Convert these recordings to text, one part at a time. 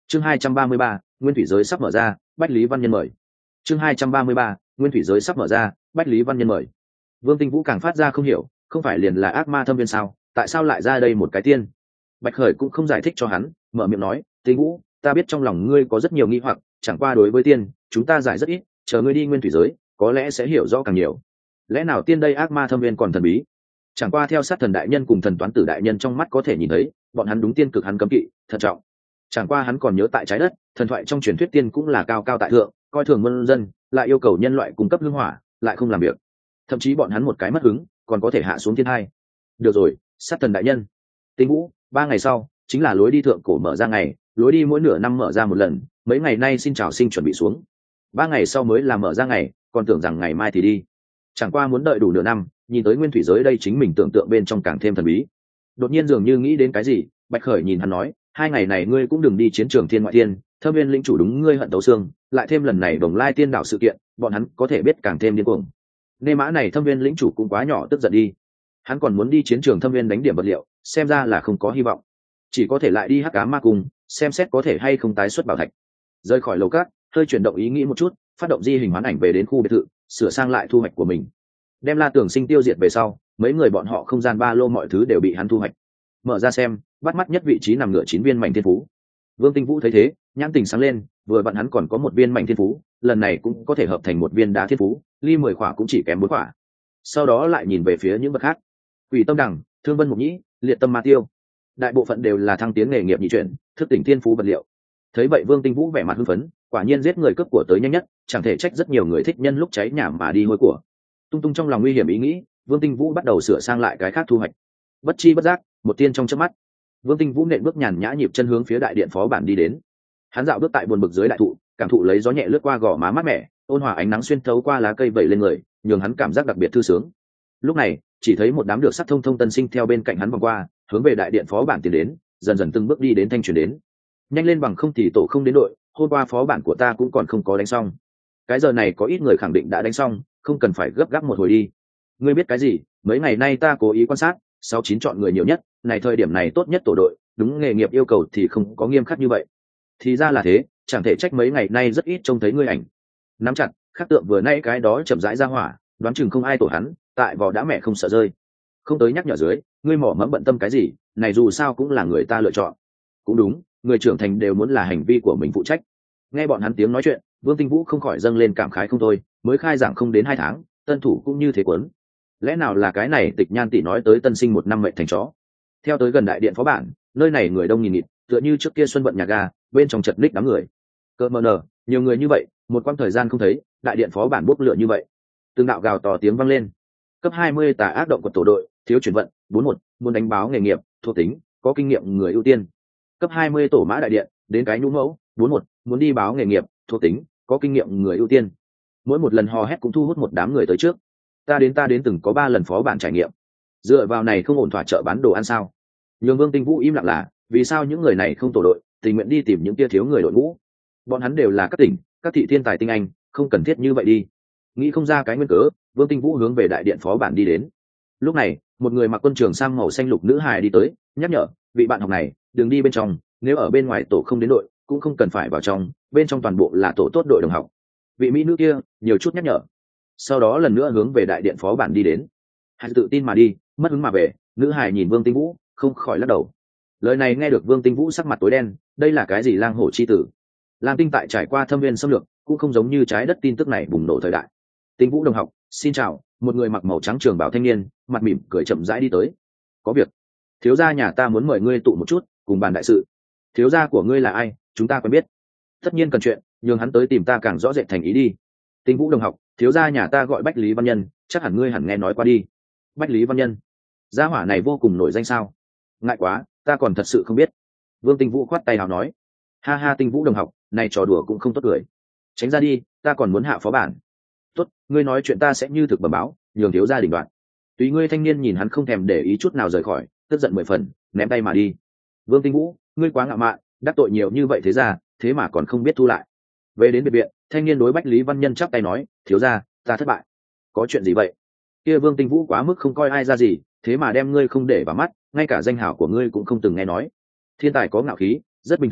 Chương 233, Nguyên thủy giới sắp mở ra, Bách Lý Văn Nhân mời. Chương 233, Nguyên thủy giới sắp mở ra, Bách Lý Văn Nhân mời. Vương Tinh Vũ càng phát ra không hiểu, không phải liền là ác ma thâm viên sao, tại sao lại ra đây một cái tiên? Bạch Khởi cũng không giải thích cho hắn, mở miệng nói, Tinh Vũ, ta biết trong lòng ngươi có rất nhiều nghi hoặc, chẳng qua đối với tiên, chúng ta giải rất ít, chờ ngươi đi nguyên thủy giới, có lẽ sẽ hiểu rõ càng nhiều. Lẽ nào tiên đây ác ma thâm viên còn thần bí? Chẳng qua theo sát thần đại nhân cùng thần toán tử đại nhân trong mắt có thể nhìn thấy, bọn hắn đúng tiên cực hắn cấm kỵ, thận trọng. Chẳng qua hắn còn nhớ tại trái đất, thần thoại trong truyền thuyết tiên cũng là cao cao tại thượng, coi thường muôn dân, lại yêu cầu nhân loại cung cấp hương hỏa, lại không làm việc. Thậm chí bọn hắn một cái mất hứng, còn có thể hạ xuống thiên hai. Được rồi, sát thần đại nhân. Tinh Vũ, 3 ngày sau chính là lối đi thượng cổ mở ra ngày, lối đi mỗi nửa năm mở ra một lần, mấy ngày nay xin chào sinh chuẩn bị xuống. 3 ngày sau mới là mở ra ngày, còn tưởng rằng ngày mai thì đi. Chẳng qua muốn đợi đủ nửa năm, nhìn tới nguyên thủy giới đây chính mình tưởng tượng bên trong càng thêm thần bí. Đột nhiên dường như nghĩ đến cái gì, Bạch Khởi nhìn hắn nói, 2 ngày này ngươi cũng đừng đi chiến trường thiên ngoại thiên, Thâm Viên lĩnh chủ đúng ngươi hận tấu xương, lại thêm lần này Đồng Lai tiên đảo sự kiện, bọn hắn có thể biết càng thêm điên cuồng. Nê mã này Thâm Viên lĩnh chủ cũng quá nhỏ tức giận đi. Hắn còn muốn đi chiến trường Thâm Viên đánh điểm vật liệu, xem ra là không có hy vọng, chỉ có thể lại đi Hắc Ám Ma Cung, xem xét có thể hay không tái xuất bảo thạch. Rời khỏi lầu cát, hơi chuyển động ý nghĩ một chút, phát động di hình hoán ảnh về đến khu biệt thự, sửa sang lại thu hoạch của mình. Đem La Tưởng Sinh tiêu diệt về sau, mấy người bọn họ không gian ba lô mọi thứ đều bị hắn thu hoạch. Mở ra xem, bắt mắt nhất vị trí nằm ngửa 9 viên mảnh thiên phú. Vương Tinh Vũ thấy thế, nhãn tình sáng lên, vừa vặn hắn còn có một viên mảnh thiên phú, lần này cũng có thể hợp thành một viên đá thiên phú, ly 10 khỏa cũng chỉ kém 4 khỏa. Sau đó lại nhìn về phía những vật khác. Quỷ Tâm Đằng, Thương Vân Mục Nhĩ, Liệt Tâm Ma Tiêu, đại bộ phận đều là thăng tiến nghề nghiệp nhị chuyển, thức tỉnh thiên phú vật liệu. Thấy vậy Vương Tinh Vũ vẻ mặt hưng phấn, quả nhiên giết người cướp của tới nhanh nhất, chẳng thể trách rất nhiều người thích nhân lúc cháy nhà mà đi hôi của. Tung tung trong lòng nguy hiểm ý nghĩ, Vương Tinh Vũ bắt đầu sửa sang lại cái khác thu hoạch. Bất chi bất giác, một tiên trong chớp mắt, Vương Tinh Vũ nện bước nhàn nhã nhịp chân hướng phía đại điện phó bản đi đến. Hắn dạo bước tại buồn bực dưới đại thụ, cảm thụ lấy gió nhẹ lướt qua gò má mát mẻ, ôn hòa ánh nắng xuyên thấu qua lá cây vẩy lên người, nhường hắn cảm giác đặc biệt thư sướng. Lúc này, chỉ thấy một đám được sắc thông thông tân sinh theo bên cạnh hắn vòng qua, hướng về đại điện phó bản tiến đến, dần dần từng bước đi đến thanh truyền đến. Nhanh lên bằng không thì tổ không đến đội, hôm qua phó bản của ta cũng còn không có đánh xong. Cái giờ này có ít người khẳng định đã đánh xong, không cần phải gấp gáp một hồi đi. Ngươi biết cái gì, mấy ngày nay ta cố ý quan sát, 6-9 chọn người nhiều nhất, này thời điểm này tốt nhất tổ đội, đúng nghề nghiệp yêu cầu thì không có nghiêm khắc như vậy. Thì ra là thế, chẳng thể trách mấy ngày nay rất ít trông thấy ngươi ảnh. Nắm chặt, khắc tượng vừa nãy cái đó chậm rãi ra hỏa, đoán chừng không ai tổ hắn, tại vò đã mẹ không sợ rơi. Không tới nhắc nhở dưới, ngươi mỏ mẫm bận tâm cái gì, này dù sao cũng là người ta lựa chọn. Cũng đúng, người trưởng thành đều muốn là hành vi của mình phụ trách. Nghe bọn hắn tiếng nói chuyện, Vương Tinh Vũ không khỏi dâng lên cảm khái không thôi, mới khai giảng không đến 2 tháng, tân thủ cũng như thế quấn. Lẽ nào là cái này Tịch Nhan tỷ nói tới tân sinh 1 năm mệnh thành chó. Theo tới gần đại điện phó bản, nơi này người đông nghìn nghịt, tựa như trước kia xuân vận nhà ga, bên trong chật ních đám người. Cơ mờ nở, nhiều người như vậy, một quãng thời gian không thấy, đại điện phó bản bốc lửa như vậy. Từng đạo gào to tiếng vang lên. Cấp 20 tà ác động của tổ đội, thiếu chuyển vận, 41, muốn đánh báo nghề nghiệp, thuộc tính, có kinh nghiệm người ưu tiên. Cấp 20 tổ mã đại điện, đến cái nhũ mẫu, 41, muốn đi báo nghề nghiệp, thuộc tính, có kinh nghiệm người ưu tiên. Mỗi một lần hò hét cũng thu hút một đám người tới trước. Ta đến từng có 3 lần phó bản trải nghiệm. Dựa vào này không ổn thỏa chợ bán đồ ăn sao? Nhường Vương Tinh Vũ im lặng là, vì sao những người này không tổ đội, tình nguyện đi tìm những tia thiếu người đội ngũ? Bọn hắn đều là các tỉnh, các thị thiên tài tinh anh, không cần thiết như vậy đi. Nghĩ không ra cái nguyên cớ, Vương Tinh Vũ hướng về đại điện phó bản đi đến. Lúc này, một người mặc quân trường sam màu xanh lục nữ hài đi tới, nhắc nhở, vị bạn học này, đừng đi bên trong, nếu ở bên ngoài tổ không đến đội, cũng không cần phải vào trong, bên trong toàn bộ là tổ tốt đội đồng học. Vị mỹ nữ kia, nhiều chút nhắc nhở. Sau đó lần nữa hướng về đại điện phó bản đi đến. Hãy tự tin mà đi, mất hứng mà về. Nữ hài nhìn Vương Tinh Vũ, không khỏi lắc đầu. Lời này nghe được Vương Tinh Vũ sắc mặt tối đen, đây là cái gì lang hổ chi tử? Lam Tinh tại trải qua thâm viên xâm lược, cũng không giống như trái đất tin tức này bùng nổ thời đại. Tinh Vũ đồng học, xin chào. Một người mặc màu trắng trường bào thanh niên, mặt mỉm cười chậm rãi đi tới. Có việc. Thiếu gia nhà ta muốn mời ngươi tụ một chút, cùng bàn đại sự. Thiếu gia của ngươi là ai, chúng ta quen biết. Tất nhiên cần chuyện, nhường hắn tới tìm ta càng rõ rệt thành ý đi. Tinh Vũ đồng học, thiếu gia nhà ta gọi Bách Lý Văn Nhân, chắc hẳn ngươi hẳn nghe nói qua đi. Bách Lý Văn Nhân, gia hỏa này vô cùng nổi danh sao? Ngại quá, ta còn thật sự không biết. Vương Tinh Vũ khoát tay nào nói, ha ha Tinh Vũ đồng học, này trò đùa cũng không tốt cười. Tránh ra đi, ta còn muốn hạ phó bản. Tốt, ngươi nói chuyện ta sẽ như thực bẩm báo, nhường thiếu gia đình đoạn. Tùy ngươi. Thanh niên nhìn hắn không thèm để ý chút nào rời khỏi, tức giận 10 phần, ném tay mà đi. Vương Tinh Vũ, ngươi quá ngạo mạn, đắc tội nhiều như vậy thế ra, thế mà còn không biết thu lại. Về đến biệt viện, thanh niên đối Bách Lý Văn Nhân chắp tay nói, thiếu gia, ta thất bại. Có chuyện gì vậy? Kia Vương Tinh Vũ quá mức không coi ai ra gì, thế mà đem ngươi không để vào mắt, ngay cả danh hảo của ngươi cũng không từng nghe nói. Thiên tài có ngạo khí, rất bình thường,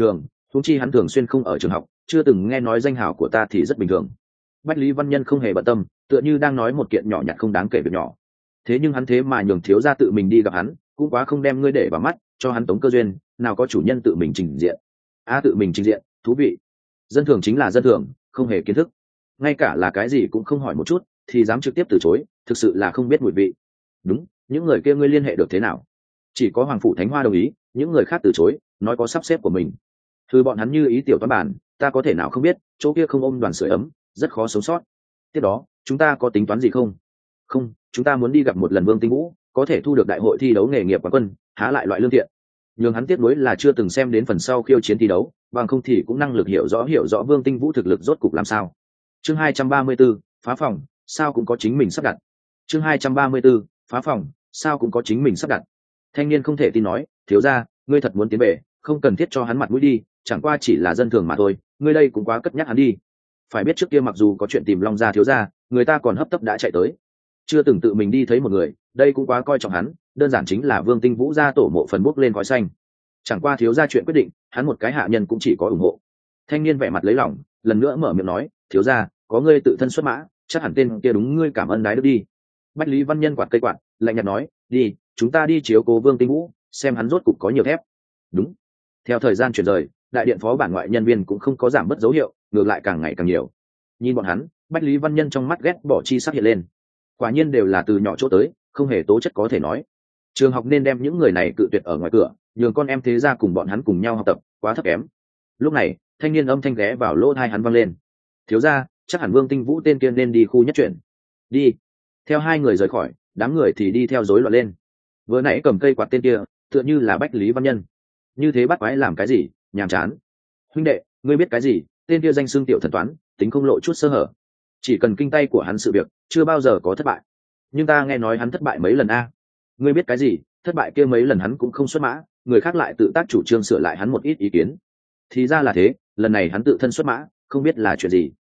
huống chi hắn thường xuyên không ở trường học, chưa từng nghe nói danh hào của ta thì rất bình thường. Bách Lý Văn Nhân không hề bận tâm, tựa như đang nói một kiện nhỏ nhặt không đáng kể việc nhỏ. Thế nhưng hắn thế mà nhường thiếu gia tự mình đi gặp hắn, cũng quá không đem ngươi để vào mắt, cho hắn tống cơ duyên, nào có chủ nhân tự mình trình diện. Tự mình trình diện, thú vị. Dân thường chính là dân thường, không hề kiến thức, ngay cả là cái gì cũng không hỏi một chút thì dám trực tiếp từ chối, thực sự là không biết mùi vị. Đúng, những người kia ngươi liên hệ được thế nào? Chỉ có Hoàng phủ Thánh Hoa đồng ý, những người khác từ chối, nói có sắp xếp của mình. Thư bọn hắn như ý tiểu toán bản, ta có thể nào không biết, chỗ kia không ôm đoàn sưởi ấm, rất khó sống sót. Tiếp đó, chúng ta có tính toán gì không? Không, chúng ta muốn đi gặp một lần Vương Tinh Vũ, có thể thu được đại hội thi đấu nghề nghiệp quán quân, há lại loại lương thiện. Nhưng hắn tiếc nuối là chưa từng xem đến phần sau khiêu chiến thi đấu, bằng không thì cũng năng lực hiểu rõ Vương Tinh Vũ thực lực rốt cục làm sao. Chương 234, phá phòng, sao cũng có chính mình sắp đặt. Chương 234, phá phòng, sao cũng có chính mình sắp đặt. Thanh niên không thể tin nói, thiếu gia, ngươi thật muốn tiến về, không cần thiết cho hắn mặt mũi đi, chẳng qua chỉ là dân thường mà thôi, ngươi đây cũng quá cất nhắc hắn đi. Phải biết trước kia mặc dù có chuyện tìm Long gia thiếu gia, người ta còn hấp tấp đã chạy tới, chưa từng tự mình đi thấy một người, đây cũng quá coi trọng hắn, đơn giản chính là Vương Tinh Vũ gia tổ mộ phần bốc lên khói xanh. Chẳng qua thiếu gia chuyện quyết định, hắn một cái hạ nhân cũng chỉ có ủng hộ. Thanh niên vẻ mặt lấy lòng, lần nữa mở miệng nói, thiếu gia, có ngươi tự thân xuất mã, chắc hẳn tên kia đúng ngươi cảm ơn đái đức đi. Bách Lý Văn Nhân quạt cây quạt, lạnh nhạt nói, đi, chúng ta đi chiếu cố Vương Tinh Vũ, xem hắn rốt cục có nhiều thép. Đúng. Theo thời gian chuyển rời, đại điện phó bản ngoại nhân viên cũng không có giảm bớt dấu hiệu, ngược lại càng ngày càng nhiều. Nhìn bọn hắn, Bách Lý Văn Nhân trong mắt ghét bỏ chi sắc hiện lên. Quả nhiên đều là từ nhỏ chỗ tới, không hề tố chất có thể nói. Trường học nên đem những người này cự tuyệt ở ngoài cửa, nhường con em thế gia cùng bọn hắn cùng nhau học tập, quá thấp kém. Lúc này, thanh niên âm thanh ghé vào lỗ tai hắn vang lên. Thiếu gia, chắc hẳn Vương Tinh Vũ tên kia nên đi khu nhất chuyển. Đi. Theo hai người rời khỏi, đám người thì đi theo rối loạn lên. Vừa nãy cầm cây quạt tên kia, tựa như là Bách Lý Văn Nhân. Như thế bắt quái làm cái gì, nhàm chán. Huynh đệ, ngươi biết cái gì, tên kia danh xưng tiểu thần toán, tính không lộ chút sơ hở. Chỉ cần kinh tay của hắn sự việc, chưa bao giờ có thất bại. Nhưng ta nghe nói hắn thất bại mấy lần a. Ngươi biết cái gì, thất bại kia mấy lần hắn cũng không xuất mã, người khác lại tự tác chủ trương sửa lại hắn một ít ý kiến. Thì ra là thế, lần này hắn tự thân xuất mã, không biết là chuyện gì.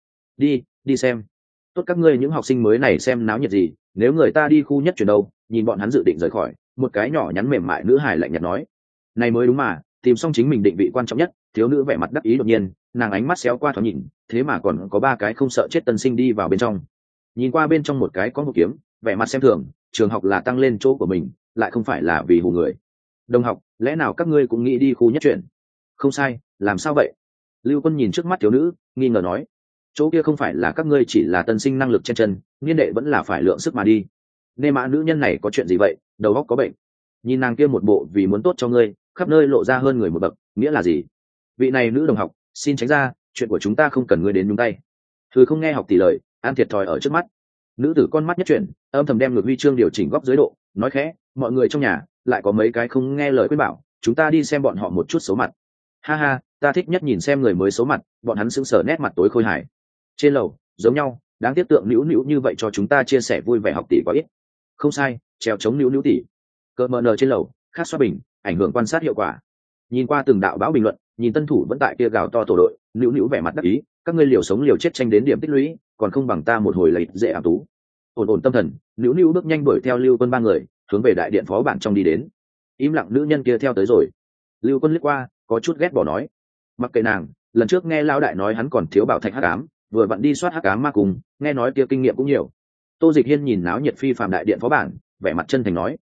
Đi xem. Tốt, các ngươi những học sinh mới này xem náo nhiệt gì, nếu người ta đi khu nhất chuyển đâu, nhìn bọn hắn dự định rời khỏi, một cái nhỏ nhắn mềm mại nữ hài lạnh nhạt nói. Này mới đúng mà, tìm xong chính mình định vị quan trọng nhất. Thiếu nữ vẻ mặt đắc ý đột nhiên, nàng ánh mắt xéo qua thoáng nhìn, thế mà còn có ba cái không sợ chết tân sinh đi vào bên trong. Nhìn qua bên trong một cái có một kiếm, vẻ mặt xem thường, trường học là tăng lên chỗ của mình, lại không phải là vì hù người. Đồng học, lẽ nào các ngươi cũng nghĩ đi khu nhất chuyển? Không sai, làm sao vậy? Lưu Quân nhìn trước mắt thiếu nữ, nghi ngờ nói, chỗ kia không phải là các ngươi chỉ là tân sinh năng lực trên chân, niên đệ vẫn là phải lượng sức mà đi. Nê mã nữ nhân này có chuyện gì vậy, đầu óc có bệnh? Nhìn nàng kia một bộ vì muốn tốt cho ngươi, khắp nơi lộ ra hơn người một bậc, nghĩa là gì? Vị này nữ đồng học, xin tránh ra, chuyện của chúng ta không cần ngươi đến nhúng tay. Thư không nghe học tỷ lời, ăn thiệt thòi ở trước mắt. Nữ tử con mắt nhất chuyển, âm thầm đem ngược huy chương điều chỉnh góc dưới độ, nói khẽ, mọi người trong nhà lại có mấy cái không nghe lời khuyên bảo, chúng ta đi xem bọn họ một chút xấu mặt. Ha ha, ta thích nhất nhìn xem người mới xấu mặt, bọn hắn sững sờ nét mặt tối khôi hài. Trên lầu giống nhau, đáng tiếc tượng nữu nữu như vậy cho chúng ta chia sẻ vui vẻ học tỷ có ít. Không sai, treo chống nữu nữu tỷ. Cờ mờ nờ trên lầu, khác xoa bình, ảnh hưởng quan sát hiệu quả. Nhìn qua từng đạo báo bình luận, nhìn tân thủ vẫn tại kia gào to tổ đội, nữu nữu vẻ mặt đắc ý, các ngươi liều sống liều chết tranh đến điểm tích lũy, còn không bằng ta một hồi lấy dễ ảo tú. Ổn tâm thần, nữu nữu bước nhanh đuổi theo Lưu Quân ba người, hướng về đại điện phó bản trong đi đến. Im lặng nữ nhân kia theo tới rồi. Lưu Quân liếc qua, có chút ghét bỏ nói, mặc kệ nàng, lần trước nghe lão đại nói hắn còn thiếu bảo thạch hắc ám, vừa vặn đi soát hắc ám ma cùng, nghe nói kia kinh nghiệm cũng nhiều. Tô Dịch Hiên nhìn náo nhiệt phi phàm đại điện phó bản, vẻ mặt chân thành nói,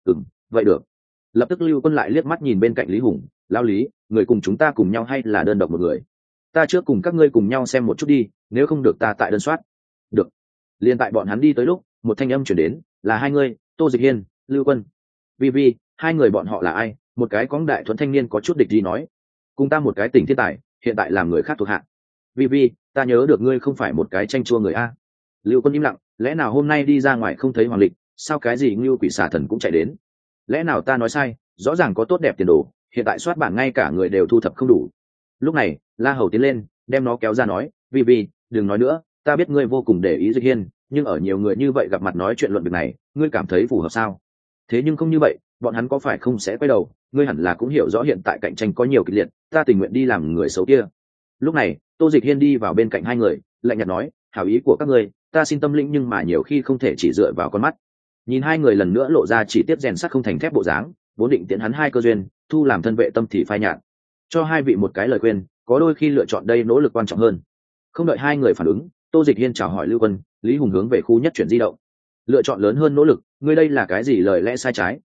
vậy được. Lập tức Lưu Quân lại liếc mắt nhìn bên cạnh Lý Hùng, lão Lý, người cùng chúng ta cùng nhau hay là đơn độc một người? Ta trước cùng các ngươi cùng nhau xem một chút đi, nếu không được ta tại đơn soát. Được. Liên tại bọn hắn đi tới lúc, một thanh âm chuyển đến, là hai người, Tô Dịch Hiên, Lưu Quân. Vi, hai người bọn họ là ai? Một cái cóng đại thuần thanh niên có chút địch gì nói, cùng ta một cái tỉnh thiên tài, hiện tại làm người khác thuộc hạ. Vi, ta nhớ được ngươi không phải một cái tranh chua người a. Lưu Quân im lặng, lẽ nào hôm nay đi ra ngoài không thấy Hoàng Lịch, sao cái gì Ngưu Quỷ Xà Thần cũng chạy đến? Lẽ nào ta nói sai, rõ ràng có tốt đẹp tiền đồ, hiện tại soát bảng ngay cả người đều thu thập không đủ. Lúc này, La Hầu tiến lên, đem nó kéo ra nói, Vi, đừng nói nữa, ta biết ngươi vô cùng để ý Dịch Hiên, nhưng ở nhiều người như vậy gặp mặt nói chuyện luận việc này, ngươi cảm thấy phù hợp sao? Thế nhưng không như vậy, bọn hắn có phải không sẽ quay đầu, ngươi hẳn là cũng hiểu rõ hiện tại cạnh tranh có nhiều kịch liệt, ta tình nguyện đi làm người xấu kia. Lúc này, Tô Dịch Hiên đi vào bên cạnh hai người, lạnh nhạt nói, hảo ý của các ngươi, ta xin tâm lĩnh, nhưng mà nhiều khi không thể chỉ dựa vào con mắt. Nhìn hai người lần nữa lộ ra chỉ tiếp rèn sắt không thành thép bộ dáng, vốn định tiễn hắn hai cơ duyên, thu làm thân vệ tâm thì phai nhạt. cho hai vị một cái lời khuyên, có đôi khi lựa chọn đây nỗ lực quan trọng hơn. Không đợi hai người phản ứng, Tô Dịch Hiên chào hỏi Lưu Quân, Lý Hùng hướng về khu nhất chuyển di động. Lựa chọn lớn hơn nỗ lực, ngươi đây là cái gì lời lẽ sai trái?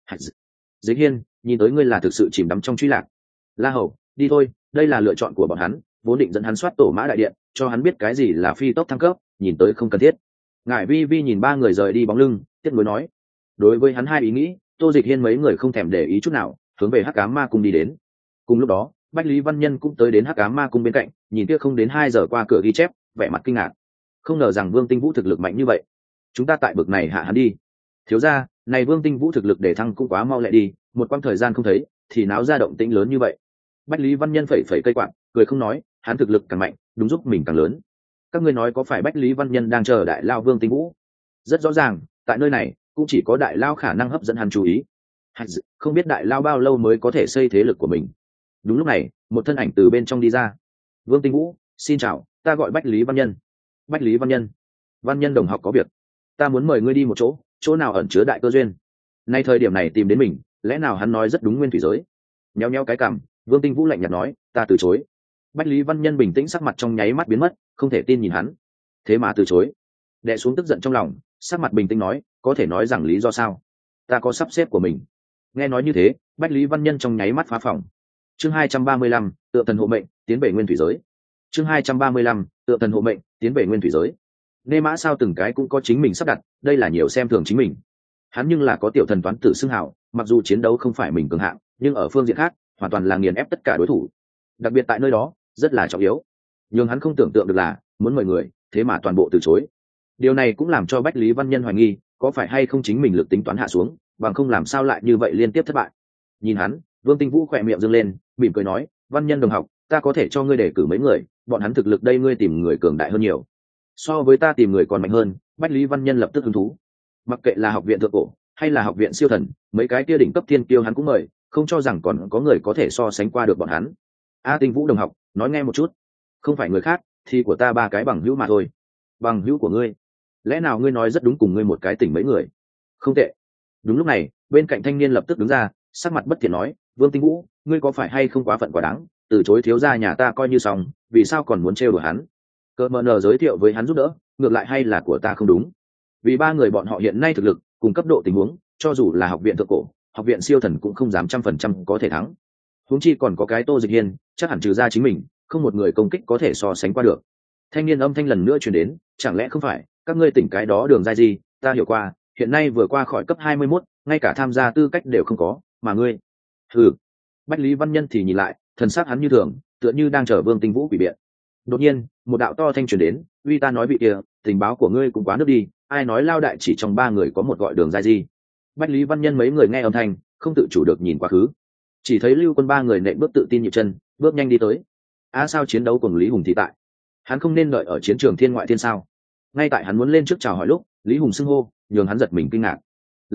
Dịch Hiên, nhìn tới ngươi là thực sự chìm đắm trong truy lạc. La Hầu, đi thôi, đây là lựa chọn của bọn hắn, vốn định dẫn hắn soát tổ mã đại điện, cho hắn biết cái gì là phi tốc thăng cấp, nhìn tới không cần thiết. Ngải Vi Vi nhìn ba người rời đi bóng lưng, tiếc nuối nói. Đối với hắn hai ý nghĩ, Tô Dịch Hiên mấy người không thèm để ý chút nào, hướng về Hắc Ám Ma Cung đi đến. Cùng lúc đó, Bách Lý Văn Nhân cũng tới đến Hắc Ám Ma Cung bên cạnh, nhìn kia không đến 2 giờ qua cửa ghi chép, vẻ mặt kinh ngạc. Không ngờ rằng Vương Tinh Vũ thực lực mạnh như vậy. Chúng ta tại bực này hạ hắn đi. Thiếu gia, này Vương Tinh Vũ thực lực để thăng cũng quá mau lẹ đi, một quãng thời gian không thấy, thì náo ra động tĩnh lớn như vậy. Bách Lý Văn Nhân phẩy phẩy cây quạt, cười không nói, hắn thực lực càng mạnh, đúng giúp mình càng lớn. Các ngươi nói có phải Bách Lý Văn Nhân đang chờ đại lao Vương Tinh Vũ? Rất rõ ràng, tại nơi này cũng chỉ có đại lao khả năng hấp dẫn hắn chú ý. Không biết đại lao bao lâu mới có thể xây thế lực của mình. Đúng lúc này, một thân ảnh từ bên trong đi ra. Vương Tinh Vũ, xin chào, ta gọi Bách Lý Văn Nhân. Bách Lý Văn Nhân, Văn Nhân đồng học có việc, ta muốn mời ngươi đi một chỗ, chỗ nào ẩn chứa đại cơ duyên. Nay thời điểm này tìm đến mình, lẽ nào hắn nói rất đúng nguyên thủy giới? Nhéo nhéo cái cằm, Vương Tinh Vũ lạnh nhạt nói, ta từ chối. Bách Lý Văn Nhân bình tĩnh, sắc mặt trong nháy mắt biến mất, không thể tin nhìn hắn. Thế mà từ chối? Đè xuống tức giận trong lòng, sắc mặt bình tĩnh nói, có thể nói rằng lý do sao? Ta có sắp xếp của mình. Nghe nói như thế, Bách Lý Văn Nhân trong nháy mắt phá phòng. Chương 235, tựa thần hộ mệnh, tiến về nguyên thủy giới. Chương 235, tựa thần hộ mệnh, tiến về nguyên thủy giới. Nê mã sao từng cái cũng có chính mình sắp đặt, đây là nhiều xem thường chính mình. Hắn nhưng là có tiểu thần toán tử xưng hào, mặc dù chiến đấu không phải mình cường hạng, nhưng ở phương diện khác, hoàn toàn là nghiền ép tất cả đối thủ. Đặc biệt tại nơi đó, rất là trọng yếu. Nhưng hắn không tưởng tượng được là, muốn mời người, thế mà toàn bộ từ chối. Điều này cũng làm cho Bách Lý Văn Nhân hoài nghi, có phải hay không chính mình lực tính toán hạ xuống, bằng không làm sao lại như vậy liên tiếp thất bại. Nhìn hắn, Vương Tinh Vũ khỏe miệng dương lên, mỉm cười nói, Văn Nhân đồng học, ta có thể cho ngươi đề cử mấy người, bọn hắn thực lực đây ngươi tìm người cường đại hơn nhiều. So với ta tìm người còn mạnh hơn. Bách Lý Văn Nhân lập tức hứng thú. Mặc kệ là học viện thượng cổ hay là học viện siêu thần, mấy cái kia đỉnh cấp thiên kiêu hắn cũng mời, không cho rằng còn có người có thể so sánh qua được bọn hắn. Tinh Vũ đồng học, nói nghe một chút. Không phải người khác, thì của ta ba cái bằng hữu mà thôi. Bằng hữu của ngươi? Lẽ nào ngươi nói rất đúng cùng ngươi một cái tỉnh mấy người? Không tệ. Đúng lúc này, bên cạnh thanh niên lập tức đứng ra, sắc mặt bất thiện nói, Vương Tinh Vũ, ngươi có phải hay không quá phận quá đáng, từ chối thiếu gia nhà ta coi như xong, vì sao còn muốn trêu đùa hắn? Cơ mờ nờ giới thiệu với hắn giúp đỡ, ngược lại hay là của ta không đúng? Vì ba người bọn họ hiện nay thực lực cùng cấp độ tình huống, cho dù là học viện thượng cổ, học viện siêu thần cũng không dám 100% có thể thắng. Huống chi còn có cái Tô Dịch Hiên, chắc hẳn trừ ra chính mình, không một người công kích có thể so sánh qua được. Thanh niên âm thanh lần nữa truyền đến, chẳng lẽ không phải các ngươi tỉnh cái đó đường giai gì? Ta hiểu qua, hiện nay vừa qua khỏi cấp 21, ngay cả tham gia tư cách đều không có, mà ngươi? Ừ. Bách Lý Văn Nhân thì nhìn lại, thần sắc hắn như thường, tựa như đang chờ Vương Tinh Vũ quỷ biện. Đột nhiên, một đạo to thanh truyền đến, uy ta nói vị kia, tình báo của ngươi cũng quá nước đi, ai nói lao đại chỉ trong ba người có một gọi đường giai gì? Bách Lý Văn Nhân mấy người nghe âm thanh, không tự chủ được nhìn quá khứ, chỉ thấy Lưu Quân ba người nện bước tự tin nhịp chân, bước nhanh đi tới. Sao chiến đấu cùng Lý Hùng thì tại? Hắn không nên đợi ở chiến trường thiên ngoại thiên sao? Ngay tại hắn muốn lên trước chào hỏi lúc, Lý Hùng xưng hô, nhường hắn giật mình kinh ngạc.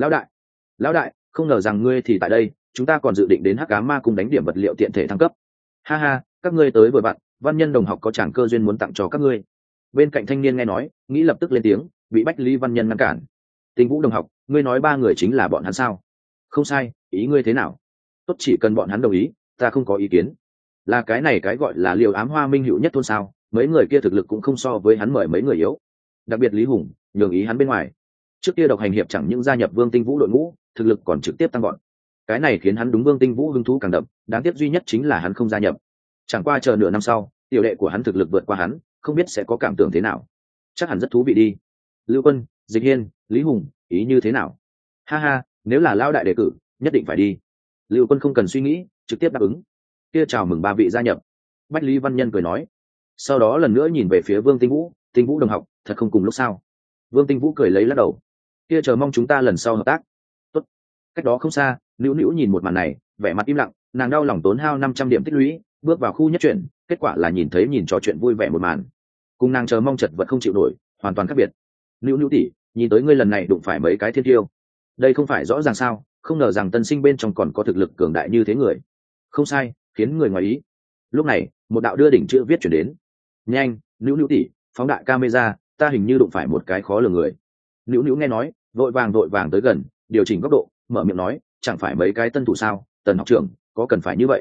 Lão đại, không ngờ rằng ngươi thì tại đây, chúng ta còn dự định đến Hắc Ám Ma Cung đánh điểm vật liệu tiện thể thăng cấp. Ha ha, các ngươi tới vừa vặn, Văn Nhân đồng học có tràng cơ duyên muốn tặng cho các ngươi. Bên cạnh thanh niên nghe nói, nghĩ lập tức lên tiếng, bị Bách Lý Văn Nhân ngăn cản. Tinh Vũ đồng học, ngươi nói ba người chính là bọn hắn sao? Không sai, ý ngươi thế nào? Tốt, chỉ cần bọn hắn đồng ý, ta không có ý kiến. Là cái này cái gọi là Liều Ám Hoa Minh hữu nhất thôn sao? Mấy người kia thực lực cũng không so với hắn mời mấy người yếu. Đặc biệt Lý Hùng, nhường ý hắn bên ngoài. Trước kia độc hành hiệp chẳng những gia nhập Vương Tinh Vũ đội ngũ, thực lực còn trực tiếp tăng gọn. Cái này khiến hắn đúng Vương Tinh Vũ hứng thú càng đậm, đáng tiếc duy nhất chính là hắn không gia nhập. Chẳng qua chờ nửa năm sau, tiểu đệ của hắn thực lực vượt qua hắn, không biết sẽ có cảm tưởng thế nào. Chắc hẳn rất thú vị đi. Lưu Quân, Dịch Hiên, Lý Hùng, ý như thế nào? Ha ha, nếu là lao đại đề cử, nhất định phải đi. Lưu Quân không cần suy nghĩ, trực tiếp đáp ứng. Kia chào mừng ba vị gia nhập. Bách Lý Văn Nhân cười nói. Sau đó lần nữa nhìn về phía Vương Tinh Vũ, Tinh Vũ đồng học, thật không cùng lúc sao? Vương Tinh Vũ cười lấy lắc đầu. Kia chờ mong chúng ta lần sau hợp tác. Tốt. Cách đó không xa, Nữu Nữu nhìn một màn này, vẻ mặt im lặng, nàng đau lòng tốn hao 500 điểm tích lũy, bước vào khu nhất chuyển, kết quả là nhìn trò chuyện vui vẻ một màn. Cùng nàng chờ mong chật vật không chịu nổi, hoàn toàn khác biệt. Nữu Nữu tỷ, nhìn tới ngươi lần này đụng phải mấy cái thiên tiêu. Đây không phải rõ ràng sao, không ngờ rằng tân sinh bên trong còn có thực lực cường đại như thế người. Không sai, khiến người ngoài ý. Lúc này, một đạo đưa đỉnh chữ viết chuyển đến. Nhanh, Nữu Nữu tỷ, phóng đại camera, ta hình như đụng phải một cái khó lường người. Nữu Nữu nghe nói, vội vàng tới gần, điều chỉnh góc độ, mở miệng nói, chẳng phải mấy cái tân thủ sao? Tần học trưởng, có cần phải như vậy?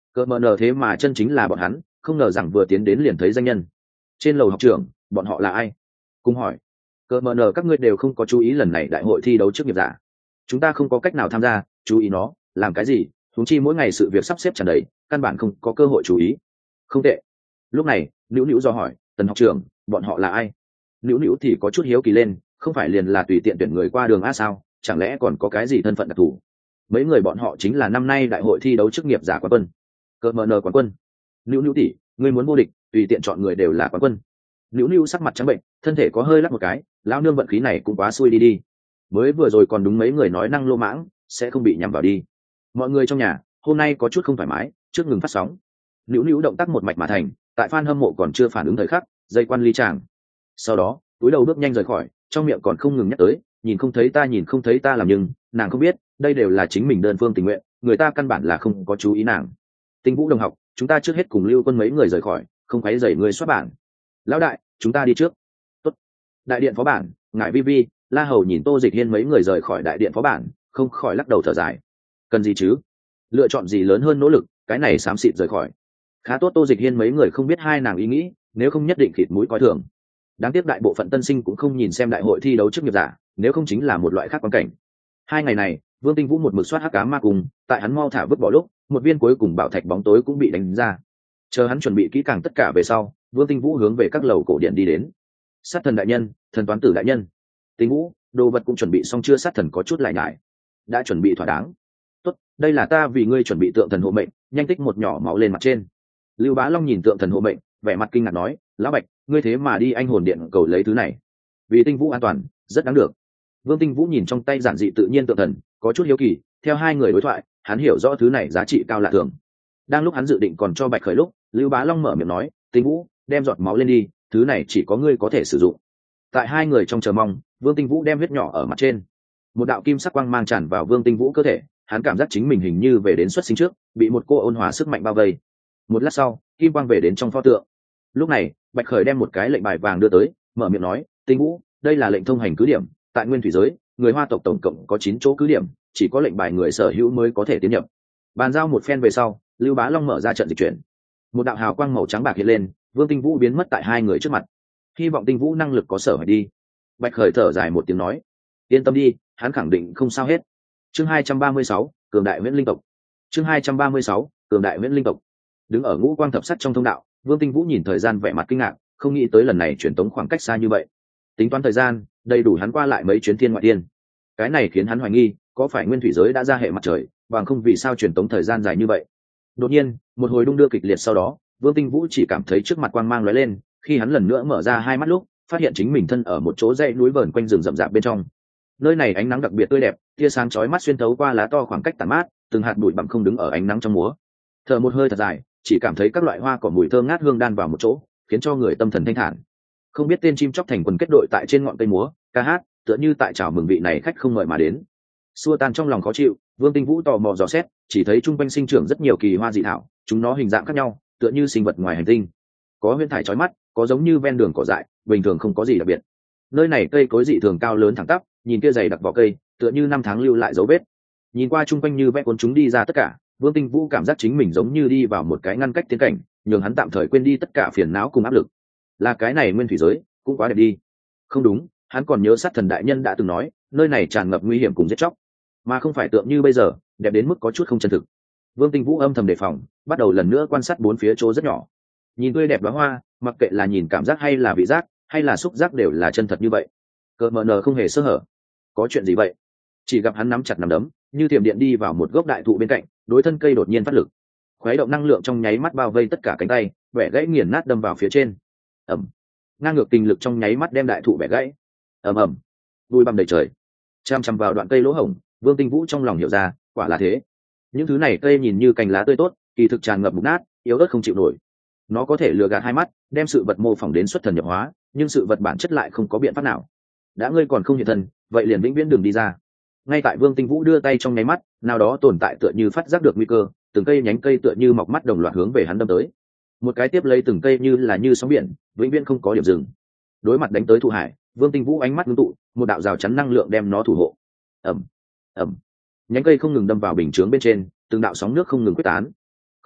Cờ mờ nờ thế mà chân chính là bọn hắn, không ngờ rằng vừa tiến đến liền thấy danh nhân. Trên lầu học trưởng, bọn họ là ai? Cùng hỏi. Cờ mờ nờ các ngươi đều không có chú ý lần này đại hội thi đấu chức nghiệp giả. Chúng ta không có cách nào tham gia, chú ý nó, làm cái gì? Huống chi mỗi ngày sự việc sắp xếp tràn đầy, căn bản không có cơ hội chú ý. Không tệ. Lúc này, Nữu Nữu do hỏi, Tần học trưởng, bọn họ là ai? Nữu Nữu thì có chút hiếu kỳ lên, không phải liền là tùy tiện tuyển người qua đường a sao? Chẳng lẽ còn có cái gì thân phận đặc thù? Mấy người bọn họ chính là năm nay đại hội thi đấu chức nghiệp giả quán quân. Cờ mờ nờ quán quân. Nữu Nữu tỷ, ngươi muốn vô địch, tùy tiện chọn người đều là quán quân. Nữu Nữu sắc mặt trắng bệnh, thân thể có hơi lắc một cái, lão nương vận khí này cũng quá xui đi đi. Mới vừa rồi còn đúng mấy người nói năng lô mãng, sẽ không bị nhầm vào đi. Mọi người trong nhà, hôm nay có chút không thoải mái, trước ngừng phát sóng. Nữu Nữu động tác một mạch mà thành, tại fan hâm mộ còn chưa phản ứng thời khắc, dây quan ly chàng. Sau đó, túi đầu bước nhanh rời khỏi, trong miệng còn không ngừng nhắc tới, nhìn không thấy ta làm nhưng, nàng không biết, đây đều là chính mình đơn phương tình nguyện, người ta căn bản là không có chú ý nàng. Tinh Vũ đồng học, chúng ta trước hết cùng Lưu Quân mấy người rời khỏi, không quấy rầy người soát bảng. Lão đại, chúng ta đi trước. Tốt. Đại điện phó bản, ngài vi vi, La Hầu nhìn Tô Dịch Hiên mấy người rời khỏi đại điện phó bản, không khỏi lắc đầu thở dài. Cần gì chứ? Lựa chọn gì lớn hơn nỗ lực, cái này xám xịt rời khỏi. Khá tốt Tô Dịch Hiên mấy người không biết hai nàng ý nghĩ, nếu không nhất định khịt mũi coi thường. Đáng tiếc đại bộ phận tân sinh cũng không nhìn xem đại hội thi đấu chức nghiệp giả, nếu không chính là một loại khác quan cảnh. Hai ngày này, Vương Tinh Vũ một mực soát hắc ám ma cùng, tại hắn mau thả vứt bỏ lúc, một viên cuối cùng bảo thạch bóng tối cũng bị đánh ra. Chờ hắn chuẩn bị kỹ càng tất cả về sau, Vương Tinh Vũ hướng về các lầu cổ điện đi đến. Sát thần đại nhân, thần toán tử đại nhân. Tinh Vũ, đồ vật cũng chuẩn bị xong chưa? Sát thần có chút lại ngại. Đã chuẩn bị thỏa đáng. Tốt, đây là ta vì ngươi chuẩn bị tượng thần hộ mệnh, nhanh tích một nhỏ máu lên mặt trên. Lưu Bá Long nhìn tượng thần hộ mệnh, vẻ mặt kinh ngạc nói, lão Bạch, ngươi thế mà đi anh hồn điện cầu lấy thứ này. Vì Tinh Vũ an toàn, rất đáng được. Vương Tinh Vũ nhìn trong tay giản dị tự nhiên tượng thần, có chút hiếu kỳ, theo hai người đối thoại, hắn hiểu rõ thứ này giá trị cao lạ thường. Đang lúc hắn dự định còn cho Bạch Khởi lúc, Lưu Bá Long mở miệng nói, Tinh Vũ, đem giọt máu lên đi, thứ này chỉ có ngươi có thể sử dụng. Tại hai người trong chờ mong, Vương Tinh Vũ đem huyết nhỏ ở mặt trên. Một đạo kim sắc quang mang tràn vào Vương Tinh Vũ cơ thể, hắn cảm giác chính mình hình như về đến xuất sinh trước, bị một cô ôn hòa sức mạnh bao vây. Một lát sau, kim quang về đến trong pho tượng. Lúc này, Bạch Khởi đem một cái lệnh bài vàng đưa tới, mở miệng nói, Tinh Vũ, đây là lệnh thông hành cứ điểm, tại Nguyên Thủy giới, người Hoa tộc tổng cộng có 9 chỗ cứ điểm, chỉ có lệnh bài người sở hữu mới có thể tiến nhập. Bàn giao một phen về sau, Lưu Bá Long mở ra trận dịch chuyển. Một đạo hào quang màu trắng bạc hiện lên, Vương Tinh Vũ biến mất tại hai người trước mặt. Hy vọng Tinh Vũ năng lực có sở hỏi đi. Bạch Khởi thở dài một tiếng nói, yên tâm đi, hắn khẳng định không sao hết. Chương 236, cường đại Viễn Linh tộc. Chương 236, cường đại Viễn Linh tộc. Đứng ở ngũ quang thập sắt trong thông đạo, Vương Tinh Vũ nhìn thời gian vẻ mặt kinh ngạc, không nghĩ tới lần này truyền tống khoảng cách xa như vậy. Tính toán thời gian, đầy đủ hắn qua lại mấy chuyến thiên ngoại thiên. Cái này khiến hắn hoài nghi, có phải Nguyên Thủy giới đã ra hệ mặt trời, bằng không vì sao truyền tống thời gian dài như vậy. Đột nhiên, một hồi đung đưa kịch liệt sau đó, Vương Tinh Vũ chỉ cảm thấy trước mặt quang mang lóe lên, khi hắn lần nữa mở ra hai mắt lúc, phát hiện chính mình thân ở một chỗ dãy núi vờn quanh rừng rậm rạp bên trong. Nơi này ánh nắng đặc biệt tươi đẹp, tia sáng chói mắt xuyên thấu qua lá to khoảng cách tản mát, từng hạt bụi bặm không đứng ở ánh nắng trong múa. Thở một hơi thật dài, chỉ cảm thấy các loại hoa cỏ mùi thơm ngát hương đan vào một chỗ, khiến cho người tâm thần thanh thản. Không biết tên chim chóc thành quần kết đội tại trên ngọn cây múa, ca hát, tựa như tại chào mừng vị này khách không mời mà đến. Xua tan trong lòng khó chịu, Vương Tinh Vũ tò mò dò xét, chỉ thấy trung quanh sinh trưởng rất nhiều kỳ hoa dị thảo, chúng nó hình dạng khác nhau, tựa như sinh vật ngoài hành tinh. Có huyễn thải chói mắt, có giống như ven đường cỏ dại, bình thường không có gì đặc biệt. Nơi này cây cối dị thường cao lớn thẳng tắp, nhìn kia dày đặc vỏ cây, tựa như năm tháng lưu lại dấu vết. Nhìn qua trung quanh như vẽ cuốn chúng đi ra tất cả, Vương Tinh Vũ cảm giác chính mình giống như đi vào một cái ngăn cách tiến cảnh, nhường hắn tạm thời quên đi tất cả phiền não cùng áp lực. Là cái này Nguyên Thủy giới, cũng quá đẹp đi. Không đúng, hắn còn nhớ sát thần đại nhân đã từng nói, nơi này tràn ngập nguy hiểm cùng giết chóc, mà không phải tượng như bây giờ, đẹp đến mức có chút không chân thực. Vương Tinh Vũ âm thầm đề phòng, bắt đầu lần nữa quan sát bốn phía chỗ rất nhỏ. Nhìn tươi đẹp đóa hoa, mặc kệ là nhìn cảm giác hay là vị giác, hay là xúc giác đều là chân thật như vậy. Cờ mờ nờ không hề sơ hở. Có chuyện gì vậy? Chỉ gặp hắn nắm chặt nắm đấm, như thiểm điện đi vào một gốc đại thụ bên cạnh, đối thân cây đột nhiên phát lực. Khuấy động năng lượng trong nháy mắt bao vây tất cả cánh tay, bẻ gãy nghiền nát đâm vào phía trên. Ầm. Ngang ngược tình lực trong nháy mắt đem đại thụ bẻ gãy. Ầm ầm. Bụi bặm đầy trời. Chăm chăm vào đoạn cây lỗ hổng, Vương Tinh Vũ trong lòng hiểu ra, quả là thế. Những thứ này cây nhìn như cành lá tươi tốt, kỳ thực tràn ngập mục nát, yếu ớt không chịu nổi. Nó có thể lừa gạt hai mắt, đem sự vật mô phỏng đến xuất thần nhập hóa, nhưng sự vật bản chất lại không có biện pháp nào. Đã ngươi còn không hiện thân, vậy liền vĩnh viễn đường đi ra. Ngay tại Vương Tinh Vũ đưa tay trong nháy mắt, nào đó tồn tại tựa như phát giác được nguy cơ, từng cây nhánh cây tựa như mọc mắt đồng loạt hướng về hắn đâm tới. Một cái tiếp lấy từng cây như sóng biển, vĩnh viễn không có điểm dừng. Đối mặt đánh tới thụ hải, Vương Tinh Vũ ánh mắt ngưng tụ, một đạo rào chắn năng lượng đem nó thủ hộ. Ầm, ầm. Nhánh cây không ngừng đâm vào bình chướng bên trên, từng đạo sóng nước không ngừng quyết tán.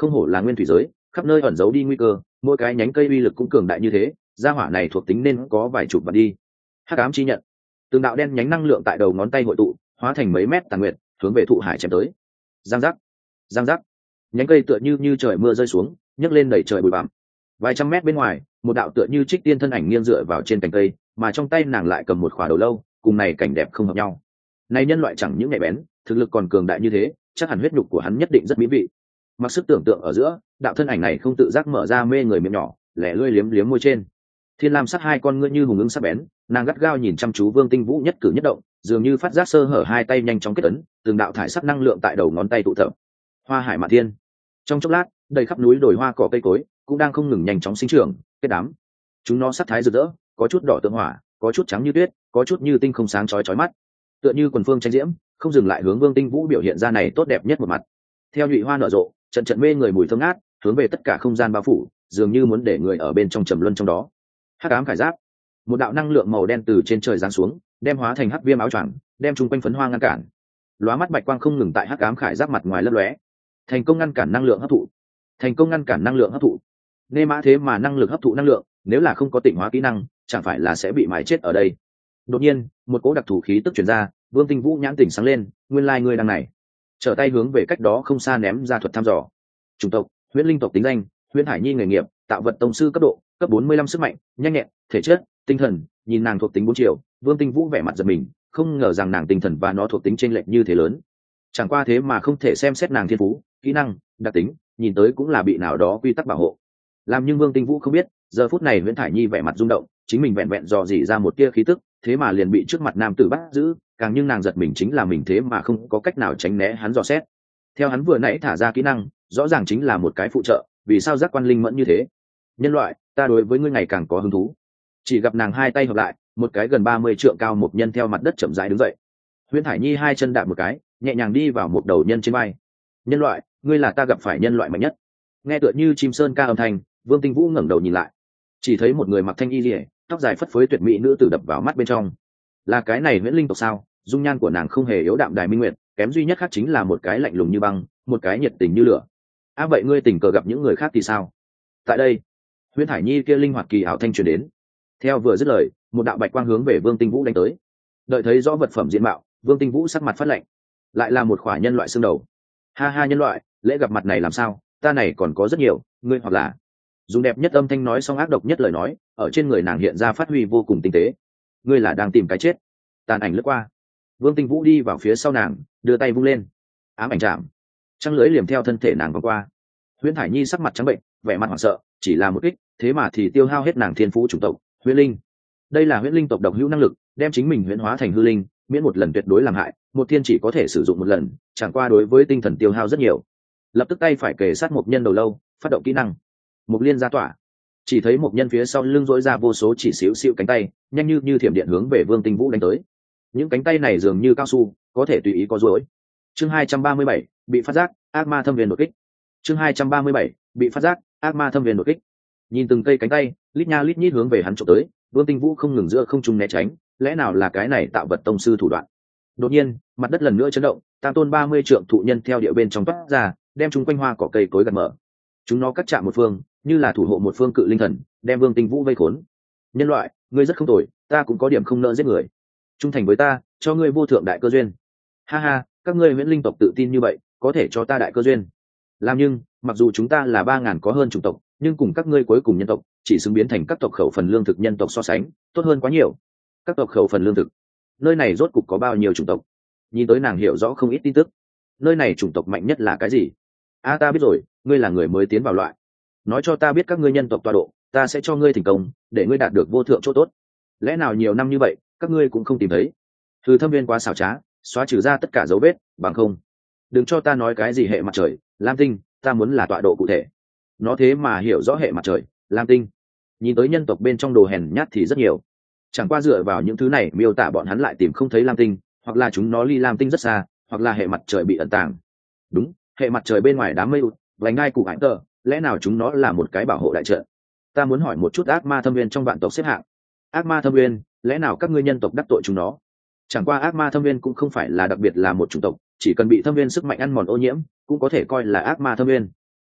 không hổ là nguyên thủy giới, khắp nơi ẩn giấu đi nguy cơ, mỗi cái nhánh cây uy lực cũng cường đại như thế, gia hỏa này thuộc tính nên có vài chục vạn đi. Hắc ám chi nhận, từng đạo đen nhánh năng lượng tại đầu ngón tay hội tụ, hóa thành mấy mét tàn nguyệt, hướng về thụ hải chém tới. Giang giác, giang giác, nhánh cây tựa như trời mưa rơi xuống, nhấc lên đẩy trời bụi bặm. Vài trăm mét bên ngoài, một đạo tựa như trích tiên thân ảnh nghiêng dựa vào trên cành cây, mà trong tay nàng lại cầm một khỏa đầu lâu, cùng này cảnh đẹp không hợp nhau. Này nhân loại chẳng những nhạy bén, thực lực còn cường đại như thế, chắc hẳn huyết nhục của hắn nhất định rất mỹ vị. Mặc sức tưởng tượng ở giữa, đạo thân ảnh này không tự giác mở ra mê người miệng nhỏ, lẻ lươi liếm liếm môi trên. Thiên lam sắc hai con ngươi như hùng ưng sắc bén, nàng gắt gao nhìn chăm chú Vương Tinh Vũ nhất cử nhất động, dường như phát giác sơ hở, hai tay nhanh chóng kết ấn, từng đạo thải sắc năng lượng tại đầu ngón tay tụ tập. Hoa hải mạn thiên. Trong chốc lát, đầy khắp núi đồi hoa cỏ cây cối cũng đang không ngừng nhanh chóng sinh trưởng, kết đám. Chúng nó sắc thái rực rỡ, có chút đỏ tượng hỏa, có chút trắng như tuyết, có chút như tinh không sáng chói chói mắt, tựa như quần phương tranh diễm, không dừng lại hướng Vương Tinh Vũ biểu hiện ra này tốt đẹp nhất một mặt. Theo nhụy hoa nở rộ, trận trận mê người mùi thơm ngát hướng về tất cả không gian bao phủ, dường như muốn để người ở bên trong trầm luân trong đó. Hắc ám khải giáp, một đạo năng lượng màu đen từ trên trời giáng xuống, đem hóa thành hắc viêm áo choàng, đem chung quanh phấn hoa ngăn cản. Lóa mắt bạch quang không ngừng tại hắc ám khải giáp mặt ngoài lấp lóe, thành công ngăn cản năng lượng hấp thụ. Thành công ngăn cản năng lượng hấp thụ. Nê mã thế mà năng lực hấp thụ năng lượng, nếu là không có tịnh hóa kỹ năng, chẳng phải là sẽ bị mái chết ở đây. Đột nhiên, một cỗ đặc thù khí tức truyền ra, Vương Tinh Vũ nhãn tỉnh sáng lên, nguyên lai ngươi đang này. Trở tay hướng về cách đó không xa ném ra thuật thăm dò. Chủng tộc, huyễn linh tộc tính danh, huyễn hải nhi nghề nghiệp, tạo vật tông sư cấp độ, cấp 45 sức mạnh, nhanh nhẹn, thể chất, tinh thần. Nhìn nàng thuộc tính 4 triệu, Vương Tinh Vũ vẻ mặt giật mình, không ngờ rằng nàng tinh thần và nó thuộc tính chênh lệch như thế lớn. Chẳng qua thế mà không thể xem xét nàng thiên phú, kỹ năng, đặc tính, nhìn tới cũng là bị nào đó quy tắc bảo hộ. Làm nhưng Vương Tinh Vũ không biết, giờ phút này Huyễn Thải Nhi vẻ mặt rung động, chính mình vẹn vẹn dò dỉ ra một tia khí tức, thế mà liền bị trước mặt nam tử bắt giữ, càng nhưng nàng giật mình chính là mình thế mà không có cách nào tránh né hắn dò xét. Theo hắn vừa nãy thả ra kỹ năng, rõ ràng chính là một cái phụ trợ, vì sao giác quan linh mẫn như thế? Nhân loại, ta đối với ngươi ngày càng có hứng thú. Chỉ gặp nàng hai tay hợp lại, một cái gần 30 trượng cao một nhân theo mặt đất chậm rãi đứng dậy. Huyễn Thải Nhi hai chân đạp một cái, nhẹ nhàng đi vào một đầu nhân trên vai. Nhân loại, ngươi là ta gặp phải nhân loại mạnh nhất. Nghe tựa như chim sơn ca âm thanh, Vương Tinh Vũ ngẩng đầu nhìn lại, chỉ thấy một người mặc thanh y liễu, tóc dài phất phới tuyệt mỹ nữ tử đập vào mắt bên trong. Là cái này huyễn linh tộc sao? Dung nhan của nàng không hề yếu đạm đài minh nguyệt, kém duy nhất khác chính là một cái lạnh lùng như băng, một cái nhiệt tình như lửa. Vậy ngươi tình cờ gặp những người khác thì sao? Tại đây, Huyễn Thải Nhi kia linh hoạt kỳ ảo thanh truyền đến. Theo vừa dứt lời, một đạo bạch quang hướng về Vương Tinh Vũ đánh tới. Đợi thấy rõ vật phẩm diện mạo, Vương Tinh Vũ sắc mặt phát lạnh. Lại là một khỏa nhân loại xương đầu. Ha ha, nhân loại, lễ gặp mặt này làm sao? Ta này còn có rất nhiều, ngươi hoặc là. Dùng đẹp nhất âm thanh nói xong ác độc nhất lời nói, ở trên người nàng hiện ra phát huy vô cùng tinh tế. Ngươi là đang tìm cái chết. Tàn ảnh lướt qua, Vương Tinh Vũ đi vào phía sau nàng, đưa tay vung lên, ám ảnh chạm, trăng lưới liềm theo thân thể nàng vòng qua. Huyễn Thải Nhi sắc mặt trắng bệnh, vẻ mặt hoảng sợ, chỉ là một kích, thế mà thì tiêu hao hết nàng thiên phú chủng tộc huyễn linh. Đây là huyễn linh tộc độc hữu năng lực, đem chính mình huyễn hóa thành hư linh, miễn một lần tuyệt đối làm hại, một thiên chỉ có thể sử dụng một lần, chẳng qua đối với tinh thần tiêu hao rất nhiều. Lập tức tay phải kề sát một nhân đầu lâu, phát động kỹ năng một liên gia tỏa. Chỉ thấy một nhân phía sau lưng dỗi ra vô số chỉ xíu xíu cánh tay, nhanh như thiểm điện hướng về Vương Tinh Vũ đánh tới. Những cánh tay này dường như cao su, có thể tùy ý có duỗi. Chương 237, bị phát giác, ác ma thâm viên đột kích. Chương 237, bị phát giác, ác ma thâm viên đột kích. Nhìn từng cây cánh tay, lít nha lít nhít hướng về hắn chụp tới, Vương Tinh Vũ không ngừng giữa không trung né tránh, lẽ nào là cái này tạo vật tông sư thủ đoạn? Đột nhiên, mặt đất lần nữa chấn động, tam tôn 30 trượng thụ nhân theo địa bên trong toát ra, đem chúng quanh hoa cỏ cây cối gặt mở. Chúng nó cắt chạm một phương, như là thủ hộ một phương cự linh thần, đem Vương Tinh Vũ vây khốn. Nhân loại, ngươi rất không tồi, ta cũng có điểm không nỡ giết người. Trung thành với ta, cho ngươi vô thượng đại cơ duyên. Ha ha, các ngươi huyễn linh tộc tự tin như vậy, có thể cho ta đại cơ duyên. Làm nhưng, mặc dù chúng ta là 3000 có hơn chủng tộc, nhưng cùng các ngươi cuối cùng nhân tộc, chỉ xứng biến thành các tộc khẩu phần lương thực nhân tộc so sánh, tốt hơn quá nhiều. Các tộc khẩu phần lương thực, nơi này rốt cục có bao nhiêu chủng tộc? Nhìn tới nàng hiểu rõ không ít tin tức. Nơi này chủng tộc mạnh nhất là cái gì? Ta biết rồi, ngươi là người mới tiến vào loại. Nói cho ta biết các ngươi nhân tộc tọa độ, ta sẽ cho ngươi thành công, để ngươi đạt được vô thượng chỗ tốt. Lẽ nào nhiều năm như vậy, các ngươi cũng không tìm thấy? Thư Thâm Viên quá xảo trá, xóa trừ ra tất cả dấu vết, bằng không. Đừng cho ta nói cái gì hệ mặt trời, lam tinh, ta muốn là tọa độ cụ thể. Nó thế mà hiểu rõ hệ mặt trời, lam tinh. Nhìn tới nhân tộc bên trong đồ hèn nhát thì rất nhiều. Chẳng qua dựa vào những thứ này miêu tả bọn hắn lại tìm không thấy lam tinh, hoặc là chúng nó ly lam tinh rất xa, hoặc là hệ mặt trời bị ẩn tàng. Đúng, hệ mặt trời bên ngoài đám mây ụt, vành ngai cụ ảnh tờ, lẽ nào chúng nó là một cái bảo hộ đại trận? Ta muốn hỏi một chút ác ma thâm viên trong vạn tộc xếp hạng. Ác ma thâm viên, lẽ nào các ngươi nhân tộc đắc tội chúng nó? Chẳng qua ác ma thâm viên cũng không phải là đặc biệt là một chủng tộc, chỉ cần bị thâm viên sức mạnh ăn mòn ô nhiễm, cũng có thể coi là ác ma thâm viên.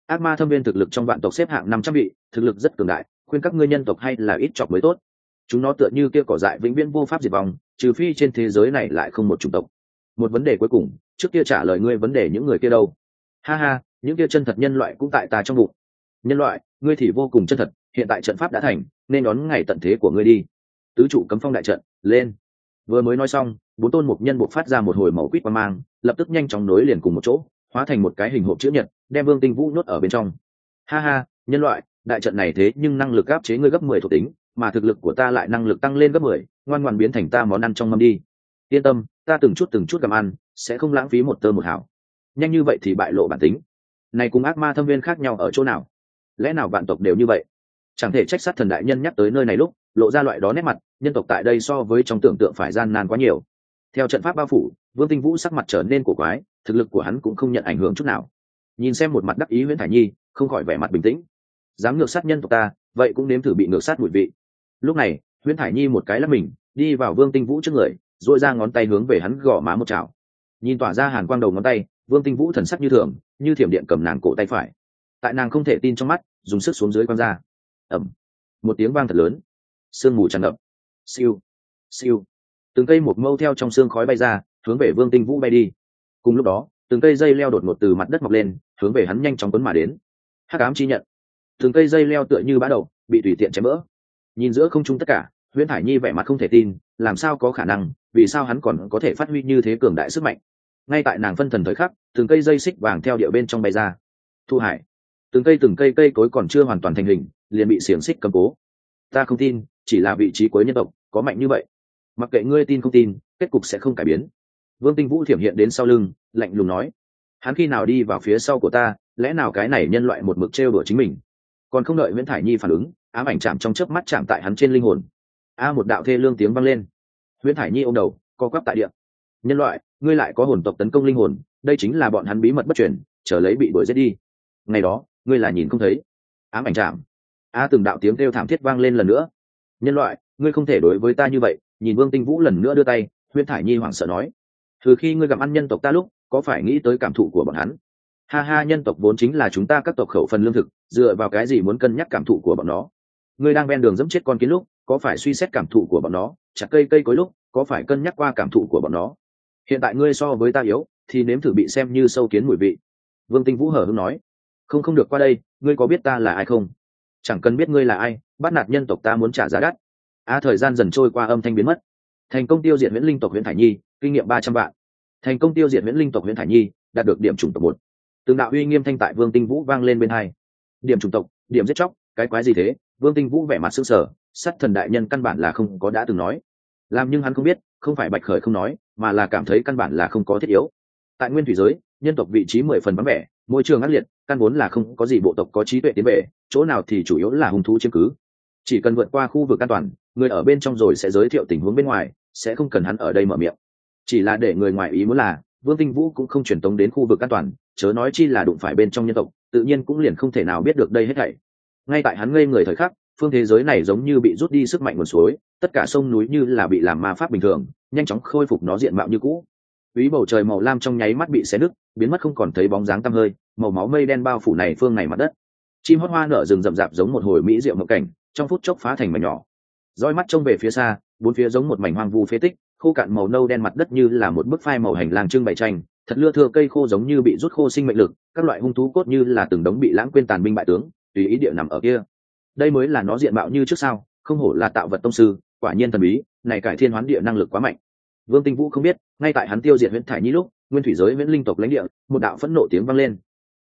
ác ma thâm viên thực lực trong vạn tộc xếp hạng 500 vị, thực lực rất cường đại, khuyên các ngươi nhân tộc hay là ít chọc mới tốt. Chúng nó tựa như kia cỏ dại vĩnh viễn vô pháp diệt vong, trừ phi trên thế giới này lại không một chủng tộc. Một vấn đề cuối cùng, trước kia trả lời ngươi vấn đề những người kia đâu? Ha ha, những kia chân thật nhân loại cũng tại ta trong bụng. Nhân loại, ngươi thì vô cùng chân thật, hiện tại trận pháp đã thành, nên đón ngày tận thế của ngươi đi. Tứ trụ cấm phong đại trận, lên. Vừa mới nói xong, bốn tôn mục nhân buộc phát ra một hồi màu quýt quang mang, lập tức nhanh chóng nối liền cùng một chỗ, hóa thành một cái hình hộp chữ nhật, đem Vương Tinh Vũ nhốt ở bên trong. Ha ha, nhân loại, đại trận này thế nhưng năng lực áp chế ngươi gấp 10 thuộc tính, mà thực lực của ta lại năng lực tăng lên gấp 10, ngoan ngoãn biến thành ta món ăn trong mâm đi. Yên tâm, ta từng chút gặm ăn, sẽ không lãng phí một tơ một hào. Nhanh như vậy thì bại lộ bản tính. Này cùng ác ma thâm viên khác nhau ở chỗ nào? Lẽ nào vạn tộc đều như vậy? Chẳng thể trách sát thần đại nhân nhắc tới nơi này lúc lộ ra loại đó nét mặt, nhân tộc tại đây so với trong tưởng tượng phải gian nan quá nhiều. Theo trận pháp bao phủ, Vương Tinh Vũ sắc mặt trở nên cổ quái, thực lực của hắn cũng không nhận ảnh hưởng chút nào. Nhìn xem một mặt đắc ý Huyễn Thải Nhi, không khỏi vẻ mặt bình tĩnh. Dám ngược sát nhân tộc ta, vậy cũng nếm thử bị ngược sát mùi vị. Lúc này, Huyễn Thải Nhi một cái lắc mình, đi vào Vương Tinh Vũ trước người, duỗi ra ngón tay hướng về hắn gõ má một chảo. Nhìn tỏa ra hàn quang đầu ngón tay, Vương Tinh Vũ thần sắc như thường, như thiểm điện cầm nàng cổ tay phải. Tại nàng không thể tin trong mắt, dùng sức xuống dưới quăng ra. Ầm, một tiếng vang thật lớn, sương mù tràn ngập. Siêu, siêu, từng cây một mâu theo trong xương khói bay ra, hướng về Vương Tinh Vũ bay đi. Cùng lúc đó, từng cây dây leo đột ngột từ mặt đất mọc lên, hướng về hắn nhanh chóng quấn mà đến. Hắc ám chi nhận, từng cây dây leo tựa như bã đậu, bị tùy tiện chém vỡ. Nhìn giữa không trung tất cả, Huyễn Thải Nhi vẻ mặt không thể tin, làm sao có khả năng, vì sao hắn còn có thể phát huy như thế cường đại sức mạnh? Ngay tại nàng phân thần thời khắc, từng cây dây xích vàng theo địa bên trong bay ra. Thu Hải, từng cây cây cối còn chưa hoàn toàn thành hình, liền bị xiềng xích cầm cố. Ta không tin, chỉ là vị trí cuối nhân tộc có mạnh như vậy. Mặc kệ ngươi tin không tin, kết cục sẽ không cải biến. Vương Tinh Vũ thiểm hiện đến sau lưng, lạnh lùng nói: hắn khi nào đi vào phía sau của ta, lẽ nào cái này nhân loại một mực trêu đùa chính mình? Còn không đợi Nguyễn Thải Nhi phản ứng, ám ảnh chạm trong chớp mắt chạm tại hắn trên linh hồn. Một đạo thê lương tiếng vang lên. Nguyễn Thải Nhi ôm đầu, co quắp tại địa. Nhân loại, ngươi lại có hồn tộc tấn công linh hồn, đây chính là bọn hắn bí mật bất truyền, chờ lấy bị đuổi giết đi. Ngày đó, ngươi là nhìn không thấy. Ám ảnh chạm. Từng đạo tiếng kêu thảm thiết vang lên lần nữa. Nhân loại, ngươi không thể đối với ta như vậy. Nhìn Vương Tinh Vũ lần nữa đưa tay, Nguyễn Thải Nhi hoảng sợ nói: từ khi ngươi gặm ăn nhân tộc ta lúc, có phải nghĩ tới cảm thụ của bọn hắn? Ha ha, nhân tộc vốn chính là chúng ta các tộc khẩu phần lương thực, dựa vào cái gì muốn cân nhắc cảm thụ của bọn nó? Ngươi đang ven đường dẫm chết con kiến lúc, có phải suy xét cảm thụ của bọn nó? Chặt cây cối lúc, có phải cân nhắc qua cảm thụ của bọn nó? Hiện tại ngươi so với ta yếu, thì nếm thử bị xem như sâu kiến mùi vị. Vương Tinh Vũ hờ hững nói: không được qua đây, ngươi có biết ta là ai không? Chẳng cần biết ngươi là ai, bắt nạt nhân tộc ta muốn trả giá đắt. Thời gian dần trôi qua, âm thanh biến mất. Thành công tiêu diệt Huyễn Linh tộc Huyễn Thải Nhi, kinh nghiệm 300 vạn. Thành công tiêu diệt Huyễn Linh tộc Huyễn Thải Nhi, đạt được điểm chủng tộc 1. Từng đạo uy nghiêm thanh tại Vương Tinh Vũ vang lên bên hai. Điểm chủng tộc, điểm giết chóc, cái quái gì thế? Vương Tinh Vũ vẻ mặt sững sờ, sát thần đại nhân căn bản là không có đã từng nói. Làm nhưng hắn không biết, không phải Bạch Khởi không nói, mà là cảm thấy căn bản là không có thiết yếu. Tại nguyên thủy giới, nhân tộc vị trí 10 phần vắng vẻ, môi trường ác liệt, căn vốn là không có gì bộ tộc có trí tuệ tiến về, chỗ nào thì chủ yếu là hung thú chiếm cứ. Chỉ cần vượt qua khu vực an toàn, người ở bên trong rồi sẽ giới thiệu tình huống bên ngoài, sẽ không cần hắn ở đây mở miệng. Chỉ là để người ngoài ý muốn là, Vương Tinh Vũ cũng không truyền tống đến khu vực an toàn, chớ nói chi là đụng phải bên trong nhân tộc, tự nhiên cũng liền không thể nào biết được đây hết thảy. Ngay tại hắn ngây người thời khắc, phương thế giới này giống như bị rút đi sức mạnh nguồn suối, tất cả sông núi như là bị làm ma pháp bình thường, nhanh chóng khôi phục nó diện mạo như cũ. Úy bầu trời màu lam trong nháy mắt bị xé nứt, biến mất không còn thấy bóng dáng tăm hơi, màu máu mây đen bao phủ này phương này mặt đất. Chim hót hoa nở rừng rậm rạp giống một hồi mỹ diệu ngộ cảnh, trong phút chốc phá thành mảnh nhỏ. Dõi mắt trông về phía xa, bốn phía giống một mảnh hoang vu phế tích, khô cạn màu nâu đen mặt đất như là một bức phai màu hành lang trưng bày tranh, thật lưa thưa cây khô giống như bị rút khô sinh mệnh lực, các loại hung thú cốt như là từng đống bị lãng quên tàn binh bại tướng, tùy ý địa nằm ở kia. Đây mới là nó diện mạo như trước sao? Không hổ là tạo vật tông sư, quả nhiên thần bí, này cải thiên hoán địa năng lực quá mạnh. Vương Tinh Vũ không biết, ngay tại hắn tiêu diệt Huyễn Thải Nhi lúc, nguyên thủy giới Huyễn Linh tộc lãnh địa, một đạo phẫn nộ tiếng vang lên.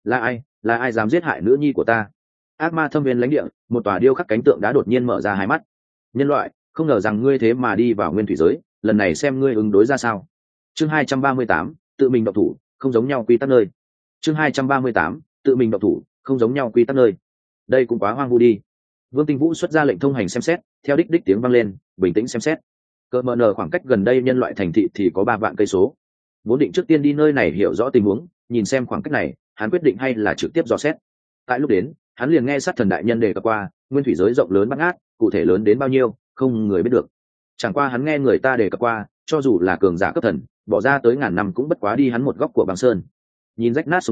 Là ai dám giết hại nữ nhi của ta? Ác ma thâm viên lãnh địa, một tòa điêu khắc cánh tượng đã đột nhiên mở ra hai mắt. Nhân loại, không ngờ rằng ngươi thế mà đi vào nguyên thủy giới, lần này xem ngươi ứng đối ra sao. Chương 238, tự mình động thủ, không giống nhau quy tắc nơi. Chương 238, tự mình động thủ, không giống nhau quy tắc nơi. Đây cũng quá hoang vu đi. Vương Tinh Vũ xuất ra lệnh thông hành xem xét, theo đích tiếng vang lên, bình tĩnh xem xét. Cỡ mờ nở khoảng cách gần đây nhân loại thành thị thì có 3 vạn cây số. Vốn định trước tiên đi nơi này hiểu rõ tình huống, nhìn xem khoảng cách này, hắn quyết định hay là trực tiếp dò xét. Tại lúc đến, hắn liền nghe sát thần đại nhân đề cập qua, nguyên thủy giới rộng lớn bát ngát, cụ thể lớn đến bao nhiêu, không người biết được. Chẳng qua hắn nghe người ta đề cập qua, cho dù là cường giả cấp thần, bỏ ra tới ngàn năm cũng bất quá đi hắn một góc của băng sơn. Nhìn rách nát sông núi,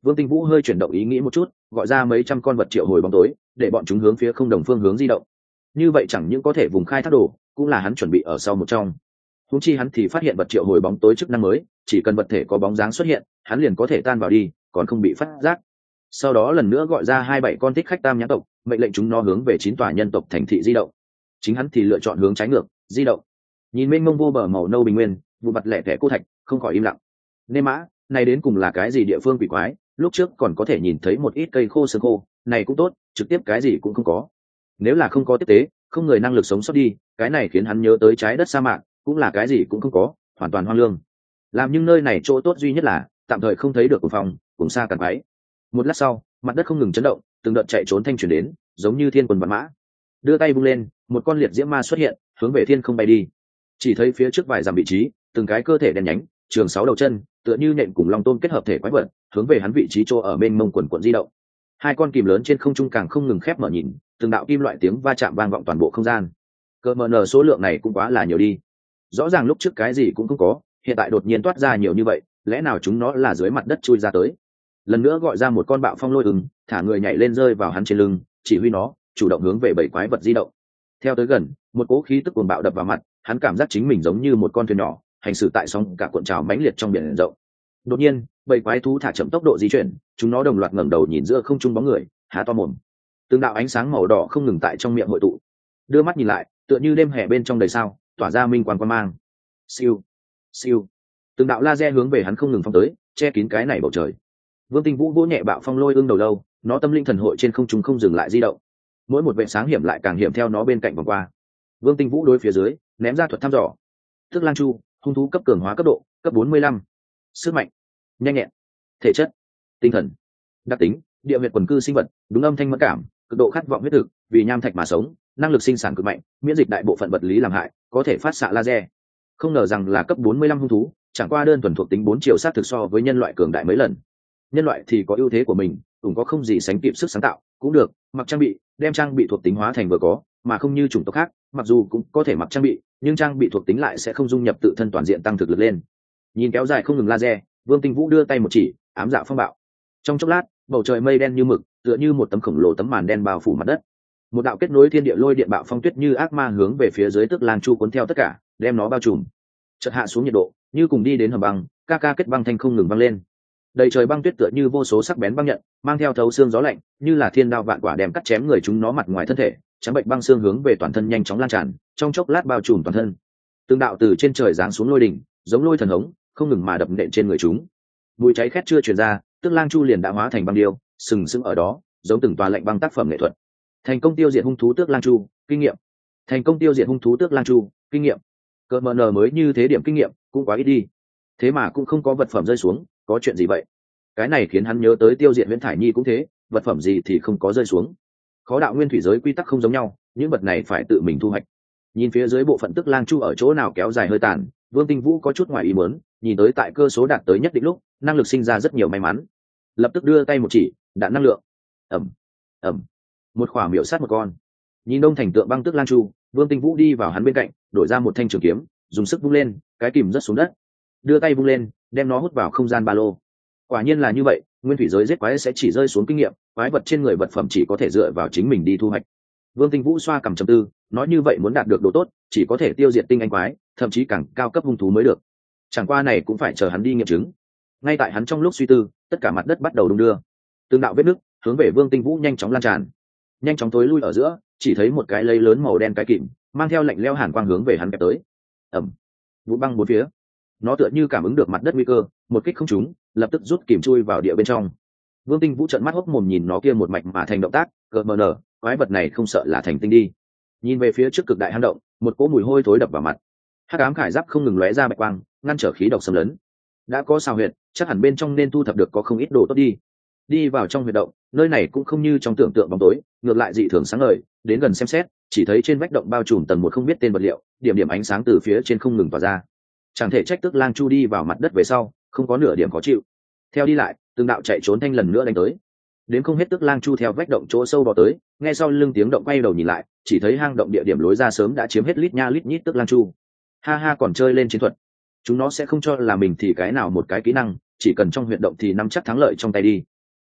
Vương Tinh Vũ hơi chuyển động ý nghĩ một chút, gọi ra mấy trăm con vật triệu hồi bóng tối, để bọn chúng hướng phía không đồng phương hướng di động. Như vậy chẳng những có thể vùng khai thác đồ, cũng là hắn chuẩn bị ở sau một trong. Huống chi hắn thì phát hiện vật triệu hồi bóng tối chức năng mới, chỉ cần vật thể có bóng dáng xuất hiện, hắn liền có thể tan vào đi, còn không bị phát giác. Sau đó lần nữa gọi ra 27 con thích khách tam nhãn tộc, mệnh lệnh chúng nó hướng về 9 tòa nhân tộc thành thị di động. Chính hắn thì lựa chọn hướng trái ngược, di động. Nhìn mênh mông vô bờ màu nâu bình nguyên, vụ mặt lẻ tẻ cô thạch, không khỏi im lặng. Nê mã, này đến cùng là cái gì địa phương quỷ quái, lúc trước còn có thể nhìn thấy một ít cây khô xương khô, này cũng tốt, trực tiếp cái gì cũng không có. Nếu là không có tiếp tế, không người năng lực sống sót đi, cái này khiến hắn nhớ tới trái đất sa mạc, cũng là cái gì cũng không có, hoàn toàn hoang lương. Làm nhưng nơi này chỗ tốt duy nhất là tạm thời không thấy được cuồng phong, cùng xa càn quái. Một lát sau, mặt đất không ngừng chấn động, từng đợt chạy trốn thanh truyền đến, giống như thiên quân vạn mã. Đưa tay vung lên, một con liệt diễm ma xuất hiện, hướng về thiên không bay đi. Chỉ thấy phía trước vài dặm vị trí, từng cái cơ thể đen nhánh, trường 6 đầu chân, tựa như nện cùng long tôm kết hợp thể quái vật, hướng về hắn vị trí chỗ ở bên mông quần quần di động. Hai con kìm lớn trên không trung càng không ngừng khép mở nhìn, từng đạo kim loại tiếng va chạm vang vọng toàn bộ không gian. Cơ mờ nở số lượng này cũng quá là nhiều đi. Rõ ràng lúc trước cái gì cũng không có, hiện tại đột nhiên toát ra nhiều như vậy, lẽ nào chúng nó là dưới mặt đất chui ra tới? Lần nữa gọi ra một con bạo phong lôi ưng, thả người nhảy lên rơi vào hắn trên lưng, chỉ huy nó chủ động hướng về bảy quái vật di động. Theo tới gần, một cỗ khí tức cuồng bạo đập vào mặt, hắn cảm giác chính mình giống như một con thuyền nhỏ, hành xử tại sóng cả cuộn trào mãnh liệt trong biển rộng. Đột nhiên, bảy quái thú thả chậm tốc độ di chuyển, chúng nó đồng loạt ngẩng đầu nhìn giữa không trung bóng người, há to mồm. Từng đạo ánh sáng màu đỏ không ngừng tại trong miệng hội tụ. Đưa mắt nhìn lại, tựa như đêm hè bên trong đầy sao, tỏa ra minh quang quang mang. Siêu, siêu. Từng đạo laser hướng về hắn không ngừng phóng tới, che kín cái này bầu trời. Vương Tinh Vũ vỗ nhẹ bạo phong lôi ương đầu lâu, nó tâm linh thần hội trên không trung không dừng lại di động. Mỗi một vệt sáng hiểm lại càng hiểm theo nó bên cạnh vòng qua. Vương Tinh Vũ đối phía dưới, ném ra thuật thăm dò. Tức Lang Chu, hung thú cấp cường hóa cấp độ, cấp 45. Sức mạnh, nhanh nhẹn, thể chất, tinh thần. Đặc tính, địa huyệt quần cư sinh vật, đúng âm thanh mẫn cảm, cực độ khát vọng huyết thực, vì nham thạch mà sống, năng lực sinh sản cực mạnh, miễn dịch đại bộ phận vật lý làm hại, có thể phát xạ laser. Không ngờ rằng là cấp 45 hung thú, chẳng qua đơn thuần thuộc tính 4 chiều sát thực so với nhân loại cường đại mấy lần. Nhân loại thì có ưu thế của mình, cũng có không gì sánh kịp sức sáng tạo, cũng được, mặc trang bị, đem trang bị thuộc tính hóa thành vừa có, mà không như chủng tộc khác, mặc dù cũng có thể mặc trang bị, nhưng trang bị thuộc tính lại sẽ không dung nhập tự thân toàn diện tăng thực lực lên. Nhìn kéo dài không ngừng laser, Vương Tinh Vũ đưa tay một chỉ, ám dạ phong bạo. Trong chốc lát, bầu trời mây đen như mực, tựa như một tấm khổng lồ tấm màn đen bao phủ mặt đất. Một đạo kết nối thiên địa lôi điện bạo phong tuyết như ác ma hướng về phía dưới Tức Lang Chu cuốn theo tất cả, đem nó bao trùm. Chợt hạ xuống nhiệt độ, như cùng đi đến hầm băng, ca ca kết băng thanh không ngừng vang lên. Đầy trời băng tuyết tựa như vô số sắc bén băng nhận, mang theo thấu xương gió lạnh, như là thiên đao vạn quả đem cắt chém người chúng nó mặt ngoài thân thể, trắng bệnh băng xương hướng về toàn thân nhanh chóng lan tràn, trong chốc lát bao trùm toàn thân. Từng đạo từ trên trời giáng xuống lôi đỉnh, giống lôi thần hống, không ngừng mà đập nện trên người chúng. Mùi cháy khét chưa truyền ra, Tức Lang Chu liền đã hóa thành băng điêu, sừng sững ở đó, giống từng tòa lạnh băng tác phẩm nghệ thuật. Thành công tiêu diệt hung thú Tước Lang Chu, kinh nghiệm. Thành công tiêu diệt hung thú Tước Lang Chu, kinh nghiệm. Cỡ mờ nờ mới như thế điểm kinh nghiệm cũng quá ít đi. Thế mà cũng không có vật phẩm rơi xuống, có chuyện gì vậy? Cái này khiến hắn nhớ tới tiêu diệt Viễn Thải Nhi cũng thế, vật phẩm gì thì không có rơi xuống. Khó đạo nguyên thủy giới quy tắc không giống nhau, những vật này phải tự mình thu hoạch. Nhìn phía dưới bộ phận Tức Lang Chu ở chỗ nào kéo dài hơi tàn, Vương Tinh Vũ có chút ngoài ý muốn, nhìn tới tại cơ số đạt tới nhất định lúc, năng lực sinh ra rất nhiều may mắn. Lập tức đưa tay một chỉ, đạn năng lượng. Ầm, ầm. Một khỏa miểu sát một con. Nhìn đông thành tượng băng Tức Lang Chu, Vương Tinh Vũ đi vào hắn bên cạnh, đổi ra một thanh trường kiếm, dùng sức vung lên, cái kìm rớt xuống đất. Đưa tay vung lên, đem nó hút vào không gian ba lô. Quả nhiên là như vậy, nguyên thủy giới giết quái sẽ chỉ rơi xuống kinh nghiệm, quái vật trên người vật phẩm chỉ có thể dựa vào chính mình đi thu hoạch. Vương Tinh Vũ xoa cằm trầm tư, nói như vậy muốn đạt được độ tốt, chỉ có thể tiêu diệt tinh anh quái, thậm chí càng cao cấp hung thú mới được. Chẳng qua này cũng phải chờ hắn đi nghiệm chứng. Ngay tại hắn trong lúc suy tư, tất cả mặt đất bắt đầu đung đưa. Từng đạo vết nứt hướng về Vương Tinh Vũ nhanh chóng lan tràn. Nhanh chóng tối lui ở giữa, chỉ thấy một cái lây lớn màu đen cái kìm, mang theo lạnh lẽo hàn quang hướng về hắn kẹp tới. Ầm. Vụ băng bốn phía. Nó tựa như cảm ứng được mặt đất nguy cơ, một kích không trúng, lập tức rút kìm chui vào địa bên trong. Vương Tinh Vũ trợn mắt hốc mồm nhìn nó kia một mạch mà thành động tác, cờ mờ nở, quái vật này không sợ là thành tinh đi. Nhìn về phía trước cực đại hang động, một cỗ mùi hôi thối đập vào mặt. Hắc ám khải giáp không ngừng lóe ra bạch quang, ngăn trở khí độc xâm lấn. Đã có xào huyệt, chắc hẳn bên trong nên thu thập được có không ít đồ tốt đi. Đi vào trong huyệt động, nơi này cũng không như trong tưởng tượng bóng tối, ngược lại dị thường sáng ngời. Đến gần xem xét, chỉ thấy trên vách động bao trùm tầng một không biết tên vật liệu, điểm điểm ánh sáng từ phía trên không ngừng tỏa ra. Chẳng thể trách Tức Lang Chu đi vào mặt đất về sau, không có nửa điểm khó chịu. Theo đi lại, từng đạo chạy trốn thanh lần nữa đánh tới. Đến không hết Tức Lang Chu theo vách động chỗ sâu vào tới, nghe sau lưng tiếng động quay đầu nhìn lại, chỉ thấy hang động địa điểm lối ra sớm đã chiếm hết lít nha lít nhít Tức Lang Chu. Ha ha, còn chơi lên chiến thuật. Chúng nó sẽ không cho là mình thì cái nào một cái kỹ năng, chỉ cần trong huyệt động thì nắm chắc thắng lợi trong tay đi.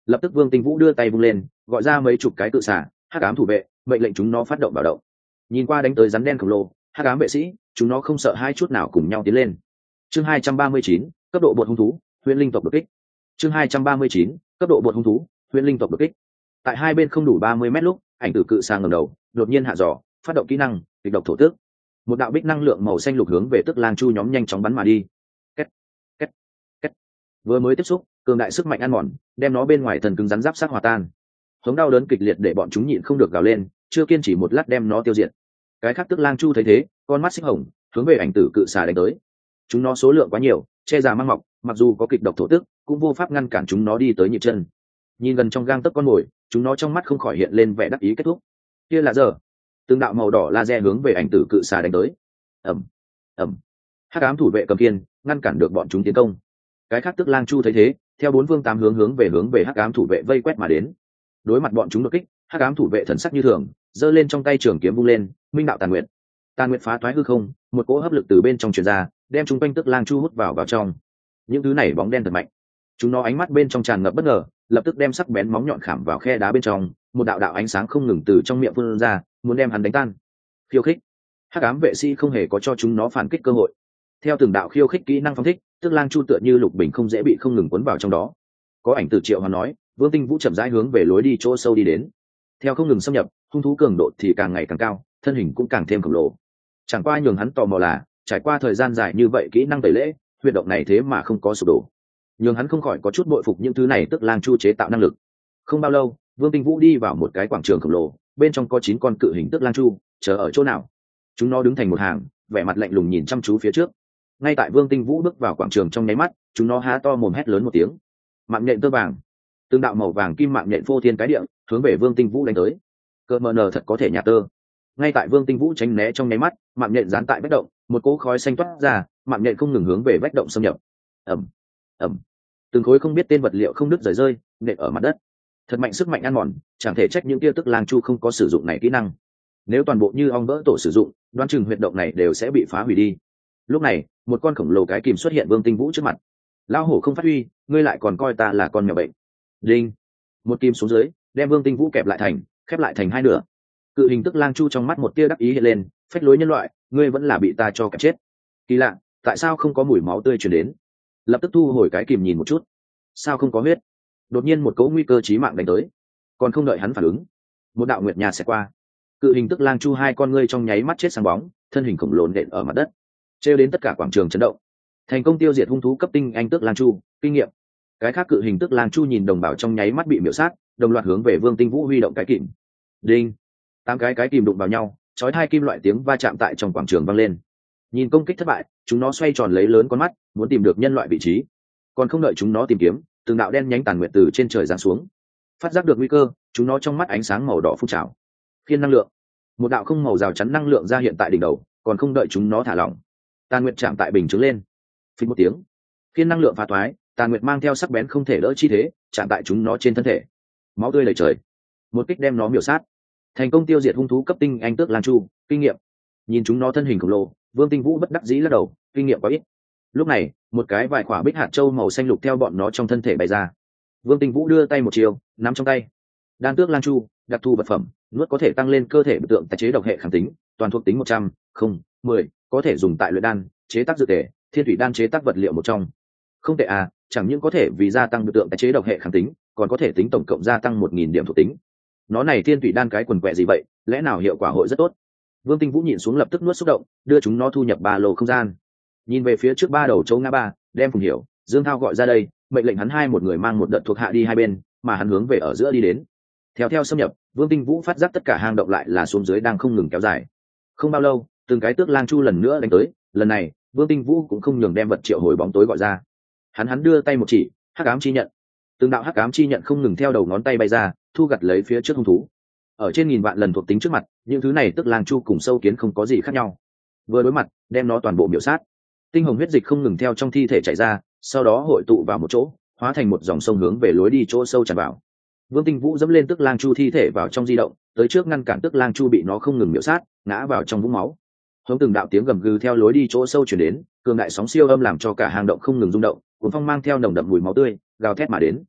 lập tức Vương Tinh Vũ đưa tay vung lên, gọi ra mấy chục cái cự xả, hắc ám thủ vệ, mệnh lệnh chúng nó phát động bảo động. Nhìn qua đánh tới rắn đen khổng lồ, hắc ám vệ sĩ, chúng nó không sợ hai chút nào cùng nhau tiến lên. Chương 239, cấp độ bột hung thú, huyền linh tộc đột kích. Chương 239, cấp độ bột hung thú, huyền linh tộc đột kích. Tại hai bên không đủ 30 mét lúc, ảnh tử cự sang ngẩng đầu, đột nhiên hạ giò, phát động kỹ năng, kịch độc thổ tước. Một đạo bích năng lượng màu xanh lục hướng về Tức Lang Chu nhóm nhanh chóng bắn mà đi. Két, két, két. Vừa mới tiếp xúc, cường đại sức mạnh ăn mòn, đem nó bên ngoài thần cứng rắn giáp sát hòa tan. Hống đau đớn kịch liệt để bọn chúng nhịn không được gào lên, chưa kiên trì một lát đem nó tiêu diệt. Cái khác Tức Lang Chu thấy thế, con mắt xích hồng, hướng về ảnh tử cự xà đánh tới. Chúng nó số lượng quá nhiều, che già mang mọc, mặc dù có kịch độc thổ tức, cũng vô pháp ngăn cản chúng nó đi tới nhịp chân. Nhìn gần trong gang tấc con mồi, chúng nó trong mắt không khỏi hiện lên vẻ đắc ý kết thúc. Kia là giờ, từng đạo màu đỏ laser hướng về ảnh tử cự xà đánh tới. Ầm, ầm. Hắc ám thủ vệ cầm kiên ngăn cản được bọn chúng tiến công. Cái khác Tức Lang Chu thấy thế, theo bốn phương tám hướng về hắc ám thủ vệ vây quét mà đến. Đối mặt bọn chúng đột kích, hắc ám thủ vệ thần sắc như thường, giơ lên trong tay trường kiếm vung lên, minh đạo tàn nguyện. Tàn nguyện phá thoái hư không, một cỗ hấp lực từ bên trong truyền ra, đem chúng quanh Tức Lang Chu hút vào trong. Những thứ này bóng đen thật mạnh. Chúng nó ánh mắt bên trong tràn ngập bất ngờ, lập tức đem sắc bén móng nhọn khảm vào khe đá bên trong, một đạo đạo ánh sáng không ngừng từ trong miệng phun ra, muốn đem hắn đánh tan. Khiêu khích. Hắc ám vệ sĩ không hề có cho chúng nó phản kích cơ hội. Theo từng đạo khiêu khích kỹ năng phóng thích, Tức Lang Chu tựa như lục bình không dễ bị không ngừng cuốn vào trong đó. Có ảnh tử Triệu Hoàn nói, Vương Tinh Vũ chậm rãi hướng về lối đi chỗ sâu đi đến. Theo không ngừng xâm nhập, hung thú cường độ thì càng ngày càng cao, thân hình cũng càng thêm khổng lồ. Chẳng qua nhường hắn tò mò là, trải qua thời gian dài như vậy kỹ năng tẩy lễ, huyệt động này thế mà không có sụp đổ. Nhường hắn không khỏi có chút bội phục những thứ này Tức Lang Chu chế tạo năng lực. Không bao lâu, Vương Tinh Vũ đi vào một cái quảng trường khổng lồ, bên trong có 9 con cự hình Tức Lang Chu, chờ ở chỗ nào. Chúng nó đứng thành một hàng, vẻ mặt lạnh lùng nhìn chăm chú phía trước. Ngay tại Vương Tinh Vũ bước vào quảng trường trong nháy mắt, chúng nó há to mồm hét lớn một tiếng. Mạng nhện tơ vàng, tương đạo màu vàng kim mạng nhện phô thiên cái địa, hướng về Vương Tinh Vũ đánh tới. Cơ mờ nờ thật có thể nhà tơ. Ngay tại Vương Tinh Vũ tránh né trong nháy mắt, mạng nhện dán tại vách động, một cỗ khói xanh toát ra, mạng nhện không ngừng hướng về vách động xâm nhập. Ầm, ầm. Từng khối không biết tên vật liệu không đứt rời rơi, nện ở mặt đất. Thật mạnh sức mạnh ăn mòn, chẳng thể trách những tia Tức Lang Chu không có sử dụng này kỹ năng. Nếu toàn bộ như ong vỡ tổ sử dụng, đoán chừng huyệt động này đều sẽ bị phá hủy đi. Lúc này, một con khổng lồ cái kìm xuất hiện Vương Tinh Vũ trước mặt. Lao hổ không phát huy, ngươi lại còn coi ta là con mèo bệnh. Đinh. Một kim xuống dưới, đem Vương Tinh Vũ kẹp lại khép lại thành hai nửa. Cự hình Tức Lang Chu trong mắt một tia đắc ý hiện lên, phách lối nhân loại, ngươi vẫn là bị ta cho kẹp chết. Kỳ lạ, tại sao không có mùi máu tươi truyền đến? Lập tức thu hồi cái kìm nhìn một chút. Sao không có huyết? Đột nhiên một cỗ nguy cơ chí mạng đánh tới. Còn không đợi hắn phản ứng, một đạo nguyệt nha sẽ qua. Cự hình Tức Lang Chu hai con ngươi trong nháy mắt chết sáng bóng, thân hình khổng lồ nện ở mặt đất, trêu đến tất cả quảng trường chấn động. Thành công tiêu diệt hung thú cấp tinh anh Tức Lang Chu, kinh nghiệm. Cái khác cự hình Tức Lang Chu nhìn đồng bào trong nháy mắt bị miểu sát, đồng loạt hướng về Vương Tinh Vũ huy động cái kìm. Đinh. 8 cái kìm đụng vào nhau, chói hai kim loại tiếng va chạm tại trong quảng trường vang lên. Nhìn công kích thất bại, chúng nó xoay tròn lấy lớn con mắt, muốn tìm được nhân loại vị trí. Còn không đợi chúng nó tìm kiếm, từng đạo đen nhánh tàn nguyệt từ trên trời giáng xuống. Phát giác được nguy cơ, chúng nó trong mắt ánh sáng màu đỏ phun trào. Khiên năng lượng. Một đạo không màu rào chắn năng lượng ra hiện tại đỉnh đầu, còn không đợi chúng nó thả lỏng, tàn nguyệt chạm tại bình chứng lên. Phình một tiếng, khiên năng lượng phá thoái, tàn nguyệt mang theo sắc bén không thể đỡ chi thế, chạm tại chúng nó trên thân thể. Máu tươi lầy trời. Một kích đem nó miểu sát. Thành công tiêu diệt hung thú cấp tinh anh Tức Lang Chu, kinh nghiệm. Nhìn chúng nó thân hình khổng lồ, Vương Tinh Vũ bất đắc dĩ lắc đầu, kinh nghiệm quá ít. Lúc này, một cái vài quả bích hạt châu màu xanh lục theo bọn nó trong thân thể bay ra. Vương Tinh Vũ đưa tay một chiều, nắm trong tay. Đan Tước Lang Chu, đặc thù vật phẩm, nuốt có thể tăng lên cơ thể biểu tượng tái chế độc hệ kháng tính, toàn thuộc tính 100, 10, có thể dùng tại luyện đan, chế tác dược tề, thiên thủy đan chế tác vật liệu một trong. Không tệ à, chẳng những có thể vì gia tăng biểu tượng tái chế độc hệ kháng tính, còn có thể tính tổng cộng gia tăng 1000 điểm thuộc tính. Nó này thiên thủy đan cái quần quẹ gì vậy, lẽ nào hiệu quả hội rất tốt? Vương Tinh Vũ nhìn xuống lập tức nuốt xúc động, đưa chúng nó thu nhập ba lô không gian. Nhìn về phía trước ba đầu châu ngã ba, đem Phùng Hiểu, Dương Thao gọi ra đây, mệnh lệnh hắn hai một người mang một đợt thuộc hạ đi hai bên, mà hắn hướng về ở giữa đi đến. Theo xâm nhập, Vương Tinh Vũ phát giác tất cả hang động lại là xuống dưới đang không ngừng kéo dài. Không bao lâu, từng cái Tước Lang Chu lần nữa đánh tới, lần này, Vương Tinh Vũ cũng không nhường đem vật triệu hồi bóng tối gọi ra. Hắn đưa tay một chỉ, hắc ám chi nhận. Từng đạo hắc ám chi nhận không ngừng theo đầu ngón tay bay ra, thu gặt lấy phía trước hung thú. Ở trên nghìn vạn lần thuộc tính trước mặt, những thứ này Tức Lang Chu cùng sâu kiến không có gì khác nhau. Vừa đối mặt, đem nó toàn bộ miểu sát. Tinh hồng huyết dịch không ngừng theo trong thi thể chảy ra, sau đó hội tụ vào một chỗ, hóa thành một dòng sông hướng về lối đi chỗ sâu tràn vào. Vương Tinh Vũ dẫm lên Tức Lang Chu thi thể vào trong di động, tới trước ngăn cản Tức Lang Chu bị nó không ngừng miểu sát, ngã vào trong vũng máu. Hướng từng đạo tiếng gầm gừ theo lối đi chỗ sâu truyền đến, cường đại sóng siêu âm làm cho cả hang động không ngừng rung động, cuốn phong mang theo nồng đậm mùi máu tươi, gào thét mà đến.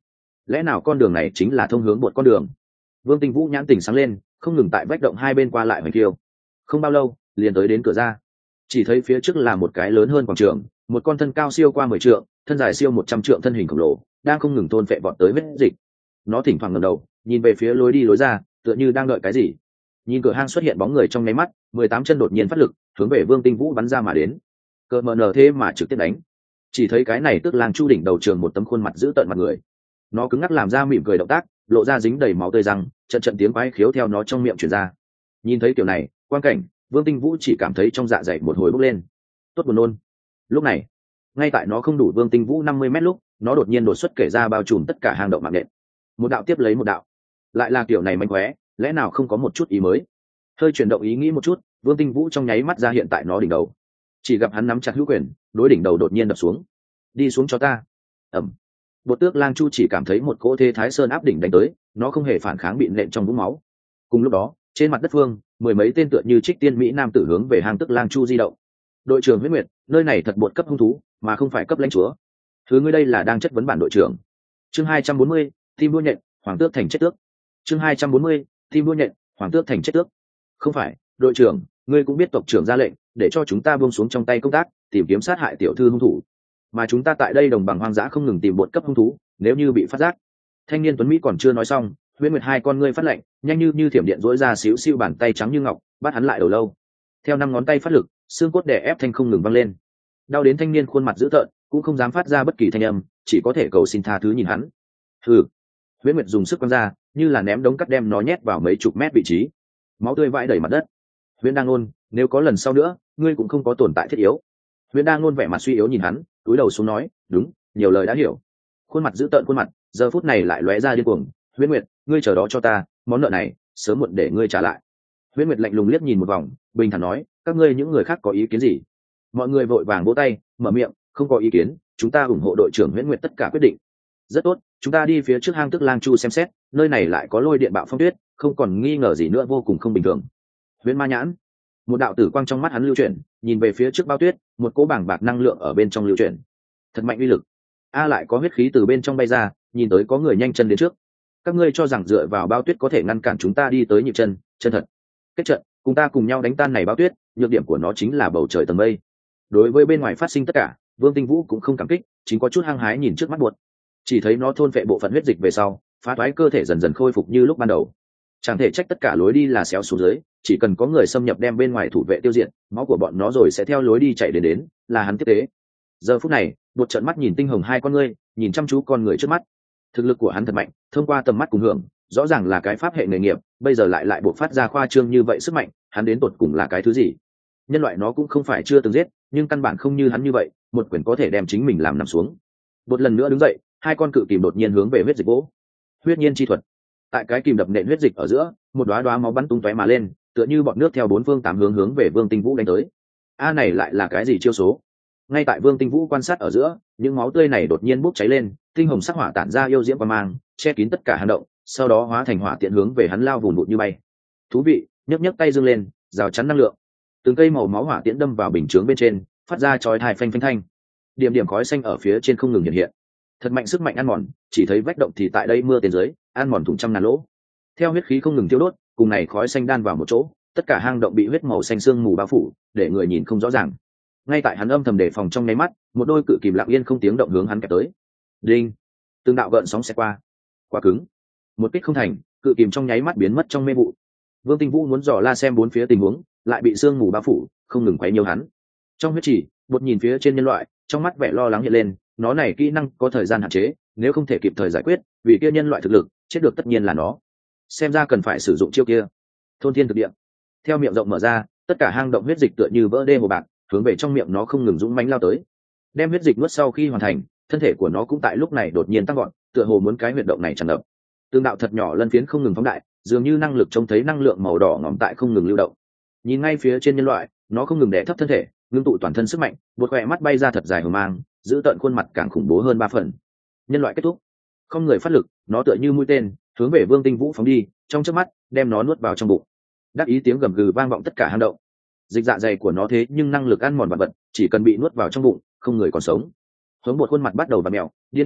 lẽ nào con đường này chính là thông hướng bột con đường? Vương Tinh Vũ nhãn tình sáng lên, không ngừng tại vách động hai bên qua lại hoành khiêu. Không bao lâu liền tới đến cửa ra, chỉ thấy phía trước là một cái lớn hơn quảng trường, một con thân cao siêu qua 10 trượng, thân dài siêu 100 trượng thân hình khổng lồ đang không ngừng thôn phệ vọt tới huyết dịch. Nó thỉnh thoảng ngẩng đầu nhìn về phía lối đi lối ra, tựa như đang đợi cái gì. Nhìn cửa hang xuất hiện bóng người trong nháy mắt, 18 chân đột nhiên phát lực hướng về Vương Tinh Vũ bắn ra mà đến. Cờ mờ nở thế mà trực tiếp đánh. Chỉ thấy cái này tức lang chu đỉnh đầu trường một tấm khuôn mặt giữ tợn mặt người, nó cứng ngắc làm ra mỉm cười động tác, lộ ra dính đầy máu tươi răng, trận trận tiếng quái khiếu theo nó trong miệng truyền ra. Nhìn thấy kiểu này quang cảnh, Vương Tinh Vũ chỉ cảm thấy trong dạ dày một hồi bốc lên, tốt buồn nôn. Lúc này, ngay tại nó không đủ Vương Tinh Vũ 50 mét lúc, nó đột nhiên đột xuất kể ra bao trùm tất cả hang động mạng nện, một đạo tiếp lấy một đạo, lại là kiểu này manh khóe, lẽ nào không có một chút ý mới? Hơi chuyển động ý nghĩ một chút, Vương Tinh Vũ trong nháy mắt ra hiện tại nó đỉnh đầu, chỉ gặp hắn nắm chặt hữu quyền, đối đỉnh đầu đột nhiên đập xuống. Đi xuống cho ta. Ẩm. Bột tước lang chu chỉ cảm thấy một cỗ thế thái sơn áp đỉnh đánh tới, nó không hề phản kháng, bị nện trong vũng máu. Cùng lúc đó trên mặt đất phương, mười mấy tên tựa như trích tiên mỹ nam tử hướng về hang tước lang chu di động. Đội trưởng Huyết Nguyệt, nơi này thật bột cấp hung thú mà không phải cấp lãnh chúa. Thứ ngươi đây là đang chất vấn bản đội trưởng. Chương 240, tim đua nhện, hoàng tước thành chết tước. Chương 240, tim đua nhện, hoàng tước thành chết tước. Không phải, đội trưởng, ngươi cũng biết tộc trưởng ra lệnh để cho chúng ta buông xuống trong tay công tác, tìm kiếm sát hại tiểu thư hung thủ, mà chúng ta tại đây đồng bằng hoang dã không ngừng tìm bột cấp hung thú, nếu như bị phát giác. Thanh niên tuấn mỹ còn chưa nói xong, Huyễn Nguyệt hai con ngươi phát lạnh, nhanh như thiểm điện rỗi ra xíu xiu bàn tay trắng như ngọc, bắt hắn lại đầu lâu. Theo 5 ngón tay phát lực, xương cốt đè ép thanh không ngừng văng lên. Đau đến thanh niên khuôn mặt dữ tợn, cũng không dám phát ra bất kỳ thanh âm, chỉ có thể cầu xin tha thứ nhìn hắn. Hừ. Huyễn Nguyệt dùng sức quăng ra, như là ném đống cắt đem nó nhét vào mấy chục mét vị trí. Máu tươi vãi đầy mặt đất. Huyễn Đang Nôn, nếu có lần sau nữa, ngươi cũng không có tồn tại thiết yếu. Huyễn Đang Nôn vẻ mặt suy yếu nhìn hắn, cúi đầu xuống nói, đúng, nhiều lời đã hiểu. Khuôn mặt dữ tợn khuôn mặt, giờ phút này lại lóe ra điên cuồng. Huyễn Nguyệt, ngươi chờ đó cho ta, món nợ này sớm muộn để ngươi trả lại. Huyễn Nguyệt lạnh lùng liếc nhìn một vòng, bình thản nói, các ngươi những người khác có ý kiến gì? Mọi người vội vàng vỗ tay, mở miệng, không có ý kiến, chúng ta ủng hộ đội trưởng Huyễn Nguyệt tất cả quyết định. Rất tốt, chúng ta đi phía trước hang Tước Lang Chu xem xét, nơi này lại có lôi điện bạo phong tuyết, không còn nghi ngờ gì nữa, vô cùng không bình thường. Huyễn Ma Nhãn, một đạo tử quang trong mắt hắn lưu chuyển, nhìn về phía trước bao tuyết, một cỗ bảng bạc năng lượng ở bên trong lưu chuyển, thật mạnh uy lực. Lại có huyết khí từ bên trong bay ra, nhìn tới có người nhanh chân đến trước. Các ngươi cho rằng dựa vào bao tuyết có thể ngăn cản chúng ta đi tới nhịp chân? Chân thật. Kết trận, cùng ta cùng nhau đánh tan này bao tuyết, nhược điểm của nó chính là bầu trời tầng mây. Đối với bên ngoài phát sinh tất cả, Vương Tinh Vũ cũng không cảm kích, chính có chút hăng hái nhìn trước mắt buột. Chỉ thấy nó thôn phệ bộ phận huyết dịch về sau, phá thoái cơ thể dần dần khôi phục như lúc ban đầu. Chẳng thể trách tất cả lối đi là xéo xuống dưới, chỉ cần có người xâm nhập đem bên ngoài thủ vệ tiêu diệt, máu của bọn nó rồi sẽ theo lối đi chạy đến, là hắn tiếp tế. Giờ phút này, buột trợn mắt nhìn tinh hồng hai con ngươi, nhìn chăm chú con người trước mắt. Thực lực của hắn thật mạnh, thông qua tầm mắt cùng hưởng, rõ ràng là cái pháp hệ nghề nghiệp, bây giờ lại buộc phát ra khoa trương như vậy sức mạnh, hắn đến tột cùng là cái thứ gì? Nhân loại nó cũng không phải chưa từng giết, nhưng căn bản không như hắn như vậy, một quyền có thể đem chính mình làm nằm xuống. Một lần nữa đứng dậy, hai con cự kìm đột nhiên hướng về huyết dịch vỗ. Huyết nhiên chi thuật. Tại cái kìm đập nện huyết dịch ở giữa, một đóa đóa máu bắn tung tóe mà lên, tựa như bọt nước theo bốn phương tám hướng hướng về Vương Tinh Vũ đánh tới. Này lại là cái gì chiêu số? Ngay tại Vương Tinh Vũ quan sát ở giữa, những máu tươi này đột nhiên bốc cháy lên, tinh hồng sắc hỏa tản ra yêu diễm quang mang, che kín tất cả hang động, sau đó hóa thành hỏa tiện hướng về hắn lao vùn vụt như bay. Thú vị, nhấc tay dương lên, rào chắn năng lượng. Từng cây màu máu hỏa tiễn đâm vào bình chướng bên trên, phát ra chói tai phanh phanh thanh. Điểm điểm khói xanh ở phía trên không ngừng hiện hiện. Thật mạnh sức mạnh ăn mòn, chỉ thấy vách động thì tại đây mưa tiền dưới, ăn mòn thủng trăm ngàn lỗ. Theo huyết khí không ngừng tiêu đốt, cùng này khói xanh đan vào một chỗ, tất cả hang động bị huyết màu xanh sương mù bao phủ, để người nhìn không rõ ràng. Ngay tại hắn âm thầm đề phòng trong nháy mắt, một đôi cự kìm lặng yên không tiếng động hướng hắn kẹp tới. Đinh! Từng đạo gợn sóng xẹt qua. Quá cứng. Một kích không thành, cự kìm trong nháy mắt biến mất trong mê vụ. Vương Tinh Vũ muốn dò la xem bốn phía tình huống, lại bị sương mù bao phủ, không ngừng quấy nhiều hắn. Trong huyết chỉ, bột nhìn phía trên nhân loại, trong mắt vẻ lo lắng hiện lên, nó này kỹ năng có thời gian hạn chế, nếu không thể kịp thời giải quyết, vì kia nhân loại thực lực, chết được tất nhiên là nó. Xem ra cần phải sử dụng chiêu kia. Thôn thiên thực địa. Theo miệng rộng mở ra, tất cả hang động huyết dịch tựa như vỡ đê hồ bạc, hướng về trong miệng nó không ngừng dũng mãnh lao tới. Đem huyết dịch nuốt sau khi hoàn thành, thân thể của nó cũng tại lúc này đột nhiên tăng gọn, tựa hồ muốn cái huyệt động này tràn ngập. Tương đạo thật nhỏ lân phiến không ngừng phóng đại, dường như năng lực trông thấy năng lượng màu đỏ ngòm tại không ngừng lưu động. Nhìn ngay phía trên nhân loại, nó không ngừng đè thấp thân thể, ngưng tụ toàn thân sức mạnh, một khỏe mắt bay ra thật dài hờ mang, giữ tận khuôn mặt càng khủng bố hơn 3 phần. Nhân loại kết thúc, không người phát lực, nó tựa như mũi tên hướng về Vương Tinh Vũ phóng đi, trong chớp mắt đem nó nuốt vào trong bụng. Đắc ý tiếng gầm gừ vang vọng tất cả hang động. Dịch dạ dày của nó thế nhưng năng lực ăn mòn vật vật, chỉ cần bị nuốt vào trong bụng, không người còn sống. Hướng một khuôn mặt bắt đầu vặn mèo, điên cuồng,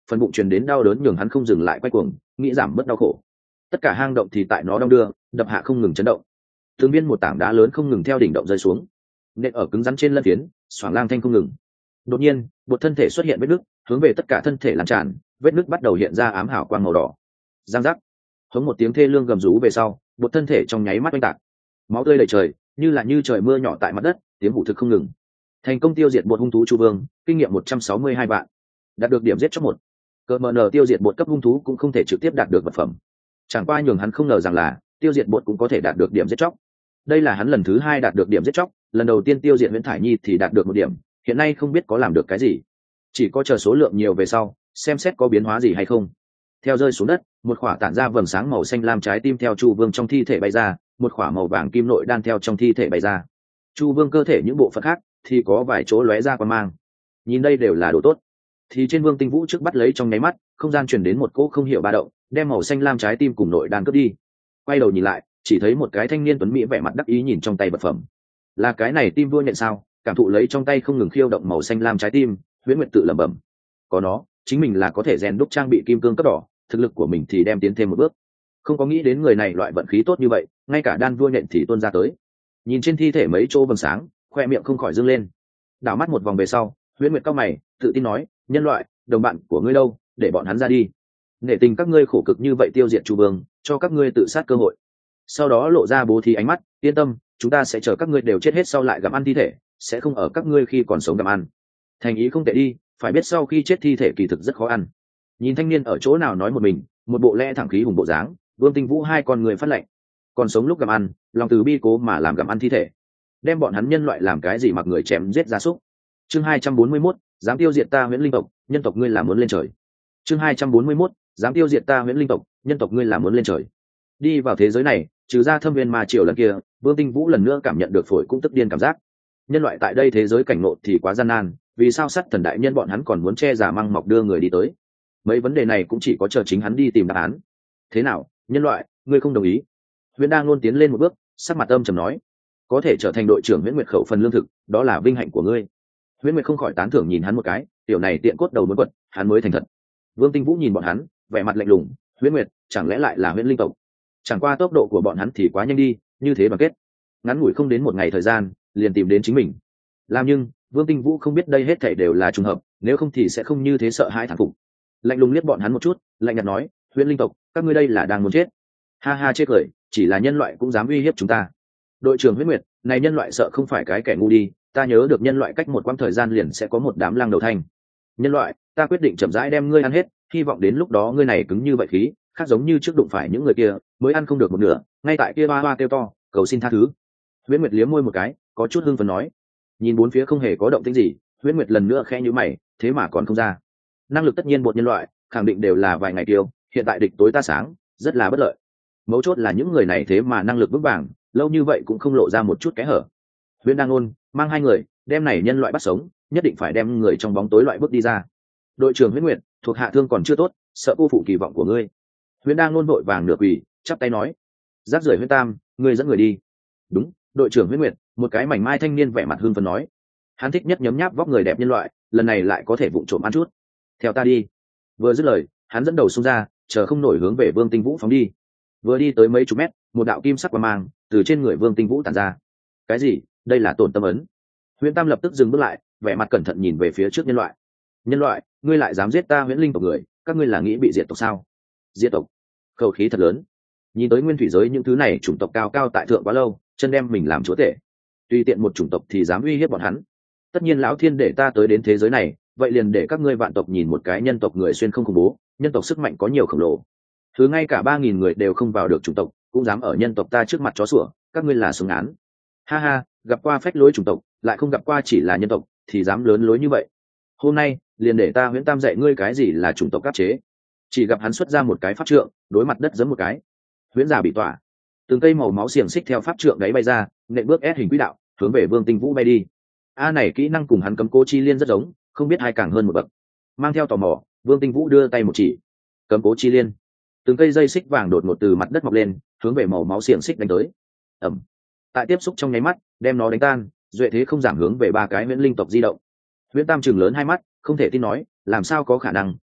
phần bụng truyền đến đau đớn nhường hắn không dừng lại quay cuồng, nghĩ giảm bớt đau khổ. Tất cả hang động thì tại nó đong đưa, đập hạ không ngừng chấn động. Từng viên một tảng đá lớn không ngừng theo đỉnh động rơi xuống, nện ở cứng rắn trên lân phiến, xoảng lang thanh không ngừng. Đột nhiên, một thân thể xuất hiện vết nứt, hướng về tất cả thân thể lan tràn, vết nứt bắt đầu hiện ra ám hào quang màu đỏ. Giang giác, hống một tiếng thê lương gầm rú về sau, một thân thể trong nháy mắt oanh tạc, máu tươi đầy trời, như trời mưa nhỏ tại mặt đất, tiếng hủ thực không ngừng. Thành công tiêu diệt bột hung thú Chu Vương, kinh nghiệm 162 vạn. Đạt được điểm giết chóc 1. Cờ mờ nờ tiêu diệt bột cấp hung thú cũng không thể trực tiếp đạt được vật phẩm. Chẳng qua nhường hắn không ngờ rằng là tiêu diệt bột cũng có thể đạt được điểm giết chóc. Đây là hắn lần thứ 2 đạt được điểm giết chóc, lần đầu tiên tiêu diệt Nguyễn Thải Nhi thì đạt được 1 điểm, hiện nay không biết có làm được cái gì. Chỉ có chờ số lượng nhiều về sau, xem xét có biến hóa gì hay không. Theo rơi xuống đất, một quả tản ra vầng sáng màu xanh lam trái tim theo Chu Vương trong thi thể bay ra, một quả màu vàng kim nội đan theo trong thi thể bay ra. Chu Vương cơ thể những bộ phận khác thì có vài chỗ lóe ra quang mang. Nhìn đây đều là đồ tốt. Thì trên Vương Tinh Vũ trước bắt lấy trong nháy mắt, không gian truyền đến một cỗ không hiểu ba động, đem màu xanh lam trái tim cùng nội đan cướp đi. Quay đầu nhìn lại, chỉ thấy một cái thanh niên tuấn mỹ vẻ mặt đắc ý nhìn trong tay vật phẩm. Là cái này tim vua nhận sao? Cảm thụ lấy trong tay không ngừng khiêu động màu xanh lam trái tim, Huyễn Nguyệt tự lẩm bẩm. Có nó, chính mình là có thể rèn đúc trang bị kim cương cấp đỏ, thực lực của mình thì đem tiến thêm một bước. Không có nghĩ đến người này loại vận khí tốt như vậy, ngay cả đan vua nhện thì tuôn ra tới. Nhìn trên thi thể mấy chỗ vầng sáng, khoe miệng không khỏi dương lên. Đảo mắt một vòng về sau, Huyễn Nguyệt cau mày, tự tin nói, nhân loại, đồng bạn của ngươi đâu, để bọn hắn ra đi. Nể tình các ngươi khổ cực như vậy tiêu diệt Chu Vương, cho các ngươi tự sát cơ hội. Sau đó lộ ra bố thí ánh mắt, yên tâm, chúng ta sẽ chờ các ngươi đều chết hết sau lại gặm ăn thi thể, sẽ không ở các ngươi khi còn sống gặm ăn. Thành ý không tệ đi, phải biết sau khi chết thi thể kỳ thực rất khó ăn. Nhìn thanh niên ở chỗ nào nói một mình, một bộ lẽ thẳng khí hùng bộ dáng, Vương Tinh Vũ hai con người phát lệnh. Còn sống lúc gặm ăn, lòng từ bi cố mà làm gặm ăn thi thể, đem bọn hắn nhân loại làm cái gì mặc người chém giết gia súc. Chương 241, dám tiêu diệt ta Huyễn Linh tộc, nhân tộc ngươi là muốn lên trời. Chương 241, dám tiêu diệt ta Huyễn Linh tộc, nhân tộc ngươi là muốn lên trời. Đi vào thế giới này, trừ ra thâm viên ma triều lần kia, Vương Tinh Vũ lần nữa cảm nhận được phổi cũng tức điên cảm giác. Nhân loại tại đây thế giới cảnh ngộ thì quá gian nan, vì sao Sắt Thần đại nhân bọn hắn còn muốn che giả măng mọc đưa người đi tới? Mấy vấn đề này cũng chỉ có chờ chính hắn đi tìm đáp án. Thế nào, nhân loại, ngươi không đồng ý? Huyễn đang luôn tiến lên một bước, sắc mặt âm trầm nói, có thể trở thành đội trưởng Huyễn Nguyệt khẩu phần lương thực, đó là vinh hạnh của ngươi. Huyễn Nguyệt không khỏi tán thưởng nhìn hắn một cái, tiểu này tiện cốt đầu muốn quật, hắn mới thành thật. Vương Tinh Vũ nhìn bọn hắn, vẻ mặt lạnh lùng, Huyễn Nguyệt, chẳng lẽ lại là Huyễn Linh tộc? Chẳng qua tốc độ của bọn hắn thì quá nhanh đi, như thế bằng kết, ngắn ngủi không đến một ngày thời gian, liền tìm đến chính mình. Làm nhưng Vương Tinh Vũ không biết đây hết thảy đều là trùng hợp, nếu không thì sẽ không như thế sợ hãi thán phục. Lạnh lùng liếc bọn hắn một chút, lạnh nhạt nói, Huyễn Linh tộc, các ngươi đây là đang muốn chết? Ha ha chết cười, chỉ là nhân loại cũng dám uy hiếp chúng ta. Đội trưởng Huyễn Nguyệt, này nhân loại sợ không phải cái kẻ ngu đi, ta nhớ được nhân loại cách một quãng thời gian liền sẽ có một đám lang đầu thanh. Nhân loại, ta quyết định chậm rãi đem ngươi ăn hết, hy vọng đến lúc đó ngươi này cứng như vậy khí, khác giống như trước đụng phải những người kia, mới ăn không được một nửa, ngay tại kia ba ba kêu to, cầu xin tha thứ. Huyễn Nguyệt liếm môi một cái, có chút hưng phấn nói. Nhìn bốn phía không hề có động tĩnh gì, Huyễn Nguyệt lần nữa khẽ nhíu mày, thế mà còn không ra. Năng lực tất nhiên một nhân loại, khẳng định đều là vài ngày tiêu, hiện tại địch tối ta sáng, rất là bất lợi. Mấu chốt là những người này thế mà năng lực vững vàng, lâu như vậy cũng không lộ ra một chút kẽ hở. Huyễn đang ôn, mang hai người, đem này nhân loại bắt sống, nhất định phải đem người trong bóng tối loại bước đi ra. Đội trưởng Huyễn Nguyệt, thuộc hạ thương còn chưa tốt, sợ cô phụ kỳ vọng của ngươi. Huyễn đang ôn vội vàng nửa quỳ, chắp tay nói, rác rưởi Huyễn Tam, ngươi dẫn người đi. Đúng, đội trưởng Huyễn Nguyệt, một cái mảnh mai thanh niên vẻ mặt hưng phấn nói, hắn thích nhất nhấm nháp vóc người đẹp nhân loại, lần này lại có thể vụng trộm ăn chút. Theo ta đi. Vừa dứt lời, hắn dẫn đầu xông ra, chờ không nổi hướng về Vương Tinh Vũ phóng đi. Vừa đi tới mấy chục mét, một đạo kim sắc quang mang từ trên người Vương Tinh Vũ tản ra. Cái gì? Đây là tổn tâm ấn. Huyễn Tam lập tức dừng bước lại, vẻ mặt cẩn thận nhìn về phía trước nhân loại. Nhân loại, ngươi lại dám giết ta Huyễn Linh tộc người, các ngươi là nghĩ bị diệt tộc sao? Diệt tộc? Khẩu khí thật lớn. Nhìn tới nguyên thủy giới những thứ này chủng tộc cao cao tại thượng quá lâu, chân đem mình làm chúa tể. Tùy tiện một chủng tộc thì dám uy hiếp bọn hắn. Tất nhiên lão thiên để ta tới đến thế giới này, vậy liền để các ngươi vạn tộc nhìn một cái nhân tộc người xuyên không khủng bố, nhân tộc sức mạnh có nhiều khổng lồ. Thứ ngay cả 3000 người đều không vào được chủng tộc, cũng dám ở nhân tộc ta trước mặt chó sủa, các ngươi là sống án. Ha ha, gặp qua phách lối chủng tộc, lại không gặp qua chỉ là nhân tộc, thì dám lớn lối như vậy. Hôm nay, liền để ta Huyễn Tam dạy ngươi cái gì là chủng tộc áp chế. Chỉ gặp hắn xuất ra một cái pháp trượng, đối mặt đất giẫm một cái. Huyễn giả bị tỏa. Từng cây màu máu xiềng xích theo pháp trượng đấy bay ra, nện bước ép hình quỹ đạo, hướng về Vương Tinh Vũ bay đi. A này kỹ năng cùng hắn cấm cố chi liên rất giống, không biết ai càng hơn một bậc. Mang theo tò mò, Vương Tinh Vũ đưa tay một chỉ. Cấm cố chi liên. Từng cây dây xích vàng đột ngột từ mặt đất mọc lên, hướng về màu máu xiềng xích đánh tới. Ầm. Tại tiếp xúc trong nháy mắt, đem nó đánh tan, duệ thế không giảm hướng về ba cái Huyễn Linh tộc di động. Huyễn Tam trừng lớn hai mắt, không thể tin nói, làm sao có khả năng,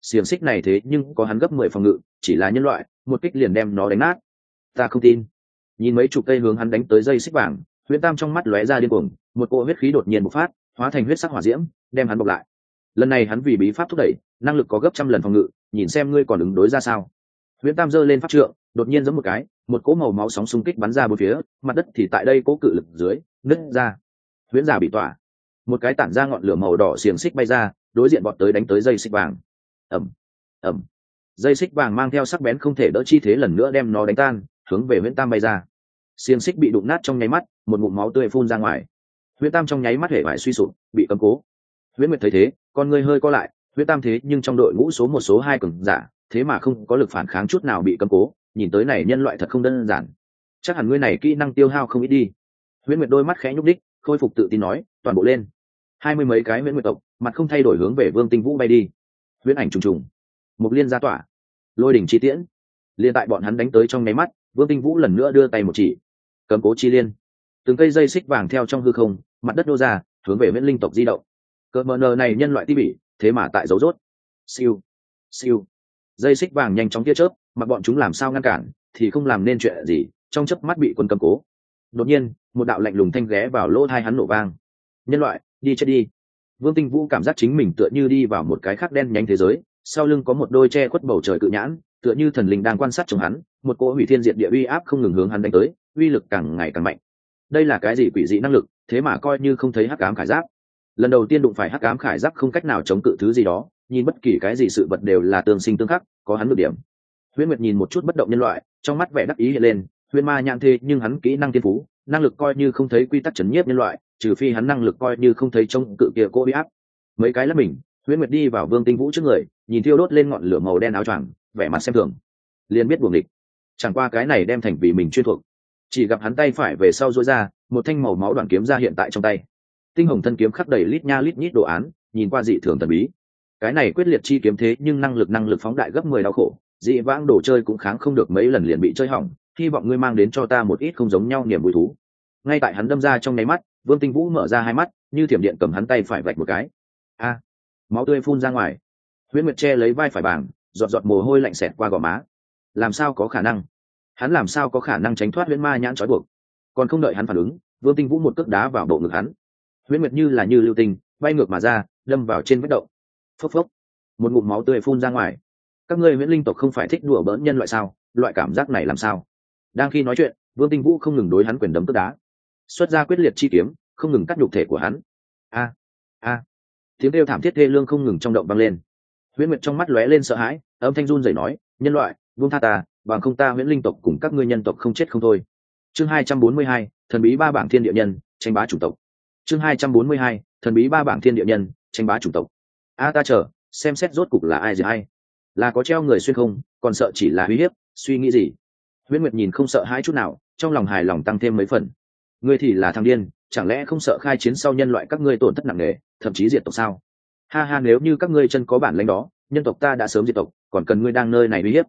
xiềng xích này thế nhưng có hắn gấp 10 phòng ngự, chỉ là nhân loại một kích liền đem nó đánh nát. Ta không tin. Nhìn mấy chục cây hướng hắn đánh tới dây xích vàng, Huyễn Tam trong mắt lóe ra điên cuồng, một cỗ huyết khí đột nhiên bộc phát, hóa thành huyết sắc hỏa diễm, đem hắn bọc lại. Lần này hắn vì bí pháp thúc đẩy, năng lực có gấp trăm lần phòng ngự, nhìn xem ngươi còn ứng đối ra sao. Huyễn Tam giơ lên pháp trượng, đột nhiên giẫm một cái, một cỗ màu máu sóng xung kích bắn ra bốn phía, mặt đất thì tại đây cỗ cự lực dưới nứt ra. Huyễn giả bị tỏa, một cái tản ra ngọn lửa màu đỏ xiềng xích bay ra, đối diện bọt tới đánh tới dây xích vàng. Ầm, ầm. Dây xích vàng mang theo sắc bén không thể đỡ chi thế lần nữa đem nó đánh tan, hướng về Huyễn Tam bay ra. Xiềng xích bị đụng nát trong nháy mắt, một ngụm máu tươi phun ra ngoài. Huyễn Tam trong nháy mắt hể vải suy sụp, bị cấm cố. Huyễn Nguyệt thấy thế, con ngươi hơi co lại, Huyễn Tam thế nhưng trong đội ngũ số 1 số 2 cường giả, thế mà không có lực phản kháng chút nào bị cấm cố, nhìn tới này nhân loại thật không đơn giản. Chắc hẳn ngươi này kỹ năng tiêu hao không ít đi. Huyễn Nguyệt đôi mắt khẽ nhúc đích, khôi phục tự tin nói, toàn bộ lên. 20 mấy cái Huyễn Nguyệt tộc, mặt không thay đổi hướng về Vương Tinh Vũ bay đi. Huyễn ảnh trùng trùng, Mục Liên ra tỏa, Lôi đỉnh chi tiễn. Liên tại bọn hắn đánh tới trong nháy mắt, Vương Tinh Vũ lần nữa đưa tay một chỉ, cấm cố chi liên. Từng cây dây xích vàng theo trong hư không, mặt đất nô ra, hướng về Huyễn Linh tộc di động. Cơn mờ nờ này nhân loại ti bỉ, thế mà tại dấu rốt. Siêu, siêu. Dây xích vàng nhanh chóng tia chớp, mặc bọn chúng làm sao ngăn cản, thì không làm nên chuyện gì, trong chớp mắt bị quân cầm cố. Đột nhiên, một đạo lạnh lùng thanh ghé vào lỗ tai hắn nổ vang. Nhân loại, đi chết đi. Vương Tinh Vũ cảm giác chính mình tựa như đi vào một cái khác đen nhánh thế giới, sau lưng có một đôi che khuất bầu trời cự nhãn, tựa như thần linh đang quan sát trong hắn, một cỗ hủy thiên diệt địa uy áp không ngừng hướng hắn đánh tới, uy lực càng ngày càng mạnh. Đây là cái gì quỷ dị năng lực, thế mà coi như không thấy hắc ám khải giáp. Lần đầu tiên đụng phải hắc ám khải giáp không cách nào chống cự thứ gì đó, nhìn bất kỳ cái gì sự vật đều là tương sinh tương khắc, có hắn được điểm. Huyễn Nguyệt nhìn một chút bất động nhân loại, trong mắt vẻ đắc ý hiện lên, Huyễn Ma nhãn thế nhưng hắn kỹ năng thiên phú, năng lực coi như không thấy quy tắc chấn nhiếp nhân loại, trừ phi hắn năng lực coi như không thấy chống cự kia cô uy áp. Mấy cái lắp mình, Huyễn Nguyệt đi vào Vương Tinh Vũ trước người, nhìn thiêu đốt lên ngọn lửa màu đen áo choàng, vẻ mặt xem thường, liền biết buồng địch. Chẳng qua cái này đem thành vì mình chuyên thuộc. Chỉ gặp hắn tay phải về sau duỗi ra, một thanh màu máu đoạn kiếm ra hiện tại trong tay. Tinh hồng thân kiếm khắc đầy lít nha lít nhít đồ án, nhìn qua dị thường thần bí. Cái này quyết liệt chi kiếm thế nhưng năng lực phóng đại gấp 10 đau khổ, dị vãng đồ chơi cũng kháng không được mấy lần liền bị chơi hỏng, hy vọng ngươi mang đến cho ta một ít không giống nhau niềm vui thú. Ngay tại hắn đâm ra trong nháy mắt, Vương Tinh Vũ mở ra hai mắt, như thiểm điện cầm hắn tay phải vạch một cái. A! Máu tươi phun ra ngoài. Huyễn Nguyệt che lấy vai phải bảng, giọt giọt mồ hôi lạnh xẹt qua gò má. Làm sao có khả năng? Hắn làm sao có khả năng tránh thoát Huyễn Ma nhãn trói buộc? Còn không đợi hắn phản ứng, Vương Tinh Vũ một cước đá vào bộ ngực hắn. Huyễn Nguyệt như là như lưu tinh, bay ngược mà ra, đâm vào trên vết động. Phốc phốc, một ngụm máu tươi phun ra ngoài. Các ngươi Huyễn Linh tộc không phải thích đùa bỡn nhân loại sao? Loại cảm giác này làm sao? Đang khi nói chuyện, Vương Tinh Vũ không ngừng đối hắn quyền đấm tức đá, xuất ra quyết liệt chi kiếm, không ngừng cắt nhục thể của hắn. A, a, tiếng kêu thảm thiết thê lương không ngừng trong động vang lên. Huyễn Nguyệt trong mắt lóe lên sợ hãi, âm thanh run rẩy nói, nhân loại, buông tha ta, bằng không ta Huyễn Linh tộc cùng các ngươi nhân tộc không chết không thôi. Chương 242, thần bí ba bảng thiên địa nhân, tranh bá chủng tộc. Chương 242, thần bí ba bảng thiên địa nhân, tranh bá chủng tộc. A ta chờ, xem xét rốt cục là ai gì hay? Là có treo người xuyên không, còn sợ chỉ là uy hiếp, suy nghĩ gì? Huyễn Nguyệt nhìn không sợ hãi chút nào, trong lòng hài lòng tăng thêm mấy phần. Ngươi thì là thằng điên, chẳng lẽ không sợ khai chiến sau nhân loại các ngươi tổn thất nặng nề, thậm chí diệt tộc sao? Ha ha, nếu như các ngươi chân có bản lĩnh đó, nhân tộc ta đã sớm diệt tộc, còn cần ngươi đang nơi này uy hiếp?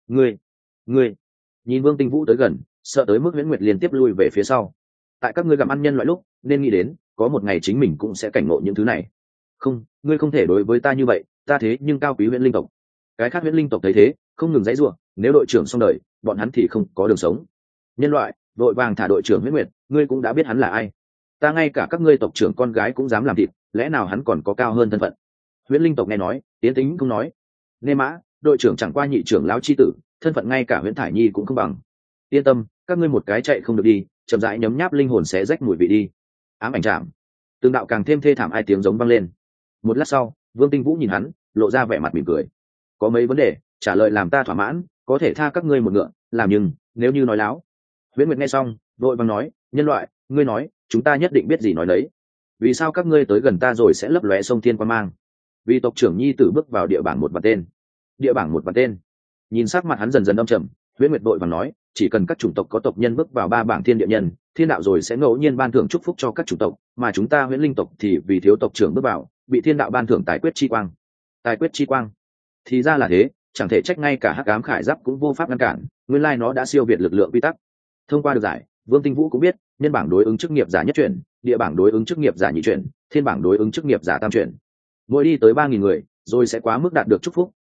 Ngươi. Nhìn Vương Tinh Vũ tới gần, sợ tới mức Huyễn Nguyệt liên tiếp lui về phía sau. Tại các ngươi gặm ăn nhân loại lúc, nên nghĩ đến, có một ngày chính mình cũng sẽ cảnh ngộ những thứ này. Không, ngươi không thể đối với ta như vậy, ta thế nhưng cao quý Huyễn Linh tộc. Cái khác Huyễn Linh tộc thấy thế, không ngừng giãy giụa, nếu đội trưởng xong đời, bọn hắn thì không có đường sống. Nhân loại, vội vàng thả đội trưởng Huyễn Nguyệt, ngươi cũng đã biết hắn là ai. Ta ngay cả các ngươi tộc trưởng con gái cũng dám làm thịt, lẽ nào hắn còn có cao hơn thân phận? Huyễn Linh tộc nghe nói, tiến tính không nói. Nê mã, đội trưởng chẳng qua nhị trưởng lão chi tử, thân phận ngay cả Huyễn Thải Nhi cũng không bằng. Yên tâm, các ngươi một cái chạy không được đi, chậm rãi nhấm nháp linh hồn sẽ rách mùi vị đi. Ám ảnh chạm, tương đạo càng thêm thê thảm, ai tiếng giống vang lên. Một lát sau, Vương Tinh Vũ nhìn hắn, lộ ra vẻ mặt mỉm cười. Có mấy vấn đề, trả lời làm ta thỏa mãn, có thể tha các ngươi một ngựa, làm nhưng nếu như nói láo. Huyễn Nguyệt nghe xong, vội vàng nói, nhân loại, ngươi nói, chúng ta nhất định biết gì nói đấy. Vì sao các ngươi tới gần ta rồi sẽ lấp lóe sông thiên quan mang? Vì tộc trưởng nhi tử bước vào địa bảng một bản tên. Địa bảng một bản tên. Nhìn sắc mặt hắn dần dần âm trầm, Huyễn Nguyệt vội vàng nói, chỉ cần các chủng tộc có tộc nhân bước vào 3 bảng thiên địa nhân, thiên đạo rồi sẽ ngẫu nhiên ban thưởng chúc phúc cho các chủng tộc, mà chúng ta Huyễn Linh tộc thì vì thiếu tộc trưởng bước vào, bị thiên đạo ban thưởng tài quyết chi quang. Tài quyết chi quang. Thì ra là thế, chẳng thể trách ngay cả hắc ám khải giáp cũng vô pháp ngăn cản, nguyên lai nó đã siêu việt lực lượng quy tắc. Thông qua được giải, Vương Tinh Vũ cũng biết, nhân bảng đối ứng chức nghiệp giả nhất chuyển, địa bảng đối ứng chức nghiệp giả nhị chuyển, thiên bảng đối ứng chức nghiệp giả tam chuyển. Mỗi đi tới 3000 người, rồi sẽ quá mức đạt được chúc phúc,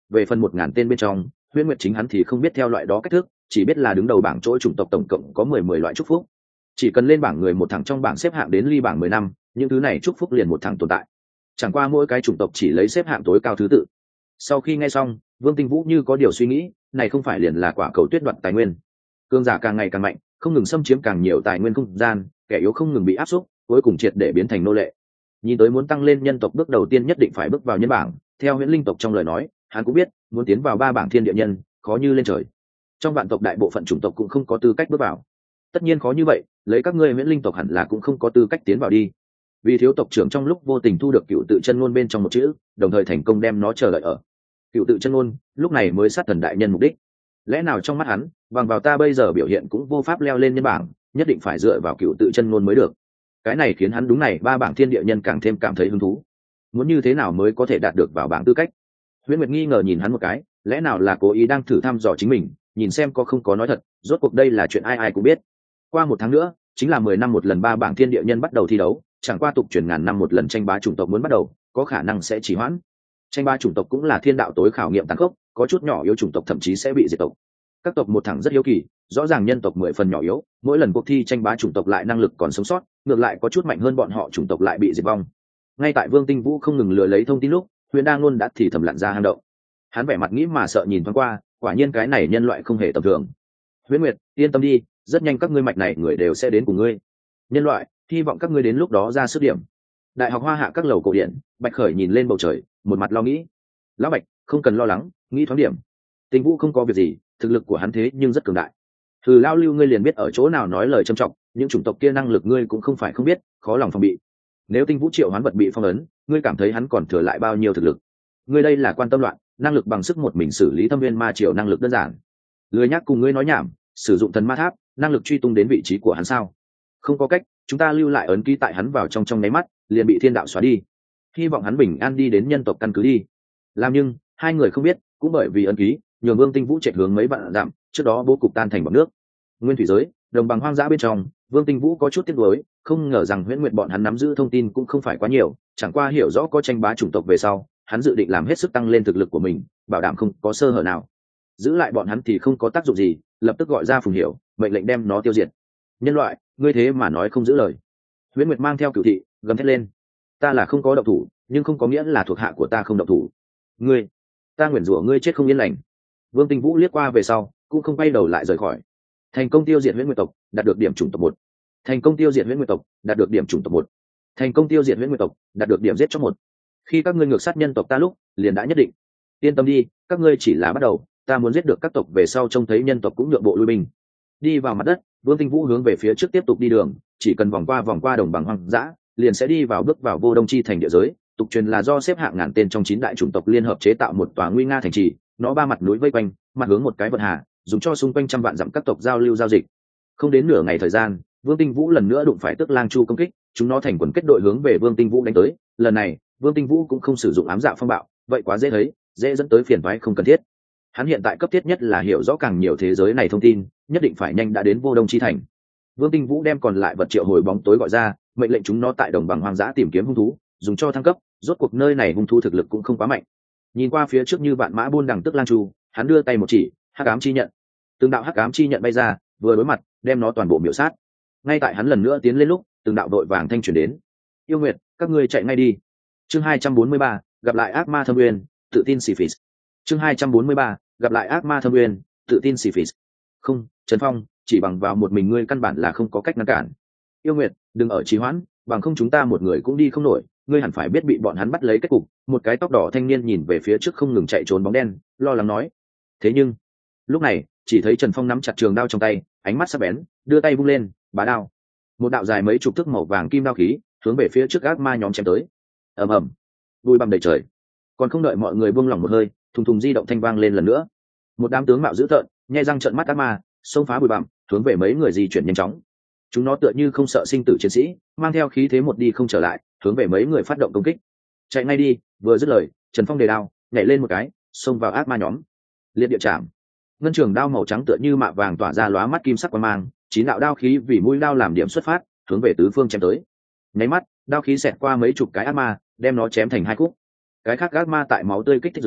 về phần 1000 tên bên trong, Huyễn Nguyệt chính hắn thì không biết theo loại đó cách thức, chỉ biết là đứng đầu bảng chỗ chủng tộc tổng cộng có 10 loại chúc phúc. Chỉ cần lên bảng người một thằng trong bảng xếp hạng đến ly bảng 10 năm, những thứ này chúc phúc liền một thằng tồn tại. Chẳng qua mỗi cái chủng tộc chỉ lấy xếp hạng tối cao thứ tự. Sau khi nghe xong, Vương Tinh Vũ như có điều suy nghĩ, này không phải liền là quả cầu tuyết đoạt tài nguyên. Cường giả càng ngày càng mạnh, không ngừng xâm chiếm càng nhiều tài nguyên không gian, kẻ yếu không ngừng bị áp suất, cuối cùng triệt để biến thành nô lệ. Nhìn tới muốn tăng lên nhân tộc bước đầu tiên nhất định phải bước vào nhân bảng, theo Huyễn Linh tộc trong lời nói, hắn cũng biết, muốn tiến vào 3 bảng thiên địa nhân, khó như lên trời. Trong vạn tộc đại bộ phận chủng tộc cũng không có tư cách bước vào. Tất nhiên khó như vậy, lấy các ngươi Huyễn Linh tộc hẳn là cũng không có tư cách tiến vào đi. Vì thiếu tộc trưởng trong lúc vô tình thu được cựu tự chân ngôn bên trong một chữ, đồng thời thành công đem nó chờ đợi ở. Cựu tự chân ngôn, lúc này mới sát thần đại nhân mục đích. Lẽ nào trong mắt hắn, bằng vào ta bây giờ biểu hiện cũng vô pháp leo lên nhân bảng, nhất định phải dựa vào cựu tự chân ngôn mới được. Cái này khiến hắn đúng này 3 bảng thiên địa nhân càng thêm cảm thấy hứng thú. Muốn như thế nào mới có thể đạt được vào bảng tư cách? Huyễn Nguyệt nghi ngờ nhìn hắn một cái, lẽ nào là cố ý đang thử thăm dò chính mình, nhìn xem có không có nói thật, rốt cuộc đây là chuyện ai ai cũng biết. Qua 1 tháng nữa, chính là 10 năm một lần 3 bảng thiên địa nhân bắt đầu thi đấu, chẳng qua tục truyền ngàn năm một lần tranh bá chủng tộc muốn bắt đầu, có khả năng sẽ trì hoãn. Tranh bá chủng tộc cũng là thiên đạo tối khảo nghiệm tàn khốc, có chút nhỏ yếu chủng tộc thậm chí sẽ bị diệt tộc. Các tộc một thẳng rất yếu kỳ, rõ ràng nhân tộc 10 phần nhỏ yếu, mỗi lần cuộc thi tranh bá chủng tộc lại năng lực còn sống sót, ngược lại có chút mạnh hơn bọn họ chủng tộc lại bị diệt vong. Ngay tại Vương Tinh Vũ không ngừng lừa lấy thông tin lúc, Huyền đang luôn đã thì thầm lặn ra hang động. Hắn vẻ mặt nghĩ mà sợ nhìn thoáng qua, quả nhiên cái này nhân loại không hề tầm thường. Huyễn Nguyệt, yên tâm đi, rất nhanh các ngươi mạch này người đều sẽ đến cùng ngươi. Nhân loại, hy vọng các ngươi đến lúc đó ra sức điểm. Đại học Hoa Hạ các lầu cổ điển, Bạch Khởi nhìn lên bầu trời, một mặt lo nghĩ. Lão Bạch, không cần lo lắng, nghĩ thoáng điểm. Tinh Vũ không có việc gì, thực lực của hắn thế nhưng rất cường đại. Thử lao lưu ngươi liền biết ở chỗ nào nói lời trầm trọng, những chủng tộc kia năng lực ngươi cũng không phải không biết, khó lòng phòng bị. Nếu Tinh Vũ triệu hoán vật bị phong ấn, ngươi cảm thấy hắn còn thừa lại bao nhiêu thực lực? Ngươi đây là quan tâm loạn, năng lực bằng sức một mình xử lý thâm viên ma triều năng lực đơn giản. Lười nhắc cùng ngươi nói nhảm, sử dụng thần ma tháp, năng lực truy tung đến vị trí của hắn sao? Không có cách, chúng ta lưu lại ấn ký tại hắn vào trong nháy mắt, liền bị thiên đạo xóa đi. Hy vọng hắn bình an đi đến nhân tộc căn cứ đi. Làm nhưng hai người không biết, cũng bởi vì ấn ký, nhường Vương Tinh Vũ chạy hướng mấy vạn dặm, trước đó bố cục tan thành bọt nước. Nguyên thủy giới, đồng bằng hoang dã bên trong, Vương Tinh Vũ có chút tiếc nuối, không ngờ rằng Huyễn Nguyệt bọn hắn nắm giữ thông tin cũng không phải quá nhiều, chẳng qua hiểu rõ có tranh bá chủng tộc về sau, hắn dự định làm hết sức tăng lên thực lực của mình, bảo đảm không có sơ hở nào. Giữ lại bọn hắn thì không có tác dụng gì, lập tức gọi ra Phùng Hiểu, mệnh lệnh đem nó tiêu diệt. Nhân loại, ngươi thế mà nói không giữ lời. Huyễn Nguyệt mang theo cửu thị, gầm thét lên. Ta là không có động thủ, nhưng không có nghĩa là thuộc hạ của ta không động thủ. Ngươi, ta nguyền rủa ngươi chết không yên lành. Vương Tinh Vũ liếc qua về sau, cũng không quay đầu lại rời khỏi. Thành công tiêu diệt Huyễn Nguyệt tộc, đạt được điểm chủng tộc 1. Thành công tiêu diệt Huyễn Nguyệt tộc, đạt được điểm chủng tộc 1. Thành công tiêu diệt Huyễn Nguyệt tộc, đạt được điểm giết chóc 1. Khi các ngươi ngược sát nhân tộc ta lúc, liền đã nhất định. Yên tâm đi, các ngươi chỉ là bắt đầu, ta muốn giết được các tộc về sau trông thấy nhân tộc cũng nhượng bộ lui binh. Đi vào mặt đất, Vương Tinh Vũ hướng về phía trước tiếp tục đi đường, chỉ cần vòng qua đồng bằng hoang dã, liền sẽ đi vào bước vào Vô Đông Chi thành địa giới. Tục truyền là do xếp hạng ngàn tên trong 9 đại chủng tộc liên hợp chế tạo một tòa nguy nga thành trì, nó 3 mặt núi vây quanh, mặt hướng một cái vận hà, dùng cho xung quanh trăm vạn dặm các tộc giao lưu giao dịch. Không đến nửa ngày thời gian, Vương Tinh Vũ lần nữa đụng phải Tức Lang Chu công kích, chúng nó thành quần kết đội hướng về Vương Tinh Vũ đánh tới. Lần này, Vương Tinh Vũ cũng không sử dụng ám dạ phong bạo, vậy quá dễ thấy, dễ dẫn tới phiền toái không cần thiết. Hắn hiện tại cấp thiết nhất là hiểu rõ càng nhiều thế giới này thông tin, nhất định phải nhanh đã đến Vô Đông Chi thành. Vương Tinh Vũ đem còn lại vật triệu hồi bóng tối gọi ra, mệnh lệnh chúng nó tại đồng bằng hoang dã tìm kiếm hung thú, dùng cho thăng cấp. Rốt cuộc nơi này hung thú thực lực cũng không quá mạnh. Nhìn qua phía trước như vạn mã buôn đằng Tức Lang Chu, hắn đưa tay một chỉ, hắc ám chi nhận. Từng đạo hắc ám chi nhận bay ra, vừa đối mặt, đem nó toàn bộ miểu sát. Ngay tại hắn lần nữa tiến lên lúc, từng đạo đội vàng thanh truyền đến. Yêu Nguyệt, các ngươi chạy ngay đi. Chương 243, gặp lại ác ma thâm uyên, tự tin xì phì. Chương 243, gặp lại ác ma thâm uyên, tự tin xì phì. Không, Trần Phong, chỉ bằng vào một mình ngươi căn bản là không có cách ngăn cản. Yêu Nguyệt, đừng ở trì hoãn, bằng không chúng ta một người cũng đi không nổi, ngươi hẳn phải biết bị bọn hắn bắt lấy kết cục. Một cái tóc đỏ thanh niên nhìn về phía trước không ngừng chạy trốn bóng đen, lo lắng nói. Thế nhưng, lúc này, chỉ thấy Trần Phong nắm chặt trường đao trong tay, ánh mắt sắc bén, đưa tay vung lên, bá đao. Một đạo dài mấy chục thước màu vàng kim đao khí, hướng về phía trước ác ma nhóm chém tới. Ầm ầm, bụi bặm đầy trời. Còn không đợi mọi người buông lỏng một hơi, thùng thùng di động thanh vang lên lần nữa. Một đám tướng mạo dữ tợn, nhe răng trợn mắt ác ma, xông phá bụi bặm, hướng về mấy người di chuyển nhanh chóng. Chúng nó tựa như không sợ sinh tử chiến sĩ, mang theo khí thế một đi không trở lại, hướng về mấy người phát động công kích. Chạy ngay đi! Vừa dứt lời, Trần Phong đề đao, nhảy lên một cái, xông vào ác ma nhóm. Liệt địa chạm. Ngân trường đao màu trắng tựa như mạ vàng tỏa ra lóa mắt kim sắc quang mang, 9 đạo đao khí vì mũi đao làm điểm xuất phát, hướng về tứ phương chém tới. Nháy mắt, đao khí xẹt qua mấy chục cái ác ma, đem nó chém thành 2 khúc. Cái khác ác ma tại máu tươi kích thích dưới,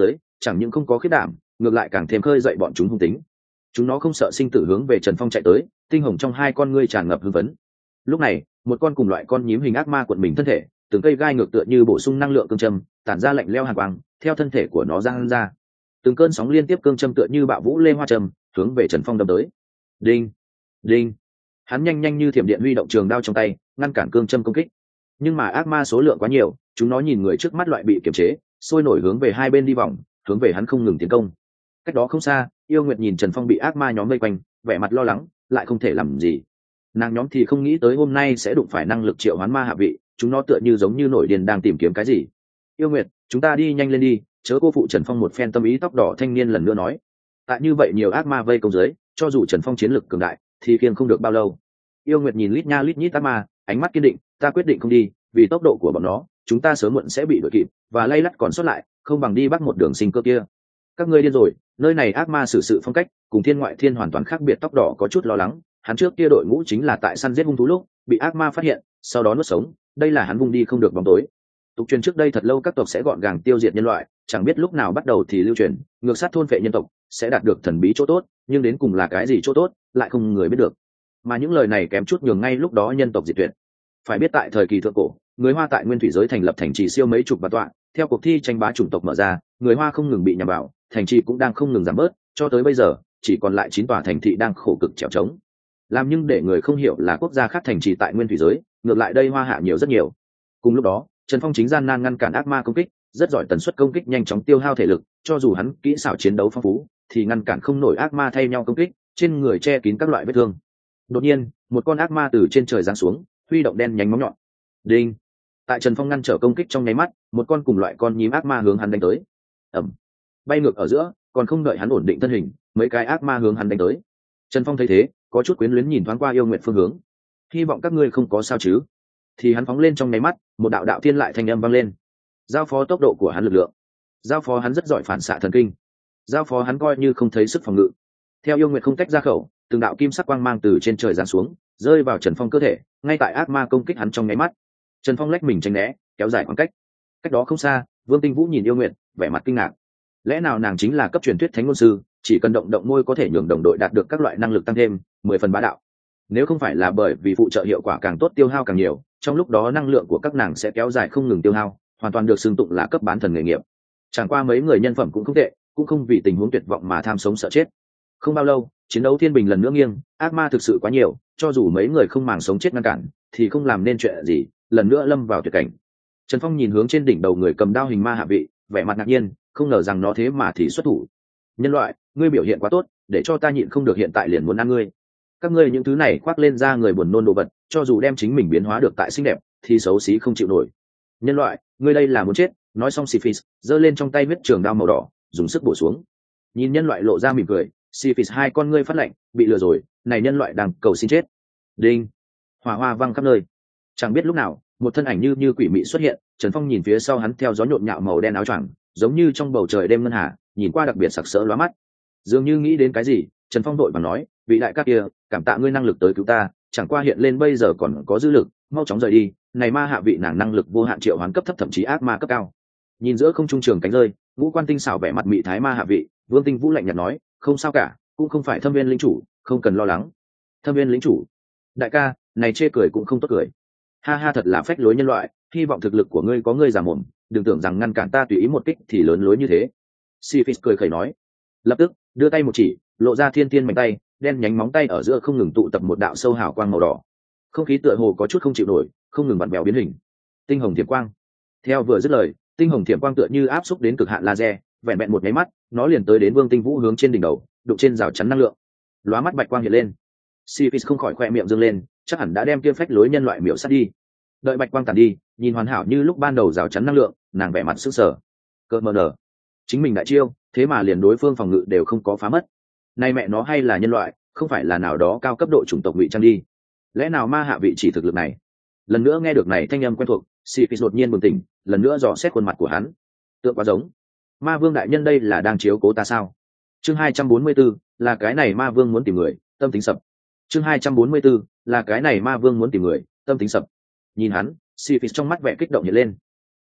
chẳng những không có khiết đảm, ngược lại càng thêm khơi dậy bọn chúng hung tính. Chúng nó không sợ sinh tử hướng về Trần Phong chạy tới, tinh hồng trong hai con ngươi tràn ngập hưng phấn. Lúc này, một con cùng loại con nhím hình ác ma cuộn mình thân thể, từng cây gai ngược tựa như bổ sung năng lượng cương châm, tản ra lạnh lẽo hàn quang, theo thân thể của nó giang ra. Từng cơn sóng liên tiếp cương châm tựa như bạo vũ lê hoa trầm, hướng về Trần Phong đâm tới. Đinh, đinh. Hắn nhanh nhanh như thiểm điện huy động trường đao trong tay, ngăn cản cương châm công kích. Nhưng mà ác ma số lượng quá nhiều, chúng nó nhìn người trước mắt loại bị kiềm chế, sôi nổi hướng về hai bên đi vòng, hướng về hắn không ngừng tiến công. Cách đó không xa, Yêu Nguyệt nhìn Trần Phong bị ác ma nhóm vây quanh, vẻ mặt lo lắng, lại không thể làm gì. Nàng nhóm thì không nghĩ tới hôm nay sẽ đụng phải năng lực triệu hoán ma hạ vị, chúng nó tựa như giống như nổi điên đang tìm kiếm cái gì. Yêu Nguyệt, chúng ta đi nhanh lên đi, chớ cô phụ Trần Phong. Một phen tâm ý tóc đỏ thanh niên lần nữa nói. Tại như vậy nhiều ác ma vây công dưới, cho dù Trần Phong chiến lực cường đại, thì khiêng không được bao lâu. Yêu Nguyệt nhìn lít nha lít nhít ác ma, ánh mắt kiên định, ta quyết định không đi, vì tốc độ của bọn nó, chúng ta sớm muộn sẽ bị đuổi kịp, và lay lắt còn sót lại, không bằng đi bắt một đường sinh cơ kia. Các ngươi điên rồi, nơi này ác ma xử sự phong cách cùng thiên ngoại thiên hoàn toàn khác biệt. Tóc đỏ có chút lo lắng, hắn trước kia đội ngũ chính là tại săn giết hung thú lúc bị ác ma phát hiện, sau đó nuốt sống, đây là hắn vung đi không được bóng tối. Tục truyền trước đây thật lâu các tộc sẽ gọn gàng tiêu diệt nhân loại, chẳng biết lúc nào bắt đầu thì lưu truyền ngược sát thôn phệ nhân tộc sẽ đạt được thần bí chỗ tốt, nhưng đến cùng là cái gì chỗ tốt lại không người biết được. Mà những lời này kém chút nhường ngay lúc đó nhân tộc diệt tuyệt. Phải biết tại thời kỳ thượng cổ, người Hoa tại nguyên thủy giới thành lập thành trì siêu mấy chục và tọa, theo cuộc thi tranh bá chủng tộc mở ra, người Hoa không ngừng bị nhằm vào, thành trì cũng đang không ngừng giảm bớt, cho tới bây giờ chỉ còn lại 9 tòa thành thị đang khổ cực trèo trống. Làm nhưng để người không hiểu là quốc gia khác thành trì tại nguyên thủy giới, ngược lại đây Hoa hạ nhiều rất nhiều. Cùng lúc đó, Trần Phong chính gian nan ngăn cản ác ma công kích, rất giỏi tần suất công kích nhanh chóng tiêu hao thể lực, cho dù hắn kỹ xảo chiến đấu phong phú, thì ngăn cản không nổi ác ma thay nhau công kích, trên người che kín các loại vết thương. Đột nhiên, một con ác ma từ trên trời giáng xuống, huy động đen nhánh móng nhọn. Đinh! Tại Trần Phong ngăn trở công kích trong nháy mắt, một con cùng loại con nhím ác ma hướng hắn đánh tới. Ầm! Bay ngược ở giữa, còn không đợi hắn ổn định thân hình, mấy cái ác ma hướng hắn đánh tới. Trần Phong thấy thế, có chút quyến luyến nhìn thoáng qua Yêu Nguyệt phương hướng. Hy vọng các ngươi không có sao chứ? Thì hắn phóng lên trong nháy mắt, một đạo đạo thiên lại thanh âm vang lên. Giao phó tốc độ của hắn lực lượng. Giao phó hắn rất giỏi phản xạ thần kinh. Giao phó hắn coi như không thấy sức phòng ngự. Theo Yêu Nguyệt không tách ra khẩu, từng đạo kim sắc quang mang từ trên trời giáng xuống, rơi vào Trần Phong cơ thể, ngay tại ác ma công kích hắn trong nháy mắt. Trần Phong lách mình tránh né, kéo dài khoảng cách. Cách đó không xa, Vương Tinh Vũ nhìn Yêu Nguyệt, vẻ mặt kinh ngạc. Lẽ nào nàng chính là cấp truyền thuyết thánh ngôn sư, chỉ cần động động môi có thể nhường đồng đội đạt được các loại năng lực tăng thêm, 10 phần bá đạo. Nếu không phải là bởi vì phụ trợ hiệu quả càng tốt tiêu hao càng nhiều, trong lúc đó năng lượng của các nàng sẽ kéo dài không ngừng tiêu hao, hoàn toàn được xưng tụng là cấp bán thần nghề nghiệp. Chẳng qua mấy người nhân phẩm cũng không tệ, cũng không vì tình huống tuyệt vọng mà tham sống sợ chết. Không bao lâu, chiến đấu thiên bình lần nữa nghiêng, ác ma thực sự quá nhiều, cho dù mấy người không màng sống chết ngăn cản, thì không làm nên chuyện gì, lần nữa lâm vào tuyệt cảnh. Trần Phong nhìn hướng trên đỉnh đầu người cầm đao hình ma hạ vị, vẻ mặt ngạc nhiên, không ngờ rằng nó thế mà thì xuất thủ. Nhân loại, ngươi biểu hiện quá tốt, để cho ta nhịn không được hiện tại liền muốn ăn ngươi. Các ngươi những thứ này khoác lên da người buồn nôn đồ vật, cho dù đem chính mình biến hóa được tại xinh đẹp, thì xấu xí không chịu nổi. Nhân loại, ngươi đây là muốn chết. Nói xong Siphis giơ lên trong tay huyết trường đao màu đỏ, dùng sức bổ xuống. Nhìn nhân loại lộ ra mỉm cười, Siphis hai con ngươi phát lạnh, bị lừa rồi, này nhân loại đang cầu xin chết. Đinh! Hỏa hoa văng khắp nơi. Chẳng biết lúc nào, một thân ảnh như quỷ mị xuất hiện. Trần Phong nhìn phía sau hắn theo gió nhộn nhạo màu đen áo choàng, giống như trong bầu trời đêm ngân hà, nhìn qua đặc biệt sặc sỡ lóa mắt. Dường như nghĩ đến cái gì, Trần Phong đội và nói, vị đại ca kia, cảm tạ ngươi năng lực tới cứu ta, chẳng qua hiện lên bây giờ còn có dư lực, mau chóng rời đi. Này ma hạ vị nàng năng lực vô hạn triệu hoán cấp thấp thậm chí ác ma cấp cao. Nhìn giữa không trung trường cánh rơi, ngũ quan tinh xảo vẻ mặt mị thái ma hạ vị, Vương Tinh Vũ lạnh nhạt nói, không sao cả, cũng không phải Thâm Viên lĩnh chủ, không cần lo lắng. Thâm Viên lĩnh chủ? Đại ca, này chê cười cũng không tốt cười. Ha ha, thật là phách lối nhân loại, hy vọng thực lực của ngươi có ngươi giả mồm, đừng tưởng rằng ngăn cản ta tùy ý một kích thì lớn lối như thế. Siphis cười khẩy nói, lập tức đưa tay một chỉ, lộ ra thiên tiên mạnh tay, đen nhánh móng tay ở giữa không ngừng tụ tập một đạo sâu hào quang màu đỏ. Không khí tựa hồ có chút không chịu nổi, không ngừng vặn vẹo biến hình. Tinh hồng thiểm quang. Theo vừa dứt lời, tinh hồng thiểm quang tựa như áp xúc đến cực hạn laser, vẹn vẹn một nháy mắt, nó liền tới đến Vương Tinh Vũ hướng trên đỉnh đầu, đụng trên rào chắn năng lượng. Lóa mắt bạch quang hiện lên. Siphis không khỏi khoe miệng dương lên, chắc hẳn đã đem kia phách lối nhân loại miểu sát đi. Đợi bạch quang tàn đi, nhìn hoàn hảo như lúc ban đầu rào chắn năng lượng, nàng vẻ mặt sững sờ. Cơ mờ nở, chính mình đại chiêu, thế mà liền đối phương phòng ngự đều không có phá mất. Nay mẹ nó hay là nhân loại, không phải là nào đó cao cấp độ chủng tộc ngụy trang đi. Lẽ nào ma hạ vị chỉ thực lực này? Lần nữa nghe được này thanh âm quen thuộc, Siphis đột nhiên bừng tỉnh, lần nữa dò xét khuôn mặt của hắn. Tựa quá giống. Ma vương đại nhân đây là đang chiếu cố ta sao? Chương 244, là cái này ma vương muốn tìm người, tâm tính sập. Chương 244, là cái này ma vương muốn tìm người, tâm tính sập. Nhìn hắn, Siphis trong mắt vẻ kích động hiện lên.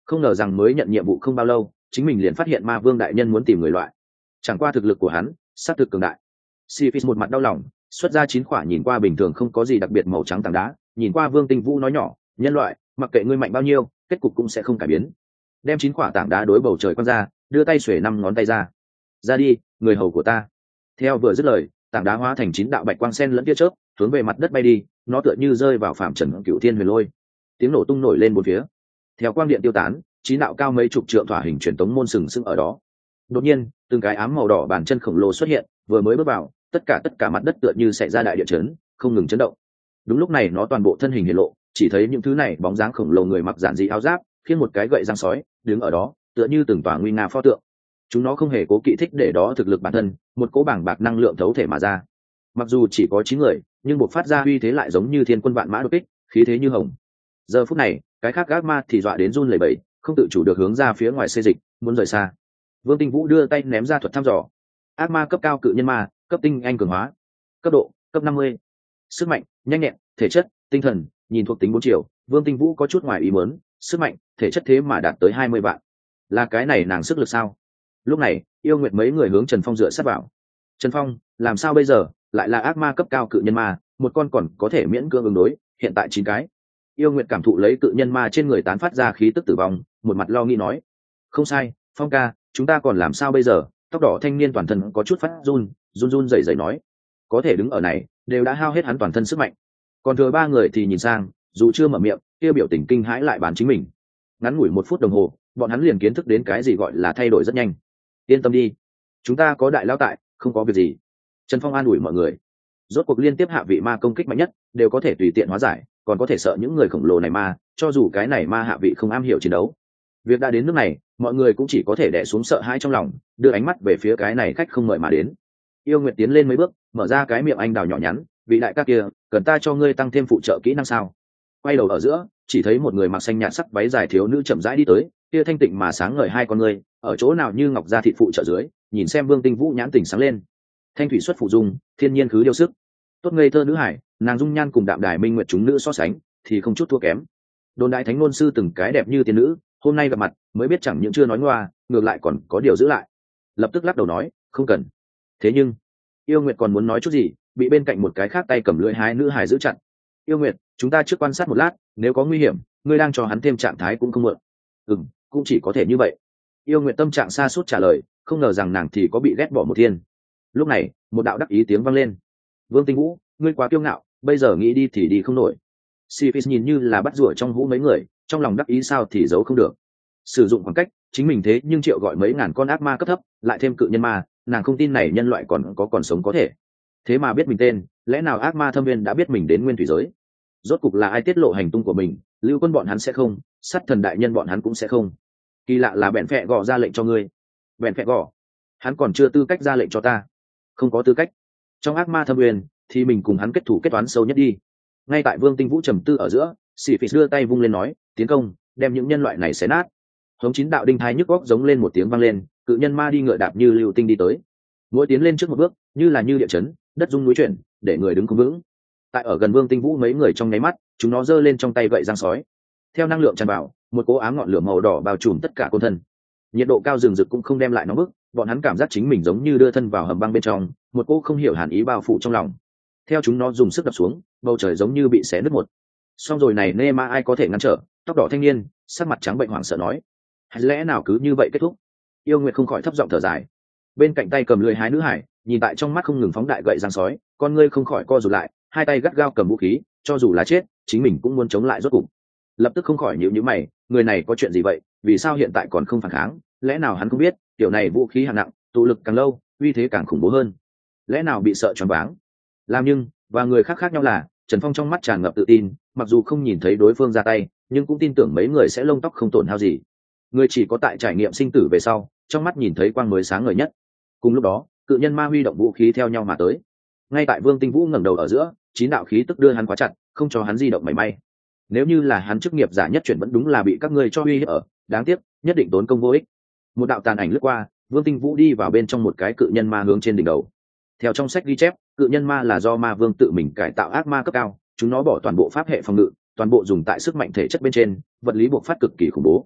không ngờ rằng mới nhận nhiệm vụ không bao lâu chính mình liền phát hiện ma vương đại nhân muốn tìm người loại. Chẳng qua thực lực của hắn sát thực cường đại. Siphis một mặt đau lòng xuất ra 9 quả nhìn qua bình thường không có gì đặc biệt màu trắng tảng đá, nhìn qua Vương Tinh Vũ nói nhỏ, nhân loại mặc kệ ngươi mạnh bao nhiêu kết cục cũng sẽ không cải biến. Đem 9 quả tảng đá đối bầu trời quăng ra, đưa tay xuể 5 ngón tay ra đi, người hầu của ta. Theo vừa dứt lời, tảng đá hóa thành 9 đạo bạch quang sen lẫn tia chớp hướng về mặt đất bay đi, nó tựa như rơi vào phạm trần cửu thiên huyền lôi, tiếng nổ tung nổi lên bốn phía. Theo quang điện tiêu tán, 9 đạo cao mấy chục trượng thỏa hình truyền tống môn sừng sững ở đó. Đột nhiên từng cái ám màu đỏ bàn chân khổng lồ xuất hiện, vừa mới bước vào tất cả mặt đất tựa như xảy ra đại địa chấn, không ngừng chấn động. Đúng lúc này nó toàn bộ thân hình hiện lộ, chỉ thấy những thứ này bóng dáng khổng lồ người mặc giản dị áo giáp, khiêng một cái gậy răng sói, đứng ở đó tựa như từng tòa nguy nga pho tượng. Chúng nó không hề cố kỵ thích để đó thực lực bản thân, một cỗ bảng bạc năng lượng thấu thể mà ra. Mặc dù chỉ có 9 người nhưng buộc phát ra uy thế lại giống như thiên quân vạn mã đột kích, khí thế như hồng. Giờ phút này cái khác ác ma thì dọa đến run lẩy bẩy, không tự chủ được hướng ra phía ngoài xê dịch, muốn rời xa. Vương Tinh Vũ đưa tay ném ra thuật thăm dò. Ác ma cấp cao cự nhân ma, cấp tinh anh cường hóa, cấp độ cấp 50. Sức mạnh, nhanh nhẹn, thể chất, tinh thần, nhìn thuộc tính 4 chiều. Vương Tinh Vũ có chút ngoài ý muốn, sức mạnh, thể chất thế mà đạt tới 20 vạn. Là cái này nàng sức lực sao? Lúc này Yêu Nguyệt mấy người hướng Trần Phong dựa sát vào. Trần Phong, làm sao bây giờ? Lại là ác ma cấp cao cự nhân ma, một con còn có thể miễn cưỡng ứng đối, hiện tại 9 cái. Yêu Nguyệt cảm thụ lấy cự nhân ma trên người tán phát ra khí tức tử vong, một mặt lo nghĩ nói: không sai, Phong ca, chúng ta còn làm sao bây giờ? Tóc đỏ thanh niên toàn thân có chút phát run rẩy rẩy nói: có thể đứng ở này đều đã hao hết hắn toàn thân sức mạnh, còn thừa 3 người thì nhìn sang, dù chưa mở miệng kia biểu tình kinh hãi lại bán chính mình. Ngắn ngủi 1 phút đồng hồ bọn hắn liền kiến thức đến cái gì gọi là thay đổi rất nhanh. Yên tâm đi, chúng ta có đại lão tại, không có việc gì. Trần Phong an ủi mọi người. Rốt cuộc liên tiếp hạ vị ma công kích mạnh nhất đều có thể tùy tiện hóa giải, còn có thể sợ những người khổng lồ này ma, cho dù cái này ma hạ vị không am hiểu chiến đấu. Việc đã đến nước này mọi người cũng chỉ có thể đè xuống sợ hãi trong lòng, đưa ánh mắt về phía cái này khách không mời mà đến. Yêu Nguyệt tiến lên mấy bước, mở ra cái miệng anh đào nhỏ nhắn: vị đại ca kia, cần ta cho ngươi tăng thêm phụ trợ kỹ năng sao? Quay đầu ở giữa chỉ thấy một người mặc xanh nhạt sắc váy dài thiếu nữ chậm rãi đi tới, kia thanh tịnh mà sáng ngời hai con ngươi ở chỗ nào như ngọc da thịt phụ trợ dưới, nhìn xem Vương Tinh Vũ nhãn tỉnh sáng lên. Thanh thủy xuất phụ dung, thiên nhiên khứ điêu sức, tốt ngây thơ nữ hải, nàng dung nhan cùng đạm đài minh nguyệt chúng nữ so sánh thì không chút thua kém. Đồn đại thánh ngôn sư từng cái đẹp như tiên nữ, hôm nay gặp mặt mới biết chẳng những chưa nói ngoa, ngược lại còn có điều giữ lại. Lập tức lắc đầu nói không cần. Thế nhưng Yêu Nguyệt còn muốn nói chút gì, bị bên cạnh một cái khác tay cầm lưỡi hái nữ hải giữ chặn. Yêu Nguyệt, chúng ta trước quan sát một lát, nếu có nguy hiểm ngươi đang cho hắn thêm trạng thái cũng không mượn. Cũng chỉ có thể như vậy. Yêu Nguyệt tâm trạng xa suốt trả lời, không ngờ rằng nàng thì có bị ghét bỏ một thiên. Lúc này một đạo đắc ý tiếng vang lên: Vương Tinh Vũ, ngươi quá kiêu ngạo, bây giờ nghĩ đi thì đi không nổi. Siphis nhìn như là bắt rùa trong hũ mấy người, trong lòng đắc ý sao thì giấu không được. Sử dụng khoảng cách chính mình thế nhưng triệu gọi mấy ngàn con ác ma cấp thấp, lại thêm cự nhân ma, nàng không tin này nhân loại còn sống có thể. Thế mà biết mình tên, lẽ nào ác ma thâm viên đã biết mình đến nguyên thủy giới? Rốt cục là ai tiết lộ hành tung của mình? Lưu Quân bọn hắn sẽ không, sát thần đại nhân bọn hắn cũng sẽ không. Kỳ lạ là bèn phẹ gò ra lệnh cho ngươi. Bèn phẹ gò? Hắn còn chưa tư cách ra lệnh cho ta. Không có tư cách. Trong ác ma thâm viên thì mình cùng hắn kết thủ kết toán sâu nhất đi. Ngay tại Vương Tinh Vũ trầm tư ở giữa, Siphis đưa tay vung lên nói: tiến công, đem những nhân loại này xé nát. Hống 9 đạo đinh thai nhức góc giống lên một tiếng vang lên, cự nhân ma đi ngựa đạp như lưu tinh đi tới. Mỗi tiến lên trước một bước như là như địa chấn, đất rung núi chuyển, để người đứng không vững. Tại ở gần Vương Tinh Vũ mấy người trong nháy mắt, chúng nó giơ lên trong tay gậy giăng sói. Theo năng lượng tràn vào, một cỗ ám ngọn lửa màu đỏ bao trùm tất cả côn thân. Nhiệt độ cao rừng rực cũng không đem lại nóng bức, bọn hắn cảm giác chính mình giống như đưa thân vào hầm băng bên trong, một cỗ không hiểu hàn ý bao phủ trong lòng. Theo chúng nó dùng sức đập xuống, bầu trời giống như bị xé nứt một. Xong rồi này nê ma ai có thể ngăn trở? Tóc đỏ thanh niên sắc mặt trắng bệnh hoảng sợ nói. Hay lẽ nào cứ như vậy kết thúc? Yêu Nguyệt không khỏi thấp giọng thở dài. Bên cạnh tay cầm lưỡi hái nữ hải, nhìn tại trong mắt không ngừng phóng đại gậy giăng sói, con ngươi không khỏi co rụt lại, hai tay gắt gao cầm vũ khí, cho dù là chết chính mình cũng muốn chống lại rốt cục. Lập tức không khỏi nhíu nhíu mày, người này có chuyện gì vậy? Vì sao hiện tại còn không phản kháng? Lẽ nào hắn không biết kiểu này vũ khí hạng nặng, tụ lực càng lâu uy thế càng khủng bố hơn? Lẽ nào bị sợ choáng váng? Nhưng và người khác khác nhau là Trần Phong trong mắt tràn ngập tự tin, mặc dù không nhìn thấy đối phương ra tay nhưng cũng tin tưởng mấy người sẽ lông tóc không tổn hao gì. Người chỉ có tại trải nghiệm sinh tử về sau trong mắt nhìn thấy quang mới sáng ngời nhất. Cùng lúc đó cự nhân ma huy động vũ khí theo nhau mà tới. Ngay tại Vương Tinh Vũ ngẩng đầu ở giữa, 9 đạo khí tức đưa hắn quá chặt, không cho hắn di động mảy may. Nếu như là hắn chức nghiệp giả nhất chuyển vẫn đúng là bị các ngươi cho uy hiếp ở, đáng tiếc nhất định tốn công vô ích. Một đạo tàn ảnh lướt qua, Vương Tinh Vũ đi vào bên trong một cái cự nhân ma hướng trên đỉnh đầu. Theo trong sách ghi chép, cự nhân ma là do ma vương tự mình cải tạo ác ma cấp cao, chúng nó bỏ toàn bộ pháp hệ phòng ngự, toàn bộ dùng tại sức mạnh thể chất bên trên, vật lý buộc phát cực kỳ khủng bố.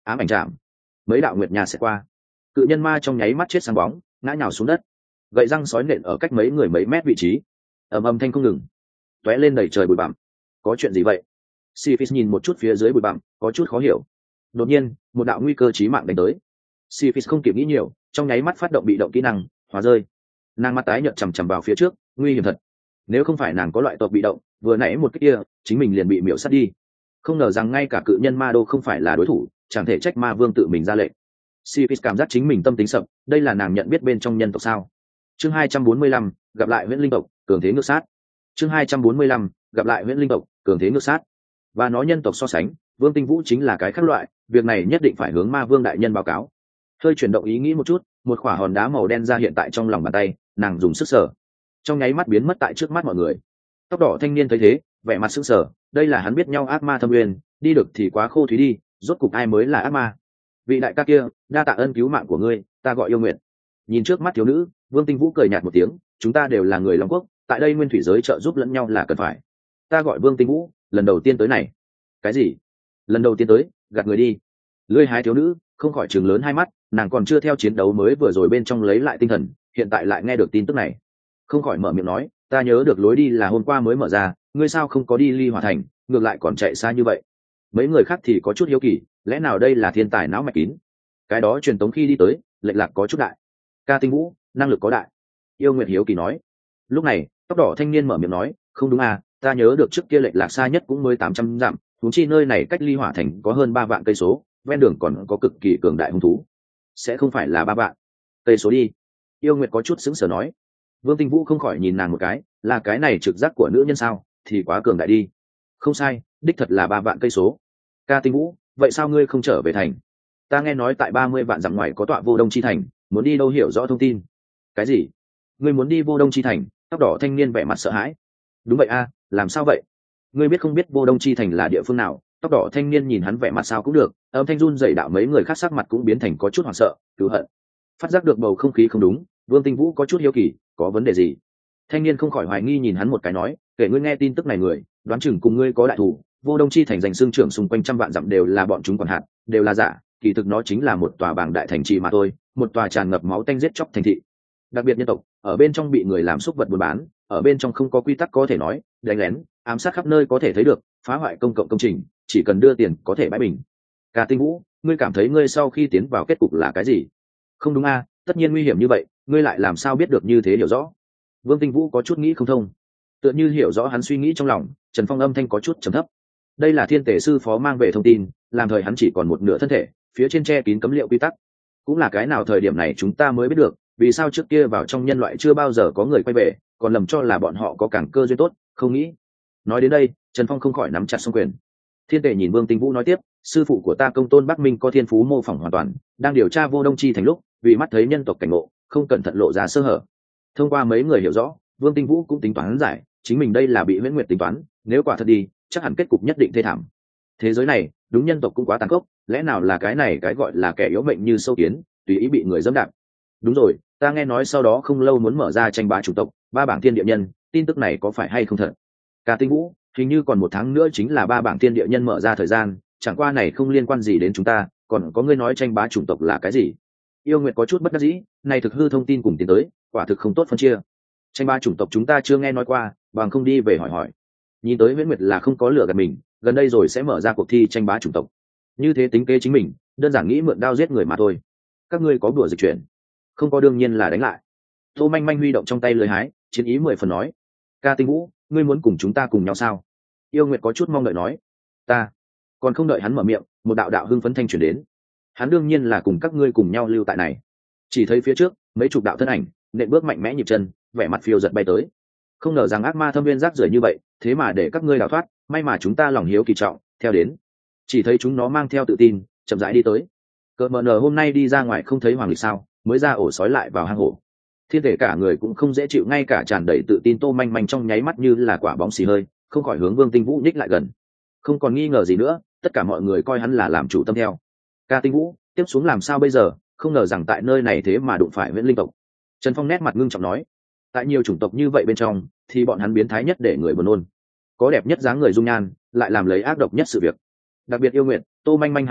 ám ảnh chạm, mấy đạo nguyệt nhà sẽ qua, cự nhân ma trong nháy mắt chết sáng bóng, ngã nhào xuống đất, gậy răng sói nện ở cách mấy người mấy mét vị trí, ầm ầm thanh không ngừng, tóe lên đầy trời bụi bặm. Có chuyện gì vậy? Siphis nhìn một chút phía dưới bụi bặm, có chút khó hiểu. Đột nhiên, một đạo nguy cơ chí mạng đánh tới. Siphis không kịp nghĩ nhiều, trong nháy mắt phát động bị động kỹ năng, hóa rơi. Nàng mắt tái nhợt chằm chằm vào phía trước, nguy hiểm thật. Nếu không phải nàng có loại tộc bị động, vừa nãy một cái kia, chính mình liền bị miểu sát đi. Không ngờ rằng ngay cả cự nhân ma đô không phải là đối thủ, chẳng thể trách ma vương tự mình ra lệnh. Siphis cảm giác chính mình tâm tính sập, đây là nàng nhận biết bên trong nhân tộc sao? Chương 245, gặp lại Huyễn Linh tộc, cường thế ngược sát. Chương 245, gặp lại Huyễn Linh tộc, cường thế ngược sát. Và nó nhân tộc so sánh, Vương Tinh Vũ chính là cái khác loại, việc này nhất định phải hướng Ma Vương đại nhân báo cáo. Hơi chuyển động ý nghĩ một chút, một quả hòn đá màu đen ra hiện tại trong lòng bàn tay, nàng dùng sức sở, trong nháy mắt biến mất tại trước mắt mọi người. Tóc đỏ thanh niên thấy thế, vẻ mặt sững sờ, đây là hắn biết nhau ác ma thâm uyên, đi được thì quá khô thúy đi, rốt cục ai mới là ác ma? Vị đại ca kia, đa tạ ơn cứu mạng của ngươi, ta gọi Yêu Nguyện. Nhìn trước mắt thiếu nữ, Vương Tinh Vũ cười nhạt một tiếng, chúng ta đều là người Long Quốc, tại đây nguyên thủy giới trợ giúp lẫn nhau là cần phải. Ta gọi Vương Tinh Vũ, lần đầu tiên tới này. Cái gì? Lần đầu tiên tới, gạt người đi. Lưỡi hái thiếu nữ không khỏi trừng lớn hai mắt, nàng còn chưa theo chiến đấu mới vừa rồi bên trong lấy lại tinh thần, hiện tại lại nghe được tin tức này, không khỏi mở miệng nói, ta nhớ được lối đi là hôm qua mới mở ra, ngươi sao không có đi Ly Hỏa Thành, ngược lại còn chạy xa như vậy? Mấy người khác thì có chút hiếu kỳ, lẽ nào đây là thiên tài não mạch kín? Cái đó truyền tống khi đi tới, lệch lạc có chút đại. Ca Tinh Vũ, năng lực có đại. Yêu Nguyệt hiếu kỳ nói. Lúc này, tóc đỏ thanh niên mở miệng nói, không đúng à, ta nhớ được trước kia lệch lạc xa nhất cũng mới 800 dặm, huống chi nơi này cách Ly Hỏa Thành có hơn 3 vạn cây số, ven đường còn có cực kỳ cường đại hung thú. Sẽ không phải là 3 vạn cây số đi. Yêu Nguyệt có chút sững sờ nói. Vương Tinh Vũ không khỏi nhìn nàng một cái, là cái này trực giác của nữ nhân sao, thì quá cường đại đi. Không sai, đích thật là 3 vạn cây số. Ca Tinh Vũ, vậy sao ngươi không trở về thành? Ta nghe nói tại 30 vạn dặm ngoài có tọa Vô Đông chi thành, muốn đi đâu hiểu rõ thông tin. Cái gì? Ngươi muốn đi Vô Đông chi thành? Tóc đỏ thanh niên vẻ mặt sợ hãi. Đúng vậy a, làm sao vậy? Ngươi biết không biết Vô Đông chi thành là địa phương nào? Tóc đỏ thanh niên nhìn hắn vẻ mặt sao cũng được, âm thanh run rẩy đạo mấy người khác sắc mặt cũng biến thành có chút hoảng sợ, cứu hận. Phát giác được bầu không khí không đúng, Vương Tinh Vũ có chút hiếu kỳ, có vấn đề gì? Thanh niên không khỏi hoài nghi nhìn hắn một cái nói, kể ngươi nghe tin tức này người, đoán chừng cùng ngươi có đại thủ, Vô Đông chi thành danh xương trưởng xung quanh trăm vạn dặm đều là bọn chúng quản hạt, đều là giả, kỳ thực nó chính là một tòa bảng đại thành trì mà thôi, một tòa tràn ngập máu tanh giết chóc thành thị. Đặc biệt nhân tộc, ở bên trong bị người làm xúc vật buôn bán, ở bên trong không có quy tắc có thể nói, đánh lén, ám sát khắp nơi có thể thấy được, phá hoại công cộng công trình, chỉ cần đưa tiền có thể bãi bình. Cả Tinh Vũ, ngươi cảm thấy ngươi sau khi tiến vào kết cục là cái gì? Không đúng a, tất nhiên nguy hiểm như vậy, ngươi lại làm sao biết được như thế hiểu rõ? Vương Tinh Vũ có chút nghĩ không thông, tựa như hiểu rõ hắn suy nghĩ trong lòng. Trần Phong âm thanh có chút trầm thấp, đây là thiên tể sư phó mang về thông tin, làm thời hắn chỉ còn một nửa thân thể, phía trên che kín cấm liệu quy tắc, cũng là cái nào thời điểm này chúng ta mới biết được, vì sao trước kia vào trong nhân loại chưa bao giờ có người quay về, còn lầm cho là bọn họ có cảng cơ duyên tốt, không nghĩ. Nói đến đây, Trần Phong không khỏi nắm chặt song quyền. Thiên tể nhìn Vương Tinh Vũ nói tiếp, sư phụ của ta Công Tôn Bắc Minh có thiên phú mô phỏng hoàn toàn, đang điều tra Vô Đông chi thành lúc, vì mắt thấy nhân tộc cảnh ngộ, không cẩn thận lộ ra sơ hở. Thông qua mấy người hiểu rõ, Vương Tinh Vũ cũng tính toán giải, chính mình đây là bị Huyễn Nguyệt tính toán, nếu quả thật đi, chắc hẳn kết cục nhất định thê thảm. Thế giới này, đúng nhân tộc cũng quá tàn khốc, lẽ nào là cái này cái gọi là kẻ yếu mệnh như sâu kiến, tùy ý bị người dẫm đạp. Đúng rồi, ta nghe nói sau đó không lâu muốn mở ra tranh bá chủng tộc, 3 bảng thiên địa nhân, tin tức này có phải hay không thật? Cả Tinh Vũ, hình như còn 1 tháng nữa chính là 3 bảng thiên địa nhân mở ra thời gian, chẳng qua này không liên quan gì đến chúng ta, còn có ngươi nói tranh bá chủng tộc là cái gì? Yêu Nguyệt có chút bất đắc dĩ, này thực hư thông tin cùng tiến tới, quả thực không tốt phân chia. Tranh bá chủng tộc chúng ta chưa nghe nói qua, bằng không đi về hỏi hỏi. Nhìn tới Huyễn Nguyệt là không có lửa gạt mình, gần đây rồi sẽ mở ra cuộc thi tranh bá chủng tộc. Như thế tính kế chính mình, đơn giản nghĩ mượn đao giết người mà thôi. Các ngươi có đùa dịch chuyển? Không có đương nhiên là đánh lại. Tô Manh Manh huy động trong tay lưới hái, chiến ý 10 phần nói, Ca Tinh Vũ, ngươi muốn cùng chúng ta cùng nhau sao? Yêu Nguyệt có chút mong đợi nói, ta. Còn không đợi hắn mở miệng, một đạo đạo hưng phấn thanh truyền đến. Hắn đương nhiên là cùng các ngươi cùng nhau lưu tại này. Chỉ thấy phía trước, mấy chục đạo thân ảnh, nện bước mạnh mẽ nhịp chân, vẻ mặt phiêu giật bay tới. Không ngờ rằng ác ma thâm viên rác rưởi như vậy, thế mà để các ngươi đào thoát, may mà chúng ta lòng hiếu kỳ trọng, theo đến. Chỉ thấy chúng nó mang theo tự tin, chậm rãi đi tới. Cờ mờ nờ hôm nay đi ra ngoài không thấy hoàng lịch sao, mới ra ổ sói lại vào hang hổ. Thiên thể cả người cũng không dễ chịu, ngay cả tràn đầy tự tin Tô Manh Manh trong nháy mắt như là quả bóng xì hơi, không khỏi hướng Vương Tinh Vũ nhích lại gần. Không còn nghi ngờ gì nữa, tất cả mọi người coi hắn là làm chủ tâm theo. Ca Tinh Vũ, tiếp xuống làm sao bây giờ? Không ngờ rằng tại nơi này thế mà đụng phải Huyễn Linh tộc. Trần Phong nét mặt ngưng trọng nói, tại nhiều chủng tộc như vậy bên trong, thì bọn hắn biến thái nhất để người buồn nôn, có đẹp nhất dáng người dung nhan, lại làm lấy ác độc nhất sự việc. Đặc biệt Yêu Nguyệt, Tô Manh Manh hai nữ,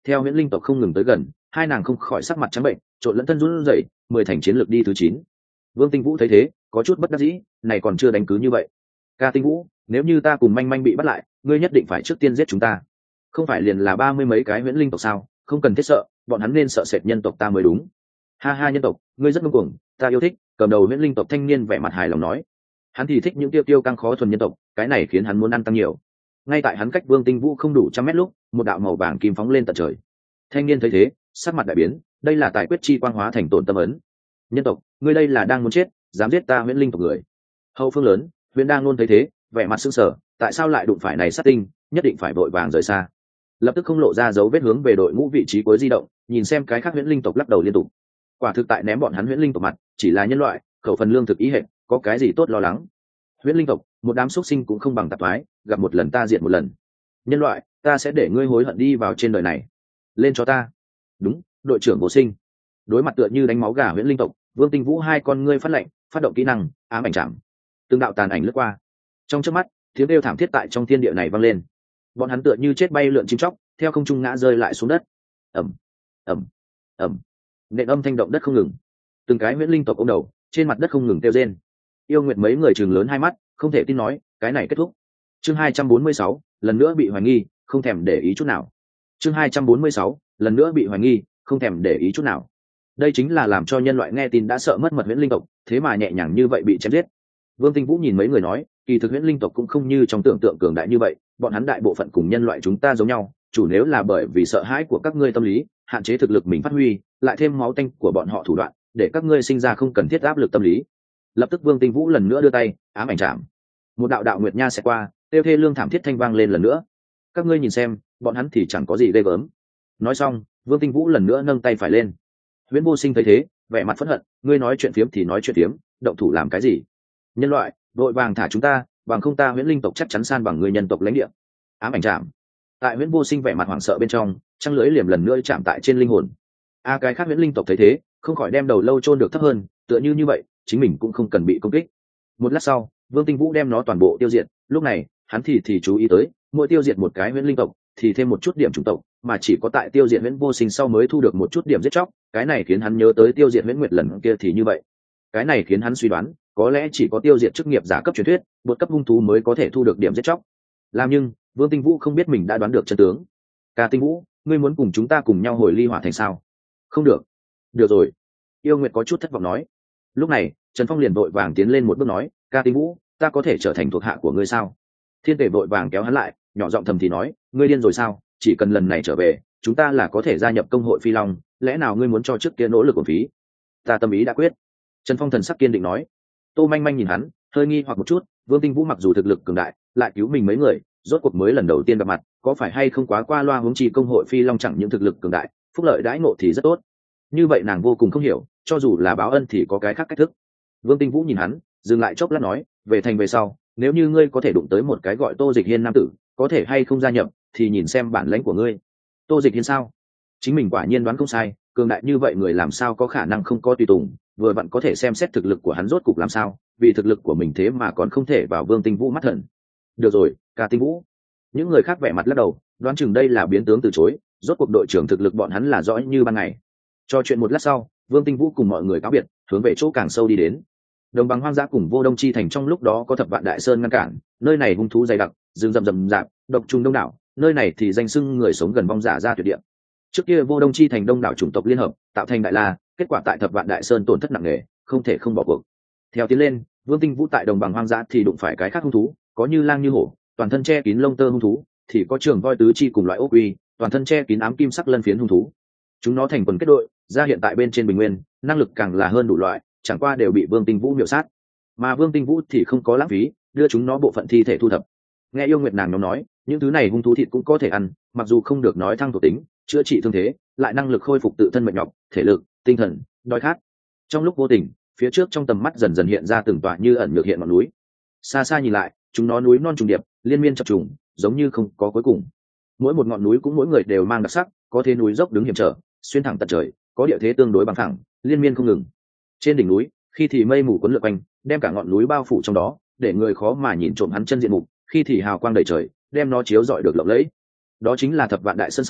theo huyễn linh tộc không ngừng tới gần, hai nàng không khỏi sắc mặt trắng bệnh, trộn lẫn thân run rẩy, 10 thành chiến lược đi thứ 9. Vương Tinh Vũ thấy thế, có chút bất đắc dĩ, này còn chưa đánh cứ như vậy. Ca Tinh Vũ, nếu như ta cùng manh manh bị bắt lại, ngươi nhất định phải trước tiên giết chúng ta. Không phải liền là 30 mấy cái huyễn linh tộc sao, không cần thiết sợ, bọn hắn nên sợ sệt nhân tộc ta mới đúng. Ha ha, nhân tộc, ngươi rất ngông cuồng, ta yêu thích. Cầm đầu huyễn linh tộc thanh niên vẻ mặt hài lòng nói. Hắn thì thích những tiêu tiêu căng khó thuần nhân tộc, cái này khiến hắn muốn ăn tăng nhiều. Ngay tại hắn cách Vương Tinh Vũ không đủ 100 mét lúc, một đạo màu vàng kim phóng lên tận trời. Thanh niên thấy thế, sắc mặt đại biến, đây là tài quyết chi quang hóa thành tổn tâm ấn. Nhân tộc, ngươi đây là đang muốn chết, dám giết ta huyễn linh tộc người. Hậu phương lớn, huyễn đang luôn thấy thế, vẻ mặt sững sờ, tại sao lại đụng phải này sát tinh, nhất định phải vội vàng rời xa. Lập tức không lộ ra dấu vết hướng về đội ngũ vị trí cuối di động, nhìn xem cái khác huyễn linh tộc lắc đầu liên tục. Quả thực tại ném bọn hắn huyễn linh tộc mặt, chỉ là nhân loại, khẩu phần lương thực ý hệt, có cái gì tốt lo lắng. Huyễn linh tộc, một đám xuất sinh cũng không bằng tạp thoái, gặp một lần ta diệt một lần. Nhân loại, ta sẽ để ngươi hối hận đi vào trên đời này. Lên cho ta. Đúng, đội trưởng Vô Sinh. Đối mặt tựa như đánh máu gà huyễn linh tộc, Vương Tinh Vũ hai con ngươi phát lệnh, phát động kỹ năng ám ảnh chạm. Từng đạo tàn ảnh lướt qua. Trong chớp mắt, tiếng kêu thảm thiết tại trong thiên địa này vang lên. Bọn hắn tựa như chết bay lượn chim chóc, theo không trung ngã rơi lại xuống đất. Ầm, ầm, ầm. Nện âm thanh động đất không ngừng. Từng cái huyễn linh tộc ôm đầu, trên mặt đất không ngừng kêu rên. Yêu Nguyệt mấy người trừng lớn hai mắt, không thể tin nói, cái này kết thúc. Chương 246, lần nữa bị hoài nghi, không thèm để ý chút nào. Chương 246, lần nữa bị hoài nghi, không thèm để ý chút nào. Đây chính là làm cho nhân loại nghe tin đã sợ mất mật huyễn linh tộc, thế mà nhẹ nhàng như vậy bị chém giết. Vương Tinh Vũ nhìn mấy người nói, kỳ thực huyễn linh tộc cũng không như trong tưởng tượng cường đại như vậy, bọn hắn đại bộ phận cùng nhân loại chúng ta giống nhau, chủ nếu là bởi vì sợ hãi của các ngươi tâm lý, hạn chế thực lực mình phát huy, lại thêm máu tanh của bọn họ thủ đoạn, để các ngươi sinh ra không cần thiết áp lực tâm lý. Lập tức Vương Tinh Vũ lần nữa đưa tay, ám ảnh chạm. Một đạo đạo nguyệt nha sẽ qua, tiêu thê lương thảm thiết thanh vang lên lần nữa. Các ngươi nhìn xem, bọn hắn thì chẳng có gì ghê gớm. Nói xong, Vương Tinh Vũ lần nữa nâng tay phải lên. Huyễn Vô Sinh thấy thế, vẻ mặt phẫn hận, ngươi nói chuyện phiếm thì nói chuyện phiếm, động thủ làm cái gì? Nhân loại, vội vàng thả chúng ta, bằng không ta huyễn linh tộc chắc chắn san bằng người nhân tộc lãnh địa. Ám ảnh chạm. Tại Huyễn Vô Sinh vẻ mặt hoảng sợ bên trong, trăng lưỡi liềm lần nữa chạm tại trên linh hồn. Cái khác huyễn linh tộc thấy thế, không khỏi đem đầu lâu chôn được thấp hơn, tựa như vậy, chính mình cũng không cần bị công kích. Một lát sau, Vương Tinh Vũ đem nó toàn bộ tiêu diệt, lúc này, hắn thì chú ý tới, mỗi tiêu diệt một cái huyễn linh tộc thì thêm một chút điểm chủng tộc, mà chỉ có tại tiêu diệt Huyễn Vô Sinh sau mới thu được một chút điểm giết chóc, cái này khiến hắn nhớ tới tiêu diệt Huyễn Nguyệt lần kia thì như vậy. Cái này khiến hắn suy đoán, có lẽ chỉ có tiêu diệt chức nghiệp giả cấp truyền thuyết, vượt cấp hung thú mới có thể thu được điểm giết chóc. Làm nhưng, Vương Tinh Vũ không biết mình đã đoán được chân tướng. Ca Tinh Vũ, ngươi muốn cùng chúng ta cùng nhau hồi Ly Hỏa Thành sao? Không được. Được rồi. Yêu Nguyệt có chút thất vọng nói. Lúc này, Trần Phong liền vội vàng tiến lên một bước nói, Ca Tinh Vũ, ta có thể trở thành thuộc hạ của ngươi sao? Thiên Tể vội vàng kéo hắn lại, nhỏ giọng thầm thì nói, ngươi điên rồi sao? Chỉ cần lần này trở về, chúng ta là có thể gia nhập công hội Phi Long, lẽ nào ngươi muốn cho trước kia nỗ lực của phí? Ta tâm ý đã quyết. Trần Phong thần sắc kiên định nói. Tô Manh Manh nhìn hắn, hơi nghi hoặc một chút, Vương Tinh Vũ mặc dù thực lực cường đại, lại cứu mình mấy người, rốt cuộc mới lần đầu tiên gặp mặt, có phải hay không quá qua loa, huống chi công hội Phi Long chẳng những thực lực cường đại, phúc lợi đãi ngộ thì rất tốt. Như vậy nàng vô cùng không hiểu, cho dù là báo ân thì có cái khác cách thức. Vương Tinh Vũ nhìn hắn, dừng lại chốc lát nói, về thành về sau, nếu như ngươi có thể đụng tới một cái gọi Tô Dịch Hiên nam tử, có thể hay không gia nhập, thì nhìn xem bản lãnh của ngươi. Tô Dịch Hiên sao? Chính mình quả nhiên đoán không sai, cường đại như vậy người làm sao có khả năng không có tùy tùng, vừa vặn có thể xem xét thực lực của hắn rốt cục làm sao, vì thực lực của mình thế mà còn không thể vào Vương Tinh Vũ mắt thần. Được rồi, Ca Tinh Vũ. Những người khác vẻ mặt lắc đầu, đoán chừng đây là biến tướng từ chối, rốt cuộc đội trưởng thực lực bọn hắn là rõ như ban ngày. Cho chuyện một lát sau, Vương Tinh Vũ cùng mọi người cáo biệt, hướng về chỗ càng sâu đi đến. Đồng bằng hoang dã cùng Vô Đông Chi thành trong lúc đó có Thập Vạn Đại Sơn ngăn cản, nơi này hung thú dày đặc, rừng rậm rậm rạp, độc trùng đông đảo, nơi này thì danh xưng người sống gần vong giả ra tuyệt địa. Trước kia Vô Đông Chi thành đông đảo chủng tộc liên hợp, tạo thành Đại La, kết quả tại Thập Vạn Đại Sơn tổn thất nặng nề, không thể không bỏ cuộc. Theo tiến lên, Vương Tinh Vũ tại đồng bằng hoang dã thì đụng phải cái khác hung thú, có như lang như hổ, toàn thân che kín lông tơ hung thú, thì có trường voi tứ chi cùng loại ốc uy, toàn thân che kín ám kim sắc lân phiến hung thú. Chúng nó thành quần kết đội, ra hiện tại bên trên bình nguyên, năng lực càng là hơn đủ loại, chẳng qua đều bị Vương Tinh Vũ miểu sát. Mà Vương Tinh Vũ thì không có lãng phí, đưa chúng nó bộ phận thi thể thu thập. Nghe Yêu Nguyệt nàng nó nói, những thứ này hung thú thịt cũng có thể ăn, mặc dù không được nói thăng thuộc tính, chữa trị thương thế, lại năng lực khôi phục tự thân mệt nhọc, thể lực, tinh thần, đói khát. Trong lúc vô tình, phía trước trong tầm mắt dần dần hiện ra từng tòa như ẩn nhược hiện ngọn núi. Xa xa nhìn lại, chúng nó núi non trùng điệp, liên miên chập trùng, giống như không có cuối cùng. Mỗi một ngọn núi cũng mỗi người đều mang đặc sắc, có thế núi dốc đứng hiểm trở, xuyên thẳng tận trời, có địa thế tương đối bằng thẳng, liên miên không ngừng. Trên đỉnh núi, khi thì mây mù cuốn lượn quanh, đem cả ngọn núi bao phủ trong đó, để người khó mà nhìn trộm hắn chân diện mục, khi thì hào quang đầy trời, đem nó chiếu rọi được lộng lẫy. Đó chính là Thập Vạn Đại Sơn sao?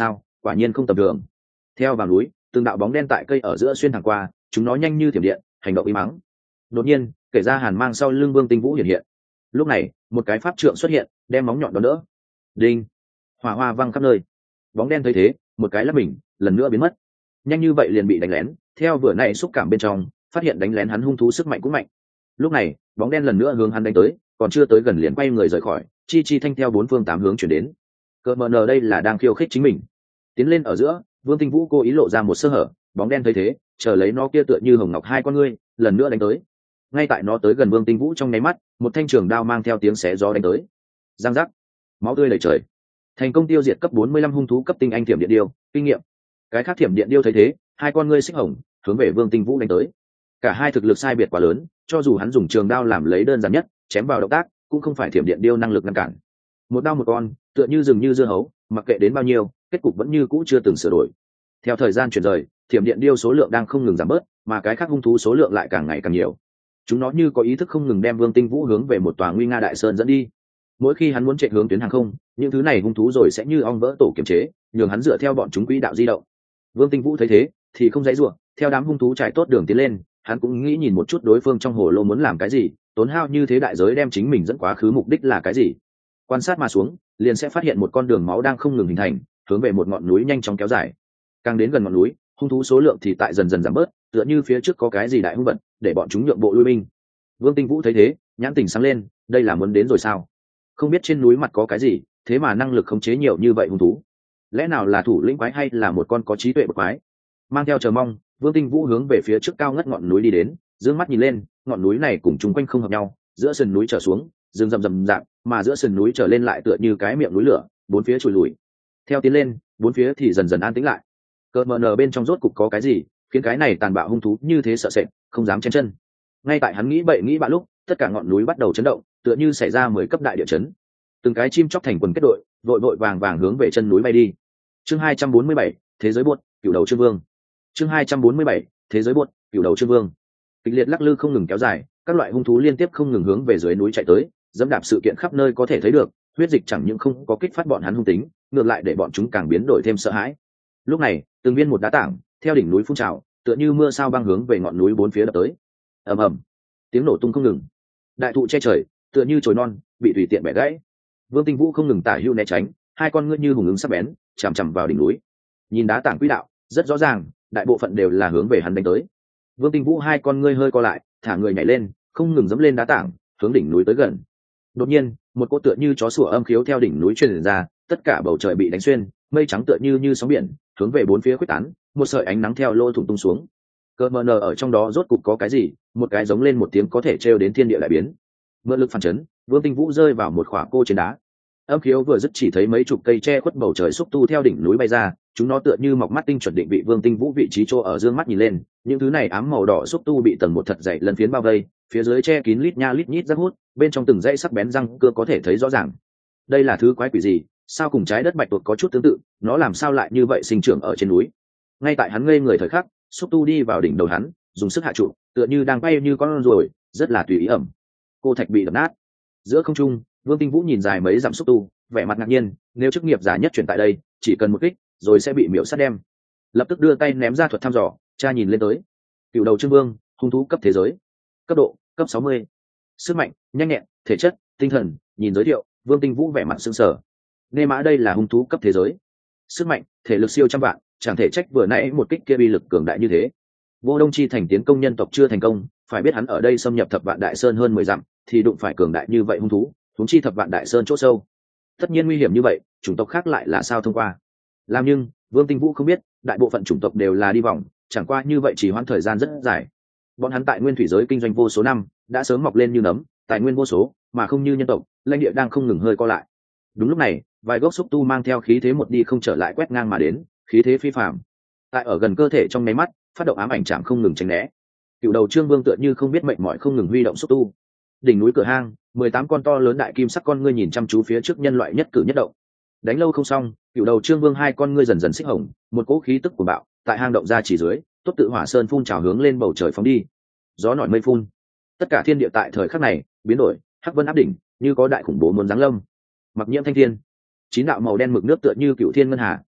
quả nhiên không tầm thường. Theo vào núi, từng đạo bóng đen tại cây ở giữa xuyên thẳng qua, chúng nó nhanh như thiểm điện, hành động im mắng. Đột nhiên, kể ra hàn mang sau lưng Vương Tinh Vũ hiện hiện. Lúc này, một cái pháp trượng xuất hiện, đem móng nhọn đón đỡ. Đinh! Hỏa hoa văng khắp nơi. Bóng đen thấy thế, một cái lắp mình, lần nữa biến mất. Nhanh như vậy liền bị đánh lén, theo vừa nãy xúc cảm bên trong, phát hiện đánh lén hắn hung thú sức mạnh cũng mạnh. Lúc này, bóng đen lần nữa hướng hắn đánh tới, còn chưa tới gần liền quay người rời khỏi, chi thanh theo bốn phương tám hướng chuyển đến. Cờ mờ nờ đây là đang khiêu khích chính mình. Tiến lên ở giữa, Vương Tinh Vũ cố ý lộ ra một sơ hở, bóng đen thấy thế, chờ lấy nó kia tựa như hồng ngọc hai con ngươi, lần nữa đánh tới. Ngay tại nó tới gần Vương Tinh Vũ trong nháy mắt, một thanh trường đao mang theo tiếng xé gió đánh tới. Giang giác, máu tươi đầy trời. Thành công tiêu diệt cấp 45 hung thú cấp tinh anh thiểm điện điêu, kinh nghiệm. Cái khác thiểm điện điêu thấy thế, hai con ngươi xích hồng, hướng về Vương Tinh Vũ đánh tới. Cả hai thực lực sai biệt quá lớn, cho dù hắn dùng trường đao làm lấy đơn giản nhất, chém vào động tác, cũng không phải thiểm điện điêu năng lực ngăn cản. Một đao một con, tựa như rừng như dưa hấu, mặc kệ đến bao nhiêu, kết cục vẫn như cũ chưa từng sửa đổi. Theo thời gian chuyển rời, thiểm điện điêu số lượng đang không ngừng giảm bớt, mà cái khác hung thú số lượng lại càng ngày càng nhiều. Chúng nó như có ý thức không ngừng đem Vương Tinh Vũ hướng về một tòa nguy nga đại sơn dẫn đi. Mỗi khi hắn muốn chạy hướng tuyến hàng không, những thứ này hung thú rồi sẽ như ong vỡ tổ kiềm chế, nhường hắn dựa theo bọn chúng quỹ đạo di động. Vương Tinh Vũ thấy thế, thì không dãy rủa, theo đám hung thú trải tốt đường tiến lên, hắn cũng nghĩ nhìn một chút đối phương trong hồ lô muốn làm cái gì, tốn hao như thế đại giới đem chính mình dẫn quá khứ mục đích là cái gì. Quan sát mà xuống, liền sẽ phát hiện một con đường máu đang không ngừng hình thành, hướng về một ngọn núi nhanh chóng kéo dài. Càng đến gần ngọn núi, hung thú số lượng thì tại dần dần giảm bớt, tựa như phía trước có cái gì đại hung vật, để bọn chúng nhượng bộ lui binh. Vương Tinh Vũ thấy thế, nhãn tình sáng lên, đây là muốn đến rồi sao? Không biết trên núi mặt có cái gì, thế mà năng lực khống chế nhiều như vậy hung thú. Lẽ nào là thủ lĩnh quái hay là một con có trí tuệ bậc quái? Mang theo chờ mong, Vương Tinh Vũ hướng về phía trước cao ngất ngọn núi đi đến, dương mắt nhìn lên, ngọn núi này cùng chung quanh không hợp nhau, giữa sườn núi trở xuống, rừng rậm rậm rạp, mà giữa sườn núi trở lên lại tựa như cái miệng núi lửa, bốn phía trùi lùi. Theo tiến lên, bốn phía thì dần dần an tĩnh lại. Cờ mờ nờ bên trong rốt cục có cái gì, khiến cái này tàn bạo hung thú như thế sợ sệt, không dám chen chân. Ngay tại hắn nghĩ bậy nghĩ bạ lúc, tất cả ngọn núi bắt đầu chấn động, tựa như xảy ra 10 cấp đại địa chấn. Từng cái chim chóc thành quần kết đội, vội vội vàng vàng hướng về chân núi bay đi. Chương 247, thế giới buốt, cửu đầu Trương Vương. Chương 247, thế giới buốt, cửu đầu Trương Vương. Kịch liệt lắc lư không ngừng kéo dài, các loại hung thú liên tiếp không ngừng hướng về dưới núi chạy tới, dẫm đạp sự kiện khắp nơi có thể thấy được, huyết dịch chẳng những không có kích phát bọn hắn hung tính, ngược lại để bọn chúng càng biến đổi thêm sợ hãi. Lúc này, từng viên một đá tảng theo đỉnh núi phun trào, tựa như mưa sao băng hướng về ngọn núi bốn phía đập tới. Ầm ầm, tiếng nổ tung không ngừng. Đại thụ che trời, tựa như chồi non, bị tùy tiện bẻ gãy. Vương Tinh Vũ không ngừng tả hữu né tránh, hai con ngươi như hùng ứng sắc bén, chằm chằm vào đỉnh núi. Nhìn đá tảng quỹ đạo, rất rõ ràng, đại bộ phận đều là hướng về hắn đánh tới. Vương Tinh Vũ hai con ngươi hơi co lại, thả người nhảy lên, không ngừng dẫm lên đá tảng, hướng đỉnh núi tới gần. Đột nhiên, một cỗ tựa như chó sủa âm khiếu theo đỉnh núi truyền ra, tất cả bầu trời bị đánh xuyên, mây trắng tựa như sóng biển, hướng về bốn phía khuếch tán, một sợi ánh nắng theo lỗ thủng tung xuống. Cờ mờ nờ ở trong đó rốt cục có cái gì, một cái giống lên một tiếng có thể trêu đến thiên địa lại biến. Mượn lực phản chấn, Vương Tinh Vũ rơi vào một khỏa cô trên đá. Âm khiếu vừa dứt chỉ thấy mấy chục cây che khuất bầu trời xúc tu theo đỉnh núi bay ra, chúng nó tựa như mọc mắt tinh chuẩn định vị Vương Tinh Vũ vị trí chỗ ở, dương mắt nhìn lên, những thứ này ám màu đỏ xúc tu bị tầng một thật dày lần phiến bao vây, phía dưới che kín lít nha lít nhít rác hút, bên trong từng dãy sắc bén răng cưa có thể thấy rõ ràng. Đây là thứ quái quỷ gì? Sao cùng trái đất bạch tuộc có chút tương tự, nó làm sao lại như vậy sinh trưởng ở trên núi? Ngay tại hắn ngây người thời khắc, xúc tu đi vào đỉnh đầu hắn, dùng sức hạ trụ, tựa như đang bay như con ruồi, rất là tùy ý ẩm. Cô thạch bị đập nát. Giữa không trung, Vương Tinh Vũ nhìn dài mấy dặm xúc tu, vẻ mặt ngạc nhiên, nếu chức nghiệp giả nhất chuyển tại đây, chỉ cần một kích, rồi sẽ bị miểu sát đem. Lập tức đưa tay ném ra thuật thăm dò, tra nhìn lên tới. Cựu đầu Trương Vương, hung thú cấp thế giới. Cấp độ, cấp 60. Sức mạnh, nhanh nhẹn, thể chất, tinh thần, nhìn giới thiệu, Vương Tinh Vũ vẻ mặt sững sờ. Nê mã đây là hung thú cấp thế giới. Sức mạnh, thể lực siêu trăm vạn, chẳng thể trách vừa nãy một kích kia uy lực cường đại như thế. Vô Đông Chi thành tiến công nhân tộc chưa thành công, phải biết hắn ở đây xâm nhập Thập Vạn Đại Sơn hơn 10 dặm, thì đụng phải cường đại như vậy hung thú, huống chi Thập Vạn Đại Sơn chỗ sâu. Tất nhiên nguy hiểm như vậy, chủng tộc khác lại là sao thông qua? Làm nhưng, Vương Tinh Vũ không biết, đại bộ phận chủng tộc đều là đi vòng, chẳng qua như vậy chỉ hoãn thời gian rất dài. Bọn hắn tại nguyên thủy giới kinh doanh vô số năm, đã sớm mọc lên như nấm, tài nguyên vô số, mà không như nhân tộc, lãnh địa đang không ngừng hơi co lại. Đúng lúc này, vài gốc xúc tu mang theo khí thế một đi không trở lại quét ngang mà đến, khí thế phi phàm. Tại ở gần cơ thể trong nháy mắt, phát động ám ảnh chạm không ngừng tránh né. Cựu đầu Trương Vương tựa như không biết mệnh mỏi không ngừng huy động xúc tu. Đỉnh núi cửa hang, 18 con to lớn đại kim sắc con ngươi nhìn chăm chú phía trước nhân loại nhất cử nhất động. Đánh lâu không xong, cựu đầu Trương Vương hai con ngươi dần dần xích hồng, một cỗ khí tức của bạo tại hang động ra chỉ dưới, tốt tự hỏa sơn phun trào hướng lên bầu trời phóng đi. Gió nổi mây phun, tất cả thiên địa tại thời khắc này biến đổi, hắc vân áp đỉnh, như có đại khủng bố muốn giáng lâm. Mặc nhiễm thanh thiên, chín đạo màu đen mực nước tựa như cựu thiên ngân hà,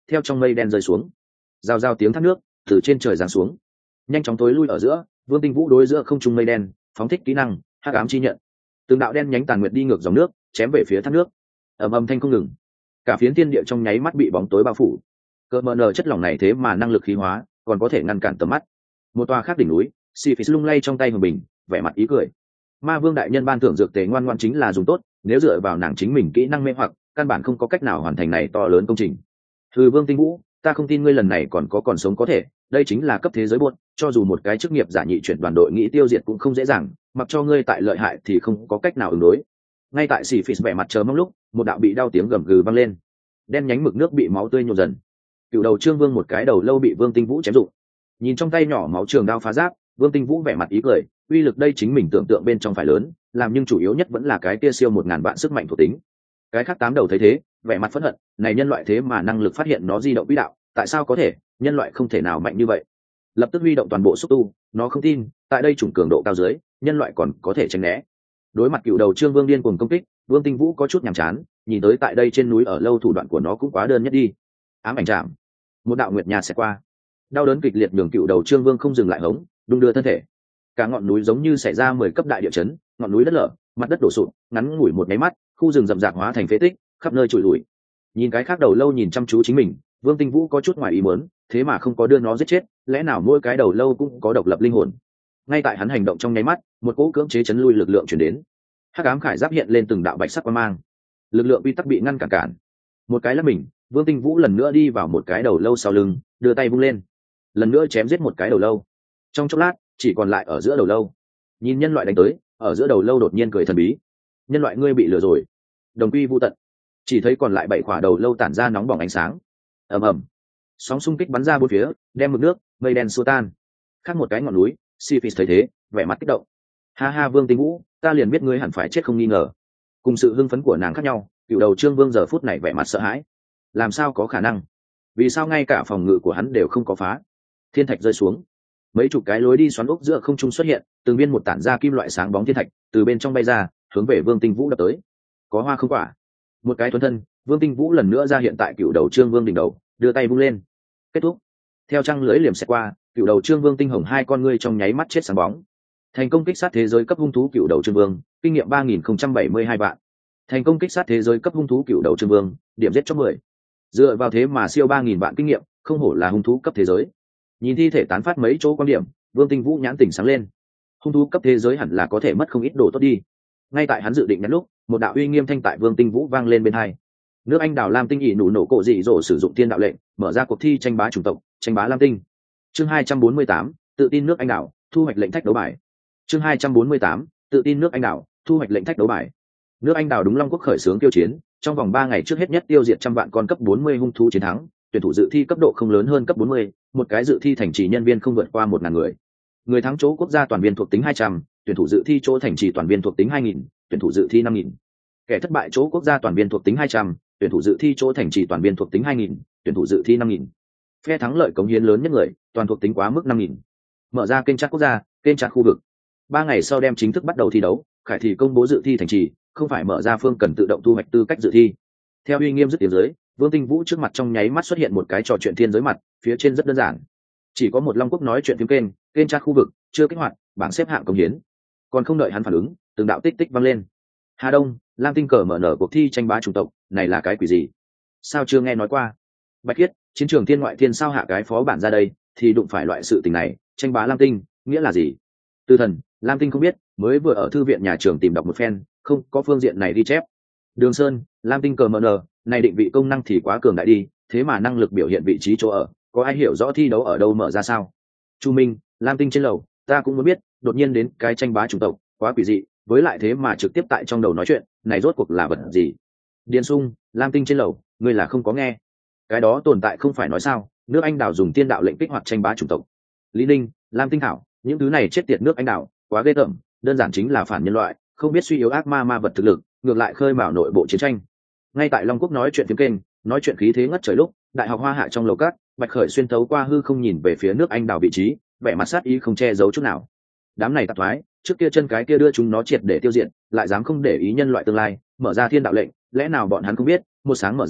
theo trong mây đen rơi xuống. Rào rào tiếng thác nước từ trên trời giáng xuống, nhanh chóng tối lui ở giữa. Vương Tinh Vũ đối giữa không trung mây đen phóng thích kỹ năng hắc ám chi nhận, từng đạo đen nhánh tàn nguyệt đi ngược dòng nước chém về phía thác nước, ầm ầm thanh không ngừng. Cả phiến thiên địa trong nháy mắt bị bóng tối bao phủ. Cỡ mờ nở chất lỏng này thế mà năng lực khí hóa còn có thể ngăn cản tầm mắt. Một tòa khác đỉnh núi, Siphis lung lay trong tay của mình, vẻ mặt ý cười. Ma vương đại nhân ban thưởng dược tế ngoan ngoãn chính là dùng tốt, nếu dựa vào nàng chính mình kỹ năng mê hoặc, căn bản không có cách nào hoàn thành này to lớn công trình. Vương Tinh Vũ, ta không tin ngươi lần này còn sống có thể, đây chính là cấp thế giới buốt, cho dù một cái chức nghiệp giả nhị chuyển đoàn đội nghĩ tiêu diệt cũng không dễ dàng, mặc cho ngươi tại lợi hại thì không có cách nào ứng đối. Ngay tại Siphis vẻ mặt chờ mong lúc, một đạo bị đau tiếng gầm gừ vang lên, đen nhánh mực nước bị máu tươi nhộn dần. Cựu đầu Trương Vương một cái đầu lâu bị Vương Tinh Vũ chém rụng. Nhìn trong tay nhỏ máu trường đao phá giáp, Vương Tinh Vũ vẻ mặt ý cười, uy lực đây chính mình tưởng tượng bên trong phải lớn, làm nhưng chủ yếu nhất vẫn là cái kia siêu 1000 vạn sức mạnh thuộc tính. Cái khác 8 đầu thấy thế, vẻ mặt phẫn hận, này nhân loại thế mà năng lực phát hiện nó di động quỹ đạo, tại sao có thể, nhân loại không thể nào mạnh như vậy. Lập tức huy động toàn bộ xúc tu, nó không tin, tại đây chủng cường độ cao dưới, nhân loại còn có thể tránh né. Đối mặt cựu đầu Trương Vương điên cuồng công kích, Vương Tinh Vũ có chút nhàm chán, nhìn tới tại đây trên núi ở lâu thủ đoạn của nó cũng quá đơn nhất đi. Ám ảnh chạm, một đạo nguyệt nha sẽ qua, đau đớn kịch liệt nhường cựu đầu Trương Vương không dừng lại hống, đung đưa thân thể. Cả ngọn núi giống như xảy ra 10 cấp đại địa chấn, ngọn núi đất lở, mặt đất đổ sụp, ngắn ngủi một cái mắt, khu rừng rậm rạp hóa thành phế tích, khắp nơi trụi lủi. Nhìn cái khác đầu lâu nhìn chăm chú chính mình, Vương Tinh Vũ có chút ngoài ý muốn, thế mà không có đưa nó giết chết, lẽ nào mỗi cái đầu lâu cũng có độc lập linh hồn? Ngay tại hắn hành động trong nháy mắt, một cỗ cưỡng chế chấn lui lực lượng truyền đến. Hắc ám khải giáp hiện lên từng đạo bạch sắc quang mang, lực lượng quy tắc bị ngăn cản. Một cái là mình, Vương Tinh Vũ lần nữa đi vào một cái đầu lâu sau lưng, đưa tay vung lên, lần nữa chém giết một cái đầu lâu. Trong chốc lát, chỉ còn lại ở giữa đầu lâu. Nhìn nhân loại đánh tới, ở giữa đầu lâu đột nhiên cười thần bí. Nhân loại ngươi bị lừa rồi. Đồng quy vu tận. Chỉ thấy còn lại 7 quả đầu lâu tản ra nóng bỏng ánh sáng. Ầm ầm. Sóng xung kích bắn ra bốn phía, đem mực nước, mây đen xua tan. Khác một cái ngọn núi, Siphis thấy thế, vẻ mặt kích động. Ha ha Vương Tinh Vũ, ta liền biết ngươi hẳn phải chết không nghi ngờ. Cùng sự hưng phấn của nàng khác nhau, cựu đầu Trương Vương giờ phút này vẻ mặt sợ hãi. Làm sao có khả năng? Vì sao ngay cả phòng ngự của hắn đều không có phá? Thiên thạch rơi xuống, mấy chục cái lối đi xoắn ốc giữa không trung xuất hiện, từng viên một tản ra kim loại sáng bóng thiên thạch từ bên trong bay ra, hướng về Vương Tinh Vũ đập tới. Có hoa không quả, một cái thuần thân, Vương Tinh Vũ lần nữa ra hiện tại cựu đầu Trương Vương đỉnh đầu, đưa tay vung lên. Kết thúc. Theo trăng lưỡi liềm xẹt qua, cựu đầu Trương Vương tinh hồng hai con ngươi trong nháy mắt chết sáng bóng. Thành công kích sát thế giới cấp hung thú cựu đầu Trương Vương, kinh nghiệm 3072 vạn. Thành công kích sát thế giới cấp hung thú cựu đầu Trương Vương, điểm giết cho 10. Dựa vào thế mà siêu 3000 vạn kinh nghiệm, không hổ là hung thú cấp thế giới. Nhìn thi thể tán phát mấy chỗ quan điểm, Vương Tinh Vũ nhãn tỉnh sáng lên. Hung thú cấp thế giới hẳn là có thể mất không ít đồ tốt đi. Ngay tại hắn dự định nhắn lúc, một đạo uy nghiêm thanh tại Vương Tinh Vũ vang lên bên hai. Nước Anh đảo Lam Tinh ỉ nụ nổ cổ dị dỗ sử dụng thiên đạo lệnh, mở ra cuộc thi tranh bá chủng tộc, tranh bá Lam Tinh. Chương 248, tự tin nước Anh đảo, thu hoạch lệnh thách đấu bài. Chương 248, tự tin nước Anh đảo, thu hoạch lệnh thách đấu bài. Nước Anh đảo đúng Long Quốc khởi xướng tiêu chiến, trong vòng 3 ngày trước hết nhất tiêu diệt trăm vạn con cấp 40 hung thú chiến thắng, tuyển thủ dự thi cấp độ không lớn hơn cấp 40, một cái dự thi thành trì nhân viên không vượt qua 1000 người. Người thắng chỗ quốc gia toàn viên thuộc tính 200, tuyển thủ dự thi chỗ thành trì toàn viên thuộc tính 2000, tuyển thủ dự thi 5000. Kẻ thất bại chỗ quốc gia toàn viên thuộc tính 200, tuyển thủ dự thi chỗ thành trì toàn viên thuộc tính 2000, tuyển thủ dự thi 5000. Phe thắng lợi cống hiến lớn nhất người, toàn thuộc tính quá mức 5000. Mở ra kênh chat quốc gia, kênh chat khu vực. 3 ngày sau đem chính thức bắt đầu thi đấu, khải thì công bố dự thi thành trì, không phải mở ra phương cần tự động thu hoạch tư cách dự thi. Theo uy nghiêm dứt tiếng dưới, Vương Tinh Vũ trước mặt trong nháy mắt xuất hiện một cái trò chuyện thiên giới mặt, phía trên rất đơn giản. Chỉ có một Long Quốc nói chuyện phím kênh chat khu vực, chưa kích hoạt, bảng xếp hạng cống hiến. Còn không đợi hắn phản ứng, từng đạo tích tích vang lên. Hà Đông, Lam Tinh cờ mở nở cuộc thi tranh bá chủng tộc, này là cái quỷ gì? Sao chưa nghe nói qua? Bạch Khiết, chiến trường thiên ngoại thiên sao hạ cái phó bản ra đây, thì đụng phải loại sự tình này, tranh bá Lam Tinh, nghĩa là gì? Tư Thần, Lam Tinh không biết, mới vừa ở thư viện nhà trường tìm đọc một phen, không có phương diện này ghi chép. Đường Sơn, Lam Tinh cờ mở nở, này định vị công năng thì quá cường đại đi, thế mà năng lực biểu hiện vị trí chỗ ở, có ai hiểu rõ thi đấu ở đâu mở ra sao? Chu Minh, Lam Tinh trên lầu, ta cũng muốn biết, đột nhiên đến cái tranh bá chủng tộc, quá quỷ dị, với lại thế mà trực tiếp tại trong đầu nói chuyện, này rốt cuộc là vật gì? Điền Sung, Lam Tinh trên lầu, ngươi là không có nghe? Cái đó tồn tại không phải nói sao? Nước Anh đảo dùng tiên đạo lệnh kích hoạt tranh bá chủng tộc. Lý Ninh, Lam Tinh thảo, những thứ này chết tiệt nước Anh đảo, quá ghê tởm, đơn giản chính là phản nhân loại, không biết suy yếu ác ma vật thực lực, ngược lại khơi mào nội bộ chiến tranh. Ngay tại Long Quốc nói chuyện phím kênh, nói chuyện khí thế ngất trời lúc, đại học Hoa Hạ trong lầu cát, Bạch Khởi xuyên thấu qua hư không nhìn về phía nước Anh đảo vị trí, vẻ mặt sát ý không che giấu chút nào. Đám này tạp thoái, trước kia chân cái kia đưa chúng nó triệt để tiêu diệt, lại dám không để ý nhân loại tương lai, mở ra thiên đạo lệnh, lẽ nào bọn hắn không biết, một sáng mở ra,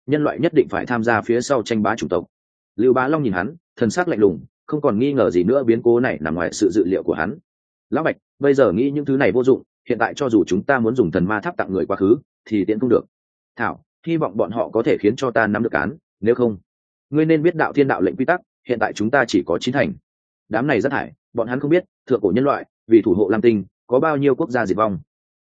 nhân loại nhất định phải tham gia phía sau tranh bá chủng tộc. Lưu Bá Long nhìn hắn, thần sắc lạnh lùng, không còn nghi ngờ gì nữa biến cố này nằm ngoài sự dự liệu của hắn. Lão Bạch, bây giờ nghĩ những thứ này vô dụng, hiện tại cho dù chúng ta muốn dùng thần ma tháp tặng người quá khứ thì tiện không được. Thảo, hy vọng bọn họ có thể khiến cho ta nắm được án, nếu không ngươi nên biết đạo thiên đạo lệnh quy tắc, hiện tại chúng ta chỉ có 9 thành. Đám này rất hại, bọn hắn không biết thượng cổ nhân loại vì thủ hộ Lam Tinh có bao nhiêu quốc gia diệt vong.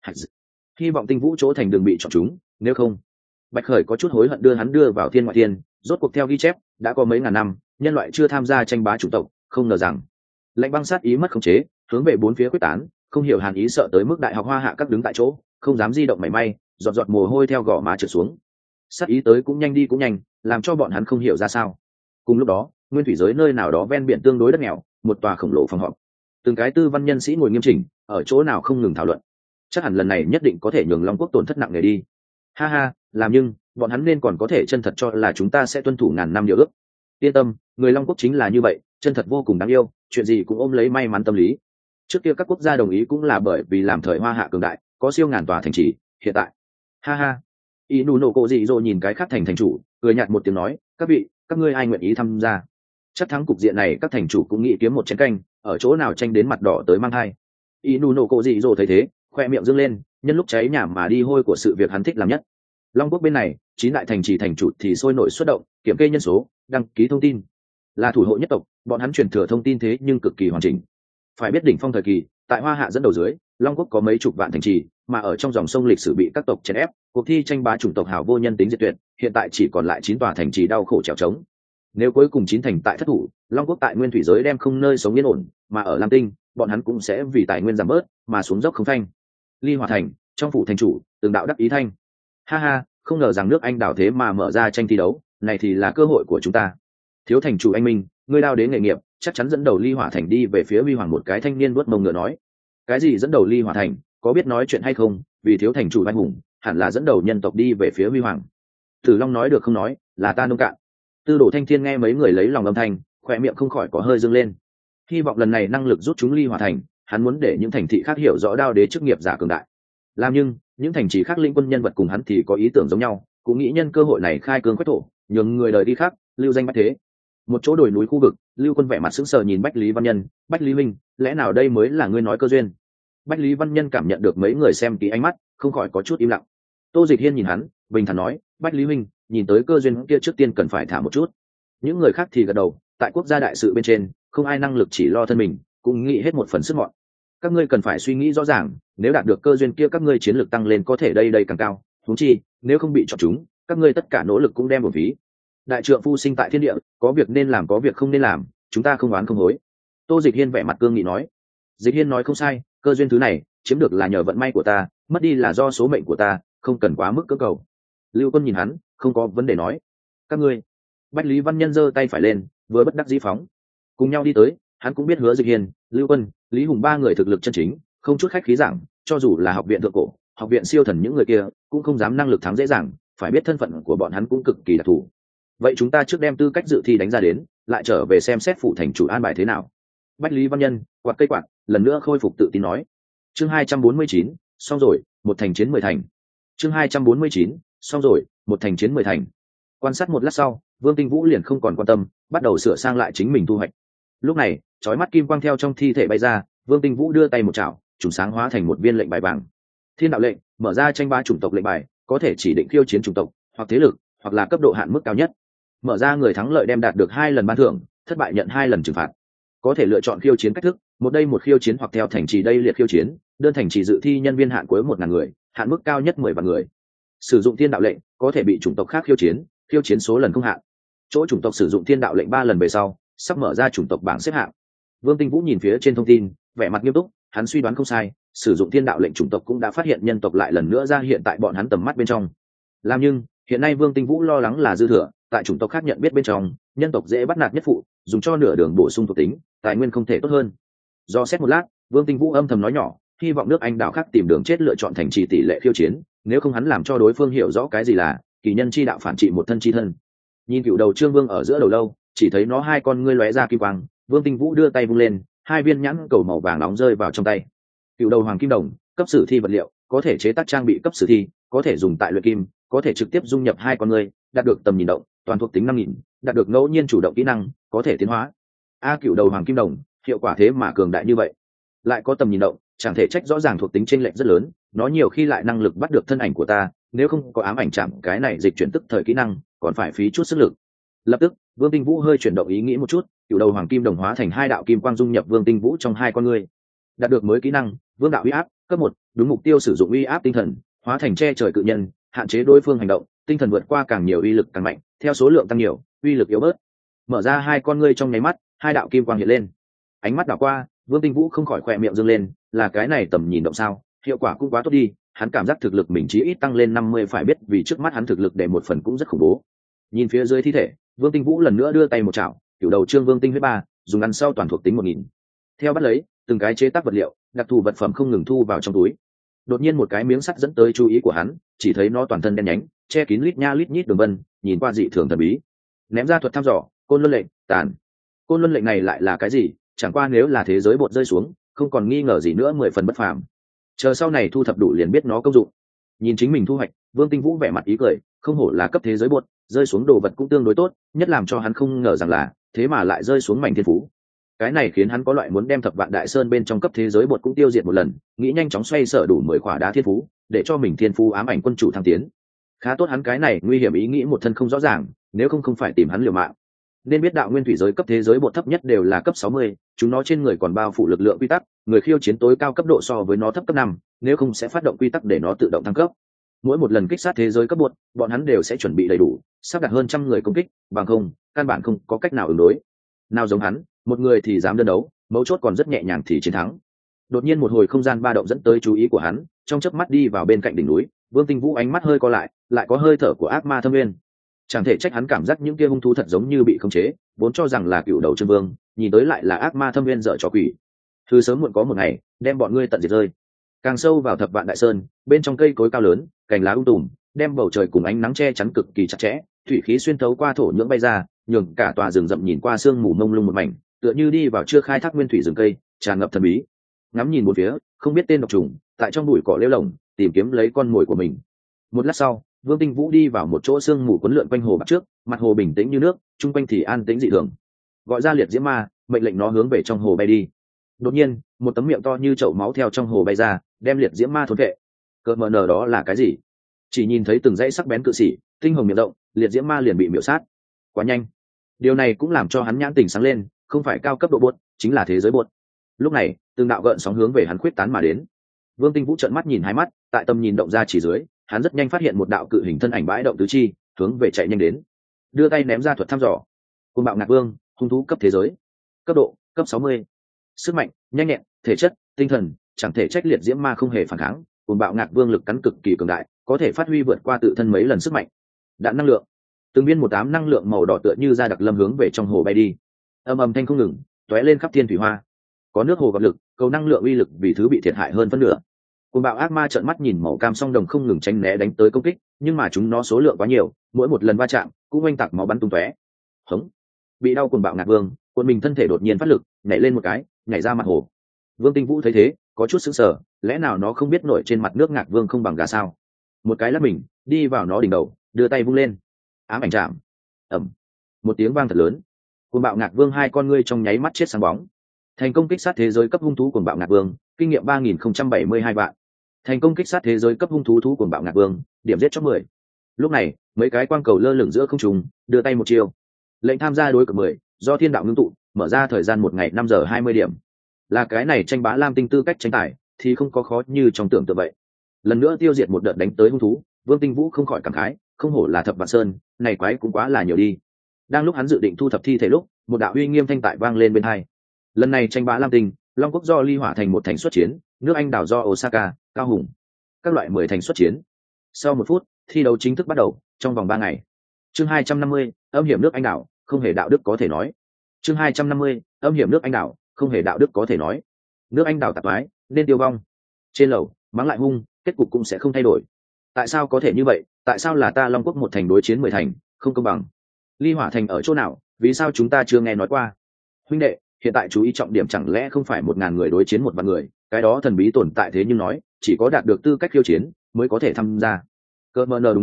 Hy vọng Tinh Vũ chỗ thành đường bị chọn chúng, nếu không. Bạch Khởi có chút hối hận đưa hắn đưa vào thiên ngoại thiên, rốt cuộc theo ghi chép đã có mấy ngàn năm nhân loại chưa tham gia tranh bá chủng tộc, không ngờ rằng lệnh băng sát ý mất khống chế, hướng về bốn phía quyết tán, không hiểu hàn ý sợ tới mức đại học Hoa Hạ các đứng tại chỗ không dám di động mảy may, giọt giọt mồ hôi theo gò má trượt xuống. Sát ý tới cũng nhanh đi cũng nhanh, làm cho bọn hắn không hiểu ra sao. Cùng lúc đó nguyên thủy giới nơi nào đó ven biển tương đối đất nghèo, một tòa khổng lồ phòng họp, từng cái tư văn nhân sĩ ngồi nghiêm chỉnh ở chỗ nào không ngừng thảo luận. Chắc hẳn lần này nhất định có thể nhường Long Quốc tổn thất nặng nề đi. Ha ha, làm nhưng bọn hắn nên còn có thể chân thật cho là chúng ta sẽ tuân thủ ngàn năm điều ước. Yên tâm, người Long Quốc chính là như vậy, chân thật vô cùng đáng yêu, chuyện gì cũng ôm lấy may mắn tâm lý. Trước kia các quốc gia đồng ý cũng là bởi vì làm thời Hoa Hạ cường đại, có siêu ngàn tòa thành trì, hiện tại ha ha. Inu nổ cổ dị dỗ nhìn cái khác thành chủ, cười nhạt một tiếng nói, các vị, các ngươi ai nguyện ý tham gia? Chắc thắng cục diện này các thành chủ cũng nghĩ kiếm một chén canh, ở chỗ nào tranh đến mặt đỏ tới mang hai. Inu nổ cổ dị dỗ thấy thế, khoe miệng dương lên, nhân lúc cháy nhà mà đi hôi của sự việc hắn thích làm nhất. Long Quốc bên này 9 đại thành trì thành chủ thì sôi nổi xuất động, kiểm kê nhân số, đăng ký thông tin. Là thủ hộ nhất tộc, bọn hắn truyền thừa thông tin thế nhưng cực kỳ hoàn chỉnh. Phải biết đỉnh phong thời kỳ, tại Hoa Hạ dẫn đầu dưới, Long Quốc có mấy chục vạn thành trì, mà ở trong dòng sông lịch sử bị các tộc chèn ép, cuộc thi tranh bá chủng tộc hảo vô nhân tính diệt tuyệt, hiện tại chỉ còn lại 9 tòa thành trì đau khổ trèo trống. Nếu cuối cùng 9 thành tại thất thủ, Long Quốc tại nguyên thủy giới đem không nơi sống yên ổn, mà ở Lam Tinh, bọn hắn cũng sẽ vì tài nguyên giảm bớt mà xuống dốc không phanh. Ly Hòa thành, trong phủ thành chủ, từng đạo đắc ý thanh. Ha ha, không ngờ rằng nước Anh đảo thế mà mở ra tranh thi đấu, này thì là cơ hội của chúng ta. Thiếu thành chủ anh minh, ngươi đao đế nghề nghiệp, chắc chắn dẫn đầu Ly Hỏa thành đi về phía Huy Hoàng. Một cái thanh niên vuốt mông ngựa nói, cái gì dẫn đầu Ly Hỏa thành, có biết nói chuyện hay không? Vì thiếu thành chủ anh hùng, hẳn là dẫn đầu nhân tộc đi về phía Huy Hoàng. Tử Long nói được không nói, là ta nông cạn. Tư Đồ Thanh Thiên nghe mấy người lấy lòng âm thanh, khỏe miệng không khỏi có hơi dâng lên. Hy vọng lần này năng lực rút chúng Ly Hỏa thành, hắn muốn để những thành thị khác hiểu rõ đao đế chức nghiệp giả cường đại. Làm nhưng những thành trì khác lĩnh quân nhân vật cùng hắn thì có ý tưởng giống nhau, cũng nghĩ nhân cơ hội này khai cương quét thổ, nhường người đời đi khác, lưu danh bách thế. Một chỗ đồi núi khu vực, Lưu Quân vẻ mặt sững sờ nhìn Bách Lý Văn Nhân, Bách Lý Minh, lẽ nào đây mới là ngươi nói cơ duyên? Bách Lý Văn Nhân cảm nhận được mấy người xem kỹ ánh mắt, không khỏi có chút im lặng. Tô Dịch Hiên nhìn hắn, bình thản nói, Bách Lý Minh, nhìn tới cơ duyên kia trước tiên cần phải thả một chút. Những người khác thì gật đầu, tại quốc gia đại sự bên trên, không ai năng lực chỉ lo thân mình, cũng nghĩ hết một phần sức mọn. Các ngươi cần phải suy nghĩ rõ ràng, nếu đạt được cơ duyên kia các ngươi chiến lược tăng lên có thể đây càng cao, huống chi, nếu không bị chọn chúng, các ngươi tất cả nỗ lực cũng đem một phí. Đại trượng phu sinh tại thiên địa, có việc nên làm có việc không nên làm, chúng ta không oán không hối. Tô Dịch Hiên vẻ mặt cương nghị nói. Dịch Hiên nói không sai, cơ duyên thứ này chiếm được là nhờ vận may của ta, mất đi là do số mệnh của ta, không cần quá mức cưỡng cầu. Lưu Quân nhìn hắn, không có vấn đề nói. Các ngươi. Bách Lý Văn Nhân giơ tay phải lên, vừa bất đắc dĩ phóng cùng nhau đi tới. Hắn cũng biết Hứa Dịch Hiên, Lưu Quân, Lý Hùng ba người thực lực chân chính, không chút khách khí giảng, cho dù là học viện thượng cổ, học viện siêu thần những người kia cũng không dám năng lực thắng dễ dàng, phải biết thân phận của bọn hắn cũng cực kỳ đặc thù. Vậy chúng ta trước đem tư cách dự thi đánh ra đến, lại trở về xem xét phủ thành chủ an bài thế nào. Bách Lý Văn Nhân quạt cây quạt, lần nữa khôi phục tự tin nói. Chương 249, xong rồi, một thành chiến 10 thành. Chương 249, xong rồi, một thành chiến 10 thành. Quan sát một lát sau, Vương Tinh Vũ liền không còn quan tâm, bắt đầu sửa sang lại chính mình thu hoạch. Lúc này, chói mắt kim quang theo trong thi thể bay ra, Vương Tinh Vũ đưa tay một chảo, trùng sáng hóa thành một viên lệnh bài vàng. Thiên đạo lệnh, mở ra tranh bá chủng tộc lệnh bài, có thể chỉ định khiêu chiến chủng tộc, hoặc thế lực, hoặc là cấp độ hạn mức cao nhất. Mở ra người thắng lợi đem đạt được 2 lần ban thưởng, thất bại nhận 2 lần trừng phạt. Có thể lựa chọn khiêu chiến cách thức, một đây một khiêu chiến hoặc theo thành trì đây liệt khiêu chiến, đơn thành trì dự thi nhân viên hạn cuối 1000 người, hạn mức cao nhất 10 vạn người. Sử dụng thiên đạo lệnh, có thể bị chủng tộc khác khiêu chiến số lần không hạn. Chỗ chủng tộc sử dụng thiên đạo lệnh 3 lần về sau, sắp mở ra chủng tộc bảng xếp hạng. Vương Tinh Vũ nhìn phía trên thông tin, vẻ mặt nghiêm túc, hắn suy đoán không sai, sử dụng thiên đạo lệnh chủng tộc cũng đã phát hiện nhân tộc lại lần nữa ra hiện tại bọn hắn tầm mắt bên trong. Làm nhưng, hiện nay Vương Tinh Vũ lo lắng là dư thừa, tại chủng tộc khác nhận biết bên trong, nhân tộc dễ bắt nạt nhất phụ, dùng cho nửa đường bổ sung thuộc tính, tài nguyên không thể tốt hơn. Do xét một lát, Vương Tinh Vũ âm thầm nói nhỏ, hy vọng nước Anh đạo khác tìm đường chết lựa chọn thành trì tỷ lệ khiêu chiến, nếu không hắn làm cho đối phương hiểu rõ cái gì là kỳ nhân chi đạo phản trị một thân chi thân. Nhìn cựu đầu Trương Vương ở giữa đầu lâu, chỉ thấy nó hai con ngươi lóe ra kim quang, Vương Tinh Vũ đưa tay vung lên, 2 viên nhãn cầu màu vàng nóng rơi vào trong tay. Cựu đầu hoàng kim đồng, cấp sử thi vật liệu, có thể chế tác trang bị cấp sử thi, có thể dùng tại luyện kim, có thể trực tiếp dung nhập 2 con ngươi, đạt được tầm nhìn động, toàn thuộc tính 5.000, đạt được ngẫu nhiên chủ động kỹ năng, có thể tiến hóa. Cựu đầu hoàng kim đồng, hiệu quả thế mà cường đại như vậy. Lại có tầm nhìn động, chẳng thể trách rõ ràng thuộc tính chênh lệch rất lớn, nó nhiều khi lại năng lực bắt được thân ảnh của ta, nếu không có ám ảnh chạm cái này dịch chuyển tức thời kỹ năng, còn phải phí chút sức lực. Lập tức, Vương Tinh Vũ hơi chuyển động ý nghĩ một chút, cựu đầu hoàng kim đồng hóa thành 2 đạo kim quang dung nhập Vương Tinh Vũ trong 2 con ngươi. Đạt được mới kỹ năng, Vương đạo uy áp, cấp 1, đúng mục tiêu sử dụng uy áp tinh thần, hóa thành che trời cự nhân, hạn chế đối phương hành động, tinh thần vượt qua càng nhiều uy lực càng mạnh, theo số lượng tăng nhiều, uy lực yếu bớt. Mở ra 2 con ngươi trong nháy mắt, 2 đạo kim quang hiện lên. Ánh mắt đảo qua, Vương Tinh Vũ không khỏi khỏe miệng dương lên, là cái này tầm nhìn động sao, hiệu quả cũng quá tốt đi, hắn cảm giác thực lực mình chí ít tăng lên 50, phải biết vì trước mắt hắn thực lực để một phần cũng rất khủng bố. Nhìn phía dưới thi thể, Vương Tinh Vũ lần nữa đưa tay một chảo, cửu đầu trương vương tinh huyết 3, dùng ăn sau toàn thuộc tính 1.000. Theo bắt lấy, từng cái chế tác vật liệu, đặc thù vật phẩm không ngừng thu vào trong túi. Đột nhiên một cái miếng sắt dẫn tới chú ý của hắn, chỉ thấy nó toàn thân đen nhánh, che kín lít nha lít nhít đường vân, nhìn qua dị thường thần bí. Ném ra thuật thăm dò, côn luân lệnh, tàn. Côn luân lệnh này lại là cái gì? Chẳng qua nếu là thế giới bột rơi xuống, không còn nghi ngờ gì nữa, 10 phần bất phàm. Chờ sau này thu thập đủ liền biết nó công dụng. Nhìn chính mình thu hoạch, Vương Tinh Vũ vẻ mặt ý cười, không hổ là cấp thế giới bột, rơi xuống đồ vật cũng tương đối tốt, nhất làm cho hắn không ngờ rằng là thế mà lại rơi xuống mảnh thiên phú. Cái này khiến hắn có loại muốn đem Thập Vạn Đại Sơn bên trong cấp thế giới bột cũng tiêu diệt một lần, nghĩ nhanh chóng xoay sở đủ 10 khỏa đá thiên phú, để cho mình thiên phú ám ảnh quân chủ thăng tiến. Khá tốt hắn cái này nguy hiểm ý nghĩ một thân không rõ ràng, nếu không phải tìm hắn liều mạng. Nên biết đạo nguyên thủy giới cấp thế giới bột thấp nhất đều là cấp 60, chúng nó trên người còn bao phủ lực lượng quy tắc, người khiêu chiến tối cao cấp độ so với nó thấp cấp 5, nếu không sẽ phát động quy tắc để nó tự động thăng cấp. Mỗi một lần kích sát thế giới cấp bột, bọn hắn đều sẽ chuẩn bị đầy đủ, sắp đặt hơn 100 người công kích, bằng không, căn bản không có cách nào ứng đối. Nào giống hắn, một người thì dám đơn đấu, mấu chốt còn rất nhẹ nhàng thì chiến thắng. Đột nhiên một hồi không gian ba động dẫn tới chú ý của hắn, trong chớp mắt đi vào bên cạnh đỉnh núi, Vương Tinh Vũ ánh mắt hơi co lại có hơi thở của ác ma thâm nguyên. Chẳng thể trách hắn cảm giác những kia hung thú thật giống như bị khống chế, vốn cho rằng là cựu đầu Trương Vương, nhìn tới lại là ác ma thâm nguyên dở trò quỷ. Thư sớm muộn có một ngày, đem bọn ngươi tận diệt rơi. Càng sâu vào Thập Vạn Đại Sơn, bên trong cây cối cao lớn, cành lá tùm, đem bầu trời cùng ánh nắng che chắn cực kỳ chặt chẽ, thủy khí xuyên thấu qua thổ nhưỡng bay ra, nhường cả tòa rừng rậm nhìn qua sương mù mông lung một mảnh, tựa như đi vào chưa khai thác nguyên thủy rừng cây, tràn ngập thần bí. Ngắm nhìn một phía, không biết tên độc trùng, tại trong bụi cỏ lêu lồng, tìm kiếm lấy con mồi của mình. Một lát sau, Vương Tinh Vũ đi vào một chỗ sương mù cuốn lượn quanh hồ bạc trước, mặt hồ bình tĩnh như nước, chung quanh thì an tĩnh dị thường. Gọi ra liệt diễm ma, mệnh lệnh nó hướng về trong hồ bay đi. Đột nhiên, một tấm miệng to như chậu máu theo trong hồ bay ra, đem liệt diễm ma thôn vệ. Cơn mờ nở đó là cái gì? Chỉ nhìn thấy từng dãy sắc bén cự sĩ, tinh hồng miệng rộng, liệt diễm ma liền bị miểu sát. Quá nhanh. Điều này cũng làm cho hắn nhãn tình sáng lên, không phải cao cấp độ bột, chính là thế giới bột. Lúc này, từng đạo gợn sóng hướng về hắn khuyết tán mà đến. Vương Tinh Vũ trợn mắt nhìn hai mắt, tại tầm nhìn động ra chỉ dưới, hắn rất nhanh phát hiện một đạo cự hình thân ảnh bãi động tứ chi, hướng về chạy nhanh đến. Đưa tay ném ra thuật thăm dò. Côn bạo ngạc vương, hung thú cấp thế giới. Cấp độ, cấp 60. Sức mạnh, nhanh nhẹn, thể chất, tinh thần, chẳng thể trách liệt diễm ma không hề phản kháng. Côn bạo ngạc vương lực cắn cực kỳ cường đại, có thể phát huy vượt qua tự thân mấy lần sức mạnh. Đạn năng lượng. Từng viên một ám năng lượng màu đỏ tựa như ra đặc lâm hướng về trong hồ bay đi. Âm ầm thanh không ngừng, tóe lên khắp thiên thủy hoa. Có nước hồ gặp lực, cầu năng lượng uy lực vì thứ bị thiệt hại hơn phân nửa. Cùng bạo ác ma trợn mắt nhìn màu cam song đồng không ngừng tránh né đánh tới công kích, nhưng mà chúng nó số lượng quá nhiều, mỗi một lần va chạm cũng oanh tạc máu bắn tung tóe. Hống! Bị đau cùng bạo ngạc vương, quân mình thân thể đột nhiên phát lực, nhảy lên một cái, nhảy ra mặt hồ. Vương Tinh Vũ thấy thế, có chút sững sờ, lẽ nào nó không biết nổi trên mặt nước ngạc vương không bằng gà sao? Một cái lắc mình, đi vào nó đỉnh đầu, đưa tay vung lên. Ám ảnh chạm. Ầm! Một tiếng vang thật lớn. Cùng bạo ngạc vương hai con ngươi trong nháy mắt chết sáng bóng. Thành công kích sát thế giới cấp hung thú cuồng bạo ngạc vương, kinh nghiệm 3072 vạn. Thành công kích sát thế giới cấp hung thú thú cuồng bạo ngạc vương, điểm giết chóc 10. Lúc này, mấy cái quang cầu lơ lửng giữa không trung, đưa tay một chiêu. Lệnh tham gia đối cược 10, do thiên đạo ngưng tụ, mở ra thời gian 1 ngày 5 giờ 20 điểm. Là cái này tranh bá lam tinh tư cách tranh tài, thì không có khó như trong tưởng tượng vậy. Lần nữa tiêu diệt một đợt đánh tới hung thú, Vương Tinh Vũ không khỏi cảm khái, không hổ là Thập Vạn Sơn, này quái cũng quá là nhiều đi. Đang lúc hắn dự định thu thập thi thể lúc, một đạo uy nghiêm thanh tại vang lên bên tai. Lần này tranh bá lam tinh, Long quốc do Ly Hỏa thành một thành xuất chiến, nước Anh đảo do Osaka, Cao Hùng, các loại 10 thành xuất chiến. Sau 1 phút, thi đấu chính thức bắt đầu, trong vòng 3 ngày. Chương 250, âm hiểm nước Anh đảo, không hề đạo đức có thể nói. Chương 250, âm hiểm nước Anh đảo, không hề đạo đức có thể nói. Nước Anh đảo tạp toái, nên tiêu vong. Trên lầu, mắng lại hung, kết cục cũng sẽ không thay đổi. Tại sao có thể như vậy? Tại sao là ta Long quốc một thành đối chiến 10 thành, không công bằng? Ly Hỏa thành ở chỗ nào? Vì sao chúng ta chưa nghe nói qua? Huynh đệ, hiện tại chú ý trọng điểm chẳng lẽ không phải 1000 người đối chiến 1 vạn người, cái đó thần bí tồn tại thế nhưng nói chỉ có đạt được tư cách khiêu chiến mới có thể tham gia. Cơ mờ nờ đúng à,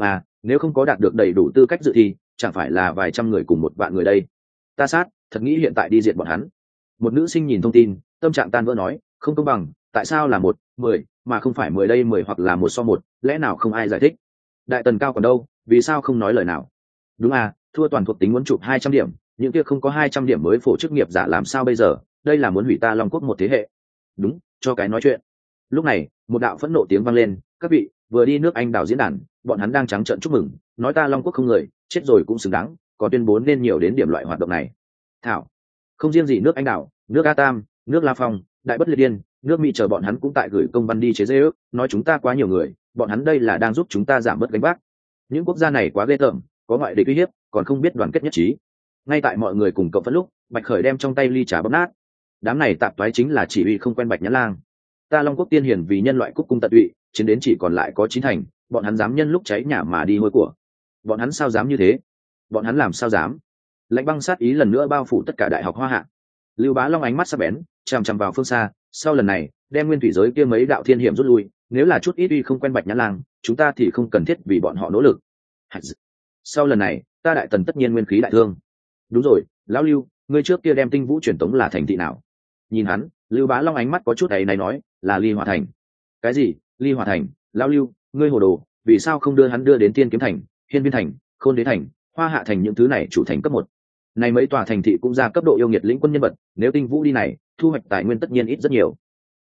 nếu không có đạt được đầy đủ tư cách dự thi, chẳng phải là vài trăm người cùng 1 vạn người đây. Ta sát, thật nghĩ hiện tại đi diệt bọn hắn. Một nữ sinh nhìn thông tin, tâm trạng tan vỡ nói, không công bằng, tại sao là 1-10 mà không phải 10 đây 10 hoặc là 1-1, lẽ nào không ai giải thích. Đại tần cao còn đâu, vì sao không nói lời nào. Đúng à, thua toàn thuộc tính muốn chụp 200 điểm, những kia không có 200 điểm mới phổ chức nghiệp giả làm sao bây giờ, đây là muốn hủy ta Long Quốc một thế hệ. Đúng, cho cái nói chuyện. Lúc này một đạo phẫn nộ tiếng vang lên, các vị, vừa đi nước Anh đảo diễn đàn, bọn hắn đang trắng trợn chúc mừng, nói ta Long Quốc không người, chết rồi cũng xứng đáng, còn tuyên bố nên nhiều đến điểm loại hoạt động này. Thảo, không riêng gì nước Anh đảo, nước A Tam, nước La Phong, Đại Bất Liệt Điên, nước Mỹ chờ bọn hắn cũng tại gửi công văn đi chế giễu, nói chúng ta quá nhiều người, bọn hắn đây là đang giúp chúng ta giảm bớt gánh vác. Những quốc gia này quá ghê tởm, có ngoại địch uy hiếp, còn không biết đoàn kết nhất trí. Ngay tại mọi người cùng cộng phẫn lúc, Bạch Khởi đem trong tay ly trà bóp nát. Đám này tạp toái chính là chỉ huy không quen Bạch Nhã Lang. Ta Long Quốc tiên hiền vì nhân loại cúc cung tận tụy, chiến đến chỉ còn lại có 9 thành, bọn hắn dám nhân lúc cháy nhà mà đi hôi của. Bọn hắn sao dám như thế? Bọn hắn làm sao dám? Lạnh băng sát ý lần nữa bao phủ tất cả đại học Hoa Hạ. Lưu Bá Long ánh mắt sắc bén, chằm chằm vào phương xa, sau lần này, đem nguyên thủy giới kia mấy đạo thiên hiểm rút lui, nếu là chút ít uy không quen Bạch Nhã Lang, chúng ta thì không cần thiết vì bọn họ nỗ lực. Sau lần này, ta Đại Tần tất nhiên nguyên khí đại thương. Đúng rồi, lão Lưu, ngươi trước kia đem Tinh Vũ truyền tống là thành thị nào? Nhìn hắn, Lưu Bá Long ánh mắt có chút ấy này nói, là Ly Hỏa Thành. Cái gì? Ly Hỏa Thành? Lão Lưu, ngươi hồ đồ, vì sao không đưa hắn đưa đến Tiên Kiếm Thành, Hiên Viên Thành, Khôn Đế Thành, Hoa Hạ Thành những thứ này chủ thành cấp 1. Này mấy tòa thành thị cũng ra cấp độ yêu nghiệt lĩnh quân nhân vật, nếu Tinh Vũ đi này, thu hoạch tài nguyên tất nhiên ít rất nhiều.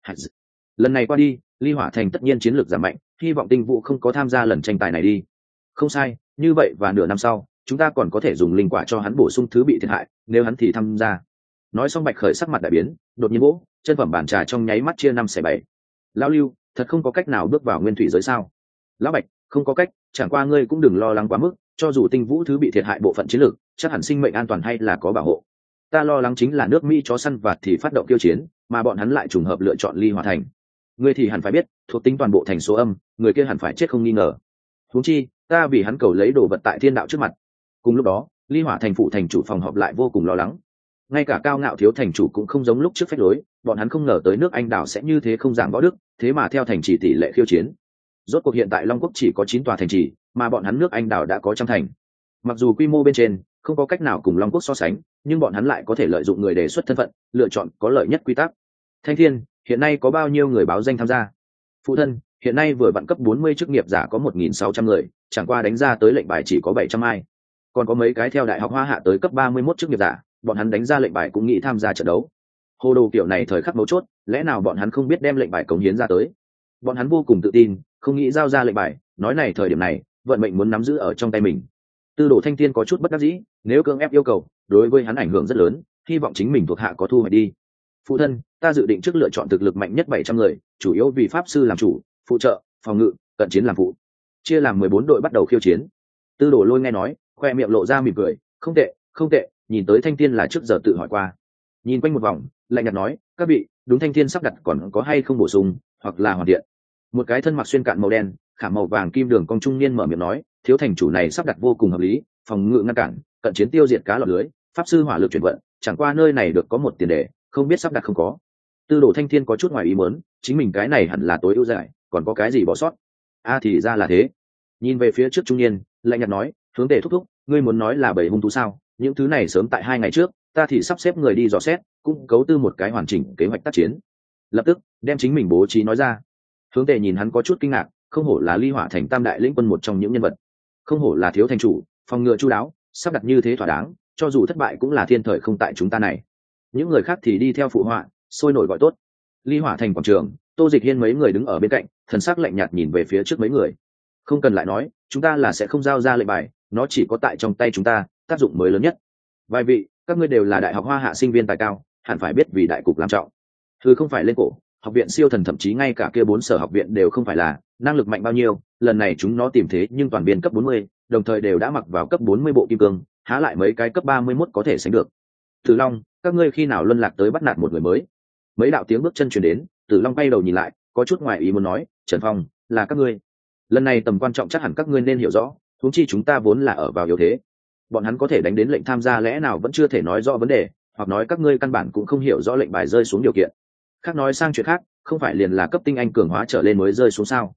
Lần này qua đi, Ly Hỏa Thành tất nhiên chiến lược giảm mạnh, hy vọng Tinh Vũ không có tham gia lần tranh tài này đi. Không sai, như vậy và nửa năm sau, chúng ta còn có thể dùng linh quả cho hắn bổ sung thứ bị thiệt hại, nếu hắn thì tham gia. Nói xong Bạch Khởi sắc mặt đại biến, đột nhiên vỗ chân phẩm bàn trà trong nháy mắt chia 5/7. Lão Lưu, thật không có cách nào bước vào nguyên thủy giới sao? Lão Bạch, không có cách, chẳng qua ngươi cũng đừng lo lắng quá mức, cho dù Tinh Vũ thứ bị thiệt hại bộ phận chiến lược, chắc hẳn sinh mệnh an toàn hay là có bảo hộ. Ta lo lắng chính là nước Mỹ chó săn vặt thì phát động tiêu chiến, mà bọn hắn lại trùng hợp lựa chọn Ly Hỏa Thành. Ngươi thì hẳn phải biết, thuộc tính toàn bộ thành số âm, người kia hẳn phải chết không nghi ngờ. Huống chi, ta vì hắn cầu lấy đồ vật tại thiên đạo trước mặt. Cùng lúc đó, Ly Hỏa Thành phụ thành chủ phòng họp lại vô cùng lo lắng. Ngay cả Cao Ngạo thiếu thành chủ cũng không giống lúc trước phách lối, bọn hắn không ngờ tới nước Anh đảo sẽ như thế không giảng võ đức, thế mà theo thành trì tỷ lệ khiêu chiến. Rốt cuộc hiện tại Long Quốc chỉ có 9 tòa thành trì, mà bọn hắn nước Anh đảo đã có trăm thành. Mặc dù quy mô bên trên không có cách nào cùng Long Quốc so sánh, nhưng bọn hắn lại có thể lợi dụng người đề xuất thân phận, lựa chọn có lợi nhất quy tắc. Thanh Thiên, hiện nay có bao nhiêu người báo danh tham gia? Phụ thân, hiện nay vừa vặn cấp 40 chức nghiệp giả có 1.600 người, chẳng qua đánh ra tới lệnh bài chỉ có 700 ai. Còn có mấy cái theo đại học Hoa Hạ tới cấp 31 chức nghiệp giả, bọn hắn đánh ra lệnh bài cũng nghĩ tham gia trận đấu. Hồ đồ kiểu này thời khắc mấu chốt, lẽ nào bọn hắn không biết đem lệnh bài cống hiến ra tới? Bọn hắn vô cùng tự tin, không nghĩ giao ra lệnh bài, nói này thời điểm này, vận mệnh muốn nắm giữ ở trong tay mình. Tư Đồ Thanh Thiên có chút bất đắc dĩ, nếu cưỡng ép yêu cầu, đối với hắn ảnh hưởng rất lớn, hy vọng chính mình thuộc hạ có thu hoạch đi. Phụ thân, ta dự định trước lựa chọn thực lực mạnh nhất 700 người, chủ yếu vì pháp sư làm chủ, phụ trợ, phòng ngự, cận chiến làm phụ. Chia làm 14 đội bắt đầu khiêu chiến. Tư Đồ Lôi nghe nói, khoe miệng lộ ra mỉm cười, không tệ, không tệ, nhìn tới Thanh Thiên là trước giờ tự hỏi qua. Nhìn quanh một vòng, lạnh nhạt nói, các vị, đúng Thanh Thiên sắp đặt còn có hay không bổ sung, hoặc là hoàn thiện. Một cái thân mặc xuyên cạn màu đen, khảm màu vàng kim đường cong trung niên mở miệng nói, thiếu thành chủ này sắp đặt vô cùng hợp lý, phòng ngự ngăn cản, cận chiến tiêu diệt cá lọt lưới, pháp sư hỏa lực chuyển vận, chẳng qua nơi này được có một tiền đề, không biết sắp đặt không có. Tư Đồ Thanh Thiên có chút ngoài ý muốn, chính mình cái này hẳn là tối ưu giải, còn có cái gì bỏ sót? Thì ra là thế. Nhìn về phía trước trung niên, lạnh nhạt nói, hướng Tề thúc thúc, ngươi muốn nói là bảy hung thú sao? Những thứ này sớm tại 2 ngày trước, ta thì sắp xếp người đi dò xét, cũng cấu tư một cái hoàn chỉnh kế hoạch tác chiến. Lập tức, đem chính mình bố trí nói ra. Hướng Tề nhìn hắn có chút kinh ngạc, không hổ là Ly Hỏa Thành tam đại lĩnh quân một trong những nhân vật, không hổ là thiếu thành chủ, phòng ngừa chu đáo, sắp đặt như thế thỏa đáng, cho dù thất bại cũng là thiên thời không tại chúng ta này. Những người khác thì đi theo phụ họa, sôi nổi gọi tốt. Ly Hỏa Thành quảng trường, Tô Dịch Hiên mấy người đứng ở bên cạnh, thần sắc lạnh nhạt nhìn về phía trước mấy người. Không cần lại nói, chúng ta là sẽ không giao ra lệnh bài, nó chỉ có tại trong tay chúng ta, tác dụng mới lớn nhất. Vài vị, các ngươi đều là đại học Hoa Hạ sinh viên tài cao, hẳn phải biết vì đại cục làm trọng. Thứ không phải lên cổ, học viện siêu thần thậm chí ngay cả kia 4 sở học viện đều không phải là, năng lực mạnh bao nhiêu, lần này chúng nó tìm thế nhưng toàn viên cấp 40, đồng thời đều đã mặc vào cấp 40 bộ kim cương, há lại mấy cái cấp 31 có thể sánh được. Tử Long, các ngươi khi nào luân lạc tới bắt nạt một người mới? Mấy đạo tiếng bước chân truyền đến, Tử Long quay đầu nhìn lại, có chút ngoài ý muốn nói, Trần Phong, là các ngươi. Lần này tầm quan trọng chắc hẳn các ngươi nên hiểu rõ, huống chi chúng ta vốn là ở vào yếu thế. Bọn hắn có thể đánh đến lệnh tham gia lẽ nào vẫn chưa thể nói rõ vấn đề, hoặc nói các ngươi căn bản cũng không hiểu rõ lệnh bài rơi xuống điều kiện. Khác nói sang chuyện khác, không phải liền là cấp tinh anh cường hóa trở lên mới rơi xuống sao?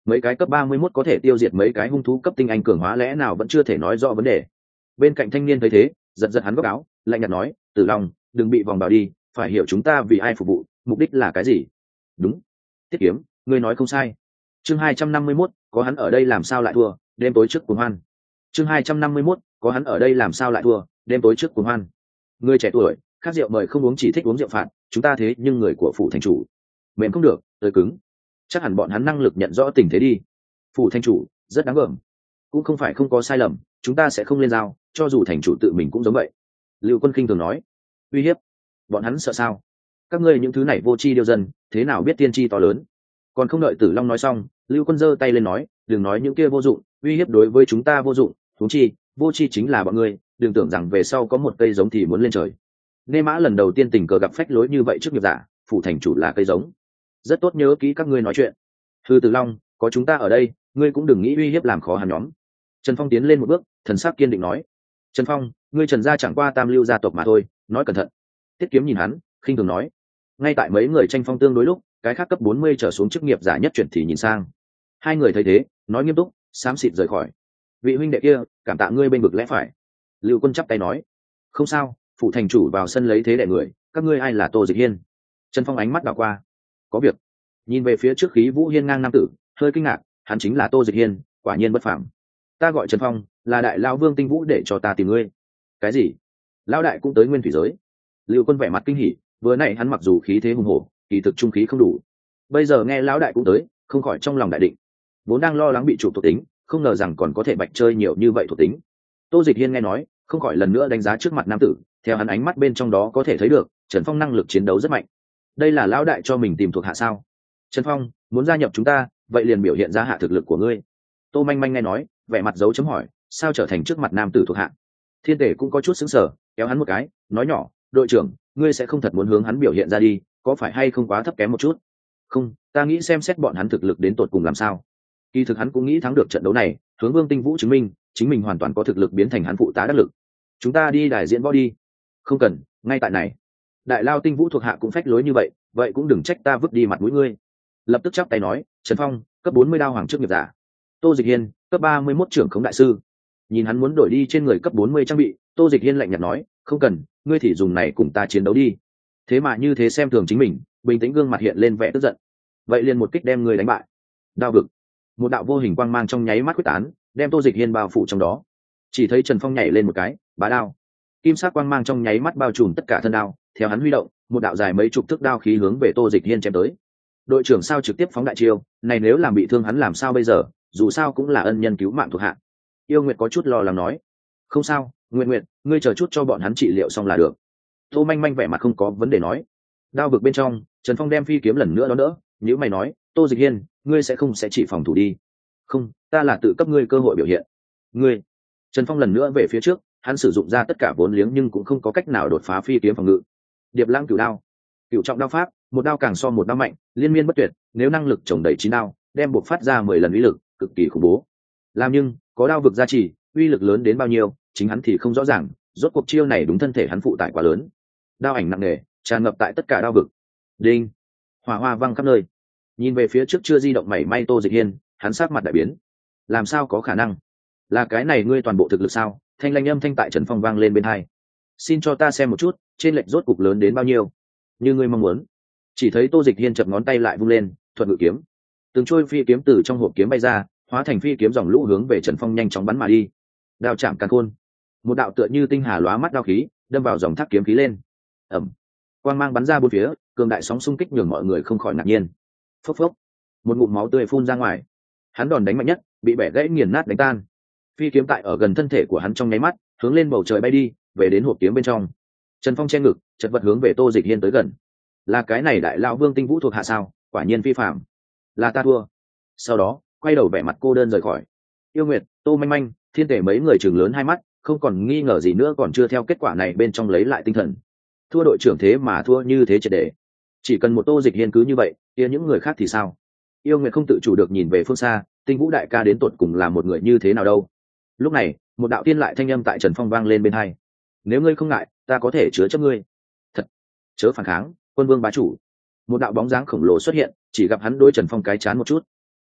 mấy cái cấp 31 có thể tiêu diệt mấy cái hung thú cấp tinh anh cường hóa lẽ nào vẫn chưa thể nói rõ vấn đề. Bên cạnh thanh niên thấy thế, giật giật hắn góc áo, lạnh nhạt nói, Tử Long, đừng bị vòng vào đi, phải hiểu chúng ta vì ai phục vụ, mục đích là cái gì. Đúng, Tiết Kiếm, ngươi nói không sai. Chương 251, có hắn ở đây làm sao lại thua, đêm tối trước cuồng hoan. Chương 251, có hắn ở đây làm sao lại thua, đêm tối trước cuồng hoan. Ngươi trẻ tuổi, khác rượu mời không uống chỉ thích uống rượu phạt, chúng ta thế nhưng người của phủ thành chủ. Mềm không được, tới cứng. Chắc hẳn bọn hắn năng lực nhận rõ tình thế đi. Phủ thành chủ, rất đáng gờm. Cũng không phải không có sai lầm, chúng ta sẽ không lên giao, cho dù thành chủ tự mình cũng giống vậy. Lưu Quân khinh thường nói. Uy hiếp? Bọn hắn sợ sao? Các ngươi những thứ này vô tri điêu dân, thế nào biết tiên tri to lớn? Còn không đợi Tử Long nói xong, Lưu Quân giơ tay lên nói, đừng nói những kia vô dụng, uy hiếp đối với chúng ta vô dụng, huống chi, vô tri chính là bọn ngươi, đừng tưởng rằng về sau có một cây giống thì muốn lên trời. Nê Mã lần đầu tiên tình cờ gặp phách lối như vậy trước nghiệp giả, phủ thành chủ là cây giống. Rất tốt, nhớ kỹ các ngươi nói chuyện. Hư Tử Long, có chúng ta ở đây, ngươi cũng đừng nghĩ uy hiếp làm khó hắn nhóm. Trần Phong tiến lên một bước, thần sắc kiên định nói. Trần Phong, ngươi Trần gia chẳng qua tam lưu gia tộc mà thôi, nói cẩn thận. Tiết Kiếm nhìn hắn, khinh thường nói. Ngay tại mấy người tranh phong tương đối lúc, cái khác cấp 40 trở xuống chức nghiệp giả nhất chuyển thì nhìn sang. Hai người thấy thế, nói nghiêm túc, xám xịt rời khỏi. Vị huynh đệ kia, cảm tạ ngươi bên vực lẽ phải. Lưu Quân chắp tay nói. Không sao, phủ thành chủ vào sân lấy thế đệ người, các ngươi ai là Tô Dịch Hiên? Trần Phong ánh mắt đảo qua. Có việc. Nhìn về phía trước khí vũ hiên ngang nam tử, hơi kinh ngạc, hắn chính là Tô Dịch Hiên, quả nhiên bất phàm. Ta gọi Trần Phong, là đại lao Vương Tinh Vũ để cho ta tìm ngươi. Cái gì? Lão đại cũng tới nguyên thủy giới? Lưu Quân vẻ mặt kinh hỉ, vừa nãy hắn mặc dù khí thế hùng hổ, kỳ thực trung khí không đủ. Bây giờ nghe lão đại cũng tới, không khỏi trong lòng đại định. Vốn đang lo lắng bị chủ thuộc tính, không ngờ rằng còn có thể bạch chơi nhiều như vậy thuộc tính. Tô Dịch Hiên nghe nói, không khỏi lần nữa đánh giá trước mặt nam tử, theo hắn ánh mắt bên trong đó có thể thấy được, Trần Phong năng lực chiến đấu rất mạnh. Đây là lão đại cho mình tìm thuộc hạ sao? Trần Phong, muốn gia nhập chúng ta, vậy liền biểu hiện ra hạ thực lực của ngươi. Tô Manh Manh nghe nói, vẻ mặt dấu chấm hỏi, sao trở thành trước mặt nam tử thuộc hạ? Thiên Tể cũng có chút sững sờ, kéo hắn một cái, nói nhỏ, đội trưởng, ngươi sẽ không thật muốn hướng hắn biểu hiện ra đi, có phải hay không quá thấp kém một chút? Không, ta nghĩ xem xét bọn hắn thực lực đến tột cùng làm sao. Kỳ thực hắn cũng nghĩ thắng được trận đấu này, hướng Vương Tinh Vũ chứng minh, chính mình hoàn toàn có thực lực biến thành hắn phụ tá đắc lực. Chúng ta đi đài diễn võ đi. Không cần, ngay tại này. Đại lao Tinh Vũ thuộc hạ cũng phách lối như vậy, vậy cũng đừng trách ta vứt đi mặt mũi ngươi. Lập tức chắp tay nói, Trần Phong, cấp 40 đao hoàng trước nghiệp giả. Tô Dịch Hiên, cấp 31 trưởng khống đại sư. Nhìn hắn muốn đổi đi trên người cấp 40 trang bị, Tô Dịch Hiên lạnh nhạt nói, không cần, ngươi thì dùng này cùng ta chiến đấu đi. Thế mà như thế xem thường chính mình, bình tĩnh gương mặt hiện lên vẻ tức giận. Vậy liền một kích đem ngươi đánh bại. Đao vực. Một đạo vô hình quang mang trong nháy mắt quyết tán, đem Tô Dịch Hiên bao phủ trong đó. Chỉ thấy Trần Phong nhảy lên một cái, bá đao. Kim sắc quang mang trong nháy mắt bao trùm tất cả thân đao, theo hắn huy động, một đạo dài mấy chục thước đao khí hướng về Tô Dịch Hiên chém tới. Đội trưởng sao trực tiếp phóng đại chiêu, này nếu làm bị thương hắn làm sao bây giờ, dù sao cũng là ân nhân cứu mạng thuộc hạ. Yêu Nguyệt có chút lo lắng nói, không sao, Nguyệt Nguyệt, ngươi chờ chút cho bọn hắn trị liệu xong là được. Tô Manh Manh vẻ mặt không có vấn đề nói. Đao vực bên trong, Trần Phong đem phi kiếm lần nữa đó đỡ, nếu mày nói, Tô Dịch Hiên, ngươi sẽ không chỉ phòng thủ đi? Không, ta là tự cấp ngươi cơ hội biểu hiện. Ngươi. Trần Phong lần nữa về phía trước, hắn sử dụng ra tất cả vốn liếng nhưng cũng không có cách nào đột phá phi kiếm phòng ngự. Điệp Lãng Cửu Đao. Cửu trọng đao pháp, một đao càng so một đao mạnh, liên miên bất tuyệt, nếu năng lực chồng đẩy 9 đao, đem buộc phát ra 10 lần uy lực, cực kỳ khủng bố. Làm nhưng, có đao vực gia trì, uy lực lớn đến bao nhiêu, chính hắn thì không rõ ràng, rốt cuộc chiêu này đúng thân thể hắn phụ tải quá lớn. Đao ảnh nặng nề, tràn ngập tại tất cả đao vực. Đinh. Hỏa hoa văng khắp nơi. Nhìn về phía trước chưa di động mảy may Tô Dịch Hiên, hắn sát mặt đại biến. Làm sao có khả năng? Là cái này ngươi toàn bộ thực lực sao? Thanh lanh âm thanh tại Trần Phong vang lên bên tai. Xin cho ta xem một chút, trên lệch rốt cục lớn đến bao nhiêu? Như ngươi mong muốn. Chỉ thấy Tô Dịch Hiên chập ngón tay lại vung lên, thuật ngự kiếm. Từng trôi phi kiếm từ trong hộp kiếm bay ra, hóa thành phi kiếm dòng lũ hướng về Trần Phong nhanh chóng bắn mà đi. Đao chạm càn khôn. Một đạo tựa như tinh hà lóa mắt đao khí, đâm vào dòng thác kiếm khí lên. Ầm. Quang mang bắn ra bốn phía, cường đại sóng xung kích nhường mọi người không khỏi ngạc nhiên. Phốc phốc. Một ngụm máu tươi phun ra ngoài. Hắn đòn đánh mạnh nhất, bị bẻ gãy nghiền nát đánh tan. Phi kiếm tại ở gần thân thể của hắn trong nháy mắt, hướng lên bầu trời bay đi, về đến hộp kiếm bên trong. Trần Phong che ngực, chật vật hướng về Tô Dịch Hiên tới gần. Là cái này đại lão Vương Tinh Vũ thuộc hạ sao? Quả nhiên phi phàm. Là ta thua. Sau đó, quay đầu vẻ mặt cô đơn rời khỏi. Yêu Nguyệt, Tô Manh Manh, Thiên Tể mấy người trừng lớn hai mắt, không còn nghi ngờ gì nữa, còn chưa theo kết quả này bên trong lấy lại tinh thần. Thua đội trưởng thế mà thua như thế triệt để. Chỉ cần một Tô Dịch Hiên cứ như vậy, kia những người khác thì sao? Yêu Nguyệt không tự chủ được nhìn về phương xa, Tinh Vũ đại ca đến tột cùng là một người như thế nào đâu. Lúc này, một đạo tiên lại thanh âm tại Trần Phong vang lên bên tai. Nếu ngươi không ngại, ta có thể chứa chấp ngươi. Thật, chớ phản kháng, Quân Vương bá chủ. Một đạo bóng dáng khổng lồ xuất hiện, chỉ gặp hắn đối Trần Phong cái chán một chút.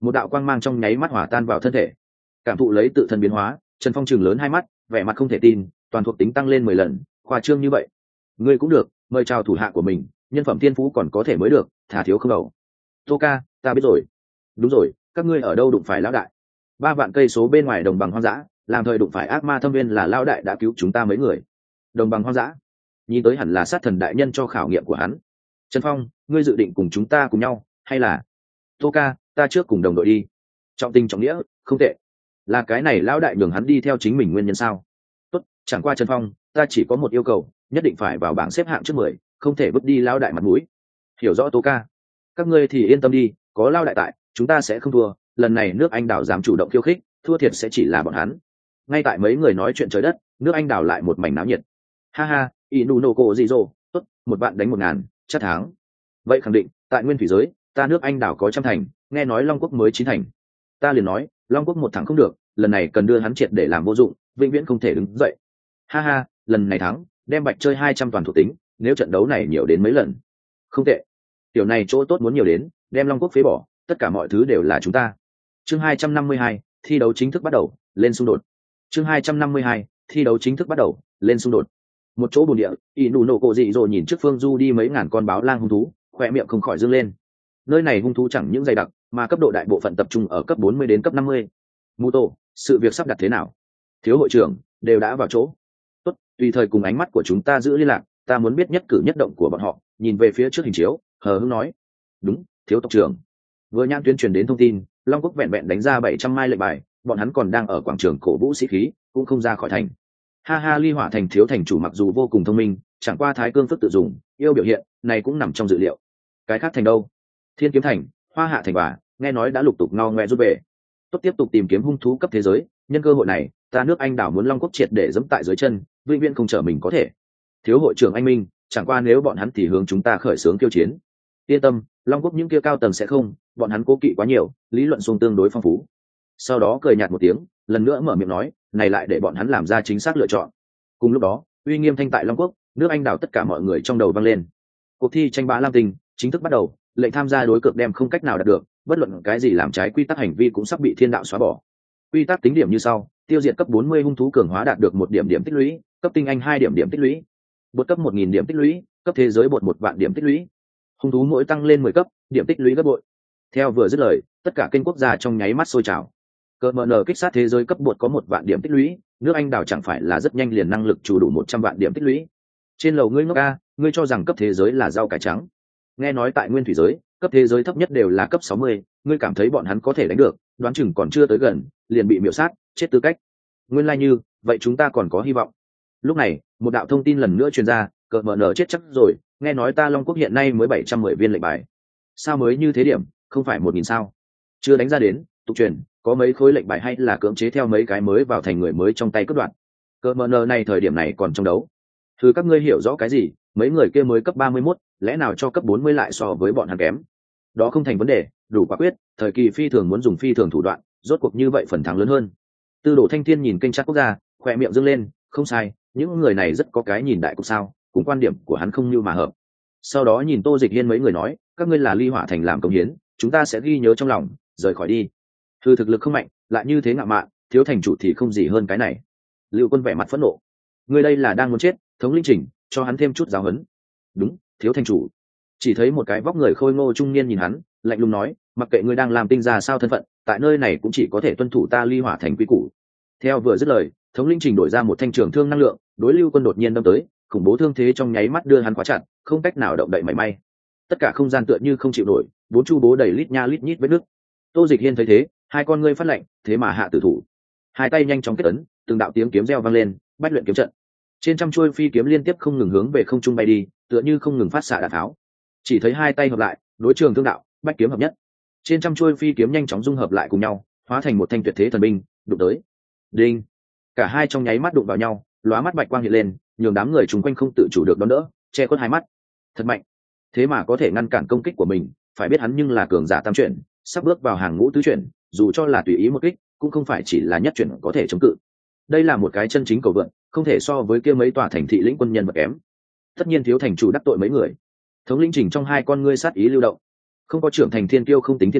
một đạo quang mang trong nháy mắt hòa tan vào thân thể. Cảm thụ lấy tự thân biến hóa, Trần Phong chừng lớn hai mắt, vẻ mặt không thể tin, toàn thuộc tính tăng lên 10 lần, khoa trương như vậy. Ngươi cũng được, mời chào thủ hạ của mình, nhân phẩm thiên phú còn có thể mới được, thả thiếu không đầu. Tô ca, ta biết rồi. Đúng rồi, các ngươi ở đâu đụng phải lão đại? 3 vạn cây số bên ngoài đồng bằng hoang dã, làm thời đụng phải ác ma thâm viên là lão đại đã cứu chúng ta mấy người. Đồng bằng hoang dã, nhìn tới hẳn là sát thần đại nhân cho khảo nghiệm của hắn. Trần Phong, ngươi dự định cùng chúng ta cùng nhau, hay là? Tô ca, ta trước cùng đồng đội đi. Trọng tình trọng nghĩa, không tệ. Là cái này lão đại nhường hắn đi theo chính mình nguyên nhân sao? Tốt, chẳng qua Trần Phong, ta chỉ có một yêu cầu, nhất định phải vào bảng xếp hạng trước 10, không thể vứt đi lão đại mặt mũi. Hiểu rõ Tô ca. Các ngươi thì yên tâm đi, có lão đại tại, chúng ta sẽ không thua. Lần này nước Anh đảo dám chủ động khiêu khích, thua thiệt sẽ chỉ là bọn hắn. Ngay tại mấy người nói chuyện trời đất, nước Anh đảo lại một mảnh náo nhiệt. Ha ha, inu no ko gì rồ, tốt, 1 vạn đánh 1000, chắc thắng. Vậy khẳng định, tại nguyên thủy giới, ta nước Anh đảo có 100 thành, nghe nói Long Quốc mới 9 thành. Ta liền nói, Long Quốc 1 thắng không được, lần này cần đưa hắn triệt để làm vô dụng, vĩnh viễn không thể đứng dậy. Ha ha, lần này thắng, đem Bạch chơi 200 toàn thuộc tính, nếu trận đấu này nhiều đến mấy lần. Không tệ. Tiểu này chỗ tốt muốn nhiều đến, đem Long Quốc phế bỏ, tất cả mọi thứ đều là chúng ta. Chương 252, thi đấu chính thức bắt đầu, lên xung đột. Chương 252, thi đấu chính thức bắt đầu, lên xung đột. Một chỗ bồn địa, inu nổ cổ dị rồi nhìn trước phương du đi mấy ngàn con báo lang hung thú, khỏe miệng không khỏi dương lên. Nơi này hung thú chẳng những dày đặc, mà cấp độ đại bộ phận tập trung ở cấp 40 đến cấp 50. Mù tổ, sự việc sắp đặt thế nào? Thiếu hội trưởng đều đã vào chỗ. Tốt, tùy thời cùng ánh mắt của chúng ta giữ liên lạc, ta muốn biết nhất cử nhất động của bọn họ. Nhìn về phía trước hình chiếu, hờ hững nói. Đúng, thiếu tộc trưởng. Vừa nhãn tuyên truyền đến thông tin, Long Quốc vẹn vẹn đánh ra 700 mai lệnh bài, bọn hắn còn đang ở quảng trường cổ vũ sĩ khí, cũng không ra khỏi thành. Ha ha, Ly Hỏa thành thiếu thành chủ mặc dù vô cùng thông minh, chẳng qua thái cương phức tự dùng, yêu biểu hiện, này cũng nằm trong dự liệu. Cái khác thành đâu? Thiên Kiếm thành, Hoa Hạ thành bà, nghe nói đã lục tục ngao ngoe rút về. Tốt, tiếp tục tìm kiếm hung thú cấp thế giới, nhân cơ hội này, ta nước Anh đảo muốn Long Quốc triệt để giẫm tại dưới chân, vĩnh viễn không trở mình có thể. Thiếu hội trưởng anh minh, chẳng qua nếu bọn hắn thì hướng chúng ta khởi xướng kiêu chiến. Yên tâm, Long Quốc những kia cao tầng sẽ không, bọn hắn cố kỵ quá nhiều, lý luận xung tương đối phong phú. Sau đó cười nhạt một tiếng, lần nữa mở miệng nói, này lại để bọn hắn làm ra chính xác lựa chọn. Cùng lúc đó, uy nghiêm thanh tại Long Quốc, nước Anh đảo tất cả mọi người trong đầu vang lên. Cuộc thi tranh bá lam tinh chính thức bắt đầu, lệnh tham gia đối cược đem không cách nào đạt được, bất luận cái gì làm trái quy tắc hành vi cũng sắp bị thiên đạo xóa bỏ. Quy tắc tính điểm như sau: tiêu diệt cấp 40 hung thú cường hóa đạt được 1 điểm tích lũy, cấp tinh anh 2 điểm tích lũy, bột cấp 1000 điểm tích lũy, cấp thế giới bột 1 vạn điểm tích lũy. Hung thú mỗi tăng lên 10 cấp, điểm tích lũy gấp bội. Theo vừa dứt lời, tất cả kênh quốc gia trong nháy mắt sôi trào. Cờ MN kích sát thế giới cấp bột có 1 vạn điểm tích lũy, nước Anh đảo chẳng phải là rất nhanh liền năng lực chủ đủ 100 vạn điểm tích lũy. Trên lầu ngươi ngốc a, ngươi cho rằng cấp thế giới là rau cải trắng? Nghe nói tại nguyên thủy giới, cấp thế giới thấp nhất đều là cấp 60, ngươi cảm thấy bọn hắn có thể đánh được, đoán chừng còn chưa tới gần, liền bị miểu sát, chết tư cách. Nguyên lai như, vậy chúng ta còn có hy vọng. Lúc này, một đạo thông tin lần nữa truyền ra, cờ MN chết chắc rồi, nghe nói ta Long Quốc hiện nay mới 710 viên lệnh bài. Sao mới như thế điểm, không phải 1000 sao? Chưa đánh ra đến, tục truyền, có mấy khối lệnh bài hay là cưỡng chế theo mấy cái mới vào thành người mới trong tay cất đoạn. Cờ MN này thời điểm này còn trong đấu. Thứ các ngươi hiểu rõ cái gì, mấy người kia mới cấp 31, lẽ nào cho cấp 40 lại so với bọn hắn kém? Đó không thành vấn đề, đủ quả quyết, thời kỳ phi thường muốn dùng phi thường thủ đoạn, rốt cuộc như vậy phần thắng lớn hơn. Tư Đồ Thanh Thiên nhìn kênh chat quốc gia, khỏe miệng dương lên, không sai, những người này rất có cái nhìn đại cục sao, cùng quan điểm của hắn không như mà hợp. Sau đó nhìn Tô Dịch Hiên mấy người nói, các ngươi là Ly Hỏa thành làm công hiến, chúng ta sẽ ghi nhớ trong lòng, rời khỏi đi. Thư thực lực không mạnh, lại như thế ngạo mạn, thiếu thành chủ thì không gì hơn cái này. Lưu Quân vẻ mặt phẫn nộ, ngươi đây là đang muốn chết, thống lĩnh Trình, cho hắn thêm chút giáo huấn. Đúng, thiếu thành chủ. Chỉ thấy một cái vóc người khôi ngô trung niên nhìn hắn, lạnh lùng nói, mặc kệ ngươi đang làm tinh ra sao thân phận, tại nơi này cũng chỉ có thể tuân thủ ta Ly Hỏa thành quy củ. Theo vừa dứt lời, thống lĩnh Trình đổi ra một thanh trường thương năng lượng, đối Lưu Quân đột nhiên đâm tới, khủng bố thương thế trong nháy mắt đưa hắn khóa chặt, không cách nào động đậy mảy may. Tất cả không gian tựa như không chịu nổi, bốn chu bố đầy lít nha lít nhít vết nước. Tô Dịch Hiên thấy thế, hai con ngươi phát lạnh, thế mà hạ tử thủ. Hai tay nhanh chóng kết ấn, từng đạo tiếng kiếm reo vang lên, bách luyện kiếm trận. Trên trăm chuôi phi kiếm liên tiếp không ngừng hướng về không trung bay đi, tựa như không ngừng phát xạ đạn tháo. Chỉ thấy hai tay hợp lại, đối trường thương đạo, bách kiếm hợp nhất. Trên trăm chuôi phi kiếm nhanh chóng dung hợp lại cùng nhau, hóa thành một thanh tuyệt thế thần binh, đụng tới. Đinh! Cả hai trong nháy mắt đụng vào nhau, lóa mắt bạch quang hiện lên, nhường đám người chúng quanh không tự chủ được đón đỡ, che khuất hai mắt. Thật mạnh, thế mà có thể ngăn cản công kích của mình, phải biết hắn nhưng là cường giả tam chuyển, sắp bước vào hàng ngũ tứ chuyển, dù cho là tùy ý một kích, cũng không phải chỉ là nhất chuyển có thể chống cự. Đây là một cái chân chính cầu vượn, không thể so với kia mấy tòa thành thị lĩnh quân nhân vật kém. Tất nhiên thiếu thành chủ đắc tội mấy người. Thống lĩnh Trình trong hai con ngươi sát ý lưu động. Không có trưởng thành thiên tiêu không tính thiên tiêu,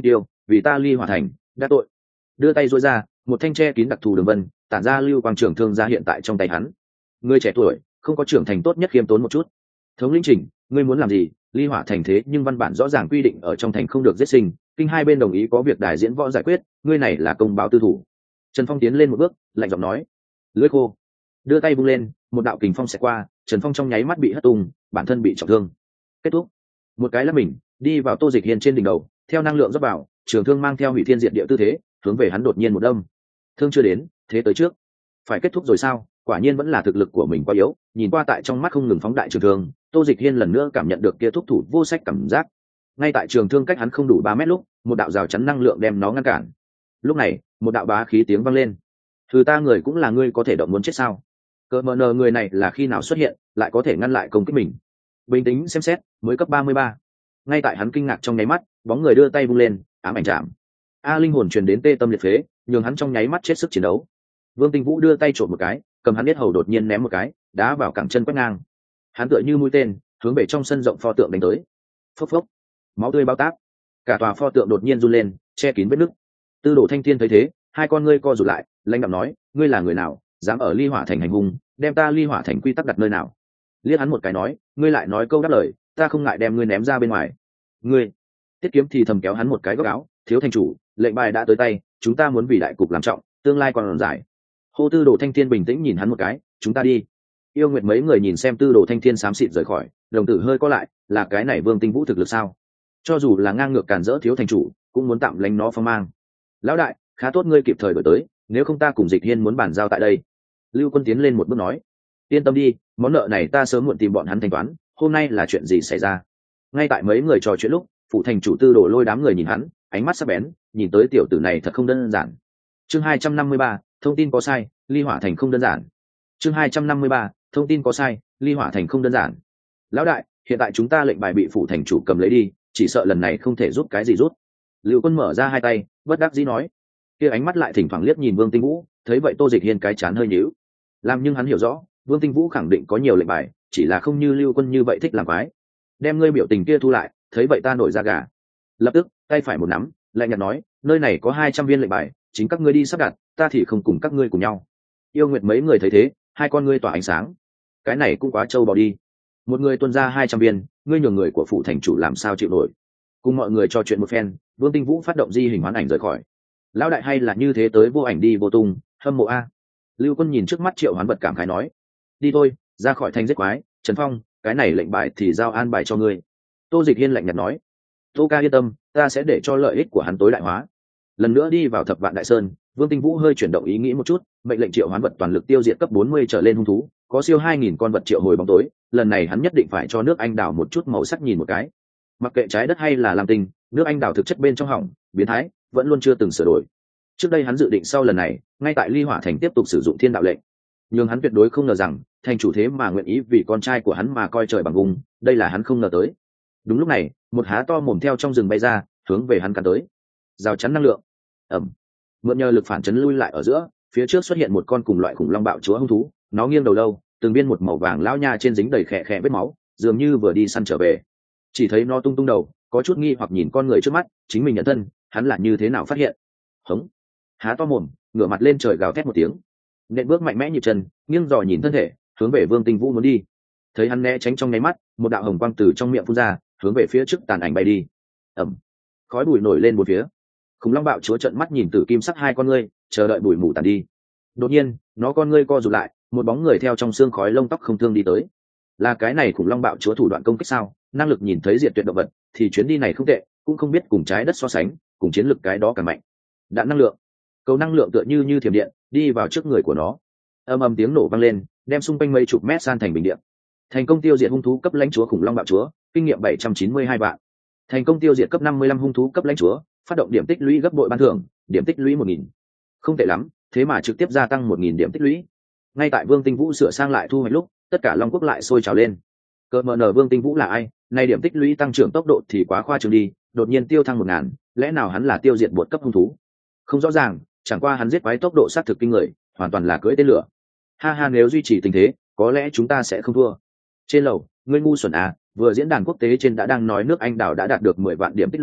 vì ta ly hỏa thành đã tội. Đưa tay dối ra, một thanh tre kín đặc thù đường vân tản ra lưu quang trường thương ra hiện tại trong tay hắn. Người trẻ tuổi không có trưởng thành tốt nhất khiêm tốn một chút. Thống lĩnh Trình, ngươi muốn làm gì? Ly hỏa thành thế nhưng văn bản rõ ràng quy định ở trong thành không được giết sinh, kinh hai bên đồng ý có việc đài diễn võ giải quyết, ngươi này là công báo tư thủ. Trần Phong tiến lên một bước, lạnh giọng nói. Lưỡi khô, đưa tay vung lên, một đạo kình phong xẹt qua, Trần Phong trong nháy mắt bị hất tung, bản thân bị trọng thương. Kết thúc. Một cái lắc mình, đi vào Tô Dịch Hiên trên đỉnh đầu, theo năng lượng rót vào, trường thương mang theo hủy thiên diệt địa tư thế, hướng về hắn đột nhiên một đâm. Thương chưa đến, thế tới trước. Phải kết thúc rồi sao? Quả nhiên vẫn là thực lực của mình quá yếu. Nhìn qua tại trong mắt không ngừng phóng đại trường thương, Tô Dịch Hiên lần nữa cảm nhận được kia thúc thủ vô sách cảm giác. Ngay tại trường thương cách hắn không đủ 3 mét lúc, một đạo rào chắn năng lượng đem nó ngăn cản. Lúc này, một đạo bá khí tiếng vang lên. Thứ ta người cũng là ngươi có thể động muốn chết sao? Cờ mờ nờ người này là khi nào xuất hiện, lại có thể ngăn lại công kích mình? Bình tĩnh xem xét, mới cấp 33. Ngay tại hắn kinh ngạc trong nháy mắt, bóng người đưa tay vung lên, ám ảnh chạm. Linh hồn truyền đến tê tâm liệt phế, nhường hắn trong nháy mắt chết sức chiến đấu. Vương Tinh Vũ đưa tay trộm một cái, cầm hắn biết hầu đột nhiên ném một cái, đá vào cẳng chân quét ngang. Hắn tựa như mũi tên, hướng về trong sân rộng pho tượng đánh tới. Phốc phốc, máu tươi bao tác, cả tòa pho tượng đột nhiên run lên, che kín vết nứt. Tư Đồ Thanh Thiên thấy thế, hai con ngươi co rụt lại, lãnh đạm nói, ngươi là người nào, dám ở Ly Hỏa thành hành hung, đem ta Ly Hỏa thành quy tắc đặt nơi nào? Liếc hắn một cái nói, ngươi lại nói câu đáp lời, ta không ngại đem ngươi ném ra bên ngoài. Ngươi, Tiết Kiếm thì thầm kéo hắn một cái góc áo, thiếu thành chủ, lệnh bài đã tới tay, chúng ta muốn vì đại cục làm trọng, tương lai còn dài. Hô. Tư Đồ Thanh Thiên bình tĩnh nhìn hắn một cái, chúng ta đi. Yêu Nguyệt mấy người nhìn xem Tư Đồ Thanh Thiên xám xịt rời khỏi, đồng tử hơi co lại, là cái này Vương Tinh Vũ thực lực sao? Cho dù là ngang ngược cản rỡ thiếu thành chủ, cũng muốn tạm lánh nó phong mang. Lão đại, khá tốt ngươi kịp thời đổi tới, nếu không ta cùng Dịch Hiên muốn bàn giao tại đây. Lưu Quân tiến lên một bước nói, yên tâm đi, món nợ này ta sớm muộn tìm bọn hắn thanh toán, hôm nay là chuyện gì xảy ra? Ngay tại mấy người trò chuyện lúc, phụ thành chủ Tư Đồ lôi đám người nhìn hắn, ánh mắt sắc bén, nhìn tới tiểu tử này thật không đơn giản. Chương 253, thông tin có sai, Ly Hỏa thành không đơn giản. Chương 253, thông tin có sai, Ly Hỏa thành không đơn giản. Lão đại, hiện tại chúng ta lệnh bài bị phụ thành chủ cầm lấy đi, chỉ sợ lần này không thể giúp cái gì rút. Lưu Quân mở ra hai tay, bất đắc dĩ nói. Kia ánh mắt lại thỉnh thoảng liếc nhìn Vương Tinh Vũ, thấy vậy Tô Dịch Hiên cái chán hơi nhíu. Làm nhưng hắn hiểu rõ, Vương Tinh Vũ khẳng định có nhiều lệnh bài, chỉ là không như Lưu Quân như vậy thích làm quái. Đem ngươi biểu tình kia thu lại, thấy vậy ta nổi da gà. Lập tức, tay phải một nắm, lạnh nhạt nói, nơi này có 200 viên lệnh bài, chính các ngươi đi sắp đặt, ta thì không cùng các ngươi cùng nhau. Yêu Nguyệt mấy người thấy thế, hai con ngươi tỏa ánh sáng. Cái này cũng quá trâu bò đi. Một người tuân ra 200 viên, ngươi nhường người của phụ thành chủ làm sao chịu nổi? Cùng mọi người trò chuyện một phen, Vương Tinh Vũ phát động di hình hoán ảnh rời khỏi. Lão đại hay là như thế tới vô ảnh đi vô tung, hâm mộ a. Lưu Quân nhìn trước mắt Triệu Hoán Vật cảm khái nói, đi thôi, ra khỏi thành giết quái. Trần Phong, cái này lệnh bài thì giao an bài cho ngươi. Tô Dịch Hiên lạnh nhạt nói, Tô ca yên tâm, ta sẽ để cho lợi ích của hắn tối đại hóa. Lần nữa đi vào Thập Vạn Đại Sơn, Vương Tinh Vũ hơi chuyển động ý nghĩ một chút, mệnh lệnh Triệu Hoán Vật toàn lực tiêu diệt cấp 40 trở lên hung thú, có siêu 2000 con vật triệu hồi bóng tối, lần này hắn nhất định phải cho nước Anh đào một chút màu sắc nhìn một cái. Mặc kệ trái đất hay là lam tinh, nước Anh đào thực chất bên trong hỏng, biến thái, vẫn luôn chưa từng sửa đổi. Trước đây hắn dự định sau lần này, ngay tại Ly Hỏa thành tiếp tục sử dụng Thiên Đạo lệnh, nhưng hắn tuyệt đối không ngờ rằng, thành chủ thế mà nguyện ý vì con trai của hắn mà coi trời bằng vùng, đây là hắn không ngờ tới. Đúng lúc này, một há to mồm theo trong rừng bay ra, hướng về hắn cắn tới. Rào chắn năng lượng. Ầm. Mượn nhờ lực phản chấn lui lại ở giữa, phía trước xuất hiện một con cùng loại khủng long bạo chúa hung thú, nó nghiêng đầu lâu, từng viên một màu vàng lao nha trên dính đầy khẽ khẽ vết máu, dường như vừa đi săn trở về. Chỉ thấy nó tung tung đầu, có chút nghi hoặc nhìn con người trước mắt, chính mình nhận thân, hắn là như thế nào phát hiện? Hống. Há to mồm, ngửa mặt lên trời gào thét một tiếng. Nện bước mạnh mẽ nhịp chân, nghiêng dò nhìn thân thể, hướng về Vương Tinh Vũ muốn đi. Thấy hắn né tránh trong nháy mắt, một đạo hồng quang từ trong miệng phun ra, hướng về phía trước tàn ảnh bay đi. Ầm. Khói bụi nổi lên một phía. Khủng long bạo chúa trợn mắt nhìn Tử Kim sắc hai con ngươi, chờ đợi bụi mù tàn đi. Đột nhiên, nó con ngươi co rụt lại, một bóng người theo trong xương khói lông tóc không thương đi tới. Là cái này khủng long bạo chúa thủ đoạn công kích sao? Năng lực nhìn thấy diệt tuyệt động vật, thì chuyến đi này không tệ, cũng không biết cùng trái đất so sánh, cùng chiến lực cái đó càng mạnh. Đạn năng lượng, cầu năng lượng tựa như thiểm điện, đi vào trước người của nó. Ầm ầm tiếng nổ vang lên, đem xung quanh mấy chục mét san thành bình điện. Thành công tiêu diệt hung thú cấp lãnh chúa khủng long bạo chúa, kinh nghiệm 792 vạn. Thành công tiêu diệt cấp 55 hung thú cấp lãnh chúa, phát động điểm tích lũy gấp bội ban thưởng, điểm tích lũy 1000. Không tệ lắm, thế mà trực tiếp gia tăng 1000 điểm tích lũy. Ngay tại Vương Tinh Vũ sửa sang lại thu hoạch lúc, tất cả Long Quốc lại sôi trào lên. Cờ mờ nở Vương Tinh Vũ là ai? Nay điểm tích lũy tăng trưởng tốc độ thì quá khoa trương đi, đột nhiên tiêu thăng 1000, lẽ nào hắn là tiêu diệt bột cấp hung thú? Không rõ ràng, chẳng qua hắn giết quái tốc độ sát thực kinh người, hoàn toàn là cưỡi tên lửa. Ha ha, nếu duy trì tình thế, có lẽ chúng ta sẽ không thua. Trên lầu, ngươi ngu xuẩn à, vừa diễn đàn quốc tế trên đã đang nói nước Anh đảo đã đạt được 10 vạn điểm tích lũy,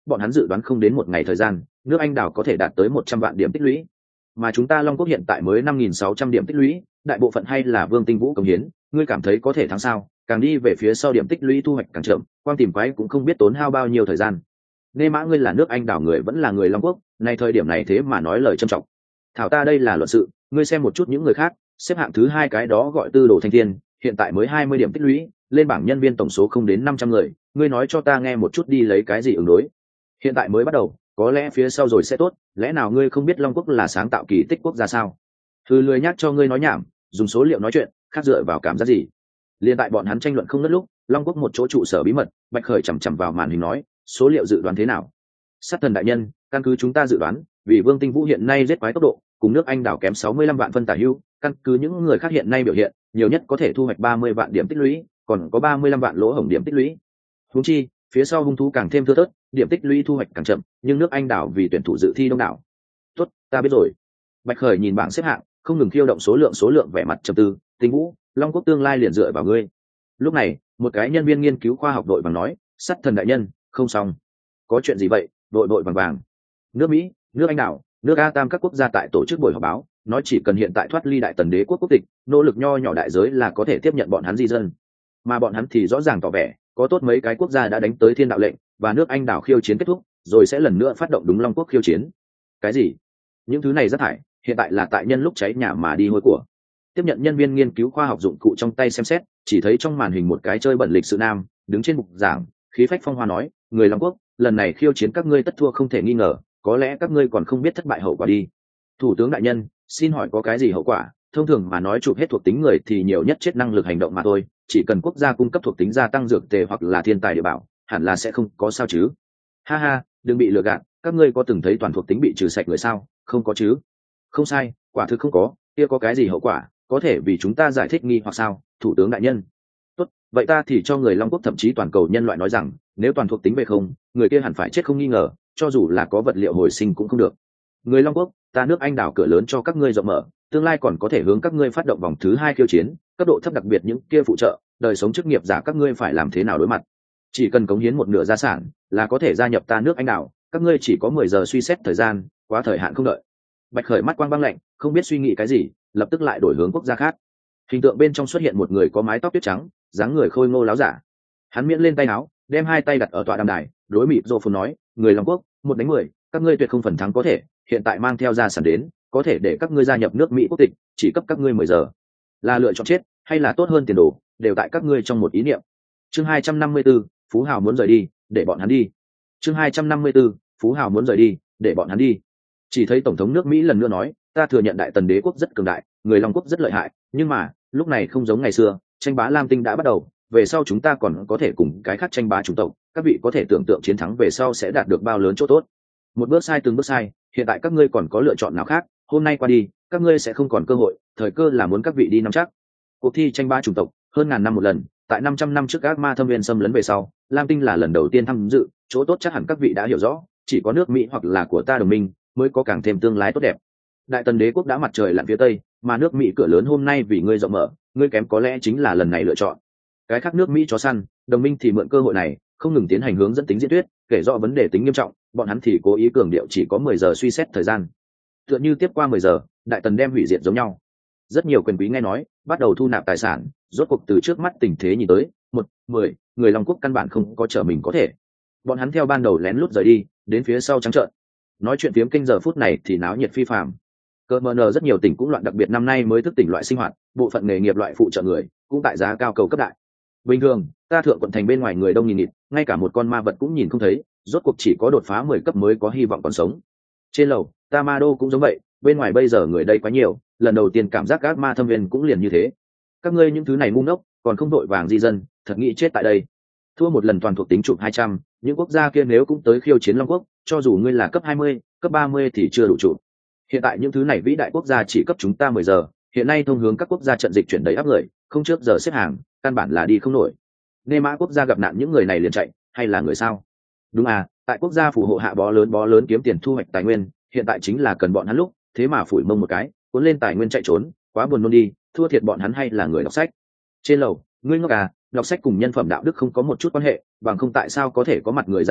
bọn hắn dự đoán không đến một ngày thời gian nước Anh đảo có thể đạt tới 100 vạn điểm tích lũy, mà chúng ta Long Quốc hiện tại mới 5.600 điểm tích lũy, đại bộ phận hay là Vương Tinh Vũ cống hiến, ngươi cảm thấy có thể thắng sao? Càng đi về phía sau điểm tích lũy thu hoạch càng chậm, quang tìm quái cũng không biết tốn hao bao nhiêu thời gian. Nê Mã, ngươi là nước Anh đảo người vẫn là người Long Quốc, nay thời điểm này thế mà nói lời trâm trọng. Thảo ta đây là luận sự, ngươi xem một chút những người khác, xếp hạng thứ hai cái đó gọi Tư Đồ Thanh Thiên, hiện tại mới 20 điểm tích lũy, lên bảng nhân viên tổng số không đến 500 người, ngươi nói cho ta nghe một chút đi lấy cái gì ứng đối. Hiện tại mới bắt đầu, có lẽ phía sau rồi sẽ tốt, lẽ nào ngươi không biết Long Quốc là sáng tạo kỳ tích quốc gia sao? Thư lười nhắc cho ngươi nói nhảm, dùng số liệu nói chuyện, khác dựa vào cảm giác gì? Liên tại bọn hắn tranh luận không ngớt lúc, Long Quốc một chỗ trụ sở bí mật, Bạch Khởi chằm chằm vào màn hình nói, số liệu dự đoán thế nào? Sát thần đại nhân, căn cứ chúng ta dự đoán, vì Vương Tinh Vũ hiện nay giết quái tốc độ, cùng nước Anh đảo kém 65 vạn phân tả hữu, căn cứ những người khác hiện nay biểu hiện, nhiều nhất có thể thu hoạch 30 vạn điểm tích lũy, còn có 35 vạn lỗ hổng điểm tích lũy. Huống chi, phía sau hung thú càng thêm thưa thớt, điểm tích lũy thu hoạch càng chậm, nhưng nước Anh đảo vì tuyển thủ dự thi đông đảo. Tốt, ta biết rồi. Bạch Khởi nhìn bảng xếp hạng, không ngừng khiêu động số lượng vẻ mặt trầm tư. Tinh Vũ, Long Quốc tương lai liền dựa vào ngươi. Lúc này, một cái nhân viên nghiên cứu khoa học đội vàng nói, Sắt thần đại nhân, không xong. Có chuyện gì vậy? Đội vàng. Nước Mỹ, nước Anh đảo, nước A Tam các quốc gia tại tổ chức buổi họp báo, nói chỉ cần hiện tại thoát ly đại tần đế quốc quốc tịch, nỗ lực nho nhỏ đại giới là có thể tiếp nhận bọn hắn di dân. Mà bọn hắn thì rõ ràng tỏ vẻ, có tốt mấy cái quốc gia đã đánh tới thiên đạo lệnh, và nước Anh đảo khiêu chiến kết thúc, rồi sẽ lần nữa phát động đúng Long Quốc khiêu chiến. Cái gì? Những thứ này rất thải, hiện tại là tại nhân lúc cháy nhà mà đi hôi của. Tiếp nhận nhân viên nghiên cứu khoa học dụng cụ trong tay xem xét, chỉ thấy trong màn hình một cái chơi bẩn lịch sự nam, đứng trên bục giảng, khí phách phong hoa nói, người Long Quốc, lần này khiêu chiến các ngươi tất thua không thể nghi ngờ, có lẽ các ngươi còn không biết thất bại hậu quả đi. Thủ tướng đại nhân, xin hỏi có cái gì hậu quả? Thông thường mà nói chụp hết thuộc tính người thì nhiều nhất chết năng lực hành động mà thôi, chỉ cần quốc gia cung cấp thuộc tính gia tăng dược tề hoặc là thiên tài địa bảo, hẳn là sẽ không có sao chứ. Ha ha, đừng bị lừa gạt, các ngươi có từng thấy toàn thuộc tính bị trừ sạch người sao? Không có chứ. Không sai, quả thực không có, kia có cái gì hậu quả, có thể vì chúng ta giải thích nghi hoặc sao, thủ tướng đại nhân. Tốt, vậy ta thì cho người Long Quốc thậm chí toàn cầu nhân loại nói rằng, nếu toàn thuộc tính về không, người kia hẳn phải chết không nghi ngờ, cho dù là có vật liệu hồi sinh cũng không được. Người Long Quốc, ta nước Anh đảo cửa lớn cho các ngươi rộng mở, tương lai còn có thể hướng các ngươi phát động vòng thứ 2 khiêu chiến, cấp độ thấp đặc biệt những kia phụ trợ, đời sống chức nghiệp giả các ngươi phải làm thế nào đối mặt. Chỉ cần cống hiến một nửa gia sản, là có thể gia nhập ta nước Anh đảo, các ngươi chỉ có 10 giờ suy xét thời gian, quá thời hạn không đợi. Bạch Khởi mắt quang băng lạnh, không biết suy nghĩ cái gì, lập tức lại đổi hướng quốc gia khác. Hình tượng bên trong xuất hiện một người có mái tóc tuyết trắng, dáng người khôi ngô láo giả. Hắn miễn lên tay áo, đem hai tay đặt ở tọa đàm đài, đối mịt rô phun nói, người Long Quốc, 1 đánh 10, các ngươi tuyệt không phần thắng có thể, hiện tại mang theo gia sản đến, có thể để các ngươi gia nhập nước Mỹ quốc tịch, chỉ cấp các ngươi 10 giờ. Là lựa chọn chết, hay là tốt hơn tiền đồ, đều tại các ngươi trong một ý niệm. Chương 254, Phú Hào muốn rời đi, để bọn hắn đi. Chương 254, Phú Hào muốn rời đi, để bọn hắn đi. Chỉ thấy tổng thống nước Mỹ lần nữa nói, ta thừa nhận đại tần đế quốc rất cường đại, người Long Quốc rất lợi hại, nhưng mà, lúc này không giống ngày xưa, tranh bá Lam Tinh đã bắt đầu, về sau chúng ta còn có thể cùng cái khác tranh bá chủng tộc, các vị có thể tưởng tượng chiến thắng về sau sẽ đạt được bao lớn chỗ tốt. Một bước sai từng bước sai, hiện tại các ngươi còn có lựa chọn nào khác, hôm nay qua đi, các ngươi sẽ không còn cơ hội, thời cơ là muốn các vị đi nắm chắc. Cuộc thi tranh bá chủng tộc, hơn ngàn năm một lần, tại 500 năm trước các ma thâm viên xâm lấn về sau, Lam Tinh là lần đầu tiên tham dự, chỗ tốt chắc hẳn các vị đã hiểu rõ, chỉ có nước Mỹ hoặc là của ta đồng minh mới có càng thêm tương lai tốt đẹp. Đại tần đế quốc đã mặt trời lặn phía tây, mà nước Mỹ cửa lớn hôm nay vì ngươi rộng mở, ngươi kém có lẽ chính là lần này lựa chọn. Cái khác nước Mỹ chó săn, đồng minh thì mượn cơ hội này, không ngừng tiến hành hướng dẫn tính diễn thuyết, kể rõ vấn đề tính nghiêm trọng, bọn hắn thì cố ý cường điệu chỉ có 10 giờ suy xét thời gian. Tựa như tiếp qua 10 giờ, đại tần đem hủy diệt giống nhau. Rất nhiều quyền quý nghe nói, bắt đầu thu nạp tài sản, rốt cuộc từ trước mắt tình thế nhìn tới, 10, người Long Quốc căn bản không có trở mình có thể. Bọn hắn theo ban đầu lén lút rời đi, đến phía sau trắng trợn. Nói chuyện phiếm kinh giờ phút này thì náo nhiệt phi phàm. Cơ mờ nờ rất nhiều tỉnh cũng loạn, đặc biệt năm nay mới thức tỉnh loại sinh hoạt, bộ phận nghề nghiệp loại phụ trợ người, cũng tại giá cao cầu cấp đại. Bình thường, ta thượng quận thành bên ngoài người đông nghìn nghịt, ngay cả một con ma vật cũng nhìn không thấy, rốt cuộc chỉ có đột phá 10 cấp mới có hy vọng còn sống. Trên lầu, Tamado cũng giống vậy, bên ngoài bây giờ người đây quá nhiều, lần đầu tiên cảm giác ác ma thâm viên cũng liền như thế. Các ngươi những thứ này ngu ngốc, còn không đội vàng di dân, thật nghĩ chết tại đây. Thua một lần toàn thuộc tính chụp 200, những quốc gia kia nếu cũng tới khiêu chiến Long Quốc, cho dù ngươi là cấp 20, cấp 30 thì chưa đủ chụp. Hiện tại những thứ này vĩ đại quốc gia chỉ cấp chúng ta 10 giờ, hiện nay thông hướng các quốc gia trận dịch chuyển đầy áp người, không trước giờ xếp hàng, căn bản là đi không nổi. Nê Mã quốc gia gặp nạn những người này liền chạy, hay là người sao? Đúng à, tại quốc gia phù hộ hạ bó lớn kiếm tiền thu hoạch tài nguyên, hiện tại chính là cần bọn hắn lúc, thế mà phủi mông một cái, cuốn lên tài nguyên chạy trốn, quá buồn nôn đi, thua thiệt bọn hắn hay là người đọc sách. Trên lầu, ngươi ngốc à, đọc sách cùng nhân phẩm đạo đức không có một chút quan hệ, bằng không tại sao có thể có mặt người giả thú,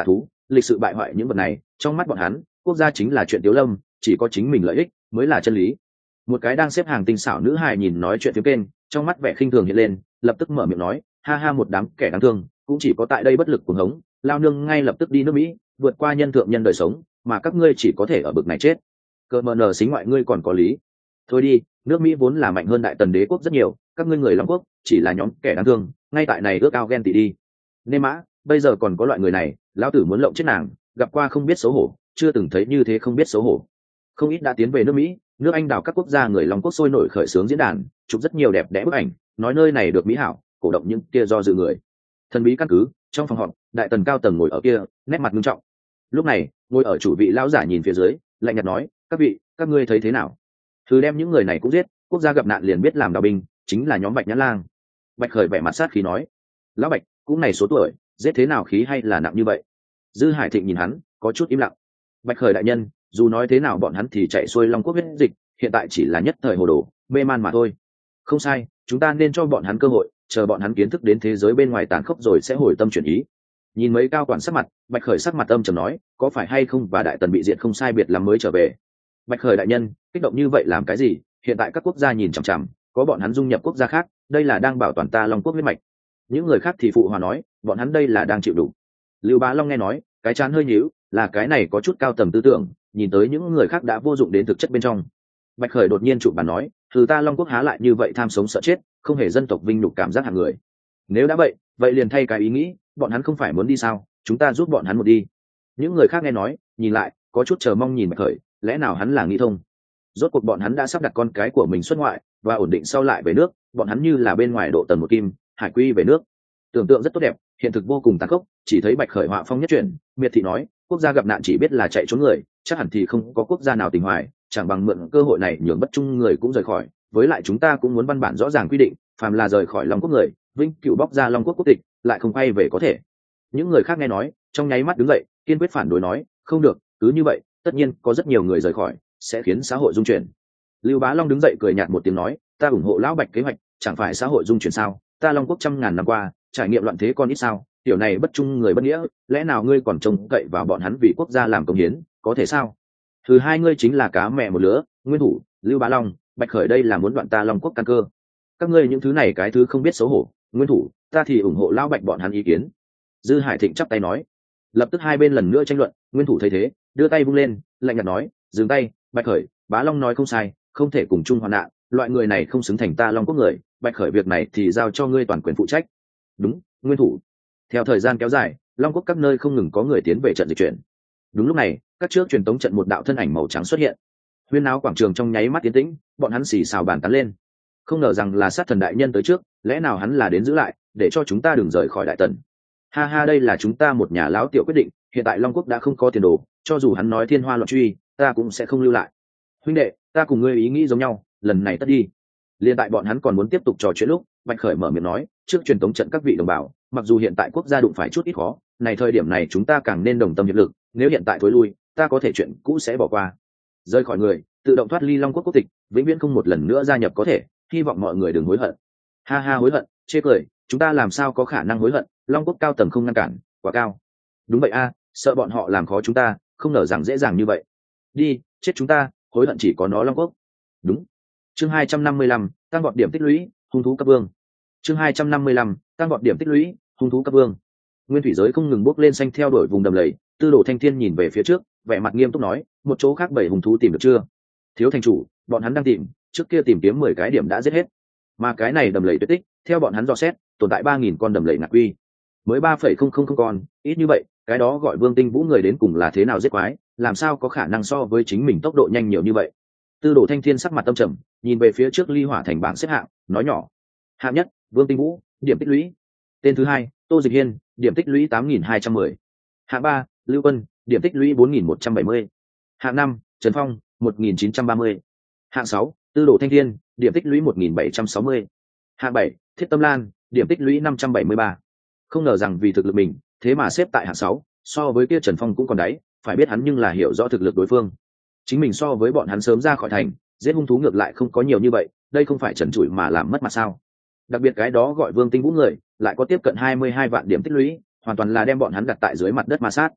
lịch sự bại hoại những vật này, trong mắt bọn hắn quốc gia chính là chuyện tiếu lâm, chỉ có chính mình lợi ích mới là chân lý. Một cái đang xếp hàng tinh xảo nữ hài nhìn nói chuyện phía kênh, trong mắt vẻ khinh thường hiện lên, lập tức mở miệng nói, ha ha, một đám kẻ đáng thương, cũng chỉ có tại đây bất lực cuồng hống, lao nương ngay lập tức đi nước Mỹ, vượt qua nhân thượng nhân đời sống, mà các ngươi chỉ có thể ở bực này chết. Cờ mờ nở xính ngoại ngươi còn có lý. Thôi đi, nước Mỹ vốn là mạnh hơn Đại Tần đế quốc rất nhiều, các ngươi người Long quốc chỉ là nhóm kẻ đáng thương, ngay tại này ước ao ghen tị đi. Nên mã, bây giờ còn có loại người này, lão tử muốn lộng chết nàng, gặp qua không biết xấu hổ, chưa từng thấy như thế không biết xấu hổ. Không ít đã tiến về nước Mỹ, nước Anh đào các quốc gia người Long quốc sôi nổi khởi xướng diễn đàn, chụp rất nhiều đẹp đẽ bức ảnh, nói nơi này được mỹ hảo, cổ động những kia do dự người. Thần bí căn cứ, trong phòng họp, Đại Tần cao tầng ngồi ở kia, nét mặt nghiêm trọng. Lúc này, ngồi ở chủ vị lão giả nhìn phía dưới, lạnh nhạt nói, các vị, các ngươi thấy thế nào? Thứ đem những người này cũng giết, quốc gia gặp nạn liền biết làm đào binh, chính là nhóm Bạch Nhã Lang. Bạch Khởi vẻ mặt sát khí nói, lão Bạch, cũng này số tuổi, giết thế nào khí hay là nặng như vậy? Dư Hải Thịnh nhìn hắn, có chút im lặng. Bạch Khởi đại nhân, dù nói thế nào bọn hắn thì chạy xuôi Long quốc huyết dịch, hiện tại chỉ là nhất thời hồ đồ, mê man mà thôi. Không sai, chúng ta nên cho bọn hắn cơ hội, chờ bọn hắn kiến thức đến thế giới bên ngoài tàn khốc rồi sẽ hồi tâm chuyển ý. Nhìn mấy cao quản sắc mặt, Bạch Khởi sắc mặt âm trầm nói, có phải hay không và Đại Tần bị diệt không sai biệt lắm mới trở về? Bạch Khởi đại nhân, kích động như vậy làm cái gì? Hiện tại các quốc gia nhìn chằm chằm, có bọn hắn dung nhập quốc gia khác, đây là đang bảo toàn ta Long quốc huyết mạch. Những người khác thì phụ hòa nói, bọn hắn đây là đang chịu đủ. Lưu Bá Long nghe nói, cái chán hơi nhíu, là cái này có chút cao tầm tư tưởng, nhìn tới những người khác đã vô dụng đến thực chất bên trong. Bạch Khởi đột nhiên chụp bàn nói, từ ta Long quốc há lại như vậy tham sống sợ chết, không hề dân tộc vinh nhục cảm giác hạng người. Nếu đã vậy liền thay cái ý nghĩ, bọn hắn không phải muốn đi sao, chúng ta giúp bọn hắn một đi. Những người khác nghe nói, nhìn lại, có chút chờ mong nhìn Bạch Khởi, lẽ nào hắn là nghĩ thông? Rốt cuộc bọn hắn đã sắp đặt con cái của mình xuất ngoại và ổn định sau lại về nước, bọn hắn như là bên ngoài độ tần một kim, hải quy về nước. Tưởng tượng rất tốt đẹp, hiện thực vô cùng tàn khốc, chỉ thấy Bạch Khởi họa phong nhất chuyển, miệt thị nói, quốc gia gặp nạn chỉ biết là chạy trốn người, chắc hẳn thì không có quốc gia nào tình hoài, chẳng bằng mượn cơ hội này nhường bất trung người cũng rời khỏi, với lại chúng ta cũng muốn văn bản rõ ràng quy định, phàm là rời khỏi Long quốc người, vĩnh cửu bóc ra Long quốc quốc tịch, lại không quay về có thể. Những người khác nghe nói, trong nháy mắt đứng dậy, kiên quyết phản đối nói, không được, cứ như vậy, tất nhiên có rất nhiều người rời khỏi, sẽ khiến xã hội dung chuyển. Lưu Bá Long đứng dậy cười nhạt một tiếng nói, ta ủng hộ lão Bạch kế hoạch, chẳng phải xã hội dung chuyển sao? Ta Long quốc trăm ngàn năm qua, trải nghiệm loạn thế con ít sao? Tiểu này bất trung người bất nghĩa, lẽ nào ngươi còn trông cậy vào bọn hắn vì quốc gia làm công hiến, có thể sao? Thứ hai ngươi chính là cá mẹ một lứa, Nguyên Thủ, Lưu Bá Long, Bạch Khởi đây là muốn đoạn ta Long quốc căn cơ. Các ngươi những thứ này cái thứ không biết xấu hổ, Nguyên Thủ, ta thì ủng hộ lão Bạch bọn hắn ý kiến. Dư Hải Thịnh chắp tay nói. Lập tức hai bên lần nữa tranh luận, Nguyên Thủ thấy thế, đưa tay vung lên, lạnh nhạt nói, dừng tay, Bạch Khởi, Bá Long nói không sai, không thể cùng chung hoạn nạn, loại người này không xứng thành ta Long quốc người, Bạch Khởi việc này thì giao cho ngươi toàn quyền phụ trách. Đúng, Nguyên Thủ. Theo thời gian kéo dài, Long quốc các nơi không ngừng có người tiến về trận dịch chuyển. Đúng lúc này, các trước truyền tống trận một đạo thân ảnh màu trắng xuất hiện. Huyên náo quảng trường trong nháy mắt tiến tĩnh, bọn hắn xì xào bàn tán lên. Không ngờ rằng là sát thần đại nhân tới trước, lẽ nào hắn là đến giữ lại, để cho chúng ta đừng rời khỏi Đại Tần. Ha ha, đây là chúng ta một nhà lão tiểu quyết định, hiện tại Long quốc đã không có tiền đồ, cho dù hắn nói thiên hoa loạn truy, ta cũng sẽ không lưu lại. Huynh đệ, ta cùng ngươi ý nghĩ giống nhau, lần này tất đi. Liên tại bọn hắn còn muốn tiếp tục trò chuyện lúc, Bạch Khởi mở miệng nói, trước truyền tống trận các vị đồng bào, mặc dù hiện tại quốc gia đụng phải chút ít khó, này thời điểm này chúng ta càng nên đồng tâm hiệp lực, nếu hiện tại thối lui, ta có thể chuyện cũ sẽ bỏ qua. Rời khỏi người, tự động thoát ly Long quốc quốc tịch, vĩnh viễn không một lần nữa gia nhập có thể, hy vọng mọi người đừng hối hận. Ha ha, hối hận, chê cười, chúng ta làm sao có khả năng hối hận, Long quốc cao tầng không ngăn cản, quá cao. Đúng vậy a, sợ bọn họ làm khó chúng ta, không ngờ rằng dễ dàng như vậy. Đi, chết chúng ta, hối hận chỉ có nó Long quốc. Đúng. Chương 255, tăng vọt điểm tích lũy, hung thú cấp vương. Chương 255, tăng vọt điểm tích lũy, hung thú cấp vương. Nguyên thủy giới không ngừng bốc lên xanh theo đuổi vùng đầm lầy, Tư Đồ Thanh Thiên nhìn về phía trước, vẻ mặt nghiêm túc nói, một chỗ khác 7 hung thú tìm được chưa? Thiếu thành chủ, bọn hắn đang tìm, trước kia tìm kiếm 10 cái điểm đã giết hết. Mà cái này đầm lầy tuyệt tích, theo bọn hắn dò xét, tồn tại 3000 con đầm lầy ngạc quy. Mới 3,000 con, ít như vậy, cái đó gọi Vương Tinh Vũ người đến cùng là thế nào giết quái, làm sao có khả năng so với chính mình tốc độ nhanh nhiều như vậy? Tư Đồ Thanh Thiên sắc mặt tâm trầm, nhìn về phía trước Ly Hỏa thành bảng xếp hạng, nói nhỏ: hạng nhất, Vương Tinh Vũ, điểm tích lũy. Tên thứ hai, Tô Dịch Hiên, điểm tích lũy 8210. Hạng ba, Lưu Quân, điểm tích lũy 4170. Hạng năm, Trần Phong, 1930. Hạng sáu, Tư Đồ Thanh Thiên, điểm tích lũy 1760. Hạng bảy, Thiết Tâm Lan, điểm tích lũy 573. Không ngờ rằng vì thực lực mình, thế mà xếp tại hạng sáu, so với kia Trần Phong cũng còn đáy, phải biết hắn nhưng là hiểu rõ thực lực đối phương. Chính mình so với bọn hắn sớm ra khỏi thành, giết hung thú ngược lại không có nhiều như vậy, đây không phải trần trụi mà làm mất mặt sao? Đặc biệt cái đó gọi Vương Tinh Vũ người, lại có tiếp cận 22 vạn điểm tích lũy, hoàn toàn là đem bọn hắn đặt tại dưới mặt đất ma sát.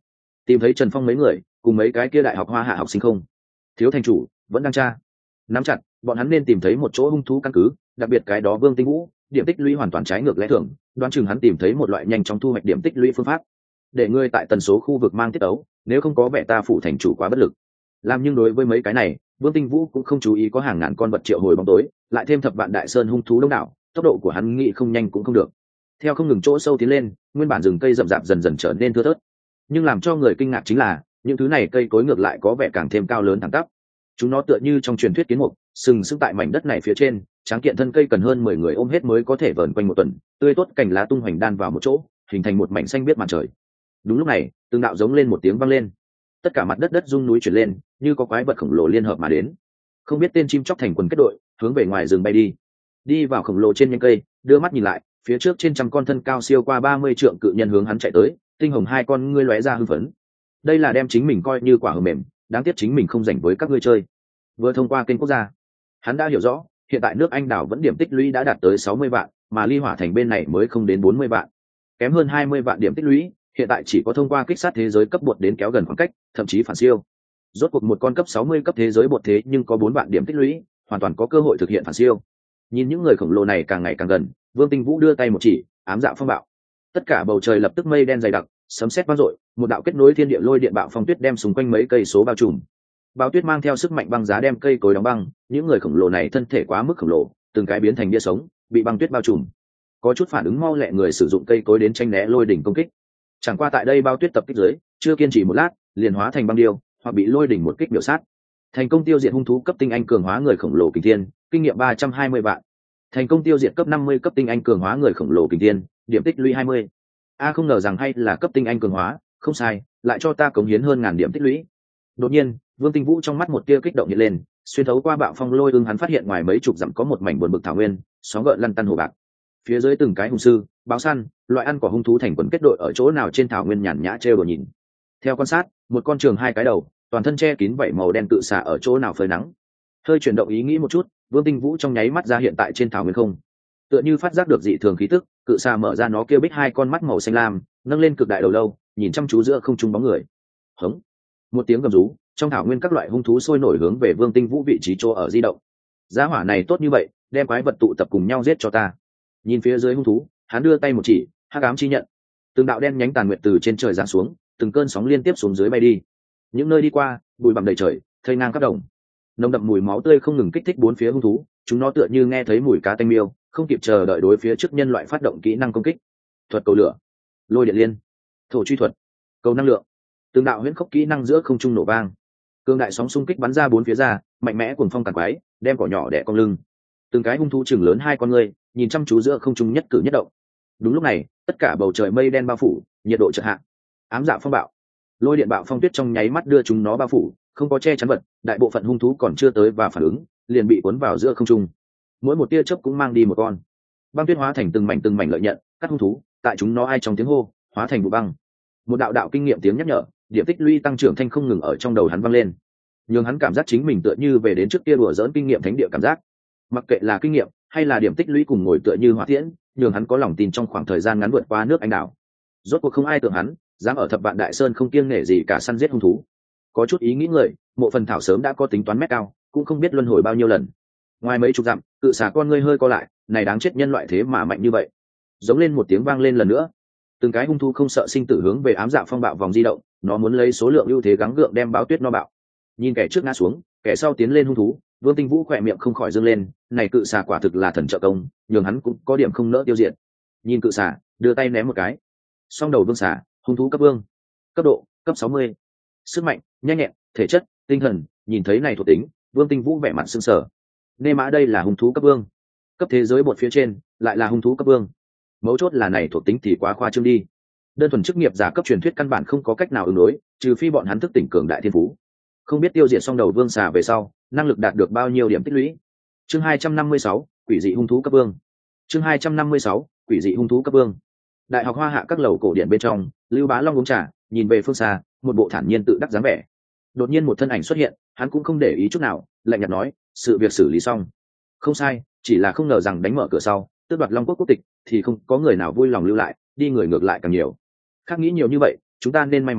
tìm thấy Trần Phong mấy người cùng mấy cái kia đại học Hoa Hạ học sinh không? Thiếu thành chủ vẫn đang tra. Nắm chặt, bọn hắn nên tìm thấy một chỗ hung thú căn cứ, đặc biệt cái đó Vương Tinh Vũ, điểm tích lũy hoàn toàn trái ngược lẽ thường, đoán chừng hắn tìm thấy một loại nhanh chóng thu hoạch điểm tích lũy phương pháp. Để ngươi tại tần số khu vực mang tiết ấu, nếu không có vẻ ta phụ thành chủ quá bất lực. Làm nhưng đối với mấy cái này, Vương Tinh Vũ cũng không chú ý có hàng ngàn con vật triệu hồi bóng tối, lại thêm thập vạn đại sơn hung thú đông đảo, tốc độ của hắn nghĩ không nhanh cũng không được. Theo không ngừng chỗ sâu tiến lên, nguyên bản rừng cây rậm rạp dần dần trở nên thưa thớt. Nhưng làm cho người kinh ngạc chính là, những thứ này cây cối ngược lại có vẻ càng thêm cao lớn thẳng tắp. Chúng nó tựa như trong truyền thuyết kiến mục, sừng sững tại mảnh đất này phía trên, tráng kiện thân cây cần hơn 10 người ôm hết mới có thể vờn quanh một tuần, tươi tốt cành lá tung hoành đan vào một chỗ, hình thành một mảnh xanh biếc màn trời. Đúng lúc này, từng đạo giống lên một tiếng vang lên. Tất cả mặt đất đất rung núi chuyển lên, như có quái vật khổng lồ liên hợp mà đến. Không biết tên chim chóc thành quần kết đội, hướng về ngoài rừng bay đi. Đi vào khổng lồ trên nhánh cây, đưa mắt nhìn lại, phía trước trên trăm con thân cao siêu qua 30 trượng cự nhân hướng hắn chạy tới, tinh hồng hai con ngươi lóe ra hưng phấn. Đây là đem chính mình coi như quả hờ mềm, đáng tiếc chính mình không rảnh với các ngươi chơi. Vừa thông qua kênh quốc gia, hắn đã hiểu rõ, hiện tại nước Anh đảo vẫn điểm tích lũy đã đạt tới 60 vạn, mà Ly Hỏa thành bên này mới không đến 40 vạn. Kém hơn 20 vạn điểm tích lũy, hiện tại chỉ có thông qua kích sát thế giới cấp bột đến kéo gần khoảng cách, thậm chí phản siêu. Rốt cuộc một con cấp 60 cấp thế giới bột thế nhưng có 4 vạn điểm tích lũy, hoàn toàn có cơ hội thực hiện phản siêu. Nhìn những người khổng lồ này càng ngày càng gần, Vương Tinh Vũ đưa tay một chỉ, ám dạ phong bạo. Tất cả bầu trời lập tức mây đen dày đặc, sấm sét vang dội, một đạo kết nối thiên địa lôi điện bạo phong tuyết đem xung quanh mấy cây số bao trùm. Bão tuyết mang theo sức mạnh băng giá đem cây cối đóng băng, những người khổng lồ này thân thể quá mức khổng lồ, từng cái biến thành bia sống, bị băng tuyết bao trùm. Có chút phản ứng mau lẹ người sử dụng cây cối đến tranh né lôi đỉnh công kích. Chẳng qua tại đây bao tuyết tập kích dưới, chưa kiên trì một lát, liền hóa thành băng điêu, hoặc bị lôi đỉnh một kích biểu sát. Thành công tiêu diệt hung thú cấp tinh anh cường hóa người khổng lồ kình thiên, kinh nghiệm 320 vạn. Thành công tiêu diệt cấp 50 cấp tinh anh cường hóa người khổng lồ kình thiên, điểm tích lũy 20. Không ngờ rằng hay là cấp tinh anh cường hóa, không sai, lại cho ta cống hiến hơn ngàn điểm tích lũy. Đột nhiên, Vương Tinh Vũ trong mắt một tia kích động hiện lên, xuyên thấu qua bạo phong lôi ưng hắn phát hiện ngoài mấy chục dặm có một mảnh buồn bực thảo nguyên, sóng gợn lăn tăn hồ bạc. Phía dưới từng cái hung sư, báo săn, loại ăn của hung thú thành quần kết đội ở chỗ nào trên thảo nguyên nhàn nhã trêu đồ nhìn. Theo quan sát, một con trường hai cái đầu, toàn thân che kín vảy màu đen cự xà ở chỗ nào phơi nắng. Hơi chuyển động ý nghĩ một chút, Vương Tinh Vũ trong nháy mắt ra hiện tại trên thảo nguyên không. Tựa như phát giác được dị thường khí tức, cự xà mở ra nó kêu bích hai con mắt màu xanh lam, nâng lên cực đại đầu lâu, nhìn chăm chú giữa không trung bóng người. Hống! Một tiếng gầm rú, trong thảo nguyên các loại hung thú sôi nổi hướng về Vương Tinh Vũ vị trí chỗ ở di động. Giá hỏa này tốt như vậy, đem quái vật tụ tập cùng nhau giết cho ta. Nhìn phía dưới hung thú, hắn đưa tay một chỉ, hắc ám chi nhận. Từng đạo đen nhánh tàn nguyệt từ trên trời giáng xuống, từng cơn sóng liên tiếp xuống dưới bay đi. Những nơi đi qua, bụi bặm đầy trời, thây ngang khắp đồng. Nồng đậm mùi máu tươi không ngừng kích thích bốn phía hung thú, chúng nó tựa như nghe thấy mùi cá tanh miêu, không kịp chờ đợi đối phía trước nhân loại phát động kỹ năng công kích. Thuật cầu lửa, lôi điện liên, thổ truy thuật, cầu năng lượng. Từng đạo huyễn khốc kỹ năng giữa không trung nổ vang, cương đại sóng xung kích bắn ra bốn phía ra, mạnh mẽ cuồng phong càn quái, đem cỏ nhỏ đẻ cong lưng. Từng cái hung thú chừng lớn hai con ngươi, nhìn chăm chú giữa không trung nhất cử nhất động. Đúng lúc này, tất cả bầu trời mây đen bao phủ, nhiệt độ chợt hạ. Ám dạ phong bạo, lôi điện bạo phong tuyết trong nháy mắt đưa chúng nó bao phủ, không có che chắn vật, đại bộ phận hung thú còn chưa tới và phản ứng, liền bị cuốn vào giữa không trung. Mỗi một tia chớp cũng mang đi một con. Băng tuyết hóa thành từng mảnh lợi nhận, các hung thú, tại chúng nó ai trong tiếng hô, hóa thành vụ băng. Một đạo đạo kinh nghiệm tiếng nhắc nhở, điểm tích lũy tăng trưởng thanh không ngừng ở trong đầu hắn vang lên, nhưng hắn cảm giác chính mình tựa như về đến trước kia đùa dỡn kinh nghiệm thánh địa cảm giác. Mặc kệ là kinh nghiệm hay là điểm tích lũy cùng ngồi tựa như hỏa tiễn, nhưng hắn có lòng tin trong khoảng thời gian ngắn vượt qua nước Anh đảo. Rốt cuộc không ai tưởng hắn dám ở thập vạn đại sơn không kiêng nể gì cả săn giết hung thú. Có chút ý nghĩ người, Mộ Phần Thảo sớm đã có tính toán mét cao, cũng không biết luân hồi bao nhiêu lần. Ngoài mấy chục dặm, cự xà con ngươi hơi co lại, này đáng chết nhân loại thế mà mạnh như vậy. Giống lên một tiếng vang lên lần nữa. Từng cái hung thú không sợ sinh tử hướng về ám dạ phong bạo vòng di động, nó muốn lấy số lượng ưu thế gắng gượng đem báo tuyết no bạo. Nhìn kẻ trước ngã xuống, kẻ sau tiến lên hung thú, Vương Tinh Vũ khỏe miệng không khỏi dương lên, này cự xà quả thực là thần trợ công, nhường hắn cũng có điểm không nỡ tiêu diệt. Nhìn cự xà, đưa tay ném một cái. Song đầu vương xà, hung thú cấp vương. Cấp độ, cấp 60. Sức mạnh, nhanh nhẹn, thể chất, tinh thần, nhìn thấy này thuộc tính, Vương Tinh Vũ vẻ mặt sững sờ. Nê mã đây là hung thú cấp vương. Cấp thế giới bột phía trên, lại là hung thú cấp vương. Mấu chốt là này thuộc tính thì quá khoa trương đi. Đơn thuần chức nghiệp giả cấp truyền thuyết căn bản không có cách nào ứng đối, trừ phi bọn hắn thức tỉnh cường đại thiên phú. Không biết tiêu diệt xong đầu vương xà về sau, năng lực đạt được bao nhiêu điểm tích lũy. Chương 256, quỷ dị hung thú cấp vương. Chương 256, quỷ dị hung thú cấp vương. Đại học Hoa Hạ các lầu cổ điện bên trong, Lưu Bá Long uống trà, nhìn về phương xa, một bộ thản nhiên tự đắc dáng vẻ. Đột nhiên một thân ảnh xuất hiện, hắn cũng không để ý chút nào, lạnh nhạt nói, sự việc xử lý xong. Không sai, chỉ là không ngờ rằng đánh mở cửa sau, tước đoạt Long quốc quốc tịch, thì không có người nào vui lòng lưu lại, đi người ngược lại càng nhiều. Khác nghĩ nhiều như vậy, chúng ta nên may mắn,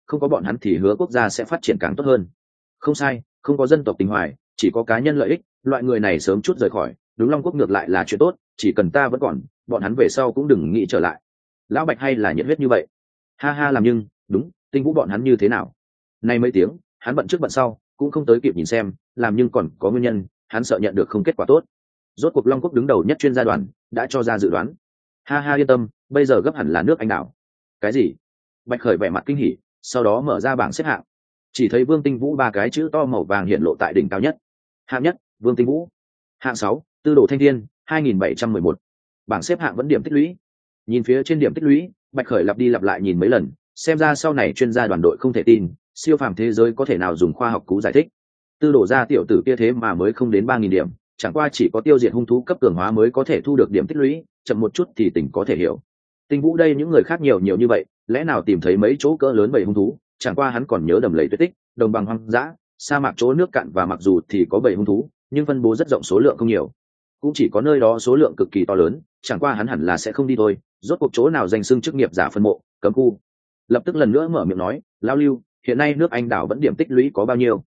không có bọn hắn thì hứa quốc gia sẽ phát triển càng tốt hơn. Không sai, không có dân tộc tình hoài, chỉ có cá nhân lợi ích, loại người này sớm chút rời khỏi, đúng Long Quốc ngược lại là chuyện tốt, chỉ cần ta vẫn còn, bọn hắn về sau cũng đừng nghĩ trở lại. Lão Bạch hay là nhiệt huyết như vậy. Ha ha, làm nhưng, đúng, Tinh Vũ bọn hắn như thế nào? Nay mấy tiếng, hắn bận trước bận sau, cũng không tới kịp nhìn xem, làm nhưng còn có nguyên nhân, hắn sợ nhận được không kết quả tốt. Rốt cuộc Long Quốc đứng đầu nhất chuyên gia đoàn, đã cho ra dự đoán. Ha ha, yên tâm, bây giờ gấp hẳn là nước Anh đảo. Cái gì? Bạch Khởi vẻ mặt kinh hỉ, sau đó mở ra bảng xếp hạng. Chỉ thấy Vương Tinh Vũ ba cái chữ to màu vàng hiện lộ tại đỉnh cao nhất. Hạng nhất, Vương Tinh Vũ. Hạng 6, Tư Đồ Thanh Thiên, 2711. Bảng xếp hạng vẫn điểm tích lũy. Nhìn phía trên điểm tích lũy, Bạch Khởi lặp đi lặp lại nhìn mấy lần, xem ra sau này chuyên gia đoàn đội không thể tin, siêu phàm thế giới có thể nào dùng khoa học cú giải thích. Tư Đồ gia tiểu tử kia thế mà mới không đến 3000 điểm, chẳng qua chỉ có tiêu diệt hung thú cấp cường hóa mới có thể thu được điểm tích lũy, chậm một chút thì tỉnh có thể hiểu. Tinh Vũ đây những người khác nhiều như vậy, lẽ nào tìm thấy mấy chỗ cỡ lớn bầy hung thú, chẳng qua hắn còn nhớ đầm lầy tuyết tích, đồng bằng hoang dã, sa mạc chỗ nước cạn và mặc dù thì có bầy hung thú, nhưng phân bố rất rộng số lượng không nhiều. Cũng chỉ có nơi đó số lượng cực kỳ to lớn, chẳng qua hắn hẳn là sẽ không đi thôi, rốt cuộc chỗ nào danh xưng chức nghiệp giả phân mộ, cấm khu. Lập tức lần nữa mở miệng nói, Lão Lưu, hiện nay nước Anh đảo vẫn điểm tích lũy có bao nhiêu?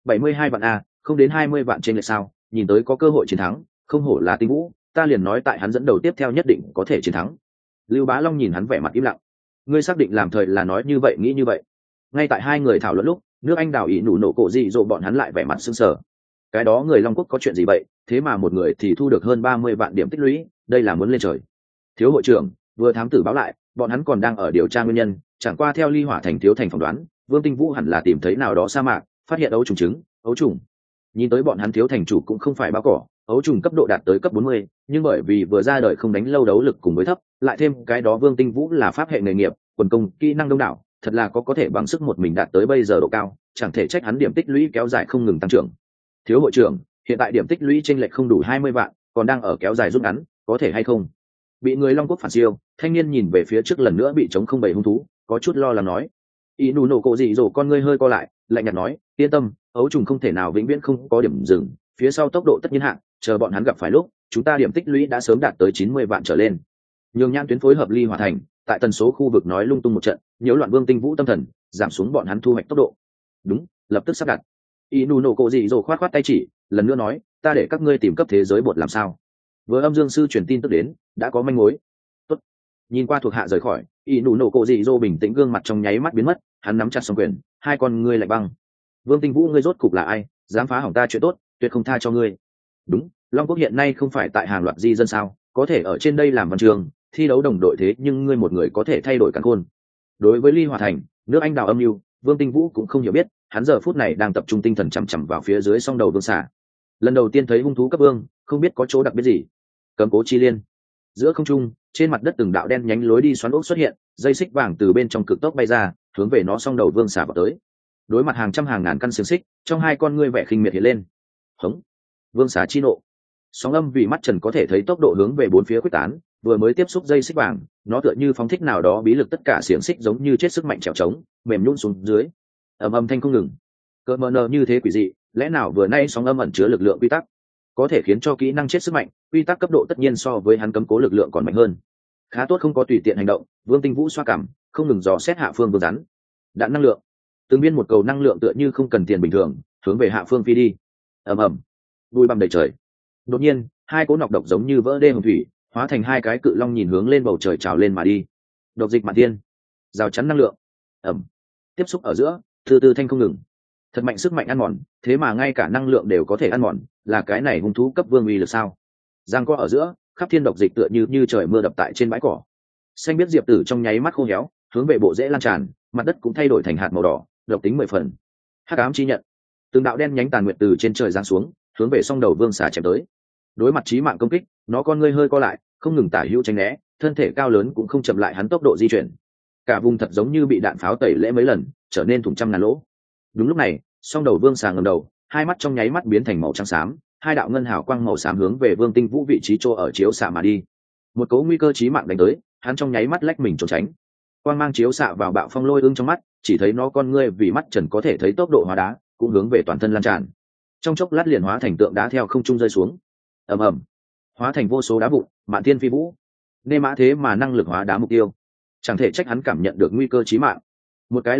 72 vạn a, không đến 20 vạn trên lệch sao? Nhìn tới có cơ hội chiến thắng, không hổ là Tinh Vũ, ta liền nói tại hắn dẫn đầu tiếp theo nhất định có thể chiến thắng. Lưu Bá Long nhìn hắn vẻ mặt im lặng. Ngươi xác định làm thời là nói như vậy nghĩ như vậy? Ngay tại hai người thảo luận lúc, nước Anh đảo ỷ nụ nổ cổ dị dỗ bọn hắn lại vẻ mặt sưng sờ. Cái đó người Long Quốc có chuyện gì vậy, thế mà một người thì thu được hơn 30 vạn điểm tích lũy, đây là muốn lên trời. Thiếu hội trưởng, vừa thám tử báo lại, bọn hắn còn đang ở điều tra nguyên nhân, chẳng qua theo Ly Hỏa Thành thiếu thành phỏng đoán, Vương Tinh Vũ hẳn là tìm thấy nào đó sa mạc, phát hiện ấu trùng trứng, ấu trùng. Nhìn tới bọn hắn thiếu thành chủ cũng không phải báo cỏ, ấu trùng cấp độ đạt tới cấp 40, nhưng bởi vì vừa ra đời không đánh lâu đấu lực cùng với thấp, lại thêm cái đó Vương Tinh Vũ là pháp hệ nghề nghiệp, quần công, kỹ năng đông đảo, thật là có thể bằng sức một mình đạt tới bây giờ độ cao, chẳng thể trách hắn điểm tích lũy kéo dài không ngừng tăng trưởng. Thiếu hội trưởng, hiện tại điểm tích lũy chênh lệch không đủ 20 vạn, còn đang ở kéo dài rút ngắn, có thể hay không? Bị người Long Quốc phản siêu, thanh niên nhìn về phía trước lần nữa bị chống không bầy hung thú, có chút lo lắng nói. Ý nụ nổ cổ dị dỗ con ngươi hơi co lại, lạnh nhạt nói, yên tâm, ấu trùng không thể nào vĩnh viễn không có điểm dừng, phía sau tốc độ tất nhiên hạng, chờ bọn hắn gặp phải lúc, chúng ta điểm tích lũy đã sớm đạt tới 90 vạn trở lên. Nhường Nhãn tuyến phối hợp Ly Hỏa Thành, tại tần số khu vực nói lung tung một trận, nhiễu loạn Vương Tinh Vũ tâm thần, giảm xuống bọn hắn thu hoạch tốc độ. Đúng, lập tức sắp đặt. Ý nụ nổ cổ dị dỗ khoát khoát tay chỉ, lần nữa nói, ta để các ngươi tìm cấp thế giới bột làm sao? Vừa âm dương sư truyền tin tức đến, đã có manh mối. Tốt. Nhìn qua thuộc hạ rời khỏi, ý nụ nổ cổ dị dỗ bình tĩnh gương mặt trong nháy mắt biến mất, hắn nắm chặt song quyền, hai con ngươi lạnh băng. Vương Tinh Vũ ngươi rốt cục là ai, dám phá hỏng ta chuyện tốt, tuyệt không tha cho ngươi. Đúng, Long Quốc hiện nay không phải tại hàng loạt di dân sao, có thể ở trên đây làm văn trường, thi đấu đồng đội thế nhưng ngươi một người có thể thay đổi càn khôn. Đối với Ly Hòa Thành, nước Anh đào âm mưu, Vương Tinh Vũ cũng không hiểu biết, hắn giờ phút này đang tập trung tinh thần chằm chằm vào phía dưới song đầu vương xà. Lần đầu tiên thấy hung thú cấp vương, không biết có chỗ đặc biệt gì. Cấm cố chi liên. Giữa không trung, trên mặt đất từng đạo đen nhánh lối đi xoắn ốc xuất hiện, dây xích vàng từ bên trong cực tốc bay ra, hướng về nó song đầu vương xà vào tới. Đối mặt hàng trăm hàng ngàn căn xiềng xích, trong hai con ngươi vẻ khinh miệt hiện lên. Hống! Vương xà chi nộ. Sóng âm vì mắt trần có thể thấy tốc độ hướng về bốn phía quyết tán, vừa mới tiếp xúc dây xích vàng, nó tựa như phóng thích nào đó bí lực tất cả xiềng xích giống như chết sức mạnh trèo trống, mềm nhũn xuống dưới. Ầm ầm thanh không ngừng. Cỡ mờ nờ như thế quỷ dị, lẽ nào vừa nay sóng âm ẩn chứa lực lượng quy tắc, có thể khiến cho kỹ năng chết sức mạnh, quy tắc cấp độ tất nhiên so với hắn cấm cố lực lượng còn mạnh hơn. Khá tốt không có tùy tiện hành động, Vương Tinh Vũ xoa cảm, không ngừng dò xét hạ phương vương rắn. Đạn năng lượng. Từng viên một cầu năng lượng tựa như không cần tiền bình thường, hướng về hạ phương phi đi. Ầm ầm. Đuôi bằm đầy trời. Đột nhiên, hai cỗ nọc độc giống như vỡ đê hồng thủy, hóa thành hai cái cự long nhìn hướng lên bầu trời trào lên mà đi. Độc dịch mạn thiên, rào chắn năng lượng. Ầm. Tiếp xúc ở giữa, từ từ thanh không ngừng. Thật mạnh sức mạnh ăn mòn, thế mà ngay cả năng lượng đều có thể ăn mòn, là cái này hung thú cấp vương uy lực sao? Giang co ở giữa, khắp thiên độc dịch tựa như trời mưa đập tại trên bãi cỏ. Xanh biết diệp tử trong nháy mắt khô héo, hướng về bộ rễ lan tràn, mặt đất cũng thay đổi thành hạt màu đỏ, độc tính 10 phần. Hắc ám chi nhận. Từng đạo đen nhánh tàn nguyệt từ trên trời giáng xuống, hướng về song đầu vương xà chém tới. Đối mặt chí mạng công kích, nó con ngươi hơi co lại, không ngừng tả hữu tránh né, thân thể cao lớn cũng không chậm lại hắn tốc độ di chuyển. Cả vùng thật giống như bị đạn pháo tẩy lễ mấy lần, trở nên thủng trăm ngàn lỗ. Đúng lúc này, song đầu vương xà ngẩng đầu, hai mắt trong nháy mắt biến thành màu trắng xám, hai đạo ngân hào quang màu xám hướng về Vương Tinh Vũ vị trí chỗ ở chiếu xạ mà đi. Một cỗ nguy cơ chí mạng đánh tới, hắn trong nháy mắt lách mình trốn tránh. Quang mang chiếu xạ vào bạo phong lôi ương trong mắt, chỉ thấy nó con ngươi vì mắt trần có thể thấy tốc độ hóa đá, cũng hướng về toàn thân lan tràn. Trong chốc lát liền hóa thành tượng đá theo không trung rơi xuống. Ầm ầm, hóa thành vô số đá vụn, mạn thiên phi vũ. Nê mã thế mà năng lực hóa đá mục tiêu, chẳng thể trách hắn cảm nhận được nguy cơ chí mạng. Một cái là mình,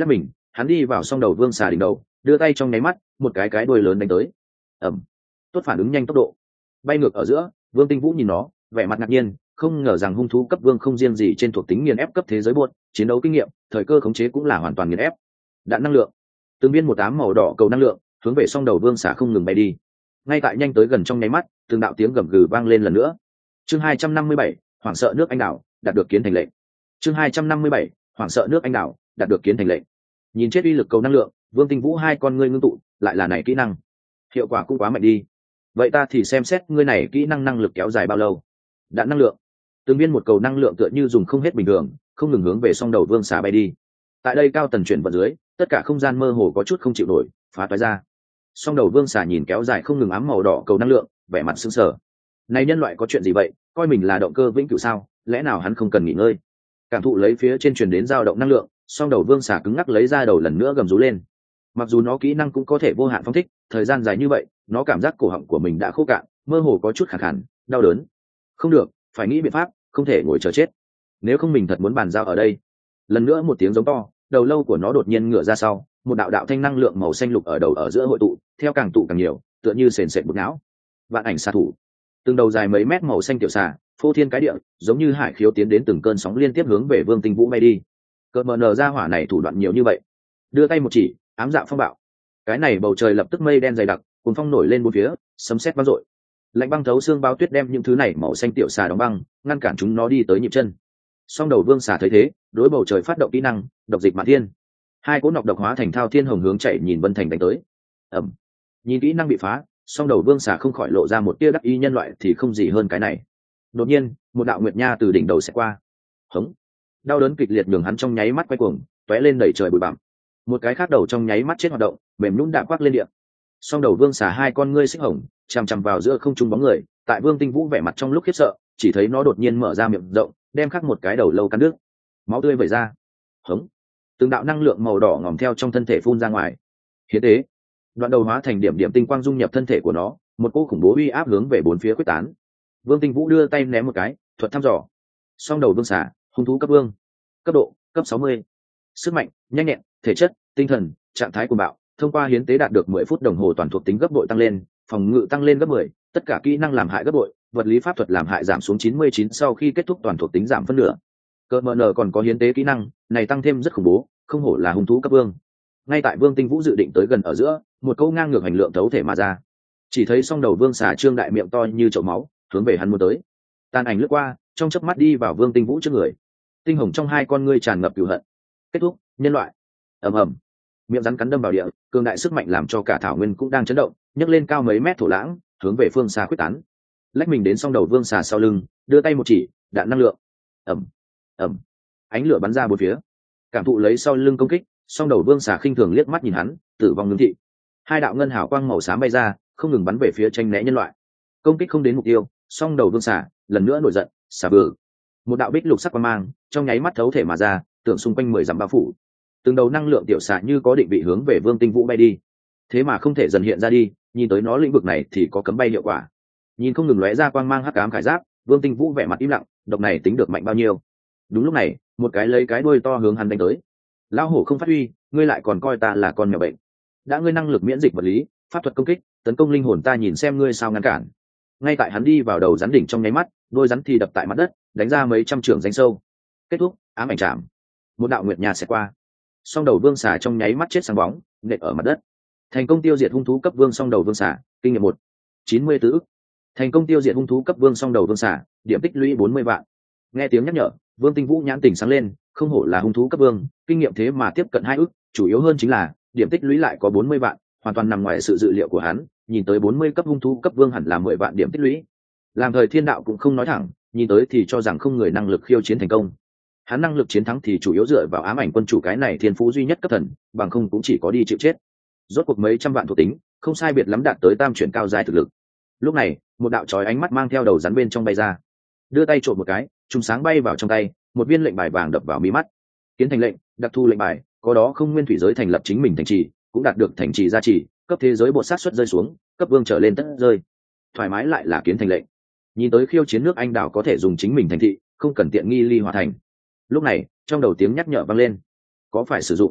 hắn đi vào song đầu vương xà đỉnh đầu, đưa tay trong nháy mắt một cái đuôi lớn đánh tới. Ẩm. Tốt phản ứng nhanh tốc độ, bay ngược ở giữa. Vương Tinh Vũ nhìn nó, vẻ mặt ngạc nhiên, không ngờ rằng hung thú cấp vương không riêng gì trên thuộc tính nghiền ép cấp thế giới buốt, chiến đấu kinh nghiệm, thời cơ khống chế cũng là hoàn toàn nghiền ép. Đạn năng lượng, từng viên một ám màu đỏ cầu năng lượng hướng về song đầu vương xà không ngừng bay đi. Ngay tại nhanh tới gần trong nháy mắt, từng đạo tiếng gầm gừ vang lên lần nữa. Chương 257, hoảng sợ nước anh đảo, đạt được kiến thành lệnh. Chương 257, hoảng sợ nước anh đảo, đạt được kiến thành lệnh. Nhìn chết uy lực cầu năng lượng, Vương Tinh Vũ hai con ngươi ngưng tụ, lại là này kỹ năng, hiệu quả cũng quá mạnh đi. Vậy ta thì xem xét ngươi này kỹ năng năng lực kéo dài bao lâu. Đạn năng lượng, từng viên một cầu năng lượng tựa như dùng không hết bình thường, không ngừng hướng về song đầu vương xà bay đi. Tại đây cao tần chuyển vận dưới, tất cả không gian mơ hồ có chút không chịu nổi, phá toái ra. Song đầu vương xà nhìn kéo dài không ngừng ám màu đỏ cầu năng lượng, vẻ mặt sững sờ. Này nhân loại có chuyện gì vậy, coi mình là động cơ vĩnh cửu sao? Lẽ nào hắn không cần nghỉ ngơi? Cảm thụ lấy phía trên truyền đến dao động năng lượng, song đầu vương xà cứng ngắc lấy ra đầu lần nữa gầm rú lên. Mặc dù nó kỹ năng cũng có thể vô hạn phóng thích, thời gian dài như vậy, nó cảm giác cổ họng của mình đã khô cạn, mơ hồ có chút khàn khàn, đau đớn. Không được, phải nghĩ biện pháp, không thể ngồi chờ chết. Nếu không mình thật muốn bàn giao ở đây. Lần nữa một tiếng giống to, đầu lâu của nó đột nhiên ngửa ra sau, một đạo đạo thanh năng lượng màu xanh lục ở đầu ở giữa hội tụ, theo càng tụ càng nhiều, tựa như sền sệt bột não. Vạn ảnh xạ thủ, từng đầu dài mấy mét màu xanh tiểu xà, phô thiên cái địa, giống như hải khiếu tiến đến từng cơn sóng liên tiếp hướng về Vương Tinh Vũ bay đi. Cơn mờ nở ra hỏa này thủ đoạn nhiều như vậy. Đưa tay một chỉ, ám dạ phong bạo. Cái này bầu trời lập tức mây đen dày đặc, cuồng phong nổi lên bốn phía, sấm sét vang dội. Lạnh băng thấu xương bao tuyết đem những thứ này màu xanh tiểu xà đóng băng, ngăn cản chúng nó đi tới nhịp chân. Song đầu vương xà thấy thế, đối bầu trời phát động kỹ năng độc dịch mạn thiên. Hai cỗ nọc độc hóa thành thao thiên hồng hướng chạy nhìn Vân Thành đánh tới. Ẩm. Nhìn kỹ năng bị phá, song đầu vương xà không khỏi lộ ra một tia đắc ý, nhân loại thì không gì hơn cái này. Đột nhiên, một đạo nguyệt nha từ đỉnh đầu sẽ qua. Hống. Đau đớn kịch liệt nhường hắn trong nháy mắt quay cuồng, tóe lên đẩy trời bụi bặm. Một cái khác đầu trong nháy mắt chết hoạt động, mềm nhũn đạp quắc lên địa. Song đầu vương xà hai con ngươi xích hồng, chằm chằm vào giữa không trung bóng người. Tại Vương Tinh Vũ vẻ mặt trong lúc khiếp sợ, chỉ thấy nó đột nhiên mở ra miệng rộng, đem khắc một cái đầu lâu cắn đứt, máu tươi vẩy ra. Hống. Từng đạo năng lượng màu đỏ ngòm theo trong thân thể phun ra ngoài. Hiến tế. Đoạn đầu hóa thành điểm điểm tinh quang dung nhập thân thể của nó, một cỗ khủng bố uy áp hướng về bốn phía quyết tán. Vương Tinh Vũ đưa tay ném một cái, thuật thăm dò. Song đầu vương xà, hung thú cấp vương, cấp độ cấp 60. Sức mạnh, nhanh nhẹn, thể chất, tinh thần, trạng thái cuồng bạo, thông qua hiến tế đạt được 10 phút đồng hồ toàn thuộc tính gấp bội tăng lên, phòng ngự tăng lên gấp 10, tất cả kỹ năng làm hại gấp bội, vật lý pháp thuật làm hại giảm xuống 99 sau khi kết thúc toàn thuộc tính giảm phân nửa. Cơ mờ nở còn có hiến tế kỹ năng, này tăng thêm rất khủng bố, không hổ là hung thú cấp vương. Ngay tại Vương Tinh Vũ dự định tới gần ở giữa, một câu ngang ngược hành lượng thấu thể mà ra. Chỉ thấy song đầu vương xà trương đại miệng to như chậu máu, hướng về hắn muốn tới. Tàn ảnh lướt qua, trong chớp mắt đi vào Vương Tinh Vũ trước người. Tinh hồng trong hai con ngươi tràn ngập cừu hận. Kết thúc, nhân loại. Ầm ầm. Miệng rắn cắn đâm vào địa, cường đại sức mạnh làm cho cả thảo nguyên cũng đang chấn động, nhấc lên cao mấy mét thổ lãng, hướng về phương xa quyết tán. Lách mình đến song đầu vương xà sau lưng, đưa tay một chỉ, đạn năng lượng. Ầm ầm. Ánh lửa bắn ra bốn phía. Cảm thụ lấy sau lưng công kích, song đầu vương xà khinh thường liếc mắt nhìn hắn, tử vong ngưng thị. Hai đạo ngân hào quang màu xám bay ra, không ngừng bắn về phía tranh né nhân loại. Công kích không đến mục tiêu, song đầu vương xà lần nữa nổi giận, xà bừ. Một đạo bích lục sắc quang mang, trong nháy mắt thấu thể mà ra, tưởng xung quanh 10 dặm bao phủ. Từng đầu năng lượng tiểu xà như có định vị hướng về Vương Tinh Vũ bay đi. Thế mà không thể dần hiện ra đi, nhìn tới nó lĩnh vực này thì có cấm bay hiệu quả. Nhìn không ngừng lóe ra quang mang hắc ám khải giáp, Vương Tinh Vũ vẻ mặt im lặng, độc này tính được mạnh bao nhiêu? Đúng lúc này, một cái lấy cái đuôi to hướng hắn đánh tới. Lão hổ không phát huy, ngươi lại còn coi ta là con mèo bệnh. Đã ngươi năng lực miễn dịch vật lý, pháp thuật công kích, tấn công linh hồn, ta nhìn xem ngươi sao ngăn cản. Ngay tại hắn đi vào đầu rắn đỉnh trong nháy mắt, đôi rắn thì đập tại mặt đất, đánh ra mấy trăm trượng danh sâu. Kết thúc, ám ảnh chạm. Một đạo nguyệt nha sẽ qua. Song đầu vương xà trong nháy mắt chết sáng bóng, nện ở mặt đất. Thành công tiêu diệt hung thú cấp vương song đầu vương xà, kinh nghiệm 1. 94 ức. Thành công tiêu diệt hung thú cấp vương song đầu vương xà, điểm tích lũy 40 vạn. Nghe tiếng nhắc nhở, Vương Tinh Vũ nhãn tỉnh sáng lên, không hổ là hung thú cấp vương, kinh nghiệm thế mà tiếp cận 2 ức, chủ yếu hơn chính là điểm tích lũy lại có 40 vạn, hoàn toàn nằm ngoài sự dự liệu của hắn, nhìn tới 40 cấp hung thú cấp vương hẳn là 10 vạn điểm tích lũy. Làm thời thiên đạo cũng không nói thẳng, nhìn tới thì cho rằng không người năng lực khiêu chiến thành công. Hắn năng lực chiến thắng thì chủ yếu dựa vào ám ảnh quân chủ cái này thiên phú duy nhất cấp thần, bằng không cũng chỉ có đi chịu chết. Rốt cuộc mấy trăm vạn thuộc tính, không sai biệt lắm đạt tới tam chuyển cao giai thực lực. Lúc này, một đạo chói ánh mắt mang theo đầu rắn bên trong bay ra, đưa tay trộn một cái, trùng sáng bay vào trong tay, một viên lệnh bài vàng đập vào mí mắt. Kiến thành lệnh, đặc thu lệnh bài, có đó không nguyên thủy giới thành lập chính mình thành trì, cũng đạt được thành trì gia trì, cấp thế giới bộ sát suất rơi xuống, cấp vương trở lên tất rơi. Thoải mái lại là kiến thành lệnh. Nhìn tới khiêu chiến nước Anh đảo có thể dùng chính mình thành thị, không cần tiện nghi ly hòa thành. Lúc này, trong đầu tiếng nhắc nhở vang lên, có phải sử dụng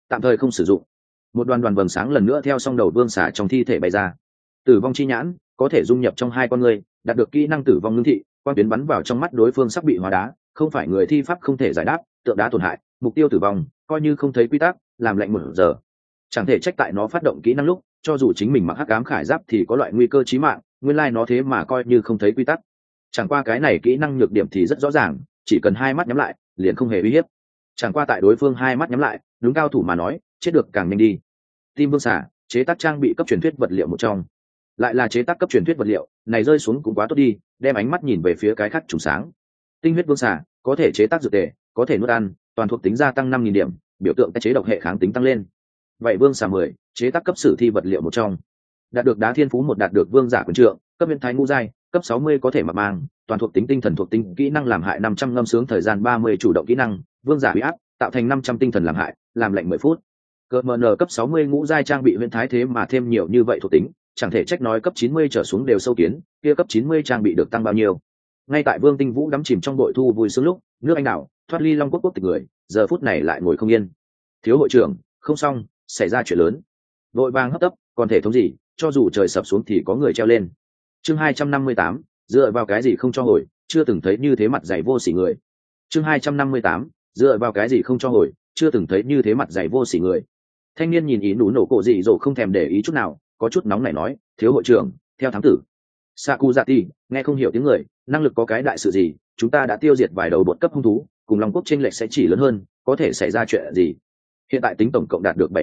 tạm thời không sử dụng. Một đoàn đoàn vầng sáng lần nữa theo song đầu vương xà trong thi thể bay ra. Tử vong chi nhãn có thể dung nhập trong hai con người, đạt được kỹ năng tử vong ngưng thị, quang tuyến bắn vào trong mắt đối phương sắp bị hóa đá, không phải người thi pháp không thể giải đáp, tượng đá tổn hại, mục tiêu tử vong, coi như không thấy quy tắc, làm lạnh 1 giờ. Chẳng thể trách tại nó phát động kỹ năng lúc, cho dù chính mình mặc hắc ám khải giáp thì có loại nguy cơ chí mạng, nguyên lai nó thế mà coi như không thấy quy tắc. Chẳng qua cái này kỹ năng nhược điểm thì rất rõ ràng, chỉ cần hai mắt nhắm lại, liền không hề uy hiếp. Chẳng qua tại đối phương hai mắt nhắm lại, đúng cao thủ mà nói, chết được càng nhanh đi. Tim vương xà, chế tác trang bị cấp truyền thuyết vật liệu một trong, lại là chế tác cấp truyền thuyết vật liệu, này rơi xuống cũng quá tốt đi, đem ánh mắt nhìn về phía cái khác trùng sáng. Tinh huyết vương xà, có thể chế tác dược tề, có thể nuốt ăn, toàn thuộc tính gia tăng 5.000 điểm, biểu tượng chế độc hệ kháng tính tăng lên. Vậy vương xà 10, chế tác cấp sử thi vật liệu một trong, đạt được đá thiên phú một, đạt được vương giả quyền trượng, cấp huyền thái ngũ giai, cấp 60 có thể mặc mang, toàn thuộc tính tinh thần thuộc tính, kỹ năng làm hại 500, ngâm sướng thời gian 30, chủ động kỹ năng vương giả uy áp, tạo thành 500 tinh thần làm hại, làm lệnh 10 phút. Cơ mn cấp 60 ngũ giai trang bị huyền thái thế mà thêm nhiều như vậy thuộc tính, chẳng thể trách nói cấp 90 trở xuống đều sâu kiến, kia cấp 90 trang bị được tăng bao nhiêu. Ngay tại Vương Tinh Vũ đắm chìm trong bội thu vui sướng lúc, nước Anh đảo thoát ly Long Quốc quốc tịch người, giờ phút này lại ngồi không yên. Thiếu hội trưởng, không xong, xảy ra chuyện lớn. Vội vàng hấp tấp, còn thể thống gì, cho dù trời sập xuống thì có người treo lên. Chương 258, dựa vào cái gì không cho hồi, chưa từng thấy như thế mặt dày vô sỉ người. Chương 258, dựa vào cái gì không cho hồi, chưa từng thấy như thế mặt dày vô sỉ người. Thanh niên nhìn ý nú nổ cổ dị dỗ không thèm để ý chút nào, có chút nóng nảy nói, thiếu hội trưởng, theo thám tử Sakuzati, nghe không hiểu tiếng người, năng lực có cái đại sự gì, chúng ta đã tiêu diệt vài đầu bột cấp hung thú, cùng Long Quốc chênh lệch sẽ chỉ lớn hơn, có thể xảy ra chuyện gì. Hiện tại tính tổng cộng đạt được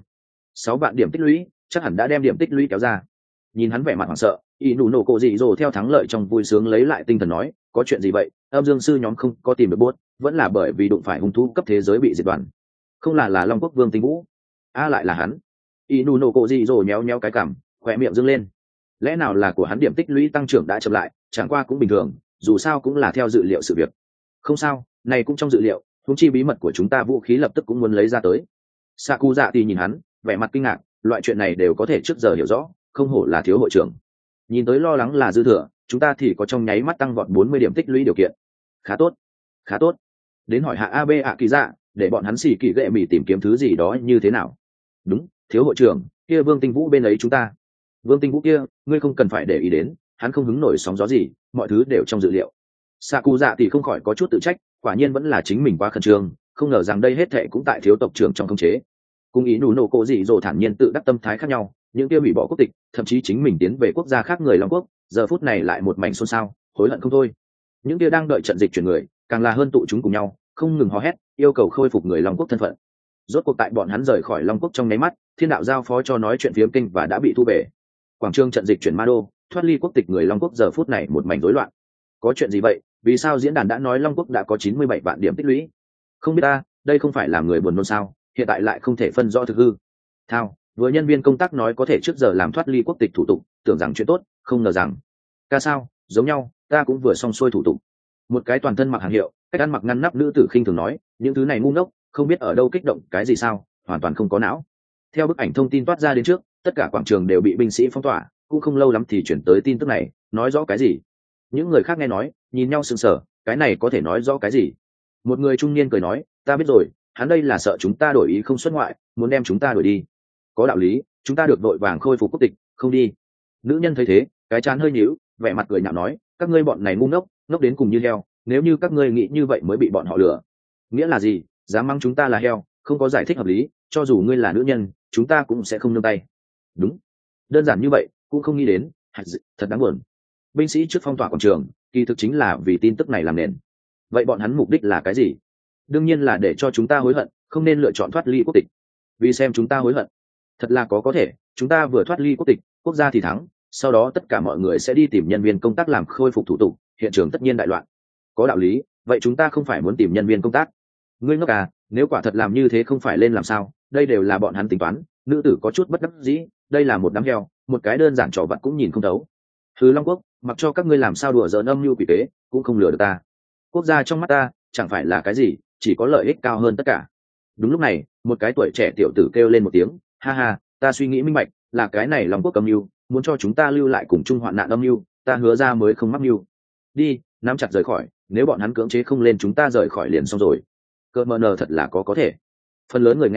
6 vạn điểm tích lũy, chắc hẳn đã đem điểm tích lũy kéo ra. Nhìn hắn vẻ mặt hoảng sợ, ý nụ nổ cổ dị dỗ theo thắng lợi trong vui sướng lấy lại tinh thần nói, có chuyện gì vậy, âm dương sư nhóm không có tìm được bốt, vẫn là bởi vì đụng phải hung thú cấp thế giới bị diệt đoàn. Không là Long Quốc Vương Tinh Vũ, lại là hắn. Ý nụ nổ cổ dị dỗ nhéo nhéo cái cằm, khỏe miệng dương lên. Lẽ nào là của hắn điểm tích lũy tăng trưởng đã chậm lại, chẳng qua cũng bình thường, dù sao cũng là theo dự liệu sự việc. Không sao, này cũng trong dự liệu, huống chi bí mật của chúng ta vũ khí lập tức cũng muốn lấy ra tới. Sakuzati nhìn hắn, vẻ mặt kinh ngạc, loại chuyện này đều có thể trước giờ hiểu rõ, không hổ là thiếu hội trưởng. Nhìn tới lo lắng là dư thừa, chúng ta thì có trong nháy mắt tăng vọt 40 điểm tích lũy điều kiện. Khá tốt, khá tốt. Đến hỏi hạ AB ạ kỳ dạ, để bọn hắn xì kỳ gệ mỉ tìm kiếm thứ gì đó như thế nào. Đúng, thiếu hội trưởng, kia Vương Tinh Vũ bên ấy chúng ta. Vương Tinh Vũ kia, ngươi không cần phải để ý đến, hắn không hứng nổi sóng gió gì, mọi thứ đều trong dự liệu. Sakuzati thì không khỏi có chút tự trách, quả nhiên vẫn là chính mình quá khẩn trương, không ngờ rằng đây hết thệ cũng tại thiếu tộc trưởng trong khống chế. Cùng ý nụ nổ cổ dị dỗ thản nhiên tự đắc tâm thái khác nhau, những kia hủy bỏ quốc tịch, thậm chí chính mình tiến về quốc gia khác người Long Quốc, giờ phút này lại một mảnh xôn xao, hối hận không thôi. Những kia đang đợi trận dịch chuyển người, càng là hơn tụ chúng cùng nhau, không ngừng hò hét, yêu cầu khôi phục người Long Quốc thân phận. Rốt cuộc tại bọn hắn rời khỏi Long Quốc trong nháy mắt, thiên đạo giao phó cho nói chuyện phiếm kinh và đã bị thu về. Quảng trường trận dịch chuyển Ma Đô, thoát ly quốc tịch người Long Quốc giờ phút này một mảnh rối loạn. Có chuyện gì vậy? Vì sao diễn đàn đã nói Long Quốc đã có 97 vạn điểm tích lũy? Không biết ta, đây không phải làm người buồn nôn sao? Hiện tại lại không thể phân rõ thực hư. Thao, vừa nhân viên công tác nói có thể trước giờ làm thoát ly quốc tịch thủ tục, tưởng rằng chuyện tốt, không ngờ rằng ca sao, giống nhau, ta cũng vừa xong xuôi thủ tục. Một cái toàn thân mặc hàng hiệu, cách ăn mặc ngăn nắp nữ tử khinh thường nói, những thứ này ngu ngốc, không biết ở đâu kích động cái gì sao, hoàn toàn không có não. Theo bức ảnh thông tin toát ra đến trước, tất cả quảng trường đều bị binh sĩ phong tỏa, cũng không lâu lắm thì chuyển tới tin tức này, nói rõ cái gì. Những người khác nghe nói, nhìn nhau sững sờ, cái này có thể nói rõ cái gì. Một người trung niên cười nói, ta biết rồi, hắn đây là sợ chúng ta đổi ý không xuất ngoại, muốn đem chúng ta đuổi đi. Có đạo lý, chúng ta được đội vàng khôi phục quốc tịch, không đi. Nữ nhân thấy thế, cái trán hơi nhíu, vẻ mặt cười nhạo nói, các ngươi bọn này ngu ngốc, ngốc đến cùng như heo, nếu như các ngươi nghĩ như vậy mới bị bọn họ lừa. Nghĩa là gì? Dám mắng chúng ta là heo, không có giải thích hợp lý, cho dù ngươi là nữ nhân, chúng ta cũng sẽ không nương tay. Đúng, đơn giản như vậy, cũng không nghĩ đến, thật đáng buồn. Binh sĩ trước phong tỏa quảng trường, kỳ thực chính là vì tin tức này làm nền. Vậy bọn hắn mục đích là cái gì? Đương nhiên là để cho chúng ta hối hận, không nên lựa chọn thoát ly quốc tịch. Vì xem chúng ta hối hận. Thật là có thể, chúng ta vừa thoát ly quốc tịch, quốc gia thì thắng, sau đó tất cả mọi người sẽ đi tìm nhân viên công tác làm khôi phục thủ tục, hiện trường tất nhiên đại loạn. Có đạo lý, vậy chúng ta không phải muốn tìm nhân viên công tác. Ngươi ngốc à, nếu quả thật làm như thế không phải lên làm sao, đây đều là bọn hắn tính toán. Nữ tử có chút bất đắc dĩ, đây là một đám heo, một cái đơn giản trò vặt cũng nhìn không thấu. Hứ Long Quốc, mặc cho các ngươi làm sao đùa giỡn âm mưu quỷ kế, cũng không lừa được ta. Quốc gia trong mắt ta, chẳng phải là cái gì, chỉ có lợi ích cao hơn tất cả. Đúng lúc này, một cái tuổi trẻ tiểu tử kêu lên một tiếng, ha ha, ta suy nghĩ minh bạch, là cái này Long Quốc âm mưu, muốn cho chúng ta lưu lại cùng chung hoạn nạn âm mưu, ta hứa ra mới không mắc mưu. Đi, nắm chặt rời khỏi, nếu bọn hắn cưỡng chế không lên chúng ta rời khỏi liền xong rồi. Cơ mờ nờ thật là có thể. Phần lớn người nghe nói,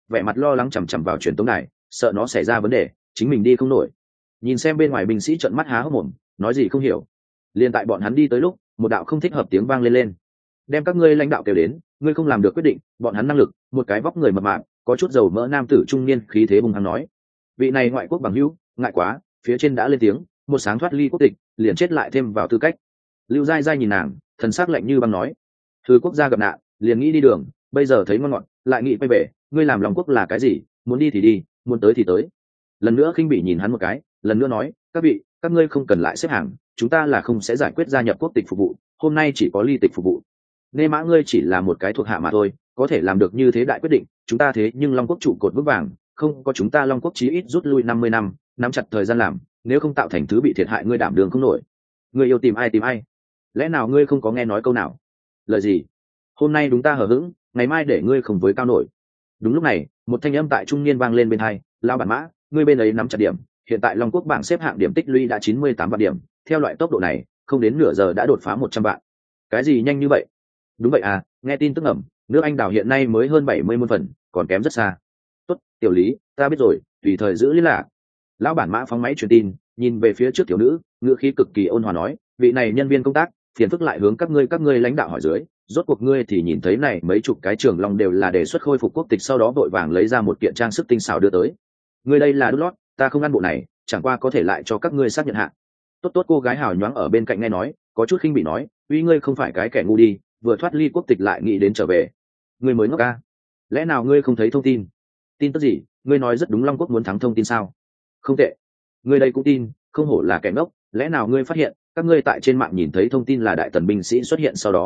vẻ mặt lo lắng chằm chằm vào truyền tống đài, sợ nó xảy ra vấn đề chính mình đi không nổi. Nhìn xem bên ngoài binh sĩ trợn mắt há hốc mồm, nói gì không hiểu. Liên tại bọn hắn đi tới lúc, một đạo không thích hợp tiếng vang lên. Đem các ngươi lãnh đạo kêu đến, ngươi không làm được quyết định, bọn hắn năng lực. Một cái vóc người mập mạp, có chút dầu mỡ nam tử trung niên khí thế hung hăng nói. Vị này ngoại quốc bằng hữu, ngại quá, phía trên đã lên tiếng, một sáng thoát ly quốc tịch, liền chết lại thêm vào tư cách. Lưu Gai Gai nhìn nàng, thần sắc lạnh như băng nói: thư quốc gia gặp nạn, liền nghĩ đi đường, bây giờ thấy ngon ngọt, lại nghĩ quay về, ngươi làm lòng quốc là cái gì? Muốn đi thì đi, muốn tới thì tới. Lần nữa khinh bỉ nhìn hắn một cái, lần nữa nói: các vị, các ngươi không cần lại xếp hàng, chúng ta là không sẽ giải quyết gia nhập quốc tịch phục vụ, hôm nay chỉ có ly tịch phục vụ. Nê Mã ngươi chỉ là một cái thuộc hạ mà thôi, có thể làm được như thế đại quyết định, chúng ta thế nhưng Long quốc trụ cột vững vàng, không có chúng ta Long quốc chí ít rút lui 50 năm, nắm chặt thời gian làm, nếu không tạo thành thứ bị thiệt hại ngươi đảm đường không nổi. Ngươi yêu tìm ai? Lẽ nào ngươi không có nghe nói câu nào? Lời gì? Hôm nay đúng ta hờ hững, ngày mai để ngươi không với cao nổi. Đúng lúc này, một thanh âm tại trung niên vang lên bên tai, lão bản mã, ngươi bên ấy nắm chặt điểm, hiện tại Long quốc bảng xếp hạng điểm tích lũy đã 98 vạn điểm, theo loại tốc độ này, không đến nửa giờ đã đột phá 100 vạn. Cái gì nhanh như vậy? Đúng vậy à, nghe tin tức ẩm, nước Anh đảo hiện nay mới hơn 70 môn phần, còn kém rất xa. Tốt, tiểu Lý, ta biết rồi, tùy thời giữ liên lạc. Lão bản mã phóng máy truyền tin, nhìn về phía trước tiểu nữ, ngữ khí cực kỳ ôn hòa nói, vị này nhân viên công tác, phiền phức lại hướng các ngươi lãnh đạo hỏi dưới, rốt cuộc ngươi thì nhìn thấy này mấy chục cái trường long đều là đề xuất khôi phục quốc tịch, sau đó vội vàng lấy ra một kiện trang sức tinh xảo đưa tới. Ngươi đây là đút lót, ta không ăn bộ này, chẳng qua có thể lại cho các ngươi xác nhận hạ. Tốt, cô gái hào nhoáng ở bên cạnh nghe nói, có chút khinh bị nói, uy ngươi không phải cái kẻ ngu đi, vừa thoát ly quốc tịch lại nghĩ đến trở về. Ngươi mới ngốc ca, lẽ nào ngươi không thấy thông tin? Tin tức gì? Ngươi nói rất đúng, Long quốc muốn thắng thông tin sao? Không tệ, ngươi đây cũng tin, không hổ là kẻ ngốc. Lẽ nào ngươi phát hiện các ngươi tại trên mạng nhìn thấy thông tin là đại tần binh sĩ xuất hiện sau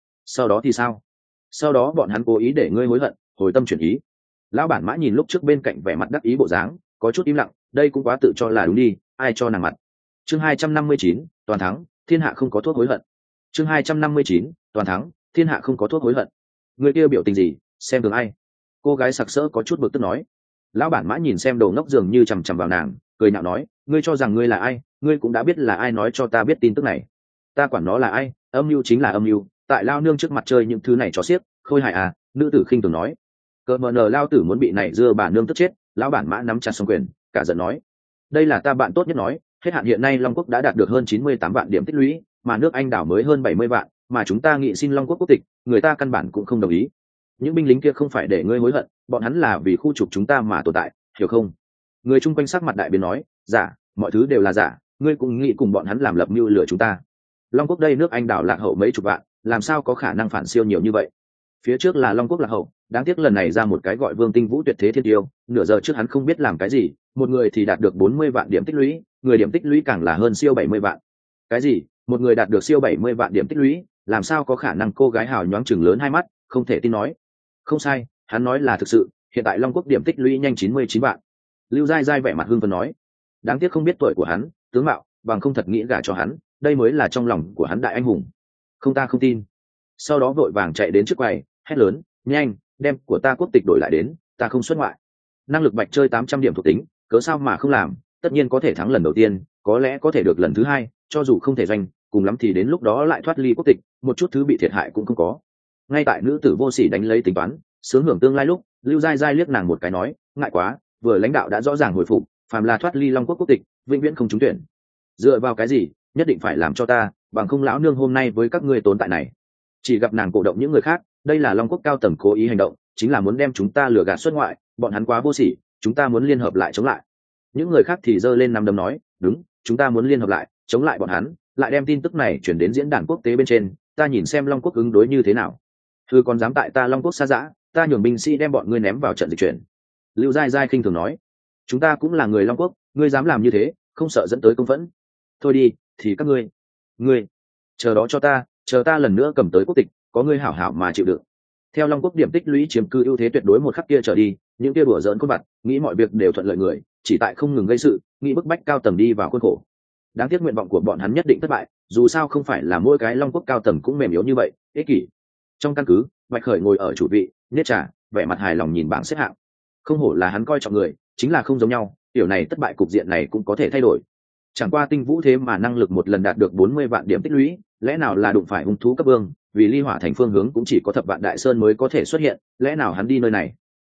đó thì sao? Sau đó bọn hắn cố ý để ngươi hối hận, hồi tâm chuyển ý. Lão bản mã nhìn lúc trước bên cạnh vẻ mặt đắc ý bộ dáng, có chút im lặng, đây cũng quá tự cho là đúng đi, ai cho nàng mặt. Chương 259, toàn thắng, thiên hạ không có thuốc hối hận. Chương 259, toàn thắng, thiên hạ không có thuốc hối hận. Người kia biểu tình gì, xem thường ai? Cô gái sặc sỡ có chút bực tức nói. Lão bản mã nhìn xem đồ ngốc dường như chằm chằm vào nàng, cười nhạo nói, ngươi cho rằng ngươi là ai? Ngươi cũng đã biết là ai nói cho ta biết tin tức này. Ta quản nó là ai, âm mưu chính là âm mưu, tại lao nương trước mặt chơi những thứ này cho xiếc, khôi hài à? Nữ tử khinh thường nói. Cờ mờ nờ lao tử muốn bị này dưa bà nương tức chết. Lão bản mã nắm chặt song quyền, cả giận nói, đây là ta bạn tốt nhất nói, hết hạn hiện nay Long quốc đã đạt được hơn 98 vạn điểm tích lũy, mà nước Anh đảo mới hơn 70 vạn, mà chúng ta nghị xin Long quốc quốc tịch, người ta căn bản cũng không đồng ý. Những binh lính kia không phải để ngươi hối hận, bọn hắn là vì khu trục chúng ta mà tồn tại, hiểu không? Người chung quanh sắc mặt đại biến nói, giả, mọi thứ đều là giả, ngươi cũng nghĩ cùng bọn hắn làm lập mưu lừa chúng ta. Long quốc đây nước Anh đảo lạc hậu mấy chục vạn, làm sao có khả năng phản siêu nhiều như vậy? Phía trước là Long quốc lạc hậu, đáng tiếc lần này ra một cái gọi Vương Tinh Vũ tuyệt thế thiên tiêu, nửa giờ trước hắn không biết làm cái gì, một người thì đạt được 40 vạn điểm tích lũy, người điểm tích lũy càng là hơn siêu 70 vạn. Cái gì? Một người đạt được siêu 70 vạn điểm tích lũy, làm sao có khả năng? Cô gái hào nhoáng chừng lớn hai mắt, không thể tin nói. Không sai, hắn nói là thực sự, hiện tại Long quốc điểm tích lũy nhanh 99 vạn. Lưu Gai Gai vẻ mặt hưng phấn nói, đáng tiếc không biết tuổi của hắn, tướng mạo, bằng không thật nghĩ gả cho hắn, đây mới là trong lòng của hắn đại anh hùng. Không, ta không tin. Sau đó vội vàng chạy đến trước quầy, hét lớn, nhanh, đem của ta quốc tịch đổi lại đến, ta không xuất ngoại. Năng lực bạch chơi 800 điểm thuộc tính, cớ sao mà không làm, tất nhiên có thể thắng lần đầu tiên, có lẽ có thể được lần thứ hai, cho dù không thể doanh, cùng lắm thì đến lúc đó lại thoát ly quốc tịch, một chút thứ bị thiệt hại cũng không có. Ngay tại nữ tử vô sỉ đánh lấy tính toán, sướng hưởng tương lai lúc, Lưu Gai Gai liếc nàng một cái nói, ngại quá, vừa lãnh đạo đã rõ ràng hồi phục, phàm là thoát ly Long quốc quốc tịch, vĩnh viễn không trúng tuyển. Dựa vào cái gì, nhất định phải làm cho ta, bằng không lão nương hôm nay với các ngươi tồn tại này. Chỉ gặp nàng cổ động những người khác, đây là Long quốc cao tầng cố ý hành động, chính là muốn đem chúng ta lừa gạt xuất ngoại, bọn hắn quá vô sỉ, chúng ta muốn liên hợp lại chống lại. Những người khác thì giơ lên nắm đấm nói, đúng, chúng ta muốn liên hợp lại chống lại bọn hắn, lại đem tin tức này chuyển đến diễn đàn quốc tế bên trên, ta nhìn xem Long quốc ứng đối như thế nào. Thư còn dám tại ta Long quốc xa dã, ta nhường binh sĩ đem bọn ngươi ném vào trận dịch chuyển. Lưu Gai Gai khinh thường nói, chúng ta cũng là người Long quốc, ngươi dám làm như thế, không sợ dẫn tới công phẫn. Thôi đi, thì các ngươi chờ đó cho ta, chờ ta lần nữa cầm tới quốc tịch, có ngươi hảo hảo mà chịu đựng. Theo Long quốc điểm tích lũy chiếm cư ưu thế tuyệt đối một khắc kia trở đi, những kia đùa giỡn cốt vặt, nghĩ mọi việc đều thuận lợi người, chỉ tại không ngừng gây sự, nghĩ bức bách cao tầng đi vào khuôn khổ. Đáng tiếc nguyện vọng của bọn hắn nhất định thất bại, dù sao không phải là mỗi cái Long quốc cao tầng cũng mềm yếu như vậy, ích kỷ. Trong căn cứ, Bạch Khởi ngồi ở chủ vị, nhếch trà, vẻ mặt hài lòng nhìn bảng xếp hạng. Không hổ là hắn coi trọng người, chính là không giống nhau, điều này thất bại cục diện này cũng có thể thay đổi. Chẳng qua Tinh Vũ thế mà năng lực một lần đạt được 40 vạn điểm tích lũy, lẽ nào là đụng phải hung thú cấp vương, vì ly hỏa thành phương hướng cũng chỉ có Thập Vạn Đại Sơn mới có thể xuất hiện, lẽ nào hắn đi nơi này?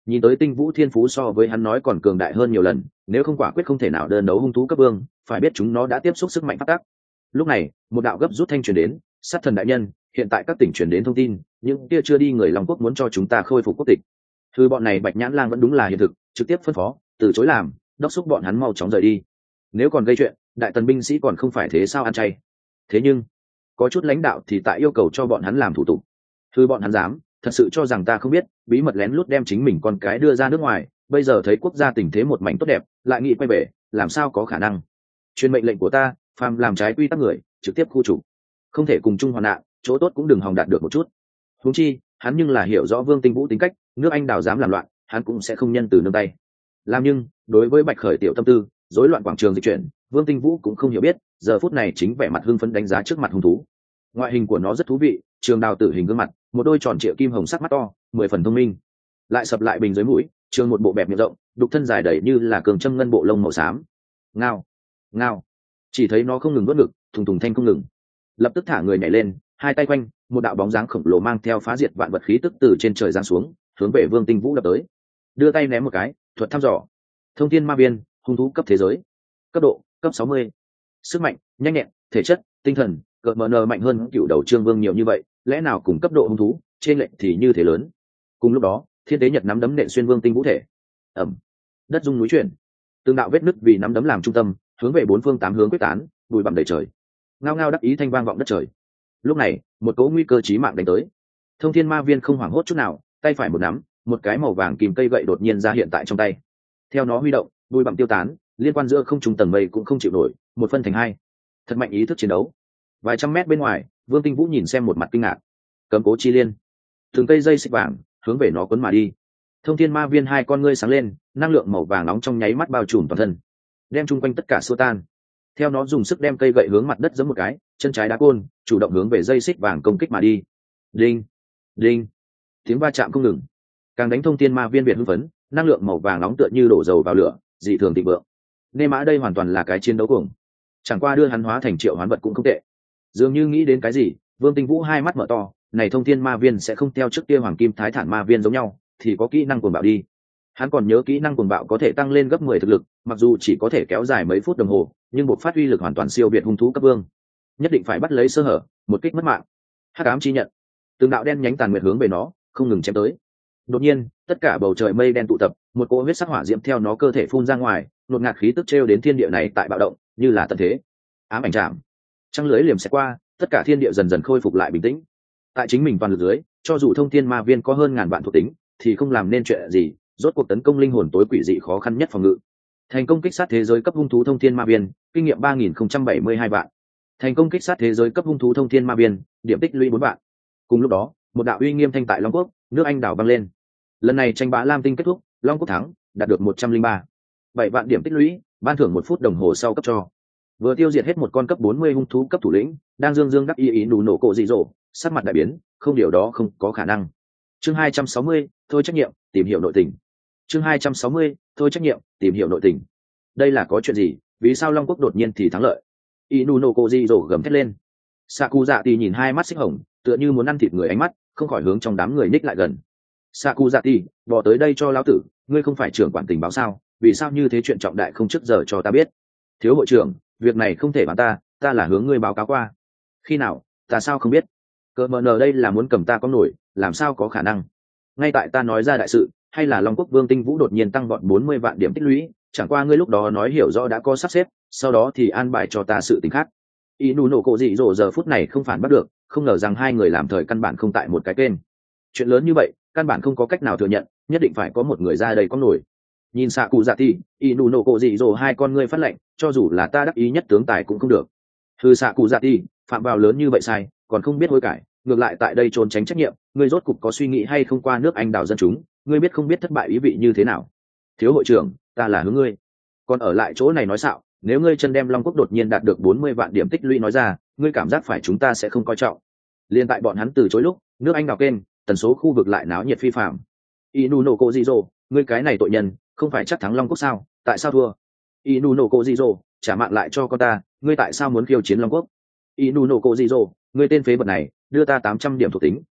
Nhìn tới Tinh Vũ thiên phú so với hắn nói còn cường đại hơn nhiều lần, nếu không quả quyết không thể nào đơn đấu hung thú cấp vương, phải biết chúng nó đã tiếp xúc sức mạnh phát tác. Lúc này, một đạo gấp rút thanh truyền đến, sát thần đại nhân, hiện tại các tỉnh truyền đến thông tin, những kia chưa đi người Long Quốc muốn cho chúng ta khôi phục quốc tịch. Thư bọn này Bạch Nhãn Lang vẫn đúng là hiện thực, trực tiếp phân phó, từ chối làm, đốc thúc bọn hắn mau chóng rời đi. Nếu còn gây chuyện, đại tần binh sĩ còn không phải thế sao ăn chay. Thế nhưng, có chút lãnh đạo thì tại yêu cầu cho bọn hắn làm thủ tục. Thư bọn hắn dám, thật sự cho rằng ta không biết, bí mật lén lút đem chính mình con cái đưa ra nước ngoài, bây giờ thấy quốc gia tình thế một mảnh tốt đẹp, lại nghĩ quay về, làm sao có khả năng. Truyền mệnh lệnh của ta, phàm làm trái quy tắc người, trực tiếp khu trục. Không thể cùng chung hoạn nạn, chỗ tốt cũng đừng hòng đạt được một chút. Huống chi, hắn nhưng là hiểu rõ Vương Tinh Vũ tính cách, nước Anh đào dám làm loạn, hắn cũng sẽ không nhân từ nương tay. Làm nhưng, đối với Bạch Khởi tiểu tâm tư, rối loạn quảng trường dịch chuyển, Vương Tinh Vũ cũng không hiểu biết, giờ phút này chính vẻ mặt hưng phấn đánh giá trước mặt hung thú. Ngoại hình của nó rất thú vị, trường đào tử hình gương mặt, một đôi tròn trịa kim hồng sắc mắt to, 10 phần thông minh. Lại sập lại bình dưới mũi, trường một bộ bẹp miệng rộng, đục thân dài đầy như là cường châm ngân bộ lông màu xám. Ngao, ngao. Chỉ thấy nó không ngừng nuốt ngực, thùng thùng thanh không ngừng. Lập tức thả người nhảy lên, hai tay quanh, một đạo bóng dáng khổng lồ mang theo phá diệt vạn vật khí tức từ trên trời giáng xuống, hướng về Vương Tinh Vũ đập tới. Đưa tay ném một cái, thuật thăm dò. Thông thiên ma viên, hung thú cấp thế giới. Cấp độ, cấp 60. Sức mạnh, nhanh nhẹn, thể chất, tinh thần, cỡ mờ nờ mạnh hơn cựu đầu Trương Vương nhiều như vậy, lẽ nào cùng cấp độ hung thú, trên lệnh thì như thế lớn. Cùng lúc đó, Thiên Đế Nhật nắm đấm nện xuyên Vương Tinh Vũ thể. Ẩm. Đất rung núi chuyển. Từng đạo vết nứt vì nắm đấm làm trung tâm, hướng về bốn phương tám hướng quyết tán, bụi bặm đầy trời. Ngao ngao đắc ý thanh vang vọng đất trời. Lúc này, một cỗ nguy cơ chí mạng đánh tới. Thông thiên ma viên không hoảng hốt chút nào, tay phải một nắm, một cái màu vàng kìm cây gậy đột nhiên ra hiện tại trong tay. Theo nó huy động, bụi bặm tiêu tán, liên quan giữa không trung tầng mây cũng không chịu nổi, một phân thành hai. Thật mạnh ý thức chiến đấu. Vài trăm mét bên ngoài, Vương Tinh Vũ nhìn xem một mặt kinh ngạc. Cấm cố chi liên, từng cây dây xích vàng hướng về nó cuốn mà đi. Thông thiên ma viên hai con ngươi sáng lên, năng lượng màu vàng nóng trong nháy mắt bao trùm toàn thân, đem chung quanh tất cả xua tan. Theo nó dùng sức đem cây gậy hướng mặt đất giẫm một cái, chân trái đá côn, chủ động hướng về dây xích vàng công kích mà đi. Đinh, đinh, tiếng va chạm không ngừng. Càng đánh thông thiên ma viên biệt hưng phấn, năng lượng màu vàng nóng tựa như đổ dầu vào lửa, dị thường thịnh vượng. Nê mã đây hoàn toàn là cái chiến đấu cuồng, chẳng qua đưa hắn hóa thành triệu hoán vật cũng không tệ. Dường như nghĩ đến cái gì, Vương Tinh Vũ hai mắt mở to, này thông thiên ma viên sẽ không theo trước kia hoàng kim thái thản ma viên giống nhau, thì có kỹ năng cuồng bạo đi. Hắn còn nhớ kỹ năng cuồng bạo có thể tăng lên gấp 10 thực lực, mặc dù chỉ có thể kéo dài mấy phút đồng hồ, nhưng buộc phát uy lực hoàn toàn siêu việt hung thú cấp vương. Nhất định phải bắt lấy sơ hở, một kích mất mạng. Hắc ám chi nhận, từng đạo đen nhánh tàn nguyệt hướng về nó, không ngừng chém tới. Đột nhiên, tất cả bầu trời mây đen tụ tập, một cỗ huyết sắc hỏa diễm theo nó cơ thể phun ra ngoài, đột ngạt khí tức trêu đến thiên địa này tại bạo động, như là tận thế. Ám ảnh chạm, trăng lưới liềm sẽ qua, tất cả thiên địa dần dần khôi phục lại bình tĩnh. Tại chính mình toàn lực dưới, cho dù thông thiên ma viên có hơn ngàn vạn thuộc tính, thì không làm nên chuyện gì, rốt cuộc tấn công linh hồn tối quỷ dị khó khăn nhất phòng ngự. Thành công kích sát thế giới cấp hung thú thông thiên ma viên, kinh nghiệm 3072 vạn. Thành công kích sát thế giới cấp hung thú thông thiên ma viên, điểm tích lũy 4 vạn. Cùng lúc đó, một đạo uy nghiêm thanh tại Long Quốc, nước Anh đảo vang lên. Lần này tranh bá Lam Tinh kết thúc, Long Quốc thắng, đạt được 103 7 vạn điểm tích lũy, ban thưởng 1 phút đồng hồ sau cấp cho. Vừa tiêu diệt hết một con cấp 40 hung thú cấp thủ lĩnh, đang dương dương đắc ý nụ nổ cổ dị dỗ, sắc mặt đại biến, không điều đó không có khả năng. Chương 260, thôi trách nhiệm, tìm hiểu nội tình. Chương 260, thôi trách nhiệm, tìm hiểu nội tình. Đây là có chuyện gì, vì sao Long Quốc đột nhiên thì thắng lợi? Inuno Kojiro gầm thét lên. Sakuzati nhìn hai mắt xích hồng, tựa như muốn ăn thịt người ánh mắt, không khỏi hướng trong đám người ních lại gần. Sakuzati, bỏ tới đây cho lão tử, ngươi không phải trưởng quản tình báo sao, vì sao như thế chuyện trọng đại không trước giờ cho ta biết? Thiếu hội trưởng, việc này không thể bán ta là hướng ngươi báo cáo qua. Khi nào, ta sao không biết? Cờ mờ nờ đây là muốn cầm ta có nổi, làm sao có khả năng? Ngay tại ta nói ra đại sự, hay là Long Quốc Vương Tinh Vũ đột nhiên tăng gọn 40 vạn điểm tích lũy, chẳng qua ngươi lúc đó nói hiểu rõ đã có sắp xếp, sau đó thì an bài cho ta sự tình khác. Inuno cổ dị dỗ giờ phút này không phản bắt được, không ngờ rằng hai người làm thời căn bản không tại một cái kênh. Chuyện lớn như vậy, căn bản không có cách nào thừa nhận, nhất định phải có một người ra đây có nổi. Nhìn xạ cụ dạ ti, Inuno cổ dị dỗ hai con ngươi phát lệnh, cho dù là ta đắc ý nhất tướng tài cũng không được. Hư xạ cụ dạ ti, phạm vào lớn như vậy sai, còn không biết hối cải, ngược lại tại đây trốn tránh trách nhiệm, ngươi rốt cục có suy nghĩ hay không qua nước Anh đảo dân chúng, ngươi biết không biết thất bại ý vị như thế nào? Thiếu hội trưởng, ta là hướng ngươi, còn ở lại chỗ này nói xạo, nếu ngươi chân đem Long Quốc đột nhiên đạt được 40 vạn điểm tích lũy nói ra, ngươi cảm giác phải chúng ta sẽ không coi trọng. Liên tại bọn hắn từ chối lúc, nước Anh đảo kênh, tần số khu vực lại náo nhiệt phi phàm. Inuno Kojiro, ngươi cái này tội nhân, không phải chắc thắng Long Quốc sao, tại sao thua? Inuno Kojiro, trả mạng lại cho con ta, ngươi tại sao muốn khiêu chiến Long Quốc? Inuno Kojiro, ngươi tên phế vật này, đưa ta 800 điểm thuộc tính,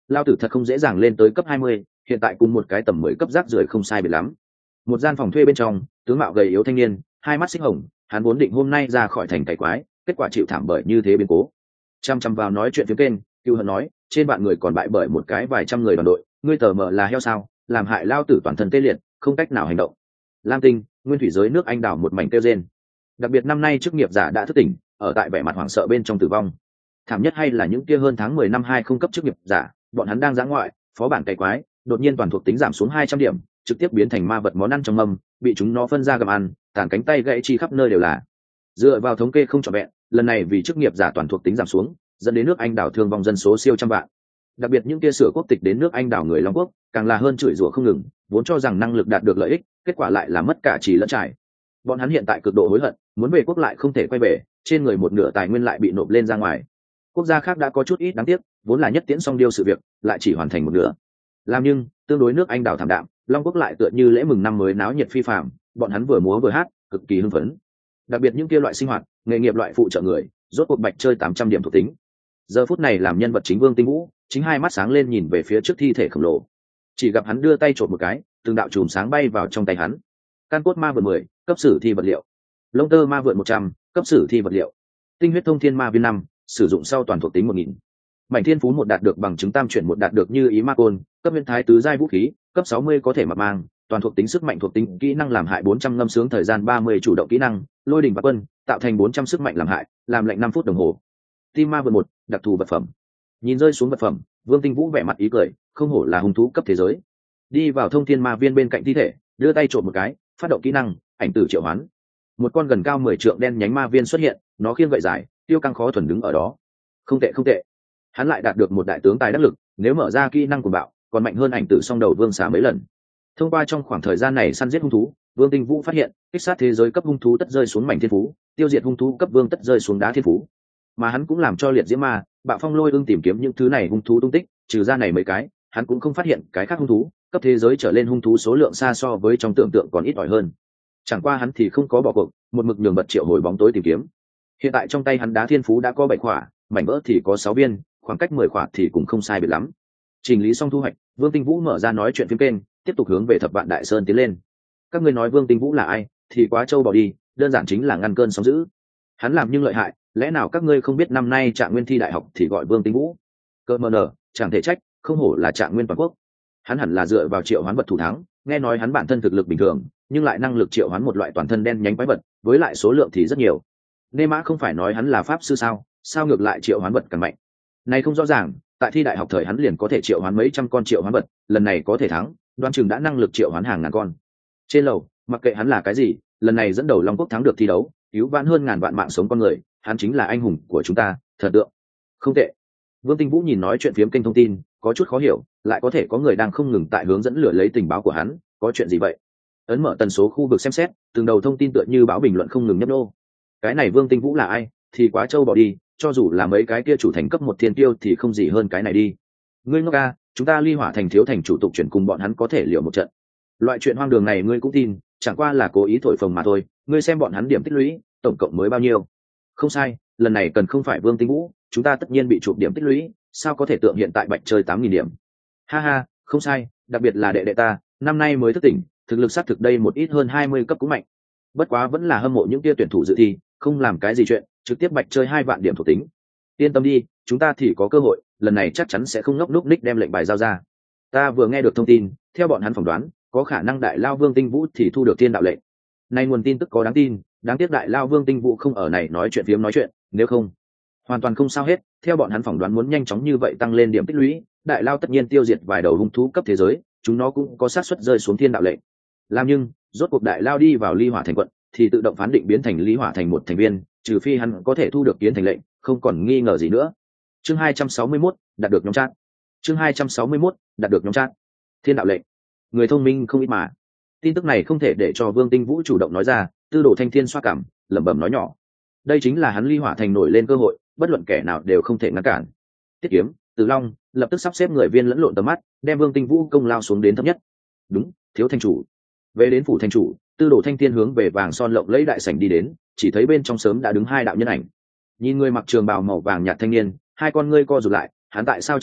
lao tử thật không dễ dàng lên tới cấp 20, hiện tại cùng một cái tầm 10 cấp rác rưởi không sai biệt lắm. Một gian phòng thuê bên trong, tướng mạo gầy yếu thanh niên, hai mắt xích hồng, hắn vốn định hôm nay ra khỏi thành cày quái, kết quả chịu thảm bởi như thế biến cố. Chăm chăm vào nói chuyện phía kênh, Cưu Hận nói, trên bạn người còn bại bởi một cái vài trăm người đoàn đội, ngươi tờ mờ là heo sao, làm hại lao tử toàn thân tê liệt, không cách nào hành động. Lam Tinh, nguyên thủy giới nước Anh đảo một mảnh kêu rên. Đặc biệt năm nay chức nghiệp giả đã thức tỉnh, ở tại vẻ mặt hoảng sợ bên trong tử vong. Thảm nhất hay là những kia hơn tháng 10 năm 20 cấp chức nghiệp giả, bọn hắn đang giã ngoại, phó bản cày quái, đột nhiên toàn thuộc tính giảm xuống 200 điểm, trực tiếp biến thành ma vật món ăn trong mâm, bị chúng nó phân ra gặm ăn, tàn cánh tay gãy chi khắp nơi đều là. Dựa vào thống kê không trọn vẹn, lần này vì chức nghiệp giả toàn thuộc tính giảm xuống, dẫn đến nước Anh đảo thương vong dân số siêu trăm vạn. Đặc biệt những kia sửa quốc tịch đến nước Anh đảo người Long Quốc, càng là hơn chửi rủa không ngừng, vốn cho rằng năng lực đạt được lợi ích, kết quả lại là mất cả trì lẫn trải. Bọn hắn hiện tại cực độ hối hận, muốn về quốc lại không thể quay về, trên người một nửa tài nguyên lại bị nộp lên ra ngoài. Quốc gia khác đã có chút ít đáng tiếc, vốn là nhất tiễn song điêu sự việc, lại chỉ hoàn thành một nửa. Làm nhưng tương đối nước Anh đảo thảm đạm, Long Quốc lại tựa như lễ mừng năm mới náo nhiệt phi phàm, bọn hắn vừa múa vừa hát, cực kỳ hưng phấn. Đặc biệt những kia loại sinh hoạt, nghề nghiệp loại phụ trợ người, rốt cuộc bạch chơi 800 điểm thuộc tính. Giờ phút này làm nhân vật chính Vương Tinh Vũ, chính hai mắt sáng lên nhìn về phía trước thi thể khổng lồ. Chỉ gặp hắn đưa tay chộp một cái, từng đạo chùm sáng bay vào trong tay hắn. Can cốt ma vượn 10, cấp sử thi vật liệu. Lông tơ ma vượn 100, cấp sử thi vật liệu. Tinh huyết thông thiên ma viên 5, sử dụng sau toàn thuộc tính 1000. Mảnh thiên phú một đạt được bằng chứng tam chuyển một đạt được như ý ma côn, cấp nguyên thái tứ giai vũ khí, cấp 60 có thể mặc mang, toàn thuộc tính sức mạnh thuộc tính kỹ năng làm hại 400 ngâm sướng thời gian 30 chủ động kỹ năng, lôi đình và quân, tạo thành 400 sức mạnh làm hại, làm lệnh 5 phút đồng hồ. Tim ma vượn 1, đặc thù vật phẩm. Nhìn rơi xuống vật phẩm, Vương Tinh Vũ vẻ mặt ý cười, không hổ là hung thú cấp thế giới. Đi vào thông thiên ma viên bên cạnh thi thể, đưa tay trộm một cái, phát động kỹ năng, ảnh tử triệu hoán. Một con gần cao 10 trượng đen nhánh ma viên xuất hiện, nó khiêng gậy dài, tiêu căng khó thuần đứng ở đó. Không tệ không tệ. Hắn lại đạt được một đại tướng tài đắc lực, nếu mở ra kỹ năng của bạo, còn mạnh hơn ảnh tử song đầu vương xà mấy lần. Thông qua trong khoảng thời gian này săn giết hung thú, Vương Tinh Vũ phát hiện, kích sát thế giới cấp hung thú tất rơi xuống mảnh thiên phú, tiêu diệt hung thú cấp vương tất rơi xuống đá thiên phú. Mà hắn cũng làm cho liệt diễm ma, bạo phong lôi ương tìm kiếm những thứ này hung thú tung tích, trừ ra này mấy cái, hắn cũng không phát hiện cái khác hung thú, cấp thế giới trở lên hung thú số lượng xa so với trong tưởng tượng còn ít ỏi hơn. Chẳng qua hắn thì không có bỏ cuộc, một mực nhường bật triệu hồi bóng tối tìm kiếm. Hiện tại trong tay hắn đá thiên phú đã có 7 khỏa, mảnh vỡ thì có 6 viên, khoảng cách 10 khỏa thì cũng không sai biệt lắm. Chỉnh lý xong thu hoạch, Vương Tinh Vũ mở ra nói chuyện phím kênh, tiếp tục hướng về Thập Vạn Đại Sơn tiến lên. Các ngươi nói Vương Tinh Vũ là ai, thì quá trâu bỏ đi, đơn giản chính là ngăn cơn sóng dữ. Hắn làm nhưng lợi hại, lẽ nào các ngươi không biết năm nay Trạng Nguyên thi đại học thì gọi Vương Tinh Vũ? Cơ mờ nở, chẳng thể trách, không hổ là Trạng Nguyên toàn quốc. Hắn hẳn là dựa vào triệu hoán vật thủ thắng, nghe nói hắn bản thân thực lực bình thường, nhưng lại năng lực triệu hoán một loại toàn thân đen nhánh quái vật, với lại số lượng thì rất nhiều. Nê Mã không phải nói hắn là pháp sư sao, sao ngược lại triệu hoán vật càng mạnh? Này không rõ ràng, tại thi đại học thời hắn liền có thể triệu hoán mấy trăm con triệu hoán vật, lần này có thể thắng, đoán chừng đã năng lực triệu hoán hàng ngàn con. Trên lầu, mặc kệ hắn là cái gì, lần này dẫn đầu Long Quốc thắng được thi đấu, cứu vãn hơn ngàn vạn mạng sống con người, hắn chính là anh hùng của chúng ta, thật tượng. Không tệ. Vương Tinh Vũ nhìn nói chuyện phiếm kênh thông tin, có chút khó hiểu, lại có thể có người đang không ngừng tại hướng dẫn lửa lấy tình báo của hắn, có chuyện gì vậy? Ấn mở tần số khu vực xem xét, từng đầu thông tin tựa như báo bình luận không ngừng nhấp nô. Cái này Vương Tinh Vũ là ai, thì quá trâu bỏ đi, cho dù là mấy cái kia chủ thành cấp 1 thiên tiêu thì không gì hơn cái này đi. Ngươi ngốc a, chúng ta Ly Hỏa thành thiếu thành chủ tục chuyển cùng bọn hắn có thể liều một trận. Loại chuyện hoang đường này ngươi cũng tin, chẳng qua là cố ý thổi phồng mà thôi, ngươi xem bọn hắn điểm tích lũy, tổng cộng mới bao nhiêu? Không sai, lần này cần không phải Vương Tinh Vũ, chúng ta tất nhiên bị chụp điểm tích lũy, sao có thể tượng hiện tại bạch chơi 8000 điểm. Ha ha, không sai, đặc biệt là đệ đệ ta, năm nay mới thức tỉnh, thực lực sát thực đây một ít hơn 20 cấp cũng mạnh. Bất quá vẫn là hâm mộ những kia tuyển thủ dự thi, không làm cái gì chuyện, trực tiếp bạch chơi 2 vạn điểm thuộc tính. Yên tâm đi, chúng ta thì có cơ hội, lần này chắc chắn sẽ không ngốc núc ních đem lệnh bài giao ra. Ta vừa nghe được thông tin, theo bọn hắn phỏng đoán, có khả năng Đại Lao Vương Tinh Vũ thì thu được thiên đạo lệnh. Nay nguồn tin tức có đáng tin, đáng tiếc Đại Lao Vương Tinh Vũ không ở này nói chuyện phiếm nói chuyện, nếu không, hoàn toàn không sao hết. Theo bọn hắn phỏng đoán muốn nhanh chóng như vậy tăng lên điểm tích lũy, Đại Lao tất nhiên tiêu diệt vài đầu hung thú cấp thế giới, chúng nó cũng có xác suất rơi xuống thiên đạo lệnh. Làm nhưng, rốt cuộc Đại Lao đi vào Ly Hỏa thành quận, thì tự động phán định biến thành Ly Hỏa thành một thành viên, trừ phi hắn có thể thu được kiến thành lệnh, không còn nghi ngờ gì nữa. Chương 261, đạt được nhóm chat. Chương 261, đạt được nhóm chat. Thiên đạo lệnh. Người thông minh không ít mà. Tin tức này không thể để cho Vương Tinh Vũ chủ động nói ra, Tư Đồ Thanh Thiên xoa cảm, lẩm bẩm nói nhỏ. Đây chính là hắn Ly Hỏa thành nổi lên cơ hội, bất luận kẻ nào đều không thể ngăn cản. Tiết Kiếm, Từ Long lập tức sắp xếp người viên lẫn lộn tầm mắt, đem Vương Tinh Vũ công lao xuống đến thấp nhất. Đúng, thiếu thành chủ. Về đến phủ thành chủ, Tư Đồ Thanh Thiên hướng về vàng son lộng lẫy đại sảnh đi đến, chỉ thấy bên trong sớm đã đứng 2 đạo nhân ảnh. Nhìn người mặc trường bào màu vàng nhạt thanh niên, 2 con ngươi co rụt lại, hắn tại sao trở lại,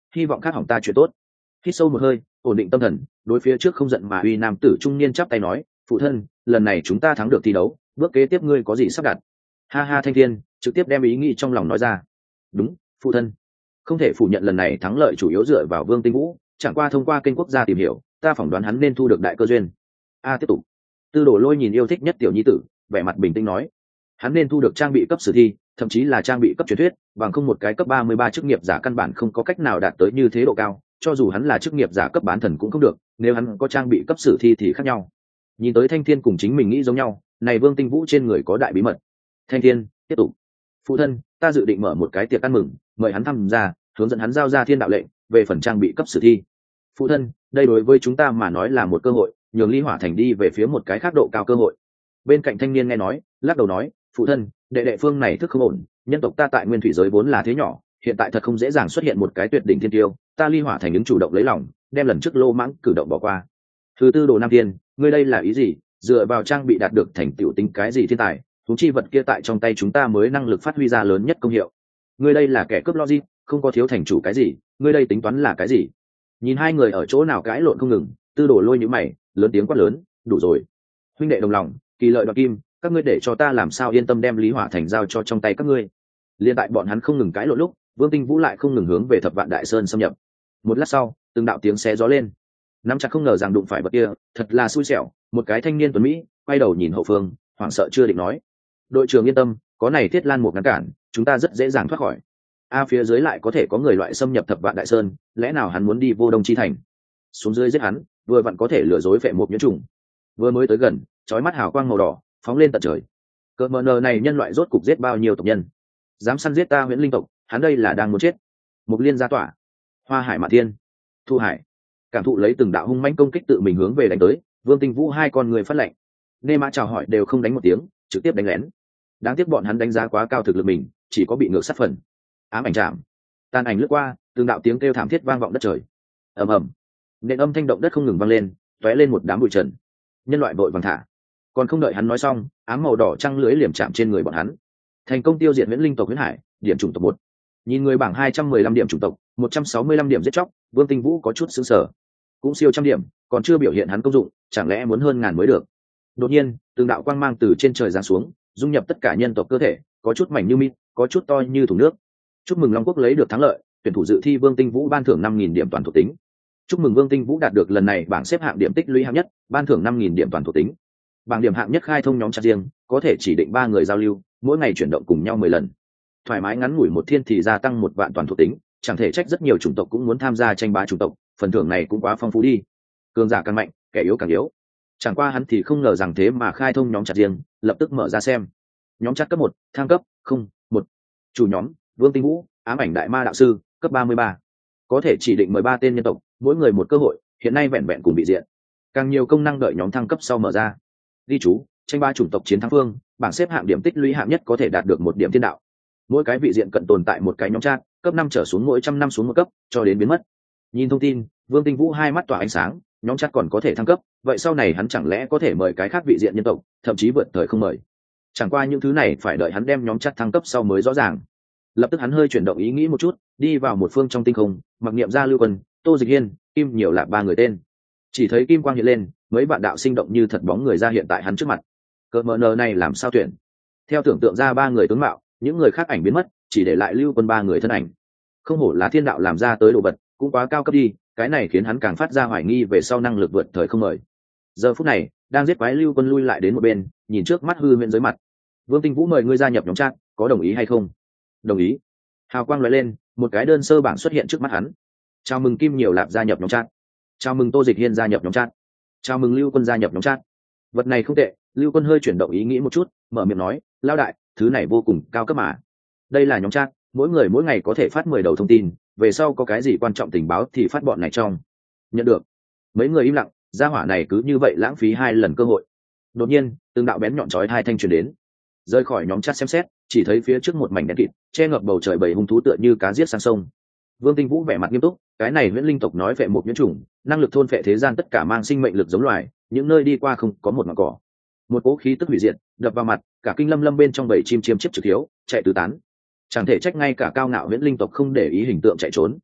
hy vọng khác hỏng ta chuyện tốt. Hít sâu một hơi, ổn định tâm thần, đối phía trước không giận mà uy nam tử trung niên chắp tay nói, phụ thân, lần này chúng ta thắng được thi đấu, bước kế tiếp ngươi có gì sắp đặt? Ha ha, Thanh Thiên trực tiếp đem ý nghĩ trong lòng nói ra. Đúng, phụ thân. Không thể phủ nhận lần này thắng lợi chủ yếu dựa vào Vương Tinh Vũ, chẳng qua thông qua kênh quốc gia tìm hiểu, ta phỏng đoán hắn nên thu được đại cơ duyên. Tiếp tục. Tư Đồ Lôi nhìn yêu thích nhất tiểu nhi tử, vẻ mặt bình tĩnh nói, hắn nên thu được trang bị cấp sử thi, thậm chí là trang bị cấp truyền thuyết, bằng không một cái cấp 33 chức nghiệp giả căn bản không có cách nào đạt tới như thế độ cao, cho dù hắn là chức nghiệp giả cấp bán thần cũng không được, nếu hắn có trang bị cấp sử thi thì khác nhau. Nhìn tới Thanh Thiên cùng chính mình nghĩ giống nhau, này Vương Tinh Vũ trên người có đại bí mật. Thanh Thiên tiếp tục, phụ thân, ta dự định mở một cái tiệc ăn mừng, mời hắn tham gia, hướng dẫn hắn giao ra thiên đạo lệnh về phần trang bị cấp sử thi. Phụ thân, đây đối với chúng ta mà nói là một cơ hội, nhường Ly Hỏa Thành đi về phía một cái khác độ cao cơ hội. Bên cạnh thanh niên nghe nói, lắc đầu nói, phụ thân, đệ phương này thức không ổn, nhân tộc ta tại nguyên thủy giới vốn là thế nhỏ, hiện tại thật không dễ dàng xuất hiện một cái tuyệt đỉnh thiên tiêu, ta Ly Hỏa Thành ứng chủ động lấy lòng, đem lần trước lô mãng cử động bỏ qua. Thứ tư Đồ Nam Thiên, ngươi đây là ý gì? Dựa vào trang bị đạt được thành tựu tính cái gì thiên tài, thú chi vật kia tại trong tay chúng ta mới năng lực phát huy ra lớn nhất công hiệu. Ngươi đây là kẻ cướp logic, không có thiếu thành chủ cái gì, ngươi đây tính toán là cái gì? Nhìn hai người ở chỗ nào cãi lộn không ngừng, Tư Đồ Lôi nhíu mày, lớn tiếng quát lớn, đủ rồi. Huynh đệ đồng lòng, kỳ lợi đoạt kim, các ngươi để cho ta làm sao yên tâm đem Lý Hỏa Thành giao cho trong tay các ngươi. Liên tại bọn hắn không ngừng cãi lộn lúc, Vương Tinh Vũ lại không ngừng hướng về Thập Vạn Đại Sơn xâm nhập. Một lát sau, từng đạo tiếng xé gió lên, nắm chặt không ngờ rằng đụng phải vật kia, thật là xui xẻo. Một cái thanh niên tuấn mỹ quay đầu nhìn hậu phương, hoảng sợ chưa định nói, đội trưởng yên tâm, có này Thiết Lan một ngăn cản, chúng ta rất dễ dàng thoát khỏi. Phía dưới lại có thể có người loại xâm nhập Thập Vạn Đại Sơn, lẽ nào hắn muốn đi Vô Đông chi thành? Xuống dưới giết hắn, vừa vặn có thể lừa dối phệ một nhiễm trùng. Vừa mới tới gần, chói mắt hào quang màu đỏ phóng lên tận trời. Cỡ mờ nờ này nhân loại rốt cục giết bao nhiêu tộc nhân? Dám săn giết ta Huyễn Linh tộc, hắn đây là đang muốn chết. Mục Liên gia tỏa, Hoa Hải Mạn Thiên, Thu Hải, cảm thụ lấy từng đạo hung mãnh công kích tự mình hướng về đánh tới, Vương Tinh Vũ hai con người phát lệnh. Nê Mã chào hỏi đều không đánh một tiếng, trực tiếp đánh lén. Đáng tiếc bọn hắn đánh giá quá cao thực lực mình, chỉ có bị ngược sát phần. Ám ảnh chạm, tàn ảnh lướt qua, từng đạo tiếng kêu thảm thiết vang vọng đất trời. Ầm ầm, nền âm thanh động đất không ngừng vang lên, tóe lên một đám bụi trần. Nhân loại vội vàng thả, còn không đợi hắn nói xong, ám màu đỏ trăng lưới liềm chạm trên người bọn hắn, thành công tiêu diệt Huyễn Linh tộc Huyễn Hải, điểm chủng tộc 1. Nhìn người bảng 215 điểm chủng tộc, 165 điểm giết chóc, Vương Tinh Vũ có chút sững sờ. Cũng siêu trăm điểm, còn chưa biểu hiện hắn công dụng, chẳng lẽ muốn hơn ngàn mới được? Đột nhiên, từng đạo quang mang từ trên trời giáng xuống, dung nhập tất cả nhân tộc cơ thể, có chút mảnh như mít, có chút to như thùng nước. Chúc mừng Long Quốc lấy được thắng lợi, tuyển thủ dự thi Vương Tinh Vũ ban thưởng 5.000 điểm toàn thuộc tính. Chúc mừng Vương Tinh Vũ đạt được lần này bảng xếp hạng điểm tích lũy hạng nhất, ban thưởng 5.000 điểm toàn thuộc tính. Bảng điểm hạng nhất khai thông nhóm chat riêng, có thể chỉ định 3 người giao lưu, mỗi ngày chuyển động cùng nhau 10 lần. Thoải mái ngắn ngủi một thiên thì gia tăng 1 vạn toàn thuộc tính, chẳng thể trách rất nhiều chủng tộc cũng muốn tham gia tranh bá chủng tộc, phần thưởng này cũng quá phong phú đi. Cường giả càng mạnh, kẻ yếu càng yếu. Chẳng qua hắn thì không ngờ rằng thế mà khai thông nhóm chat riêng, lập tức mở ra xem. Nhóm chat cấp 1, thăng cấp 1. Chủ nhóm, Vương Tinh Vũ, Ám ảnh đại ma đạo sư, cấp 33. Có thể chỉ định 13 tên nhân tộc, mỗi người một cơ hội, hiện nay vẹn vẹn cùng bị diện. Càng nhiều công năng đợi nhóm thăng cấp sau mở ra. Ghi chú, tranh ba chủng tộc chiến thắng phương, bảng xếp hạng điểm tích lũy hạng nhất có thể đạt được 1 điểm thiên đạo. Mỗi cái vị diện cận tồn tại một cái nhóm chat, cấp 5 trở xuống mỗi trăm năm xuống một cấp, cho đến biến mất. Nhìn thông tin, Vương Tinh Vũ hai mắt tỏa ánh sáng, nhóm chat còn có thể thăng cấp, vậy sau này hắn chẳng lẽ có thể mời cái khác vị diện nhân tộc, thậm chí vượt thời không mời. Chẳng qua những thứ này phải đợi hắn đem nhóm chat thăng cấp sau mới rõ ràng. Lập tức hắn hơi chuyển động ý nghĩ một chút, đi vào một phương trong tinh không, mặc niệm ra Lưu Quân, Tô Dịch Hiên, Kim nhiều lạc 3 người tên. Chỉ thấy kim quang hiện lên, mấy vạn đạo sinh động như thật bóng người ra hiện tại hắn trước mặt. Cờ mờ nờ này làm sao tuyển? Theo tưởng tượng ra 3 người tướng mạo, những người khác ảnh biến mất, chỉ để lại Lưu Quân 3 người thân ảnh. Không hổ là thiên đạo làm ra tới đồ vật, cũng quá cao cấp đi, cái này khiến hắn càng phát ra hoài nghi về sau năng lực vượt thời không mời. Giờ phút này, đang giết quái Lưu Quân lui lại đến một bên, nhìn trước mắt hư huyễn dưới mặt. Vương Tinh Vũ mời ngươi gia nhập nhóm chat, có đồng ý hay không? Đồng ý. Hào quang lóe lên, một cái đơn sơ bảng xuất hiện trước mắt hắn. Chào mừng Kim nhiều lạp gia nhập nhóm chat. Chào mừng Tô Dịch Hiên gia nhập nhóm chat. Chào mừng Lưu Quân gia nhập nhóm chat. Vật này không tệ. Lưu Quân hơi chuyển động ý nghĩ một chút, mở miệng nói, lao đại, thứ này vô cùng cao cấp mà. Đây là nhóm chat, mỗi người mỗi ngày có thể phát 10 đầu thông tin, về sau có cái gì quan trọng tình báo thì phát bọn này trong. Nhận được. Mấy người im lặng, gia hỏa này cứ như vậy lãng phí 2 lần cơ hội. Đột nhiên, từng đạo bén nhọn chói 2 thanh truyền đến. Rời khỏi nhóm chat xem xét, chỉ thấy phía trước một mảnh đen kịt, che ngập bầu trời bầy hung thú tựa như cá giết sang sông. Vương Tinh Vũ vẻ mặt nghiêm túc, cái này Huyễn Linh tộc nói vệ một nhiễm chủng, năng lực thôn phệ thế gian tất cả mang sinh mệnh lực giống loài, những nơi đi qua không có một mảng cỏ. Một cỗ khí tức hủy diệt đập vào mặt, cả kinh lâm lâm bên trong bầy chim chiêm chiếp trực hiếu, chạy tứ tán. Chẳng thể trách ngay cả cao ngạo Huyễn Linh tộc không để ý hình tượng chạy trốn.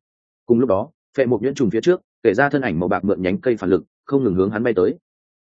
cùng lúc đó phệ một nhuyễn trùng phía trước kể ra thân ảnh màu bạc mượn nhánh cây phản lực không ngừng hướng hắn bay tới